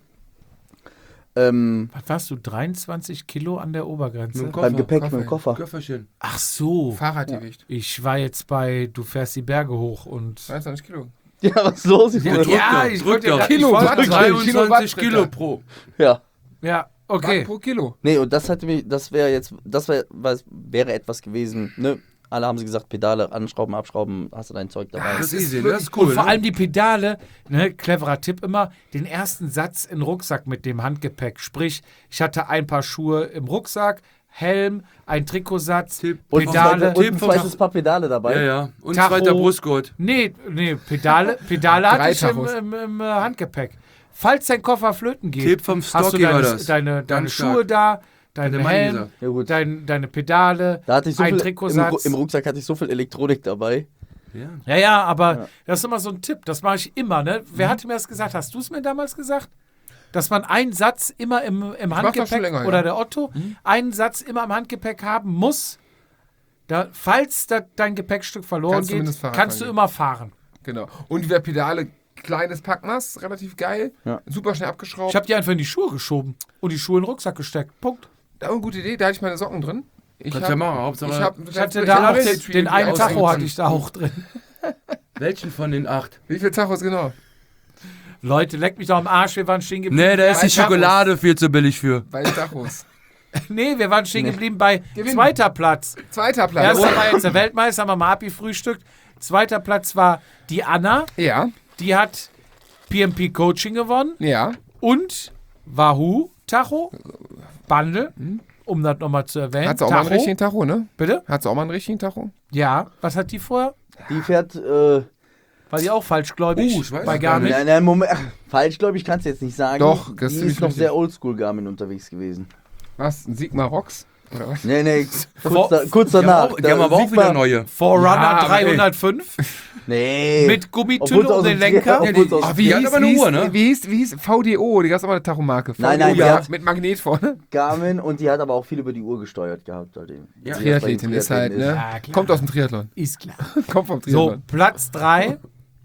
Ähm, Was warst du, dreiundzwanzig Kilo an der Obergrenze? Mit dem beim Gepäck Koffer. mit dem Koffer. Köfferchen. Ach so. Fahrradgewicht. Ich war jetzt bei, du fährst die Berge hoch und... dreiundzwanzig Kilo. Ja, was ist los? Ich Ja, wollte- ja, doch, ich drück wollte doch. ja Kilo, ich wollte Watt, gerade- dreiundzwanzig Kilo Kilo pro. ja. Ja, Watt okay. pro Kilo. Nee, und das hatte mich, das wäre jetzt, das wär, was, wäre etwas gewesen, ne? Alle haben sie gesagt, Pedale anschrauben, abschrauben, hast du dein Zeug dabei. Das ist ist easy, ne? wirklich das ist cool. Und vor ne? allem die Pedale, ne, cleverer Tipp immer, den ersten Satz in den Rucksack mit dem Handgepäck. Sprich, ich hatte ein paar Schuhe im Rucksack, Helm, ein Trikotsatz, Tipp. und ein Pedale. zweite- und ein Tipp vom zweites Paar Pedale dabei. Ja, ja. Und Tacho. zweiter Brustgurt. Nee, nee, Pedale, Pedale hatte Drei ich im, Tachos. im, im äh, Handgepäck. Falls dein Koffer flöten geht, Tipp vom hast du Stocky war deine, das. deine, deine Ganz Schuhe stark. da, Hat deinen der Mann Helm, gesagt. Ja, gut. dein, deine Pedale, Da hatte ich so ein viel, im, Trikotsatz. Ru- im Rucksack hatte ich so viel Elektronik dabei. Ja. Ja, ja, aber Ja. das ist immer so ein Tipp. Das mache ich immer. Ne? Wer hatte mir das gesagt? Hast du es mir damals gesagt? Dass man einen Satz immer im, im mach das Handgepäck, schon länger, oder ja. der Otto, einen Satz immer im Handgepäck haben muss, da, falls da dein Gepäckstück verloren Kannst du geht, zumindest Fahrrad kannst du fahren immer fahren. Genau. Und wer Pedale, kleines Packmaß, relativ geil. Ja. Super schnell abgeschraubt. Ich habe die einfach in die Schuhe geschoben und die Schuhe in den Rucksack gesteckt. Punkt. Da eine gute Idee, da hatte ich meine Socken drin. Ich Kannst hab- ja machen, Hauptsache. Ich, hab, Ich hatte da auch den, den einen Tacho hatte ich da auch drin. Welchen von den acht? Wie viele Tachos genau? Leute, leck mich doch am Arsch, wir waren stehen geblieben. Nee, da ist bei die Schokolade viel zu billig für. Bei Tachos. Nee, wir waren stehen geblieben bei Gewinn. zweiter Platz. Zweiter Platz. Erster war jetzt der Weltmeister, haben wir mal abgefrühstückt. Zweiter Platz war die Anna, Ja, die hat P M P Coaching gewonnen. ja. Und Wahoo Tacho, Bundle, um das nochmal zu erwähnen. Hat sie auch mal einen Tacho, richtigen Tacho, ne? bitte? Hat sie auch mal einen richtigen Tacho? Ja, was hat die vorher? Die fährt, äh, War die auch falschgläubig? Uh, ich weiß Bei es gar Garmin? nein, nein, Moment, falsch, glaube ich, kannst du jetzt nicht sagen. Doch, das die ist ist ziemlich noch richtig. sehr oldschool Garmin unterwegs gewesen. Was? Ein Sigma Rox? Oder was? Nee, nee, Vor- kurz, da, kurz Die haben danach. auch, die haben aber auch Sigma- wieder neue. Forerunner Ja, aber ey. dreihundertfünf Nee. mit Gummitulle Obwohl um aus den dem Lenker. Trier- Ja, die- obwohl aus- ach, wie hat aber eine hieß, Uhr, ne? Wie hieß, wie hieß V D O? Die gab es auch mal eine Tachomarke. Nein, V D O, nein, ja. die- Mit Magnet vorne. Garmin und die hat aber auch viel über die Uhr gesteuert gehabt. Halt eben. Ja. Die erst bei den Triathletin ist halt, Triathleten ne? Ja, klar. Kommt aus dem Triathlon. Ist klar. Kommt vom So, Triathlon. Platz drei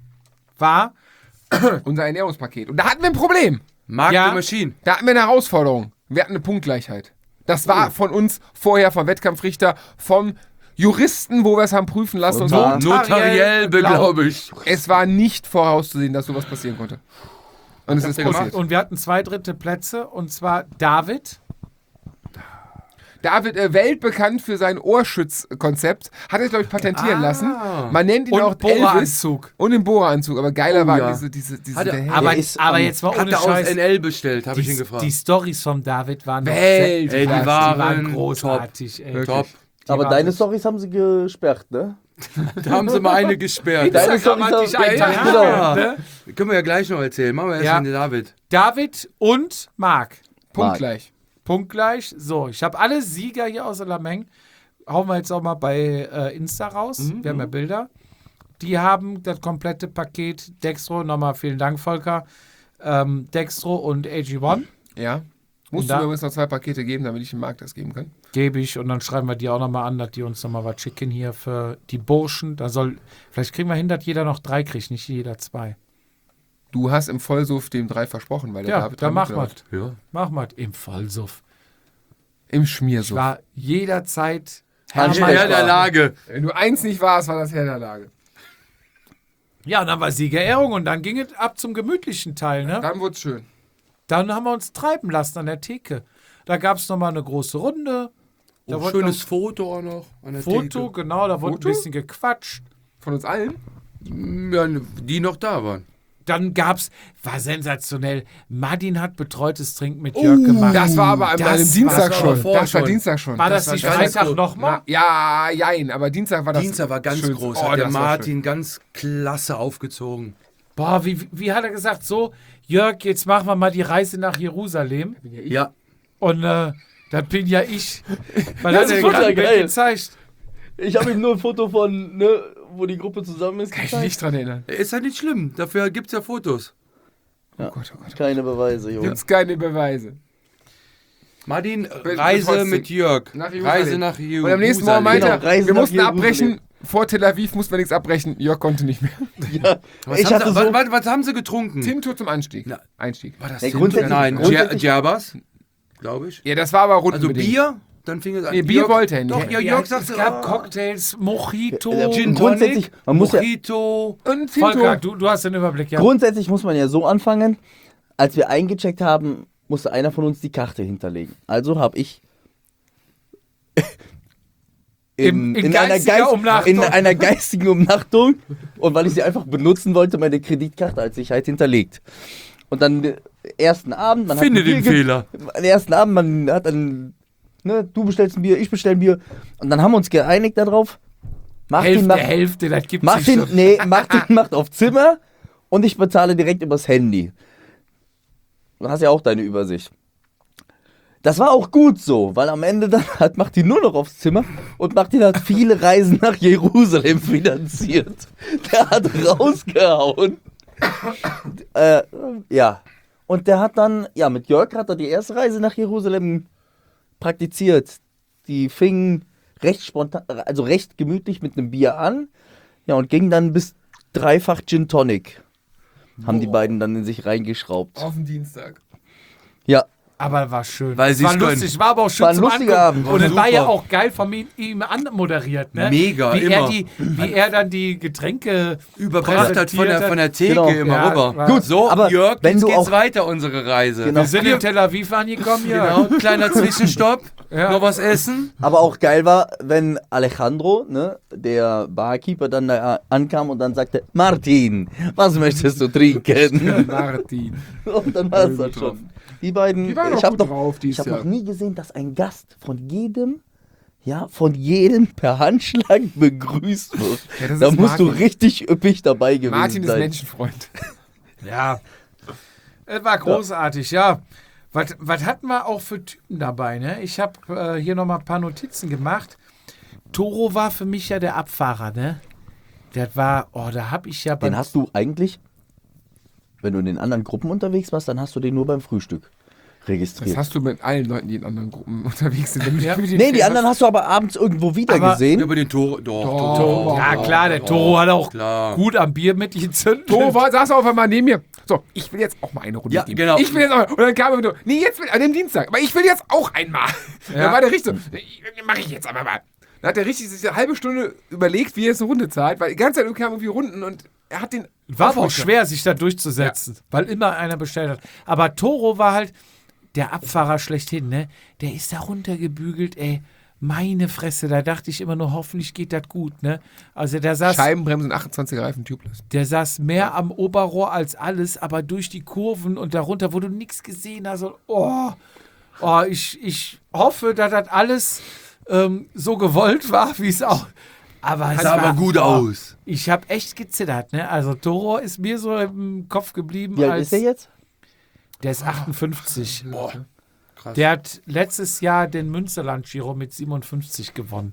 war Unser Ernährungspaket. Und da hatten wir ein Problem. Mark Ja. the Machine. Da hatten wir eine Herausforderung. Wir hatten eine Punktgleichheit. Das war von uns vorher, vom Wettkampfrichter, vom Juristen, wo wir es haben prüfen lassen. Und so. Notar. Notariell, glaube ich. Es war nicht vorauszusehen, dass sowas passieren konnte. Und es ist ihr und, passiert. und wir hatten zwei dritte Plätze und zwar David. David, äh, weltbekannt für sein Ohrschutzkonzept, hat es, glaube ich, patentieren Ah. lassen. Man nennt ihn Und auch Elvis. Bohreranzug. Und den Bohreranzug. Aber geiler Oh, war ja. diese, diese, diese Hat er- der Held. Aber, ist aber am- jetzt mal Hat ohne er aus Scheiß. N L bestellt, habe ich ihn Die, gefragt. die Storys von David waren noch Welt. sehr- Ey, die die waren waren großartig. Ey. Top. Die Aber waren deine wirklich- Storys haben sie gesperrt, ne? Da haben sie mal eine gesperrt. Deine Instagram Storys hat haben dich einen Tag genau. Ja. ne? Können wir ja gleich noch erzählen. Machen wir erst Ja. den David. David und Marc. Punktgleich. Punktgleich. So, ich habe alle Sieger hier aus der Lameng. Hauen wir jetzt auch mal bei äh, Insta raus. Mhm, Wir haben ja Bilder. Die haben das komplette Paket Dextro. Nochmal vielen Dank, Volker. Ähm, Dextro und A G eins Ja. Musst Und du da- mir übrigens noch zwei Pakete geben, damit ich dem Markt das geben kann. gebe ich und dann schreiben wir die auch nochmal an, dass die uns nochmal was schicken hier für die Burschen. Da soll, vielleicht kriegen wir hin, dass jeder noch drei kriegt, nicht jeder zwei. Du hast im Vollsuff dem drei versprochen, weil der Ja, David dann dran mach mal. mitläuft. Ja. Mach mal im Vollsuff. Im Ich Schmiersuff. war jederzeit Ansprechbar. Herr der Lage. Wenn du eins nicht warst, war das Herr der Lage. Ja, und dann war Siegerehrung und dann ging es ab zum gemütlichen Teil. Ne? Dann wurde es schön. Dann haben wir uns treiben lassen an der Theke. Da gab es nochmal eine große Runde. Da Oh, wurde schönes Foto auch noch. An der noch Foto, Theke. genau, da wurde Foto? ein bisschen gequatscht. Von uns allen? Ja, die noch da waren. Dann gab's, war sensationell, Martin hat betreutes Trinken mit Jörg gemacht. Das war aber an Das meinem war Dienstag so schon. vorher Das war schon. Dienstag schon. war das, das nicht war ganz Freitag gut. nochmal? Ja, jein, aber Dienstag war das. Dienstag war ganz schön. groß. Oh, Hat der das war Martin ganz klasse aufgezogen. Boah, wie, wie hat er gesagt? So, Jörg, jetzt machen wir mal die Reise nach Jerusalem. Ja. Und äh, Das bin ja ich. Weil Das hat ist er total gerade geil. gezeigt. Ich habe ihm nur ein Foto von, ne, wo die Gruppe zusammen ist. Kann ich gezeigt. mich nicht dran erinnern. Ist ja nicht schlimm, dafür gibt's ja Fotos. Ja. Oh Gott, oh Gott. Keine Beweise, Junge. Gibt's keine Beweise. Martin, Be- Reise trotzdem. mit Jörg. Nach Jerusalem. Reise nach Jerusalem. Und am nächsten Morgen Genau, meinte er, Reise wir nach mussten Jerusalem. abbrechen. Vor Tel Aviv mussten wir nichts abbrechen. Jörg konnte nicht mehr. Ja, Was, ich haben hatte sie, so, was, was, was haben sie getrunken? Tintour zum Anstieg. Na. Einstieg. War das Nee, Tinto? grundsätzlich- Nein, grundsätzlich- Djerbas, glaube ich. Ja, das war aber Also rundenbedingt. Bier, dann fing es an. Nee, Bier Jörg- wollte er nicht. Doch, ja, Jörg es sagte, gab oh, Cocktails, Mojito, Ja, Gin grundsätzlich, Tonic, man muss ja, Mojito. Und Tintour. Volker, du, du hast den Überblick, ja. grundsätzlich muss man ja so anfangen, als wir eingecheckt haben, musste einer von uns die Karte hinterlegen. Also habe ich In- in einer geistiger Geist- Umnachtung. in einer geistigen Umnachtung und weil ich sie einfach benutzen wollte, meine Kreditkarte als Sicherheit hinterlegt. Und dann den ersten Abend, man Finde hat ein den Bier ge- Fehler. Den ersten Abend, man hat dann, ne, du bestellst ein Bier, ich bestell ein Bier. Und dann haben wir uns geeinigt darauf. Martin Hälfte, macht, Hälfte, das gibt's Martin, nicht. nee, Martin macht auf Zimmer und ich bezahle direkt übers Handy. Du hast ja auch deine Übersicht. Das war auch gut so, weil am Ende dann hat Martin nur noch aufs Zimmer und Martin hat viele Reisen nach Jerusalem finanziert. Der hat rausgehauen. äh, ja. Und der hat dann, ja, mit Jörg hat er die erste Reise nach Jerusalem praktiziert. Die fing recht spontan, also recht gemütlich mit einem Bier an. Ja, und ging dann bis dreifach Gin Tonic. Haben die beiden dann in sich reingeschraubt. Auf den Dienstag. Ja, Aber war schön. Weil Es sie's war können. lustig, war aber auch schön War ein zum lustiger Angucken. Abend. Und es War war ja super. auch geil von ihm, ihm anmoderiert, ne? Mega, wie Er immer. die, wie er dann die Getränke Überbracht hat von der, von der Theke Genau. immer Ja, rüber. war- Gut, so, aber Jörg, wenn jetzt du geht's auch- weiter, unsere Reise. Genau. Wir sind in Tel Aviv angekommen, ja. Genau, kleiner Zwischenstopp, Ja. noch was essen. aber auch geil war, wenn Alejandro, ne, der Barkeeper, dann da ankam und dann sagte, Martin, was möchtest du trinken? Martin. Und dann war es Voll das gut drauf. schon. Die beiden, Die waren ich auch habe gut noch, drauf ich dieses hab Jahr. noch nie gesehen, dass ein Gast von jedem, ja, von jedem per Handschlag begrüßt wird. Ja, das Da ist musst du Martin. richtig üppig dabei gewesen Martin ist sein. Menschenfreund. Ja. Es war großartig, ja. Was, was hatten wir auch für Typen dabei, ne? Ich habe äh, hier nochmal ein paar Notizen gemacht. Toro war für mich ja der Abfahrer, ne? Das war, oh, da habe ich ja beim Den hast du eigentlich, wenn du in den anderen Gruppen unterwegs warst, dann hast du den nur beim Frühstück Das registriert. hast du mit allen Leuten, die in anderen Gruppen unterwegs sind. Damit Ja. du mit Nee, denen die anderen hast du aber abends irgendwo wieder Aber- gesehen. Über den Tore, doch, Doch. Tore. Ja, klar, der Toro hat auch klar. gut am Bier mit gezündet. Toro war, saß auf einmal neben mir. So, ich will jetzt auch mal eine Runde Ja, mit ihm. genau. Ich will jetzt auch mal. Und dann kam er wieder, nee, jetzt will, an dem Dienstag, aber ich will jetzt auch einmal. Ja. Dann war der richtig so, mach ich jetzt aber mal. Dann hat er richtig sich eine halbe Stunde überlegt, wie er jetzt eine Runde zahlt, weil die ganze Zeit kamen irgendwie Runden und er hat den. War aber auch aufmerksam. schwer, sich da durchzusetzen, weil immer einer bestellt hat. Aber Toro war halt der Abfahrer schlechthin, ne? Der ist da runtergebügelt, ey. Meine Fresse, da dachte ich immer nur, hoffentlich geht das gut, ne? Also der saß, Scheibenbremsen, achtundzwanziger Reifen, tubeless. der saß mehr am Oberrohr als alles, aber durch die Kurven und darunter, wo du nichts gesehen hast. Und, oh, oh ich, ich hoffe, dass das alles ähm, so gewollt war, wie es auch. Aber es Sah war aber gut oh, aus. Ich habe echt gezittert, ne? Also Toro ist mir so im Kopf geblieben. Wie alt als, ist der jetzt? Der ist achtundfünfzig. Boah, krass. Der hat letztes Jahr den Münsterland-Giro mit siebenundfünfzig gewonnen.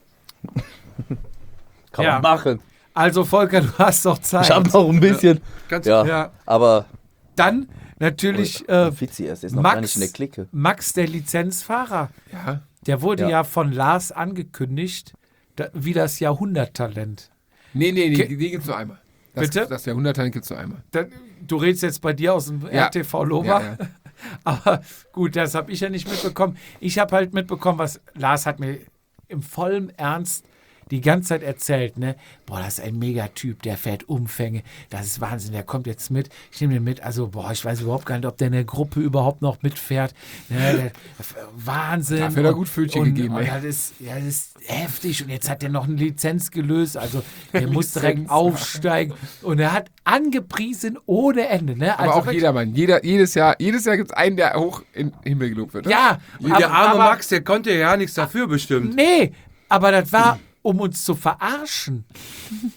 Kann Ja. man machen. Also Volker, du hast doch Zeit. Ich habe noch ein bisschen. Ganz Ja, Ja. aber Dann natürlich äh, äh, Fizi, er ist noch Max, gar nicht in der Clique. Max, der Lizenzfahrer. Ja. Der wurde ja, Ja. von Lars angekündigt, da, wie das Jahrhunderttalent. Nee, nee, nee, Ke- die, die gibt's nur einmal. Das, Bitte? Das Jahrhunderttalent gibt's nur einmal. Da, du redest jetzt bei dir aus dem Ja. R T V Loba. Ja, ja. Aber gut, das habe ich ja nicht mitbekommen. Ich habe halt mitbekommen, was Lars hat mir im vollen Ernst die ganze Zeit erzählt, ne? Boah, das ist ein Megatyp, der fährt Umfänge. Das ist Wahnsinn, der kommt jetzt mit. Ich nehme den mit. Also, boah, ich weiß überhaupt gar nicht, ob der in der Gruppe überhaupt noch mitfährt. Ne, der, Wahnsinn. Dafür hat er Und- gut Pfötchen und, gegeben, Und ey. das ist, ja, das ist heftig. Und jetzt hat er noch eine Lizenz gelöst. Also, der muss direkt Lizenz. aufsteigen. Und er hat angepriesen ohne Ende, ne? Aber Also auch wirklich- jedermann. Jeder, jedes Jahr, jedes Jahr gibt's einen, der hoch in den Himmel gelobt wird. oder? Ja, Der arme aber, Max, der konnte ja nichts dafür bestimmt. Nee, aber das war, um uns zu verarschen.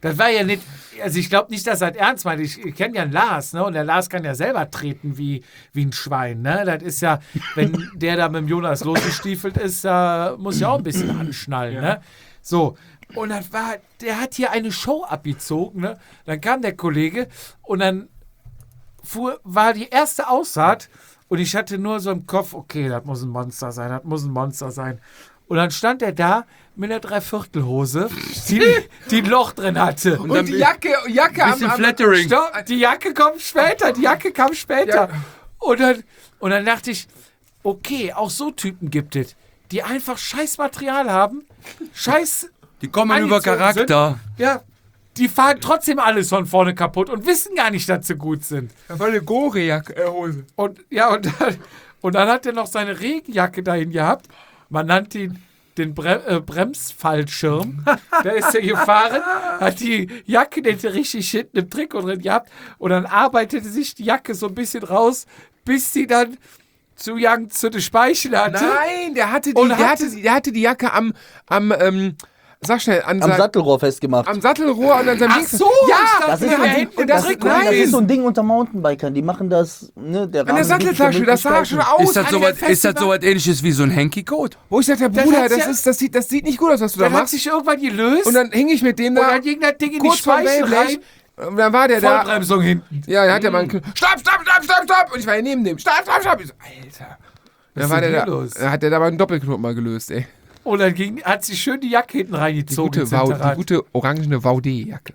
Das war ja nicht, also ich glaube nicht, dass er das ernst meint. Ich, ich kenne ja einen Lars, ne? Und der Lars kann ja selber treten wie, wie ein Schwein, ne? Das ist ja, wenn der da mit dem Jonas losgestiefelt ist, da muss ja auch ein bisschen anschnallen, ja. ne? So. Und das war, der hat hier eine Show abgezogen, ne? Dann kam der Kollege und dann fuhr, war die erste Aussaat und ich hatte nur so im Kopf, okay, das muss ein Monster sein, das muss ein Monster sein. Und dann stand er da mit einer Dreiviertelhose, die, die ein Loch drin hatte. Und, und die Jacke, Jacke am, am Flattering. Stopp, die Jacke kommt später, die Jacke kam später. Ja. Und, dann, und dann dachte ich, okay, auch so Typen gibt es, die einfach scheiß Material haben, scheiß Die kommen angezogen über Charakter. Sind. Ja, die fahren trotzdem alles von vorne kaputt und wissen gar nicht, dass sie gut sind. Das war eine Gore-Hose. Und ja, und dann, und dann hat er noch seine Regenjacke dahin gehabt. Man nannte ihn den Bre äh, Bremsfallschirm. Da ist er gefahren, hat die Jacke nicht richtig hinten im Trikot drin gehabt und dann arbeitete sich die Jacke so ein bisschen raus, bis sie dann zu Young zu den Speichen hatte. Nein, der hatte die, Und der hatte- hatte, der hatte die Jacke am, am, ähm, sag schnell, an Am sein- Sattelrohr festgemacht. am Sattelrohr und an seinem Ach Dings. so, ja, ich dachte, das ist ja, so ein Ding, hinten das- Trikot nein, das ist so gewesen. ein Ding unter Mountainbikern. Die machen das, ne, der an der Rahmen Satteltasche, das sah schon aus. Ist das Alter, sowas der ist das Festival- sowas ähnliches wie so ein Hanky-Code? Wo ich sagte, Das Bruder, hat's das, ja- ist, das, sieht, das sieht nicht gut aus, was du da Dann hat machst. sich irgendwann gelöst Und dann hing ich mit dem und da dann ging das Ding in die kurz vor Speichen Wellblech. rein. Und dann war der da. Vollbremsung hinten. Ja, dann hat der Mann stopp, stopp, stopp, stopp, stopp. Und ich war hier neben dem. Stopp, stopp, stopp. Ich so, Alter. Dann ist war denn der hier da, los? dann hat der da mal einen Doppelknoten mal gelöst, ey. Und dann ging, hat sie schön die Jacke hinten Die reingezogen. gute, ins Vau- die Hinterrad. gute orangene Vaude-Jacke.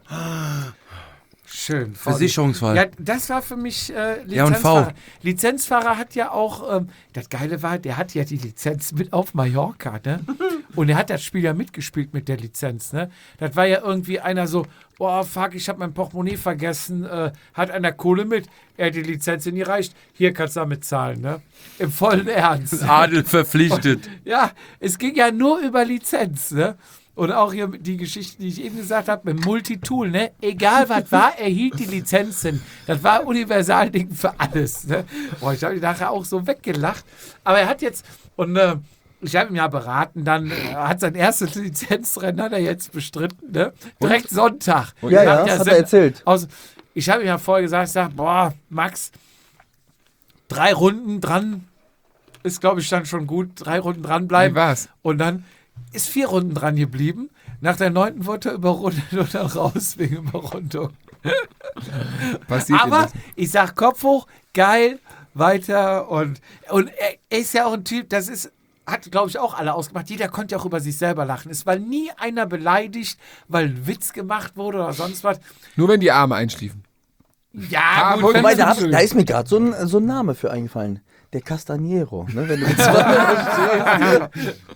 Schön. Versicherungsfall. Ja, das war für mich äh, Ja, und V. Lizenzfahrer. Lizenzfahrer hat ja auch, ähm, das Geile war, der hat ja die Lizenz mit auf Mallorca, ne? Und er hat das Spiel ja mitgespielt mit der Lizenz, ne? Das war ja irgendwie einer so, boah, fuck, ich habe mein Portemonnaie vergessen, äh, hat einer Kohle mit, er hat die Lizenz nicht gereicht, hier kannst du damit zahlen, ne? Im vollen Ernst. Adel verpflichtet. Ja, es ging ja nur über Lizenz, ne? Und auch hier die Geschichte, die ich eben gesagt habe, mit Multitool, ne? Egal was war, er hielt die Lizenzen. Das war Universalding für alles, ne? Boah, ich habe ihn nachher auch so weggelacht. Aber er hat jetzt, und äh, ich habe ihn ja beraten, dann äh, hat sein erstes Lizenzrennen hat er jetzt bestritten, ne? Direkt Sonntag. Ja, ja, Nach der hat er Send- erzählt. Aus, ich habe ihm ja vorher gesagt, ich sag, boah, Max, drei Runden dran ist, glaube ich, dann schon gut. Drei Runden Wie dranbleiben. war's? Und dann ist vier Runden dran geblieben. Nach der neunten wurde er überrundet und dann raus wegen Überrundung. Passiert ihm Aber das? ich sag Kopf hoch, geil, weiter. Und, und er, er ist ja auch ein Typ, das ist, hat, glaube ich, auch alle ausgemacht. Jeder konnte ja auch über sich selber lachen. Es war nie einer beleidigt, weil ein Witz gemacht wurde oder sonst was. Nur wenn die Arme einschliefen. Ja, Ah, gut, wohl- wenn Wobei, du- da, hab, da ist mir gerade so ein, so ein Name für eingefallen. Der Castaniero. Ne? Wenn du mit zwei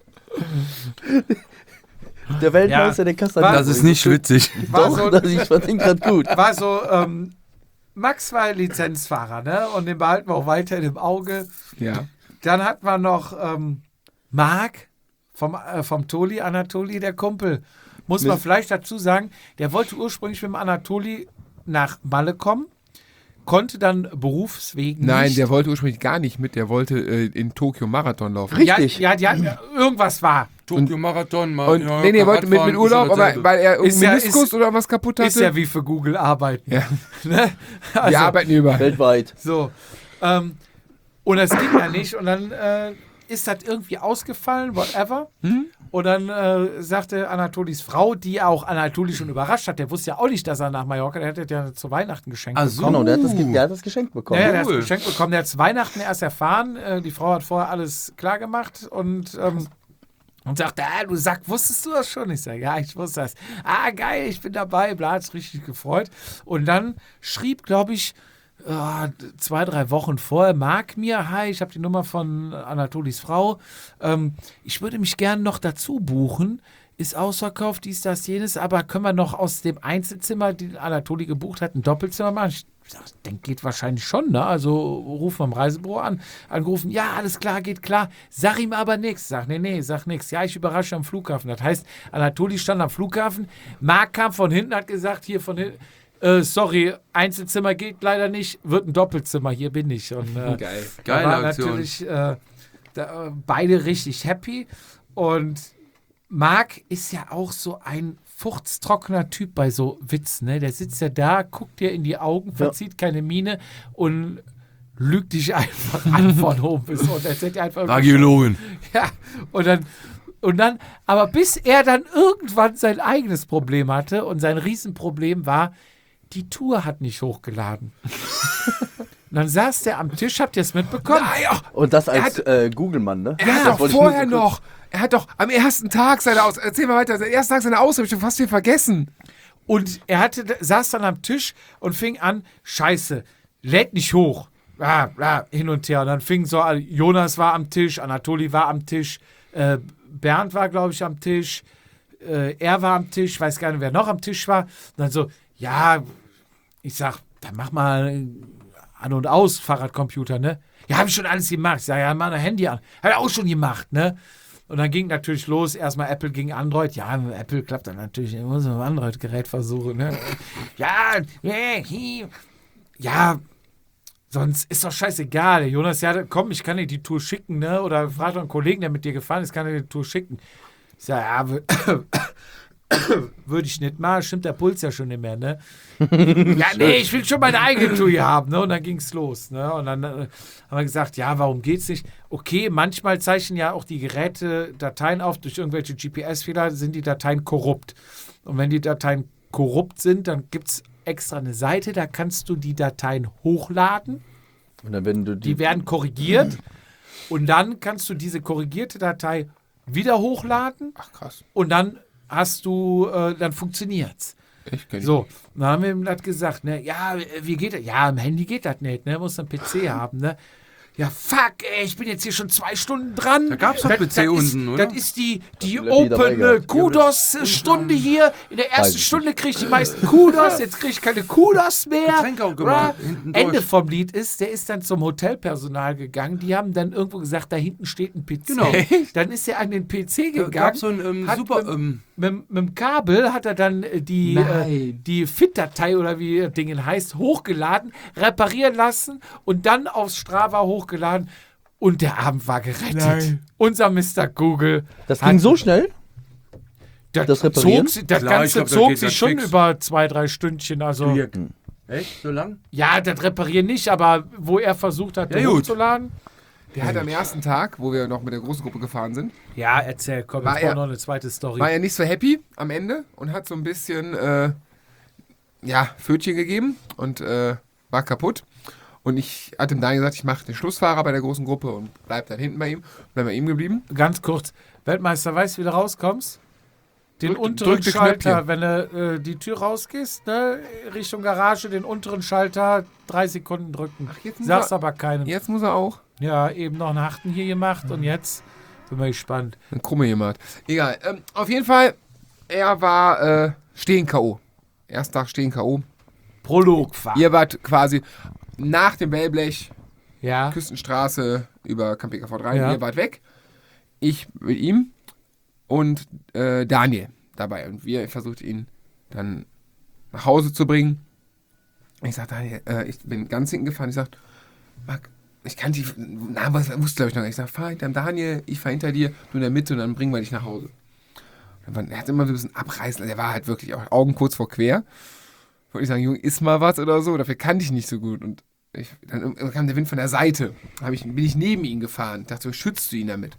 der Weltmeister, Ja. der Castaniero. Das ist nicht witzig. war Doch, so- das, ich fand den gerade gut. war so, ähm, Max war Lizenzfahrer, ne? Und den behalten wir auch weiterhin im Auge. Ja. Dann hatten wir noch ähm, Marc vom, äh, vom Toli, Anatoli, der Kumpel. Muss man vielleicht dazu sagen, der wollte ursprünglich mit dem Anatoli nach Malle kommen, konnte dann berufswegen Nein, nicht. der wollte ursprünglich gar nicht mit. Der wollte äh, in Tokio Marathon laufen. Richtig. Ja, ja, ja, irgendwas war. Tokio Marathon, mal. Und nee, nee, er wollte mit, mit Urlaub, aber weil er Ist irgendwie ja- Meniskus ist- oder was kaputt hatte. Ist ja wie für Google arbeiten. Ja. Ne? Also, Wir arbeiten überall. Weltweit. So. Ähm, und das ging ja nicht. Und dann äh, ist das irgendwie ausgefallen, whatever. Hm? Und dann äh, sagte Anatolis Frau, die auch Anatoli schon überrascht hat, der wusste ja auch nicht, dass er nach Mallorca, der hat das ja zu Weihnachten geschenkt Ach so. bekommen. Genau, der hat das, ge- der hat das Geschenk bekommen. Ja, ja, der hat Cool. das Geschenk bekommen. Der hat es Weihnachten erst erfahren. Äh, die Frau hat vorher alles klar gemacht und, ähm, und sagte, ah, du Sack, wusstest du das schon? Ich sage, ja, ich wusste das. Ah, geil, ich bin dabei. Bla, hat's richtig gefreut. Und dann schrieb, glaube ich, äh, zwei, drei Wochen vorher, Marc mir, hi, ich habe die Nummer von Anatolis Frau. Ähm, ich würde mich gerne noch dazu buchen. Ist ausverkauft, dies, das, jenes, aber können wir noch aus dem Einzelzimmer, den Anatoli gebucht hat, ein Doppelzimmer machen? Ich denke, geht wahrscheinlich schon, ne? Also rufen wir im Reisebüro an, angerufen, ja, alles klar, geht klar. Sag ihm aber nichts. Sag, nee, nee, sag nichts. Ja, ich überrasche am Flughafen. Das heißt, Anatoli stand am Flughafen, Marc kam von hinten, hat gesagt, hier von hinten, äh, sorry, Einzelzimmer geht leider nicht, wird ein Doppelzimmer, hier bin ich. Und, äh, Geil. da Geile waren Aktion. natürlich äh, da, äh, beide richtig happy. Und Marc ist ja auch so ein furztrockener Typ bei so Witzen, ne? Der sitzt ja da, guckt dir in die Augen, verzieht keine Miene und lügt dich einfach an von oben bis unten. Erzählt dir einfach Radiologen. Ja, und dann, und dann, aber bis er dann irgendwann sein eigenes Problem hatte und sein Riesenproblem war, die Tour hat nicht hochgeladen. Und dann saß der am Tisch, habt ihr es mitbekommen? Nein, ach, Und das Er als hat- äh, Google-Mann, ne? er Das hat doch wollte ich vorher nur so kurz- noch, er hat doch am ersten Tag seine Aus... Erzähl mal weiter, der erste Tag seiner Ausrede, hab ich schon fast wieder vergessen. Und er hatte, saß dann am Tisch und fing an, scheiße, lädt nicht hoch. Ah, ah, hin und her. Und dann fing so an, Jonas war am Tisch, Anatoli war am Tisch, äh, Bernd war, glaube ich, am Tisch, äh, er war am Tisch, weiß gar nicht, wer noch am Tisch war. Und dann so, ja, ich sag, dann mach mal an und aus Fahrradcomputer, ne? Ja, habe ich schon alles gemacht. Ich sag, ja, mach ein Handy an. Habe ich auch schon gemacht, ne? Und dann ging natürlich los, erstmal Apple gegen Android. Ja, mit Apple klappt dann natürlich, ich muss ein Android-Gerät versuchen, ne? Ja, yeah, he. Ja, sonst ist doch scheißegal. Der Jonas, ja, komm, ich kann dir die Tour schicken, ne? Oder frag doch einen Kollegen, der mit dir gefahren ist, kann dir die Tour schicken. Ich sag, ja, wür- würde ich nicht mal, stimmt der Puls ja schon nicht mehr, ne? Ja, nee, ich will schon meine eigene Tour hier haben, ne? Und dann ging's los, ne? Und dann äh, haben wir gesagt, ja, warum geht's nicht? Okay, manchmal zeichnen ja auch die Geräte Dateien auf, durch irgendwelche G P S-Fehler sind die Dateien korrupt. Und wenn die Dateien korrupt sind, dann gibt's extra eine Seite, da kannst du die Dateien hochladen, Und dann, wenn du die, die werden korrigiert und dann kannst du diese korrigierte Datei wieder hochladen Ach krass, und dann hast du, äh, dann funktioniert's. ich kenn So, dann haben wir ihm das gesagt, ne, ja, wie geht das? Ja, am Handy geht das nicht, ne, muss einen P C haben, ne. Ja, fuck, ey, ich bin jetzt hier schon zwei Stunden dran. Da gab's doch Das- P C das ist, unten, oder? Das ist die, die Hat Leppi dabei Open äh, gehabt. Kudos-Stunde hier. In der Weiß ersten ich Stunde kriege ich die meisten Kudos, jetzt kriege ich keine Kudos mehr. Getränkeautomat Ra- hinten durch. Ende vom Lied ist, der ist dann zum Hotelpersonal gegangen. Die haben dann irgendwo gesagt, da hinten steht ein P C. Genau. Dann ist er an den P C Da gegangen. gab so ein ähm, hat super. mit- Ähm, mit, mit dem Kabel hat er dann äh, die, äh, Nein. die Fit-Datei oder wie das Ding heißt, hochgeladen, reparieren lassen und dann aufs Strava hochgeladen. Und der Abend war gerettet. Nein. Unser Mister Google. das hat- ging so schnell? Das, das Reparieren? zog, sie- das Klar, ich Ganze glaub, das zog geht sich ganz schon fix. über zwei, drei Stündchen. Also, echt? So lang? ja, das Reparieren nicht, aber wo er versucht hat, Ja, gut. hochzuladen. Der hat am ersten Tag, wo wir noch mit der großen Gruppe gefahren sind, Ja, erzähl, komm, War jetzt er- brauchen wir noch eine zweite Story. war er nicht so happy am Ende und hat so ein bisschen, äh, ja, Pfötchen gegeben und äh, war kaputt. Und ich hatte ihm dann gesagt, ich mache den Schlussfahrer bei der großen Gruppe und bleib dann hinten bei ihm. Bleib bei ihm geblieben. Ganz kurz, Weltmeister, weißt du, wie du rauskommst? Den Drück- unteren drück den Schalter, Knöpfchen. wenn du äh, die Tür rausgehst, ne, Richtung Garage, den unteren Schalter drei Sekunden drücken. Ach, jetzt muss Sag's er- aber keinem. Jetzt muss er auch Ja, eben noch einen Harten hier gemacht und jetzt bin wir gespannt. eine Krumme jemand. Egal. Ähm, auf jeden Fall, er war äh, stehen K O. Erster Tag stehen K O. Prolog fahren. Ihr wart quasi nach dem Wellblech, Ja. Küstenstraße über Camp P K V drei. Ja. Ihr wart weg. Ich mit ihm und äh, Daniel dabei. Und wir versucht ihn dann nach Hause zu bringen. Ich sag Daniel, äh, ich bin ganz hinten gefahren. Ich sag, Marc, ich kann die, na, was wusste glaube ich noch nicht. Ich sag, fahr hinter Daniel, ich fahr hinter dir, du in der Mitte und dann bringen wir dich nach Hause. Und dann, er hat immer so ein bisschen abreißen. Der war halt wirklich auch Augen kurz vor quer. Wollte ich sagen, Junge, iss mal was oder so. Dafür kannte ich nicht so gut. Und ich, dann kam der Wind von der Seite. Hab ich, bin ich neben ihn gefahren. Dachte so, schützt du ihn damit?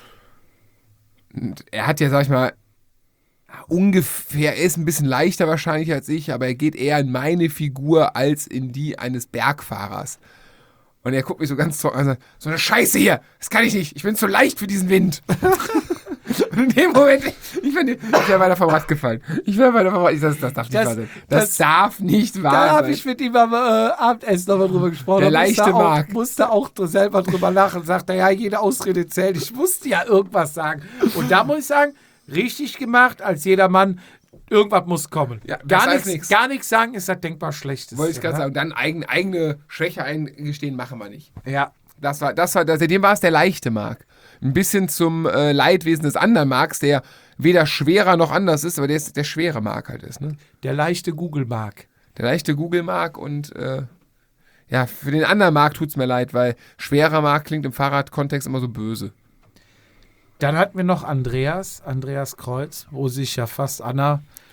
Und er hat ja, sag ich mal, ungefähr, er ist ein bisschen leichter wahrscheinlich als ich, aber er geht eher in meine Figur als in die eines Bergfahrers. Und er guckt mich so ganz trocken an und sagt, so eine Scheiße hier, das kann ich nicht, ich bin zu leicht für diesen Wind. Und in dem Moment, ich, bin, ich wäre weiter vom Rad gefallen. Ich wäre weiter vom Rad, ich sag, das darf nicht Das- wahr sein. Das, das- darf nicht wahr Da habe sein. ich mit ihm am äh, Abendessen nochmal drüber gesprochen. Der Da musste leichte auch, Marc. musste auch selber drüber lachen. Sagte, ja, jede Ausrede zählt. Ich musste ja irgendwas sagen. Und da muss ich sagen, richtig gemacht, als jeder Mann, irgendwas muss kommen. Ja, das gar heißt nichts nichts. gar nichts sagen ist das denkbar Schlechtes. Wollte ich gerade ja? sagen, dann eigen, eigene Schwäche eingestehen machen wir nicht. Ja. Das war, das war, seitdem war es der leichte Marc. Ein bisschen zum äh, Leidwesen des anderen Marks, der weder schwerer noch anders ist, aber der, ist, der schwere Marc halt ist. Ne? Der leichte Google-Mark. Der leichte Google-Marc und äh, ja, für den anderen Marc tut es mir leid, weil schwerer Marc klingt im Fahrradkontext immer so böse. Dann hatten wir noch Andreas, Andreas Kreuz, wo sich ja fast Anna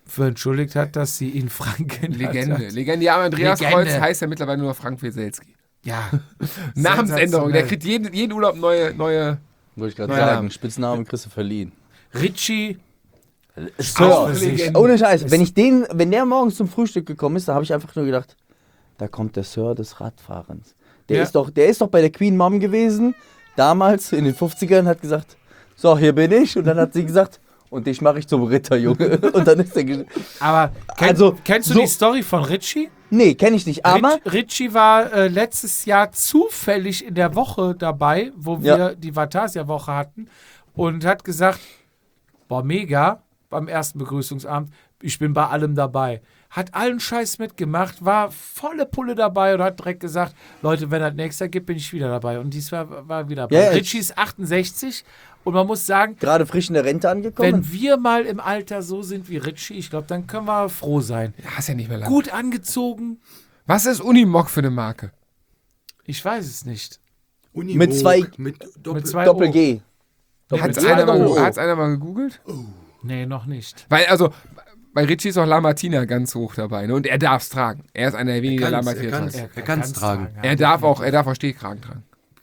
für entschuldigt hat, dass sie ihn Frank genannt Legende. hat. Legende. Ja, aber Andreas Legende. Kreuz heißt ja mittlerweile nur Frank Weselski. Ja. Namensänderung. Der Sensationell. kriegt jeden, jeden Urlaub neue, neue. Wollte ich gerade Naja. sagen, Spitznamen kriegst du verliehen. Richie, Sir. Legende. Ohne Scheiß, wenn ich den, wenn der morgens zum Frühstück gekommen ist, da habe ich einfach nur gedacht, da kommt der Sir des Radfahrens. Der Ja. ist doch, der ist doch bei der Queen Mom gewesen, damals in den fünfzigern, hat gesagt, so, hier bin ich. Und dann hat sie gesagt, und dich mache ich zum Ritter, Junge. Und dann ist der ge- aber kenn, Also, kennst du so- die Story von Richie? Nee, kenne ich nicht, aber Rich, Richie war äh, letztes Jahr zufällig in der Woche dabei, wo wir Ja. die Vatasia-Woche hatten und hat gesagt, boah, mega, beim ersten Begrüßungsabend, ich bin bei allem dabei. Hat allen Scheiß mitgemacht, war volle Pulle dabei und hat direkt gesagt, Leute, wenn das nächstes Jahr gibt, bin ich wieder dabei. Und diesmal war wieder dabei. Ja, ja. Richie ist achtundsechzig und man muss sagen, gerade frisch in der Rente angekommen. wenn wir mal im Alter so sind wie Richie, ich glaube, dann können wir froh sein. Ja, ist ja nicht mehr lang. Gut angezogen, Was ist Unimog für eine Marke? ich weiß es nicht. Unimog, Mit zwei- Mit Doppel. Mit zwei Doppel O. G. Hat es G einer, oder mal- O? hat's einer mal gegoogelt? Nee, noch nicht. Weil, also, bei Richie ist auch La Martina ganz hoch dabei. Ne? Und er darf es tragen. Er ist einer der wenigen, der La kann's, Martina er kann's. trägt. Er kann's tragen. ja. Er darf auch, er darf auch Stehkragen tragen.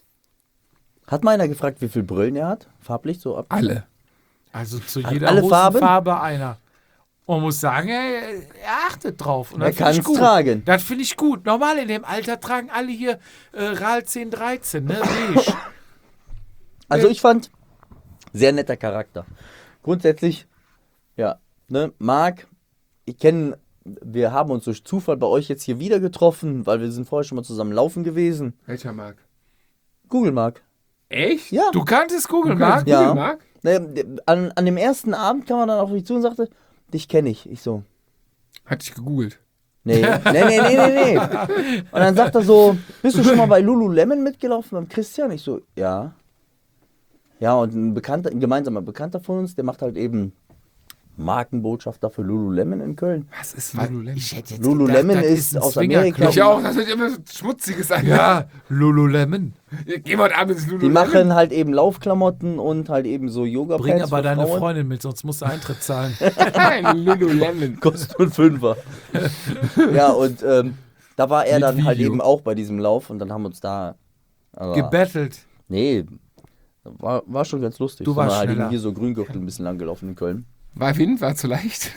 Hat mal einer gefragt, wie viel Brillen er hat? Farblich so ab? Alle. Also zu Hat jeder alle Farben? Hosenfarbe einer. Und man muss sagen, er, er achtet drauf. Und Er das finde ich kann's gut. tragen. Das finde ich gut. Normal in dem Alter tragen alle hier äh, Ral zehn dreizehn, ne? Beige. Also ich fand, sehr netter Charakter. Grundsätzlich, ja, ne, Marc, ich kenne, wir haben uns durch Zufall bei euch jetzt hier wieder getroffen, weil wir sind vorher schon mal zusammen laufen gewesen. Welcher Marc? Google Marc. Echt? Ja. Du kanntest Google, Du Marc? kannst Ja. Google Marc? Ne, an, an dem ersten Abend kam er dann auf mich zu und sagte, dich kenne ich. Ich so, Hat dich gegoogelt. nee, nee, nee, nee, nee, nee. Und dann sagt er so, bist du schon mal bei Lululemon mitgelaufen beim Christian? Ich so, ja. Ja, und ein Bekannter, ein gemeinsamer Bekannter von uns, der macht halt eben Markenbotschafter für Lululemon in Köln. Was ist Lululemon? Ich hätte jetzt Lululemon gedacht, das ist ein aus Swingerclub. Amerika. Ich auch, das wird immer so schmutziges an. Ja, Lululemon. Geh mal abends ins Die Lululemon. machen halt eben Laufklamotten und halt eben so yoga Bring aber für deine Frauen. Freundin mit, sonst musst du Eintritt zahlen. Nein, Lululemon. Kostet nur ein Fünfer. Ja, und ähm, da war er Mit dann halt Video. eben auch bei diesem Lauf und dann haben wir uns da. Aber, Gebettelt. nee, war, war schon ganz lustig. Du Sind wir warst halt eben schneller. hier so Grüngürtel ein bisschen lang gelaufen in Köln. War Wind, war zu leicht.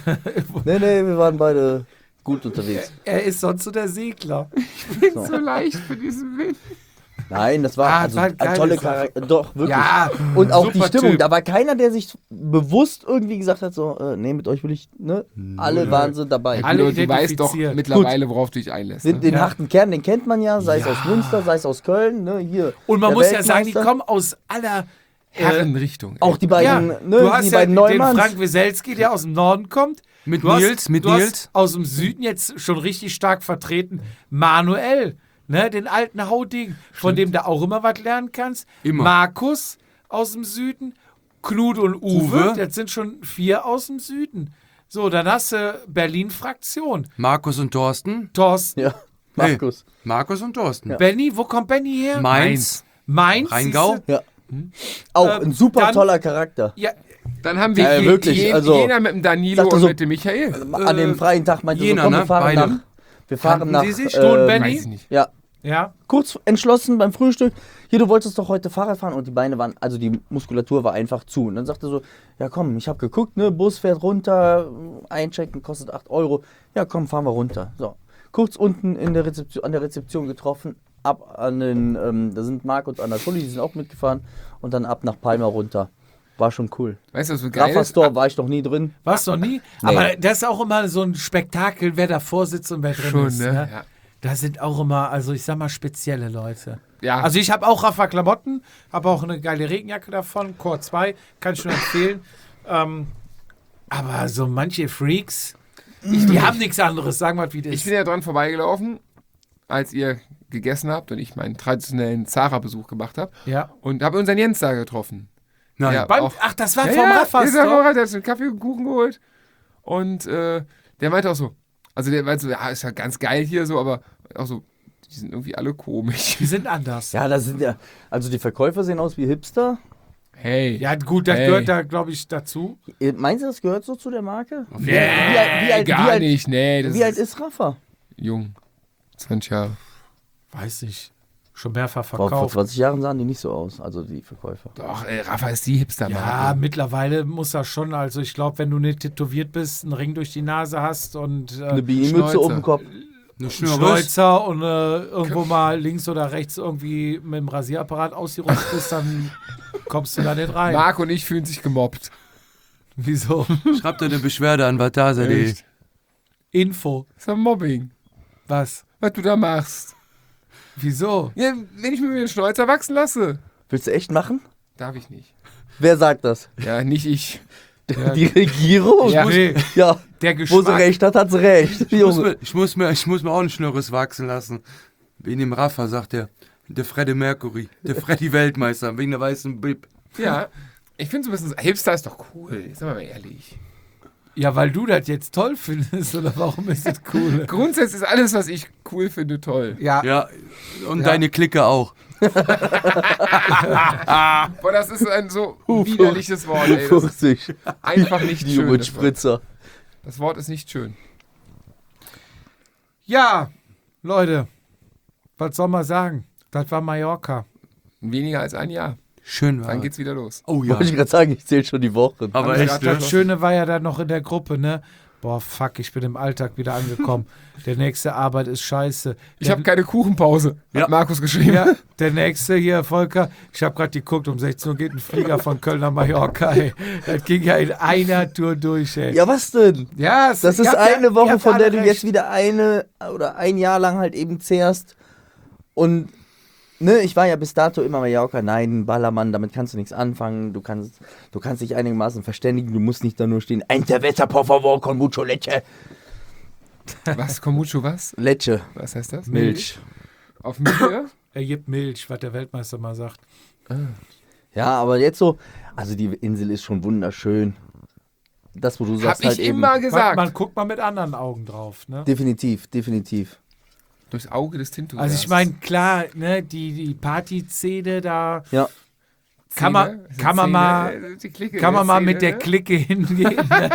Nee, nee, wir waren beide gut unterwegs. Er ist sonst so der Segler. So. So leicht für diesen Wind. Nein, das war Ah, also war ein geile tolle Sache. Charakter. Doch, wirklich. Ja, Und auch die super Stimmung. Typ. Da war keiner, der sich bewusst irgendwie gesagt hat, so, äh, nee, mit euch will ich, ne? Alle waren so dabei. Alle du, du weißt doch identifiziert. mittlerweile, worauf du dich einlässt. Den, Ne? den Ja. harten Kern, den kennt man ja, sei es Ja. aus Münster, sei es aus Köln, ne, hier. Und man der muss ja sagen, die Weltmeister. kommen aus aller Herrenrichtung. Auch die Ja, beiden, ne, du hast die ja beiden den Neumanns. Frank Weselski, der aus dem Norden kommt. Mit Du hast- Nils, mit du Nils. Hast aus dem Süden jetzt schon richtig stark vertreten. Manuel, ne, den alten Hauding, von dem du auch immer was lernen kannst. Immer. Markus aus dem Süden. Knut und Uwe, Uwe. das sind schon vier aus dem Süden. So, dann hast du Berlin-Fraktion. Markus und Thorsten. Thorsten, Ja, Markus. Markus und Thorsten. Ja. Benny, wo kommt Benny her? Mainz. Mainz. Rheingau. siehste? Ja. Auch Ähm, ein super dann- toller Charakter. Ja, Dann haben wir Ja, je, wirklich, je, also- jener mit dem Danilo Sagte und so- mit dem Michael. An dem freien Tag meinte Jena, so, komm, wir ne? fahren Beide. nach, wir fahren Kannten nach, die sich? Stone ähm, Benny? Weiß ich nicht. ja, ja. kurz entschlossen beim Frühstück, hier, du wolltest doch heute Fahrrad fahren und die Beine waren, also die Muskulatur war einfach zu. Und dann sagte er so, ja komm, ich habe geguckt, ne, Bus fährt runter, einchecken kostet acht Euro, ja komm, fahren wir runter. So, kurz unten in der Rezeption, an der Rezeption getroffen, ab an den, ähm, da sind Marc und Anatoly, die sind auch mitgefahren und dann ab nach Palma runter. War schon cool. Weißt du, was so geil ist? Rafa-Store war ich noch nie drin. Warst du noch nie? Nee. Aber das ist auch immer so ein Spektakel, wer davor sitzt und wer drin Schon, ist. ne? Ne? Ja. Da sind auch immer, also ich sag mal, spezielle Leute. Ja. Also ich habe auch Rafa Klamotten, habe auch eine geile Regenjacke davon, Core zwei, kann ich nur empfehlen. Ähm, aber so manche Freaks, die haben nichts anderes, sagen wir, wie das Ich ist. bin ja dran vorbeigelaufen, als ihr gegessen habt und ich meinen traditionellen Zara-Besuch gemacht habe Ja. und habe unseren Jens da getroffen. Nein. Ja, Beim, auch- ach, das war Ja, vom ja, Rafa der, Store. der hat einen Kaffee und Kuchen geholt und äh, der meinte auch so, also der meinte so, ja, ist ja ganz geil hier so, aber auch so, die sind irgendwie alle komisch. Die sind anders. Ja, da sind ja, also die Verkäufer sehen aus wie Hipster Hey. Ja, gut, das Hey. gehört da, glaube ich, dazu. Äh, Meinst du, das gehört so zu der Marke? Nee, Wie alt- wie alt- gar wie alt- nicht. Nee, das Wie alt ist Rafa? jung. zwanzig Jahre. Weiß nicht. Schon mehrfach Vor, vor verkauft. zwanzig Jahren sahen die nicht so aus, also die Verkäufer. Doch, ey, Rafa ist die Hipster-Marke. Ja, mittlerweile muss er schon. Also ich glaube, wenn du nicht tätowiert bist, einen Ring durch die Nase hast und äh, Eine Beanie-Mütze Schnäuzer. um den Kopf. Eine einen Schnürrüst. Schnäuzer und äh, irgendwo mal links oder rechts irgendwie mit dem Rasierapparat ausgerutscht bist, dann kommst du da nicht rein. Marc und ich fühlen sich gemobbt. Wieso? Schreibt dir eine Beschwerde an Balthasar punkt de. Echt? Info. Das ist doch Mobbing, Was? was du da machst. Wieso? Ja, wenn ich mir den Schnäuzer wachsen lasse. Willst du echt machen? Darf ich nicht. Wer sagt das? Ja, nicht ich. Ja. Die Regierung? Ja. Nee, Ja, der wo sie Geschmack. recht hat, hat sie recht. Ich muss, Junge. mir, ich, muss mir, ich muss mir auch einen Schnürres wachsen lassen. Wegen dem Rafa, sagt er. Der Freddie Mercury. Der Freddy Weltmeister. Wegen der weißen Bib. Ja, ich finde so ein bisschen, Hipster ist doch cool. Sag mal ehrlich. Ja, weil du das jetzt toll findest, oder warum ist das cool? Grundsätzlich ist alles, was ich cool finde, toll. Ja, Ja, und Ja. deine Clique auch. Boah, das ist ein so widerliches Wort, ey. Das ist fünfzig. einfach nicht Die schön. mit Das Wort. Spritzer. das Wort ist nicht schön. ja, Leute, was soll man sagen? Das war Mallorca. Weniger als ein Jahr. Schön war Dann das. geht's wieder los. Oh ja. Wollte ich gerade sagen, ich zähle schon die Wochen. Aber Haben wir echt, grad ne? Das Schöne war ja dann noch in der Gruppe, ne? Boah, fuck, ich bin im Alltag wieder angekommen. Der nächste Arbeit ist scheiße. Ich Der- habe keine Kuchenpause, Ja. hat Markus geschrieben. Ja, der nächste hier, Volker, ich habe gerade geguckt, um sechzehn Uhr geht ein Flieger von Köln nach Mallorca, ey. Das ging ja in einer Tour durch, ey. Ja, was denn? Ja, es- Das ihr ist habt ja- eine ihr Woche, habt von der alle du recht. jetzt wieder eine oder ein Jahr lang halt eben zehrst. Und ne, ich war ja bis dato immer Mallorca, nein, Ballermann, damit kannst du nichts anfangen. Du kannst, du kannst dich einigermaßen verständigen, du musst nicht da nur stehen, ein Wetter, por favor, con mucho leche. Was, Kombucho, was? Leche, Was heißt das? Milch. Auf Milch? Er gibt Milch, was der Weltmeister mal sagt. Ja, aber jetzt so, also die Insel ist schon wunderschön. Das, wo du Hab sagst, ich halt eben. immer Man, gesagt. man guckt mal mit anderen Augen drauf, ne? Definitiv, definitiv. Durchs Auge des Tintus. Also ich meine, klar, ne, die, die Partyszene, da Ja. kann man, kann man mal, kann man mal mit der Clique hingehen. Ne?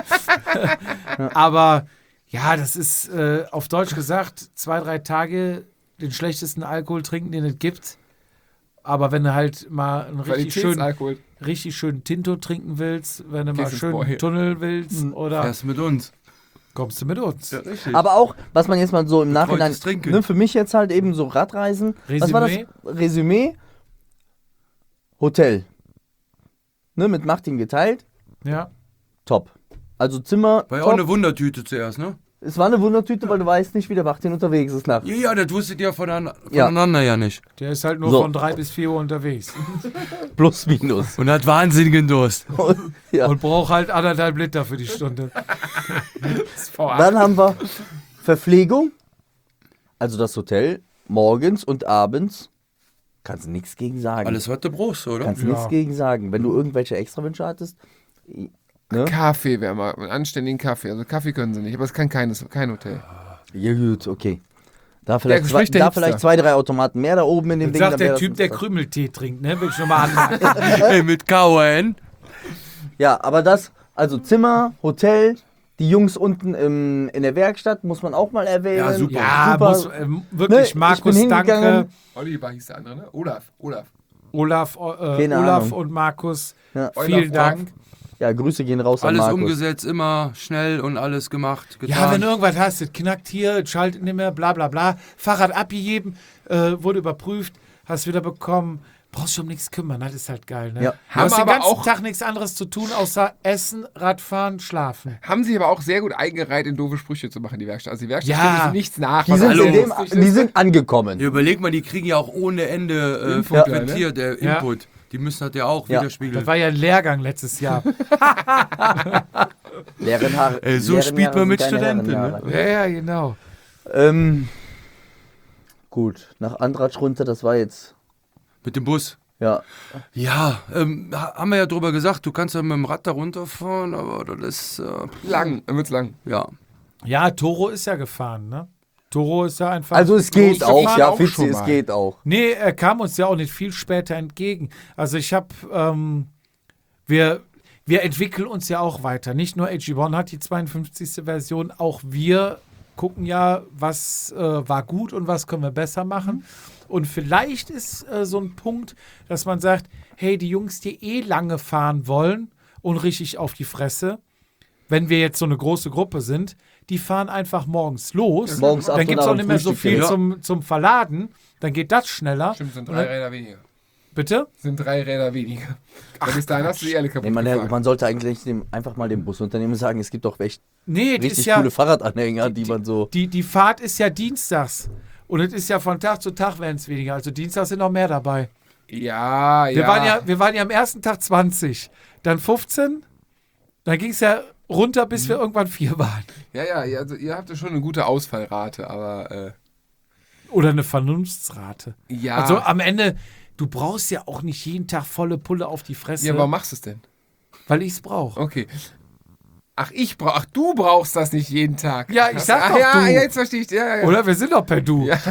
Aber ja, das ist äh, auf Deutsch gesagt, zwei, drei Tage den schlechtesten Alkohol trinken, den es gibt. Aber wenn du halt mal einen richtig schönen, Qualitätsalkohol. richtig schönen Tinto trinken willst, wenn du mal Gehst ins schön Boy. Tunnel willst, oder Fährst mit uns. kommst du mit uns. Ja, richtig. Aber auch, was man jetzt mal so im Nachhinein, Betreutes Trinken. ne, für mich jetzt halt eben so Radreisen. Was war das? Resümee? Resümee? Hotel. Ne, mit Martin geteilt. Ja. Top. Also Zimmer, War ja auch top. eine Wundertüte zuerst, ne? Es war eine Wundertüte, weil du weißt nicht, wie der Martin unterwegs ist nachts. Ja, ja, das wusstet ihr voneinander, Ja. voneinander ja nicht. Der ist halt nur So. von drei bis vier Uhr unterwegs. Plus, minus. Und hat wahnsinnigen Durst. Ja. Und braucht halt anderthalb Liter für die Stunde. Dann haben wir Verpflegung. Also das Hotel. Morgens und abends. Kannst du nichts gegen sagen. Alles, was du brauchst, oder? Kannst du Ja. nichts gegen sagen. Wenn du irgendwelche Extrawünsche hattest. Ne? Kaffee wäre mal, einen anständigen Kaffee. Also Kaffee können sie nicht, aber es kann keines, kein Hotel. Ja gut, okay. Da vielleicht, Der zwei, spricht der da Hipster. vielleicht zwei, drei Automaten mehr da oben in dem Jetzt Ding. sagt dann der wär das Typ, der interessant. Krümeltee trinkt, ne? Will ich nochmal anmerken. Ey, mit K O N. Ja, aber das, also Zimmer, Hotel, die Jungs unten im, in der Werkstatt, muss man auch mal erwähnen. Ja, super. Ja, Super. muss, ähm, Ne, wirklich, ich Markus, bin danke. hingegangen. Oliver hieß der andere, ne? Olaf, Olaf. Olaf, äh, Keine Olaf Ahnung. und Markus, Ja. vielen Olaf, Dank. Ja, Grüße gehen raus an Alles Markus. umgesetzt, immer schnell und alles gemacht, getan. Ja, wenn du irgendwas hast, das knackt hier, es schaltet nicht mehr, bla bla bla. Fahrrad abgegeben, äh, wurde überprüft, hast wieder bekommen. Brauchst dich um nichts kümmern, das ist halt geil, ne? Ja. Du Haben hast den aber ganzen auch- Tag nichts anderes zu tun, außer Essen, Radfahren, Schlafen. Haben sich aber auch sehr gut eingereiht, in doofe Sprüche zu machen, die Werkstatt. Also die Werkstatt Ja. steht sich nichts nach. Die was sind, alles in dem, lustig die ist. sind angekommen. Ja, überleg mal, die kriegen ja auch ohne Ende äh, Input, frequentiert, der Ja. Input. Die müssen das ja auch Ja. widerspiegeln. Das war ja ein Lehrgang letztes Jahr. Leeren Haare. Ey, so leeren spielt Jahre man mit sind keine Studenten, Herrenjahre. ja, ja, genau. Ähm, gut, nach Andratsch runter, das war jetzt, Mit dem Bus. ja. Ja, ähm, ha- haben wir ja drüber gesagt, du kannst ja mit dem Rad da runterfahren, aber das ist, äh, Lang, dann wird's lang. ja. Ja, Toro ist ja gefahren, ne? Toro ist ja einfach. Also es geht losgefahren. auch, ja, auch Fitzi, schon es mal. geht auch. Nee, er kam uns ja auch nicht viel später entgegen. Also ich habe ähm, wir, wir entwickeln uns ja auch weiter. Nicht nur A G eins hat die zweiundfünfzigste Version, auch wir gucken ja, was äh, war gut und was können wir besser machen. Und vielleicht ist äh, so ein Punkt, dass man sagt, hey, die Jungs, die eh lange fahren wollen und richtig auf die Fresse, wenn wir jetzt so eine große Gruppe sind, die fahren einfach morgens los. Ja, morgens dann gibt es auch nicht mehr so Frühstück, viel ja. zum, zum Verladen. Dann geht das schneller. Stimmt, sind Und drei dann- Räder weniger. Bitte? Sind drei Räder weniger. Ach, bis dahin hast du die alle kaputt Nee, man, gefahren. man sollte eigentlich dem, einfach mal dem Busunternehmen sagen, es gibt doch echt Nee, das richtig ist ja, coole Fahrradanhänger, die, man so... die, die Fahrt ist ja dienstags. Und es ist ja von Tag zu Tag werden es weniger. Also dienstags sind noch mehr dabei. Ja, ja. Wir, waren ja, wir waren ja am ersten Tag zwanzig, dann fünfzehn, dann ging es ja runter, bis Mhm. wir irgendwann vier waren. Ja, ja, ihr- also ihr habt ja schon eine gute Ausfallrate, aber äh, Oder eine Vernunftsrate. ja. Also am Ende, du brauchst ja auch nicht jeden Tag volle Pulle auf die Fresse, ja, warum machst du es denn? weil ich es brauche. Okay. Ach, ich brauch, ach, du brauchst das nicht jeden Tag. Ja, ich Hast- sag ach, doch ja, du. Ja, jetzt verstehe ich. Ja, ja, ja. Oder wir sind doch per Du. Ja.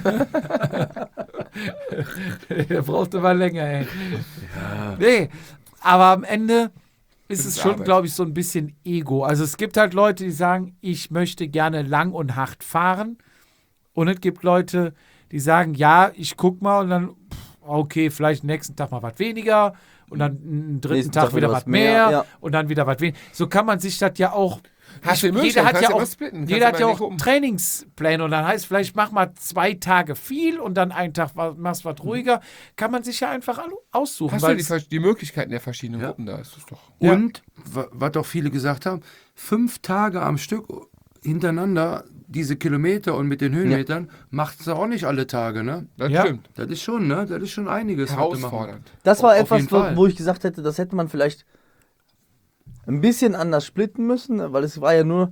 Der brauchte mal länger, ey. Nee, aber am Ende ist Das es ist schon, Arbeit. glaube ich, so ein bisschen Ego. Also es gibt halt Leute, die sagen, ich möchte gerne lang und hart fahren. Und es gibt Leute, die sagen, ja, ich guck mal und dann, pff, okay, vielleicht nächsten Tag mal was weniger und dann einen dritten Nächsten Tag, Tag wieder wieder was was mehr, mehr ja. und dann wieder was weniger. So kann man sich das ja auch. Hast du die jeder Möglichkeit, hat kannst ja ja auch, was splitten, kannst jeder ja hat ja mal auch nicht oben. Trainingspläne und dann heißt vielleicht mach mal zwei Tage viel und dann einen Tag wa- machst was ruhiger. Kann man sich ja einfach alle aussuchen. Hast du weil die, es- vers- die Möglichkeiten der verschiedenen Ja. Gruppen, da ist es doch. Ja. Und, wa- was doch viele gesagt haben, fünf Tage am Stück hintereinander diese Kilometer und mit den Höhenmetern macht es auch nicht alle Tage, ne? Das Ja. stimmt. Das ist schon, ne? Das ist schon einiges. was du machen- Herausfordernd. Das war Auf etwas, jeden wo, Fall. wo ich gesagt hätte, das hätte man vielleicht ein bisschen anders splitten müssen, ne? Weil es war ja nur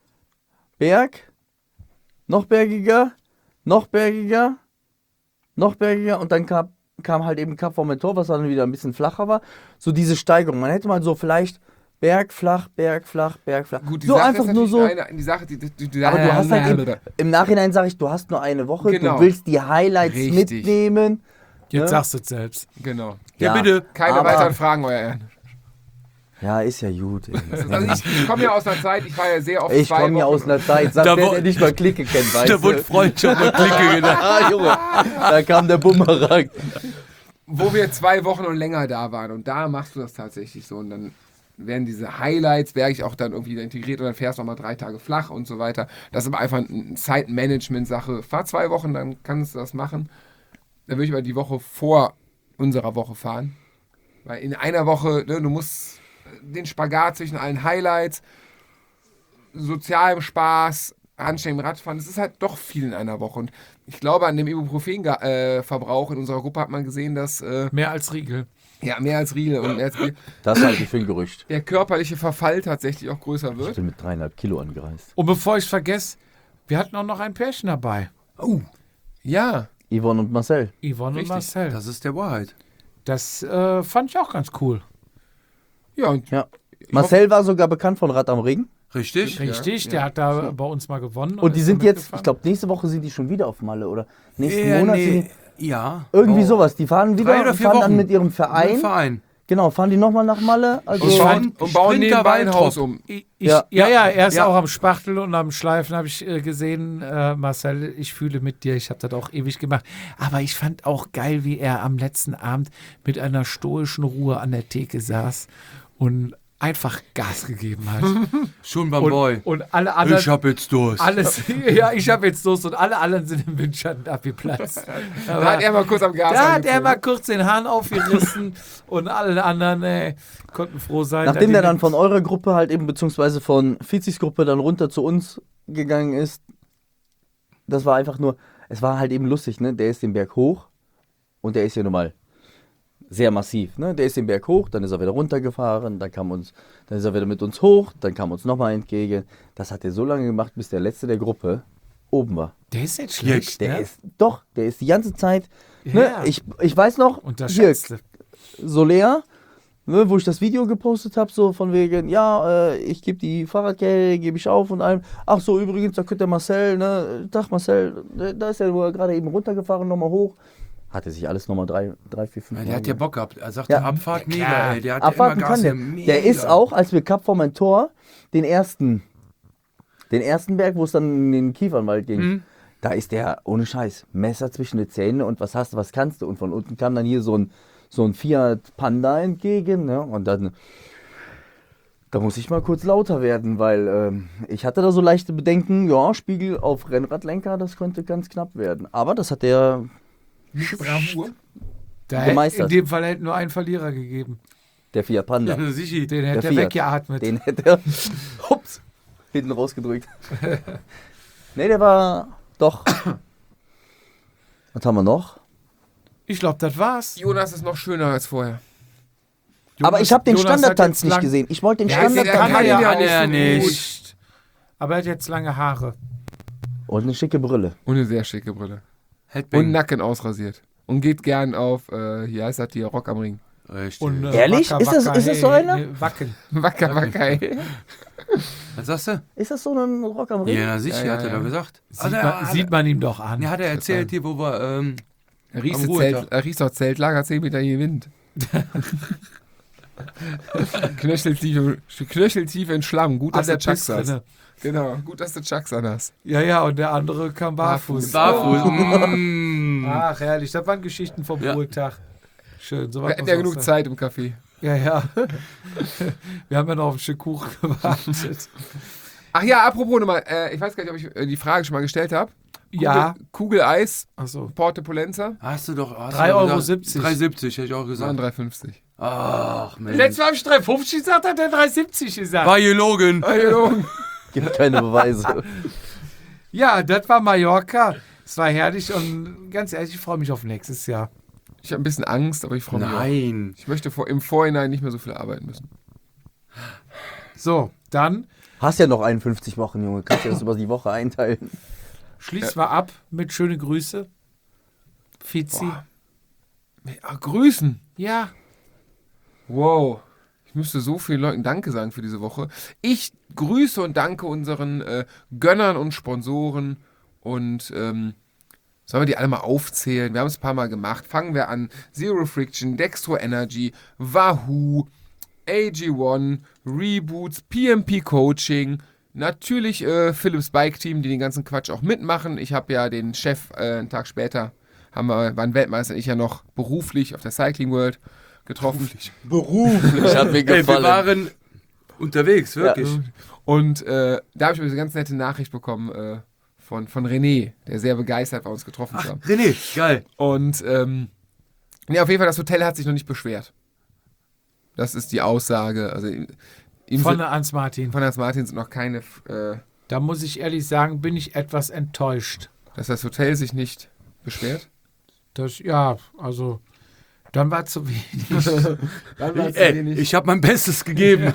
Berg, noch bergiger, noch bergiger, noch bergiger und dann kam, kam halt eben Cap Formentor, was dann wieder ein bisschen flacher war. So diese Steigerung. Man hätte mal so vielleicht Berg, flach, Berg, flach, Berg, flach. Gut, die so Sache einfach ist nur so. natürlich Eine, die Sache, die, die, die, Aber du hast halt eben, im Nachhinein sage ich, du hast nur eine Woche, Genau. du willst die Highlights Richtig. mitnehmen. Jetzt ne? sagst du es selbst. Genau. Ja, Ja. bitte. Keine Aber- weiteren Fragen, euer Ehren. Ja, ist ja gut. Ey. Also ich, ich komme ja aus einer Zeit, ich war ja sehr oft Ich zwei komme ja Wochen- aus einer Zeit, sagt Da der, wo- der nicht mal Klicke kennt, weißt Da wurde du? Freundschaft und Klicke gedacht. Ah, Junge, da kam der Bumerang. wo wir zwei Wochen und länger da waren. Und da machst du das tatsächlich so. Und dann werden diese Highlights, Berg ich auch dann irgendwie integriert und dann fährst du nochmal drei Tage flach und so weiter. Das ist aber einfach eine Zeitmanagement-Sache. Fahr zwei Wochen, dann kannst du das machen. Dann würde ich aber die Woche vor unserer Woche fahren. Weil in einer Woche, ne, du musst den Spagat zwischen allen Highlights, sozialem Spaß, anständigem Radfahren, das ist halt doch viel in einer Woche. Und ich glaube, an dem Ibuprofen-Verbrauch in unserer Gruppe hat man gesehen, dass äh, Mehr als Riegel. ja, mehr als Riegel und mehr als Bier, Das halte ich für ein Gerücht. der körperliche Verfall tatsächlich auch größer Ich wird. bin mit dreieinhalb Kilo angereist. Und bevor ich vergesse, wir hatten auch noch ein Pärchen dabei. Oh, Ja, Yvonne und Marcel. Yvonne Richtig. und Marcel. Das, das ist der Wahrheit. äh, fand ich auch ganz cool. ja, und Ja. Marcel war sogar bekannt von Rad am Ring. Richtig? Richtig, ja. der hat da bei uns mal gewonnen. Und die ist sind da jetzt, mitgefahren. ich glaube, nächste Woche sind die schon wieder auf Malle oder nächsten Ja, Monat nee. sind die, Ja. irgendwie Oh. sowas. Die fahren wieder Drei oder und vier fahren dann Wochen. mit ihrem Ein Verein. Verein. Genau, fahren die nochmal nach Malle. Also und Ich bauen, fand- und bauen Sprinter nebenbei ein Weintrop. Haus um. Ich, ich, Ja. ja, ja, er ist Ja. auch am Spachtel und am Schleifen, habe ich äh, gesehen. Äh, Marcel, ich fühle mit dir. Ich habe das auch ewig gemacht. Aber ich fand auch geil, wie er am letzten Abend mit einer stoischen Ruhe an der Theke saß und einfach Gas gegeben hat. Schon beim und, Boy. und alle anderen. Ich hab jetzt Durst. alles, ja, ich habe jetzt Durst und alle anderen sind im Windschatten abgeplatzt. Da hat er mal kurz am Gas Da hat er angezogen. mal kurz den Hahn aufgerissen und alle anderen ey, konnten froh sein. Nachdem dass der die dann mit- von eurer Gruppe halt eben, beziehungsweise von Fizis Gruppe dann runter zu uns gegangen ist, das war einfach nur, es war halt eben lustig, ne? Der ist den Berg hoch und der ist ja nun mal sehr massiv, ne? Der ist den Berg hoch, dann ist er wieder runtergefahren, dann kam uns, dann ist er wieder mit uns hoch, dann kam uns nochmal entgegen. Das hat er so lange gemacht, bis der letzte der Gruppe oben war. Der ist nicht schlecht. Der ne? ist, doch, der ist die ganze Zeit, Ja. ne? Ich, ich weiß noch, hier, Unterschätzte. Solea, ne, wo ich das Video gepostet habe, so von wegen, ja, äh, ich gebe die Fahrradkette, gebe ich auf und allem. Ach so, übrigens, da könnte der Marcel, ne, Tag Marcel, ne, da ist er wohl gerade eben runtergefahren, nochmal hoch. Hatte sich alles nochmal drei, drei, vier, fünf Ja, Mal. der hat ja Bock gehabt. Er sagte, Ja. Abfahrt Ja, mega, klar. ey. Der hat Abwarten ja immer Gas. kann der. Mega. Der ist auch, als wir Kap vor mein Tor, den ersten, den ersten Berg, wo es dann in den Kiefernwald ging, Mhm. da ist der ohne Scheiß, Messer zwischen die Zähne und was hast du, was kannst du? Und von unten kam dann hier so ein, so ein Fiat Panda entgegen, ne? Und dann, da muss ich mal kurz lauter werden, weil ähm, ich hatte da so leichte Bedenken, ja, Spiegel auf Rennradlenker, das könnte ganz knapp werden. Aber das hat der Da hätte, in gemeistert. dem Fall hätte nur einen Verlierer gegeben. Der Fiat Panda. Ja, sicher. Den hätte Der er Fiat. weggeatmet. Den hätte er hups, hinten rausgedrückt. Ne, der war doch. Was haben wir noch? Ich glaube, das war's. Jonas ist noch schöner als vorher. Aber ich habe den Jonas hat Standardtanz jetzt nicht lang- gesehen. Ich wollte den Ja, den Standardtanz. kann er ja Kann auch er so nicht. gut. Aber er hat jetzt lange Haare. Und eine schicke Brille. Und eine sehr schicke Brille. Und Headbang. Nacken ausrasiert. Und geht gern auf, äh, hier heißt das hier, Rock am Ring. Richtig. Und, äh, Ehrlich? Wacker, Ist das- Wacker, ist das so hey, einer? nee, Wacken. Wacker, wacker, ey. Was sagst du? Ist das so ein Rock am Ring? Ja, na sicher, Ja, ja, hat er ja. da gesagt. Sieht, Also, man, er- sieht man ihm doch an. Ja, hat er erzählt hier, wo wir, ähm, Er riecht, Am das Ruhetag. Zelt, er riecht doch Zeltlager zehn Meter hier Wind. knöcheltief, knöcheltief in Schlamm. Gut, an dass der du Chucks hast. Piste. Genau, gut, dass du Chucks an hast. Ja, ja, und der andere kam barfuß. barfuß. Oh. Mm. Ach, herrlich. Das waren Geschichten vom Ja. Ruhetag. Schön. So Wir was hatten muss ja auch genug sein. Zeit im Café. Ja, ja. Wir haben ja noch auf ein Stück Kuchen gewartet. Ach ja, apropos nochmal, äh, ich weiß gar nicht, ob ich äh, die Frage schon mal gestellt habe. Ja. Kugeleis, Achso. Porte Polenza, Hast du doch. hast drei du doch Euro gesagt. siebzig. drei siebzig, hätte ich auch waren gesagt. drei fünfzig. Ach, Mensch. Letztes Mal habe ich drei fünfzig gesagt, hat er drei siebzig gesagt. War gelogen. Gibt keine Beweise. Ja, das war Mallorca. Es war herrlich und ganz ehrlich, ich freue mich auf nächstes Jahr. Ich habe ein bisschen Angst, aber ich freue mich auch. Nein. Ich möchte vor, im Vorhinein nicht mehr so viel arbeiten müssen. So, dann Hast ja noch einundfünfzig Wochen, Junge. Kannst du das über die Woche einteilen? schließen wir ab mit schöne Grüße. Fizi. Boah. Ach, grüßen. Ja, Wow. Ich müsste so vielen Leuten Danke sagen für diese Woche. Ich grüße und danke unseren äh, Gönnern und Sponsoren und ähm, sollen wir die alle mal aufzählen? Wir haben es ein paar Mal gemacht. Fangen wir an. Zero Friction, Dextro Energy, Wahoo, A G eins, Reboots, P M P Coaching, natürlich äh, Philips Bike Team, die den ganzen Quatsch auch mitmachen. Ich habe ja den Chef äh, einen Tag später, haben wir, waren Weltmeister und ich ja noch beruflich auf der Cycling World getroffen. Beruflich hat mir Ey, wir gefallen. waren unterwegs, wirklich. Und äh, da habe ich eine ganz nette Nachricht bekommen äh, von, von René, der sehr begeistert war, uns getroffen zu haben. René, geil. Und ähm, nee, auf jeden Fall, das Hotel hat sich noch nicht beschwert. Das ist die Aussage. Also ihm von sind, Hans Martin. von Hans Martin sind noch keine, äh, Da muss ich ehrlich sagen, bin ich etwas enttäuscht. dass das Hotel sich nicht beschwert. Das, ja, also, dann war zu wenig. Dann war es Ey, wenig. ich habe mein Bestes gegeben.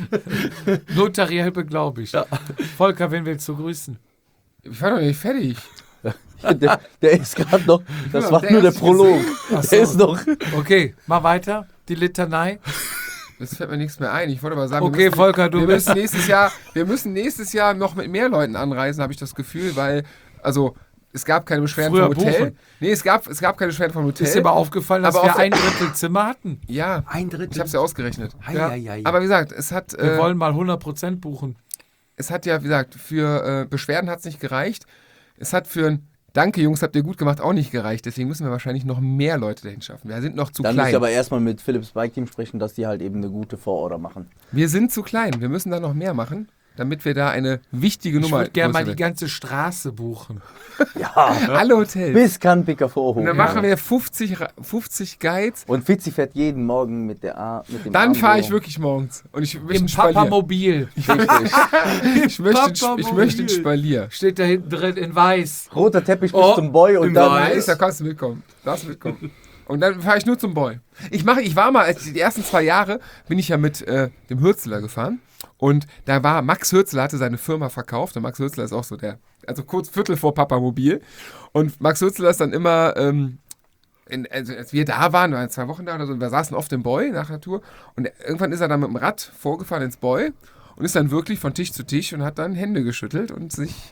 Notariell beglaubigt. Volker, wen willst du grüßen? Ich war doch nicht fertig. Der, der ist gerade noch. Das Ja, war der nur der hat sich Prolog. Ach so. Der ist noch. Okay, mal weiter. Die Litanei. Es fällt mir nichts mehr ein. Ich wollte aber sagen, Okay, wir müssen, Volker, du wir bist. müssen nächstes Jahr, wir müssen nächstes Jahr noch mit mehr Leuten anreisen, habe ich das Gefühl, weil, also, es gab keine Beschwerden Früher vom Hotel. buchen. Nee, es gab, es gab keine Beschwerden vom Hotel. Ist dir aber aufgefallen, dass Aber wir auch- ein Drittel Zimmer hatten? Ja, Ein Drittel. ich habe es ja ausgerechnet. Ei, Ja. ei, ei. Aber wie gesagt, es hat, Wir äh, wollen mal hundert Prozent buchen. es hat ja, wie gesagt, für äh, Beschwerden hat es nicht gereicht. Es hat für ein Danke, Jungs, habt ihr gut gemacht, auch nicht gereicht. Deswegen müssen wir wahrscheinlich noch mehr Leute dahin schaffen. Wir sind noch zu Dann muss klein. ich aber erstmal mit Philips Bike Team sprechen, dass die halt eben eine gute Vororder machen. Wir sind zu klein. Wir müssen da noch mehr machen, damit wir da eine wichtige Ich Nummer würde gerne mal die größere- ganze Straße buchen. Ja. Alle Hotels. Bis Kanpiker Und vorhoch. dann machen wir fünfzig, Ra- fünfzig Guides. Und Fitzi fährt jeden Morgen mit der A. Mit dem Dann Arm fahre ich so. wirklich morgens. Und ich möchte Im ein Spalier. Papamobil. Richtig. Ich möchte, ein Sp- ich Papamobil. möchte ein Spalier. Steht da hinten drin in weiß. Roter Teppich bis Oh, zum Boy und im dann. Weiß. Nice, da kannst du mitkommen. Darfst mitkommen. Und dann fahre ich nur zum Boy. Ich mache, ich war mal, als die ersten zwei Jahre bin ich ja mit äh, dem Hürzeler gefahren. Und da war, Max Hürzeler hatte seine Firma verkauft. Und Max Hürzeler ist auch so der, also kurz Viertel vor Papamobil. Und Max Hürzeler ist dann immer, ähm, in, also als wir da waren, wir waren zwei Wochen da oder so, und wir saßen oft im Boy nach der Tour. Und irgendwann ist er dann mit dem Rad vorgefahren ins Boy und ist dann wirklich von Tisch zu Tisch und hat dann Hände geschüttelt und sich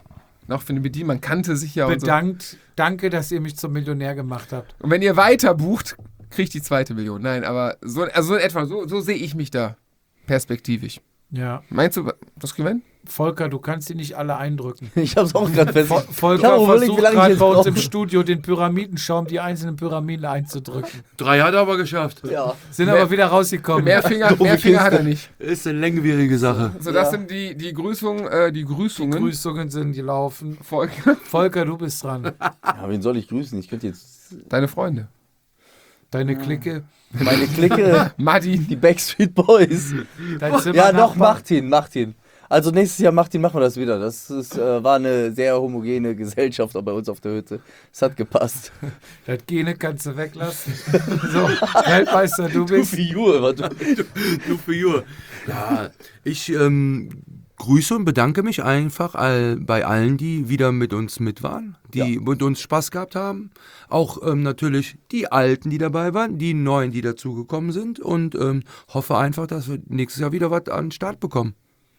Noch für eine Bedienung, man kannte sich ja und so. Bedankt. Danke, dass ihr mich zum Millionär gemacht habt. Und wenn ihr weiter bucht, kriegt die zweite Million. Nein, aber so, also so in etwa, so, so sehe ich mich da perspektivisch. Ja. Meinst du, das gewinnen? Volker, du kannst die nicht alle eindrücken. Ich hab's auch gerade fest. Vol- Ich Volker hab überlegt, versucht wie lange ich gerade jetzt bei uns brauche. im Studio den Pyramidenschaum, die einzelnen Pyramiden einzudrücken. Drei hat er aber geschafft. Ja. Sind Mehr- aber wieder rausgekommen. Mehr Finger, mehr Finger hat er nicht. Ist eine langwierige Sache. So, das Ja. sind die, die Grüßungen, äh, die Grüßungen. Grüßungen sind gelaufen. Volker, Volker, du bist dran. Ja, wen soll ich grüßen? Ich könnte jetzt deine Freunde. Deine Clique, meine Clique, Martin. die Backstreet Boys. dein Ja, Zimmernachbar. doch, macht ihn, macht ihn. Also nächstes Jahr macht ihn, machen wir das wieder. Das ist, äh, war eine sehr homogene Gesellschaft auch bei uns auf der Hütte. Es hat gepasst. Das Gene kannst du weglassen. So, Weltmeister, du bist. Figur, was du. Du für Jur. Ja, ich ähm, grüße und bedanke mich einfach all, bei allen, die wieder mit uns mit waren, die Ja. mit uns Spaß gehabt haben. Auch ähm, natürlich die Alten, die dabei waren, die Neuen, die dazugekommen sind und ähm, hoffe einfach, dass wir nächstes Jahr wieder was an den Start bekommen.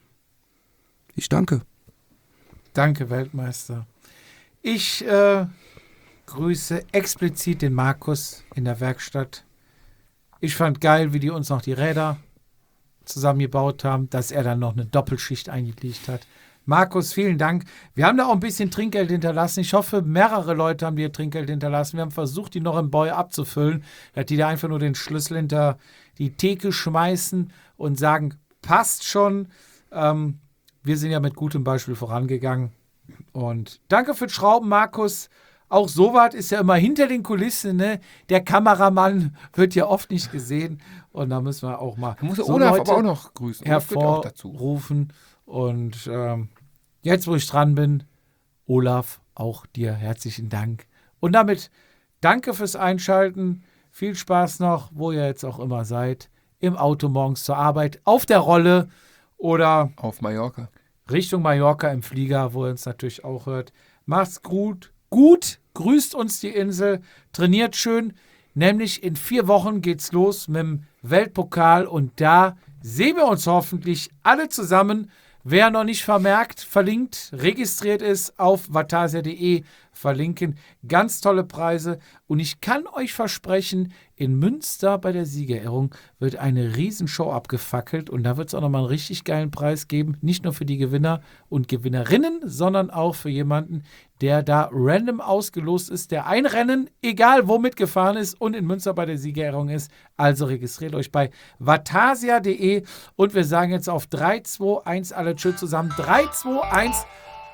Ich danke. Danke, Weltmeister. Ich äh, grüße explizit den Markus in der Werkstatt. Ich fand geil, wie die uns noch die Räder zusammengebaut haben, dass er dann noch eine Doppelschicht eingelegt hat. Markus, vielen Dank. Wir haben da auch ein bisschen Trinkgeld hinterlassen. Ich hoffe, mehrere Leute haben dir Trinkgeld hinterlassen. Wir haben versucht, die noch im Boy abzufüllen, dass die da einfach nur den Schlüssel hinter die Theke schmeißen und sagen, passt schon. Ähm, wir sind ja mit gutem Beispiel vorangegangen. Und danke fürs Schrauben, Markus. Auch sowas ist ja immer hinter den Kulissen, ne? Der Kameramann wird ja oft nicht gesehen. Und da müssen wir auch mal Da muss so Olaf Leute aber auch noch grüßen. Olaf gehört auch dazu. hervorrufen. Und ähm, jetzt, wo ich dran bin, Olaf, auch dir herzlichen Dank. Und damit danke fürs Einschalten. Viel Spaß noch, wo ihr jetzt auch immer seid. Im Auto morgens zur Arbeit, auf der Rolle oder Auf Mallorca. Richtung Mallorca im Flieger, wo ihr uns natürlich auch hört. Macht's gut. Gut, grüßt uns die Insel, trainiert schön. Nämlich in vier Wochen geht's los mit dem Weltpokal und da sehen wir uns hoffentlich alle zusammen. Wer noch nicht vermerkt, verlinkt, registriert ist auf vatasia punkt de, verlinken. Ganz tolle Preise. Und ich kann euch versprechen, in Münster bei der Siegerehrung wird eine Riesenshow abgefackelt. Und da wird es auch nochmal einen richtig geilen Preis geben. Nicht nur für die Gewinner und Gewinnerinnen, sondern auch für jemanden, der da random ausgelost ist, der ein Rennen, egal wo, mitgefahren ist und in Münster bei der Siegerehrung ist. Also registriert euch bei vatasia punkt de und wir sagen jetzt auf drei, zwei, eins alle Tschüss zusammen. drei, zwei, eins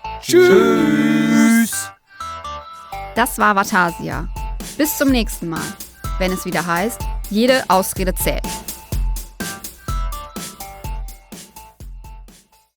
Tschüss! Das war Vatasia. Bis zum nächsten Mal, wenn es wieder heißt, jede Ausrede zählt.